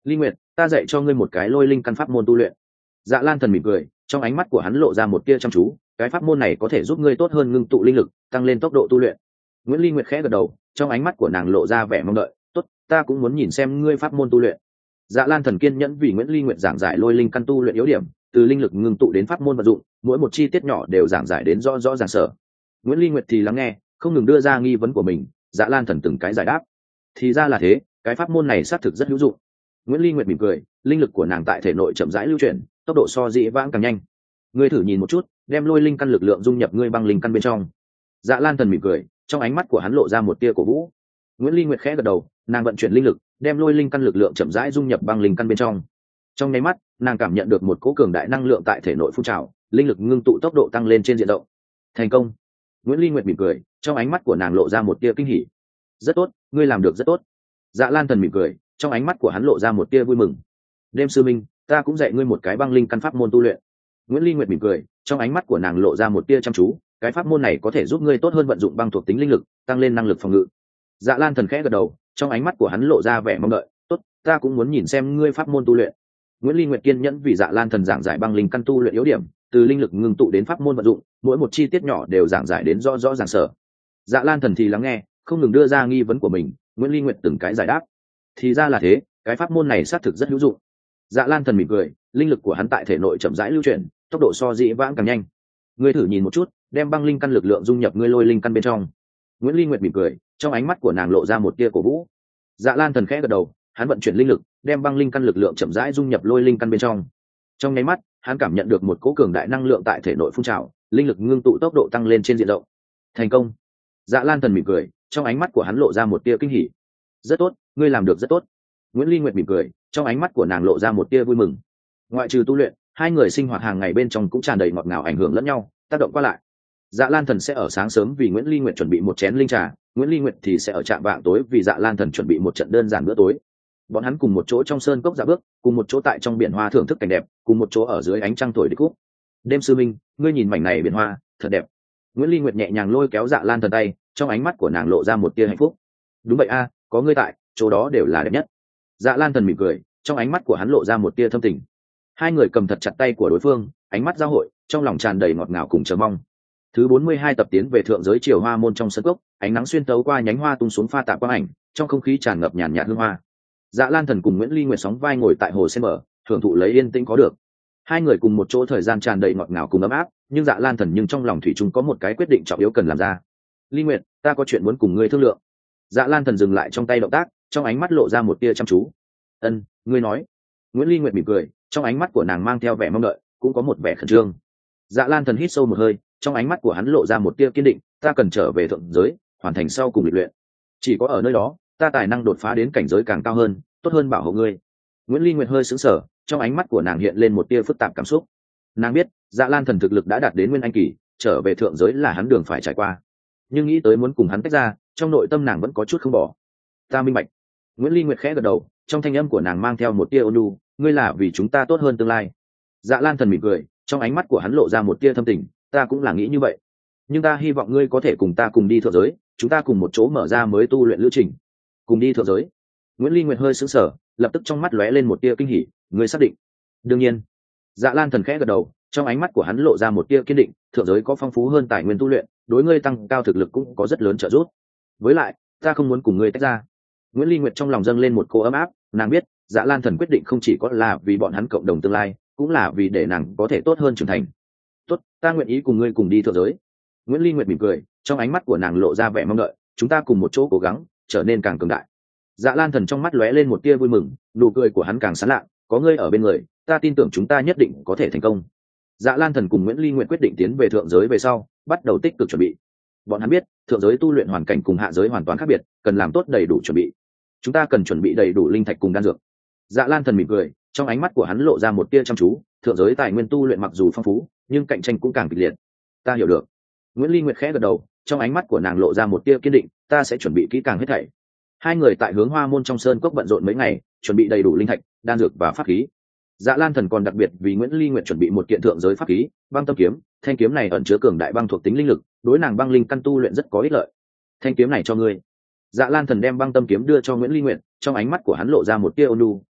Ly Nguyệt, ta dạy cho ngươi một cái lôi linh căn pháp môn tu luyện. Dạ Lan Thần mỉm cười, trong ánh mắt của hắn lộ ra một tia chăm chú, cái pháp môn này có thể giúp ngươi tốt hơn ngưng tụ linh lực, tăng lên tốc độ tu luyện. Nguyễn Ly Nguyệt khẽ gật đầu, trong ánh mắt của nàng lộ ra vẻ mong đợi. Tốt, ta cũng muốn nhìn xem ngươi pháp môn tu luyện. Dạ Lan Thần kiên nhẫn vì Nguyễn Ly Nguyệt giảng giải lôi linh căn tu luyện yếu điểm, từ linh lực ngưng tụ đến pháp môn vận dụng, mỗi một chi tiết nhỏ đều giảng giải đến rõ rõ ràng sở. Nguyễn Ly Nguyệt thì lắng nghe, không ngừng đưa ra nghi vấn của mình. Dạ Lan Thần từng cái giải đáp. Thì ra là thế, cái pháp môn này xác thực rất hữu dụng. Nguyễn Ly Nguyệt mỉm cười, linh lực của nàng tại thể nội chậm rãi lưu chuyển, tốc độ so dĩ vãng càng nhanh. Ngươi thử nhìn một chút, đem lôi linh căn lực lượng dung nhập ngươi băng linh căn bên trong. Dạ Lan Thần mỉm cười, trong ánh mắt của hắn lộ ra một tia cổ vũ. Nguyễn Ly Nguyệt khẽ gật đầu, nàng vận chuyển linh lực, đem lôi linh căn lực lượng chậm rãi dung nhập băng linh căn bên trong. Trong nháy mắt, nàng cảm nhận được một cỗ cường đại năng lượng tại thể nội phun trào, linh lực ngưng tụ tốc độ tăng lên trên diện rộng. Thành công. Nguyễn Ly Nguyệt mỉm cười, trong ánh mắt của nàng lộ ra một tia kinh hỉ. Rất tốt, ngươi làm được rất tốt. Dạ Lan Thần mỉm cười, trong ánh mắt của hắn lộ ra một tia vui mừng. Đêm sư minh, ta cũng dạy ngươi một cái băng linh căn pháp môn tu luyện. Nguyễn Ly Nguyệt mỉm cười, trong ánh mắt của nàng lộ ra một tia chăm chú, cái pháp môn này có thể giúp ngươi tốt hơn vận dụng băng thuộc tính linh lực, tăng lên năng lực phòng ngự. Dạ Lan Thần khẽ gật đầu, trong ánh mắt của hắn lộ ra vẻ mong đợi. Tốt, ta cũng muốn nhìn xem ngươi pháp môn tu luyện. Nguyễn Ly Nguyệt kiên nhẫn vì Dạ Lan Thần giảng giải băng linh căn tu luyện yếu điểm, từ linh lực ngưng tụ đến pháp môn vận dụng, mỗi một chi tiết nhỏ đều giảng giải đến rõ rõ ràng sở. Dạ Lan Thần thì lắng nghe, không ngừng đưa ra nghi vấn của mình. Nguyễn Ly Nguyệt từng cái giải đáp. Thì ra là thế, cái pháp môn này xác thực rất hữu dụng. Dạ Lan Thần mỉm cười, linh lực của hắn tại thể nội chậm rãi lưu chuyển, tốc độ so dĩ vãng càng nhanh. Ngươi thử nhìn một chút, đem băng linh căn lực lượng dung nhập ngươi lôi linh căn bên trong. Nguyễn Ly Nguyệt mỉm cười, trong ánh mắt của nàng lộ ra một tia cổ vũ. Dạ Lan Thần khẽ gật đầu, hắn vận chuyển linh lực, đem băng linh căn lực lượng chậm rãi dung nhập lôi linh căn bên trong. Trong nháy mắt, hắn cảm nhận được một cỗ cường đại năng lượng tại thể nội phun trào, linh lực ngưng tụ tốc độ tăng lên trên diện rộng. Thành công. Dạ Lan Thần mỉm cười, trong ánh mắt của hắn lộ ra một tia kinh hỉ. Rất tốt, ngươi làm được rất tốt. Nguyễn Ly Nguyệt mỉm cười, trong ánh mắt của nàng lộ ra một tia vui mừng. Ngoại trừ tu luyện, hai người sinh hoạt hàng ngày bên trong cũng tràn đầy ngọt ngào, ảnh hưởng lẫn nhau, tác động qua lại. Dạ Lan Thần sẽ ở sáng sớm vì Nguyễn Ly Nguyệt chuẩn bị một chén linh trà, Nguyễn Ly Nguyệt thì sẽ ở trạm vạng tối vì Dạ Lan Thần chuẩn bị một trận đơn giản bữa tối. Bọn hắn cùng một chỗ trong sơn cốc dạ bước, cùng một chỗ tại trong biển hoa thưởng thức cảnh đẹp, cùng một chỗ ở dưới ánh trăng thổi đi khúc. Đêm sư minh, ngươi nhìn mảnh này biển hoa, thật đẹp. Nguyễn Ly Nguyệt nhẹ nhàng lôi kéo Dạ Lan Thần tay, trong ánh mắt của nàng lộ ra một tia hạnh phúc. Đúng vậy a, có ngươi tại, chỗ đó đều là đẹp nhất. Dạ Lan Thần mỉm cười, trong ánh mắt của hắn lộ ra một tia thâm tình. Hai người cầm thật chặt tay của đối phương, ánh mắt giao hội, trong lòng tràn đầy ngọt ngào cùng chờ mong. Thứ 42 tập tiến về thượng giới chiều hoa môn trong sân cốc, ánh nắng xuyên tấu qua nhánh hoa tung xuống pha tạp quang ảnh, trong không khí tràn ngập nhàn nhạt hương hoa. Dạ Lan Thần cùng Nguyễn Ly Nguyệt sóng vai ngồi tại hồ sen bờ, thưởng thụ lấy yên tĩnh có được. Hai người cùng một chỗ thời gian tràn đầy ngọt ngào cùng ấm áp, nhưng Dạ Lan Thần nhưng trong lòng thủy chung có một cái quyết định trọng yếu cần làm ra. Ly Nguyệt, ta có chuyện muốn cùng ngươi thương lượng. Dạ Lan Thần dừng lại trong tay động tác, trong ánh mắt lộ ra một tia chăm chú. Ân, ngươi nói. Nguyễn Ly Nguyệt mỉm cười, trong ánh mắt của nàng mang theo vẻ mong đợi, cũng có một vẻ khẩn trương. Dạ Lan Thần hít sâu một hơi, trong ánh mắt của hắn lộ ra một tia kiên định. Ta cần trở về thượng giới, hoàn thành sau cùng lịch luyện. Chỉ có ở nơi đó, ta tài năng đột phá đến cảnh giới càng cao hơn, tốt hơn bảo hộ ngươi. Nguyễn Ly Nguyệt hơi sững sờ, trong ánh mắt của nàng hiện lên một tia phức tạp cảm xúc. Nàng biết, Dạ Lan Thần thực lực đã đạt đến nguyên anh kỳ, trở về thượng giới là hắn đường phải trải qua. Nhưng nghĩ tới muốn cùng hắn tách ra, trong nội tâm nàng vẫn có chút không bỏ. Ta minh bạch. Nguyễn Ly Nguyệt khẽ gật đầu, trong thanh âm của nàng mang theo một tia ôn nhu, ngươi là vì chúng ta tốt hơn tương lai. Dạ Lan Thần mỉm cười, trong ánh mắt của hắn lộ ra một tia thâm tình, ta cũng là nghĩ như vậy. Nhưng ta hy vọng ngươi có thể cùng ta cùng đi thượng giới, chúng ta cùng một chỗ mở ra mới tu luyện lữ trình. Cùng đi thượng giới. Nguyễn Ly Nguyệt hơi sững sờ, lập tức trong mắt lóe lên một tia kinh hỉ, ngươi xác định? Đương nhiên. Dạ Lan Thần khẽ gật đầu, trong ánh mắt của hắn lộ ra một tia kiên định, thượng giới có phong phú hơn tài nguyên tu luyện, đối ngươi tăng cao thực lực cũng có rất lớn trợ giúp. Với lại, ta không muốn cùng ngươi tách ra. Nguyễn Ly Nguyệt trong lòng dâng lên một cô ấm áp, nàng biết, Dạ Lan Thần quyết định không chỉ có là vì bọn hắn cộng đồng tương lai, cũng là vì để nàng có thể tốt hơn trưởng thành. Tốt, ta nguyện ý cùng ngươi cùng đi thượng giới. Nguyễn Ly Nguyệt mỉm cười, trong ánh mắt của nàng lộ ra vẻ mong đợi, chúng ta cùng một chỗ cố gắng, trở nên càng cường đại. Dạ Lan Thần trong mắt lóe lên một tia vui mừng, nụ cười của hắn càng sán lạ, có ngươi ở bên người, ta tin tưởng chúng ta nhất định có thể thành công. Dạ Lan Thần cùng Nguyễn Ly Nguyệt quyết định tiến về thượng giới về sau, bắt đầu tích cực chuẩn bị. Bọn hắn biết, thượng giới tu luyện hoàn cảnh cùng hạ giới hoàn toàn khác biệt, cần làm tốt đầy đủ chuẩn bị. Chúng ta cần chuẩn bị đầy đủ linh thạch cùng đan dược. Dạ Lan Thần mỉm cười, trong ánh mắt của hắn lộ ra một tia chăm chú, thượng giới tài nguyên tu luyện mặc dù phong phú, nhưng cạnh tranh cũng càng kịch liệt. Ta hiểu được. Nguyễn Ly Nguyệt khẽ gật đầu, trong ánh mắt của nàng lộ ra một tia kiên định, ta sẽ chuẩn bị kỹ càng hết thảy. Hai người tại hướng hoa môn trong sơn cốc bận rộn mấy ngày, chuẩn bị đầy đủ linh thạch, đan dược và pháp khí. Dạ Lan Thần còn đặc biệt vì Nguyễn Ly Nguyệt chuẩn bị một kiện thượng giới pháp khí, băng tâm kiếm. Thanh kiếm này ẩn chứa cường đại băng thuộc tính linh lực, đối nàng băng linh căn tu luyện rất có ích lợi. Thanh kiếm này cho ngươi. Dạ Lan Thần đem băng tâm kiếm đưa cho Nguyễn Ly Nguyệt, trong ánh mắt của hắn lộ ra một tia ôn nhu,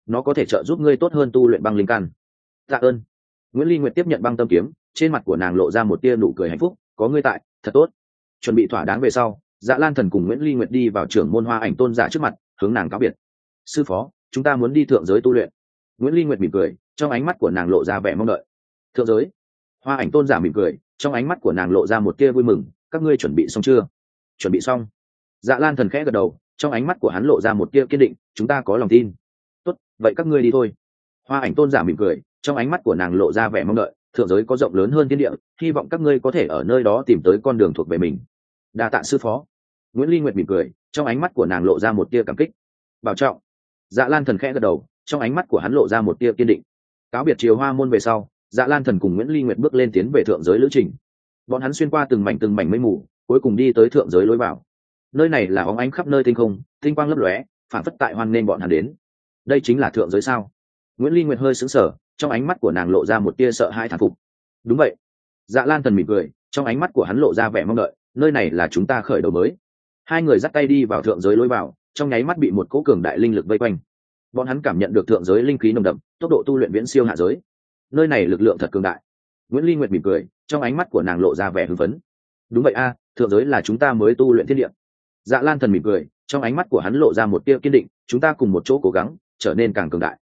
nó có thể trợ giúp ngươi tốt hơn tu luyện băng linh căn. Tạ ơn. Nguyễn Ly Nguyệt tiếp nhận băng tâm kiếm, trên mặt của nàng lộ ra một tia nụ cười hạnh phúc, có ngươi tại thật tốt. Chuẩn bị thỏa đáng về sau, Dạ Lan Thần cùng Nguyễn Ly Nguyệt đi vào trưởng môn Hoa Ảnh tôn giả trước mặt, hướng nàng cáo biệt. Sư phó, chúng ta muốn đi thượng giới tu luyện. Nguyễn Ly Nguyệt mỉm cười, trong ánh mắt của nàng lộ ra vẻ mong đợi. Thượng giới? Hoa Ảnh tôn giả mỉm cười, trong ánh mắt của nàng lộ ra một tia vui mừng. Các ngươi chuẩn bị xong chưa? Chuẩn bị xong. Dạ Lan Thần khẽ gật đầu, trong ánh mắt của hắn lộ ra một tia kiên định. Chúng ta có lòng tin. Tốt, vậy các ngươi đi thôi. Hoa Ảnh tôn giả mỉm cười, trong ánh mắt của nàng lộ ra vẻ mong đợi. Thượng giới có rộng lớn hơn thiên địa, hy vọng các ngươi có thể ở nơi đó tìm tới con đường thuộc về mình. Đa tạ sư phó. Nguyễn Ly Nguyệt mỉm cười, trong ánh mắt của nàng lộ ra một tia cảm kích. Bảo trọng. Dạ Lan Thần khẽ gật đầu, trong ánh mắt của hắn lộ ra một tia kiên định. Cáo biệt Triều Hoa môn về sau, Dạ Lan Thần cùng Nguyễn Ly Nguyệt bước lên tiến về thượng giới lữ trình. Bọn hắn xuyên qua từng mảnh mây mù, cuối cùng đi tới thượng giới lối vào. Nơi này là óng ánh khắp nơi tinh không, tinh quang lấp lóe, phản phất tại hoan nên bọn hắn đến. Đây chính là thượng giới sao? Nguyễn Ly Nguyệt hơi sững sờ, trong ánh mắt của nàng lộ ra một tia sợ hãi thán phục. Đúng vậy. Dạ Lan Thần mỉm cười, trong ánh mắt của hắn lộ ra vẻ mong đợi, nơi này là chúng ta khởi đầu mới. Hai người dắt tay đi vào thượng giới lối vào, trong nháy mắt bị một cỗ cường đại linh lực vây quanh. Bọn hắn cảm nhận được thượng giới linh khí nồng đậm, tốc độ tu luyện viễn siêu hạ giới. Nơi này lực lượng thật cường đại. Nguyễn Ly Nguyệt mỉm cười, trong ánh mắt của nàng lộ ra vẻ hưng phấn. Đúng vậy a, thượng giới là chúng ta mới tu luyện thiên địa. Dạ Lan Thần mỉm cười, trong ánh mắt của hắn lộ ra một tia kiên định, chúng ta cùng một chỗ cố gắng, trở nên càng cường đại.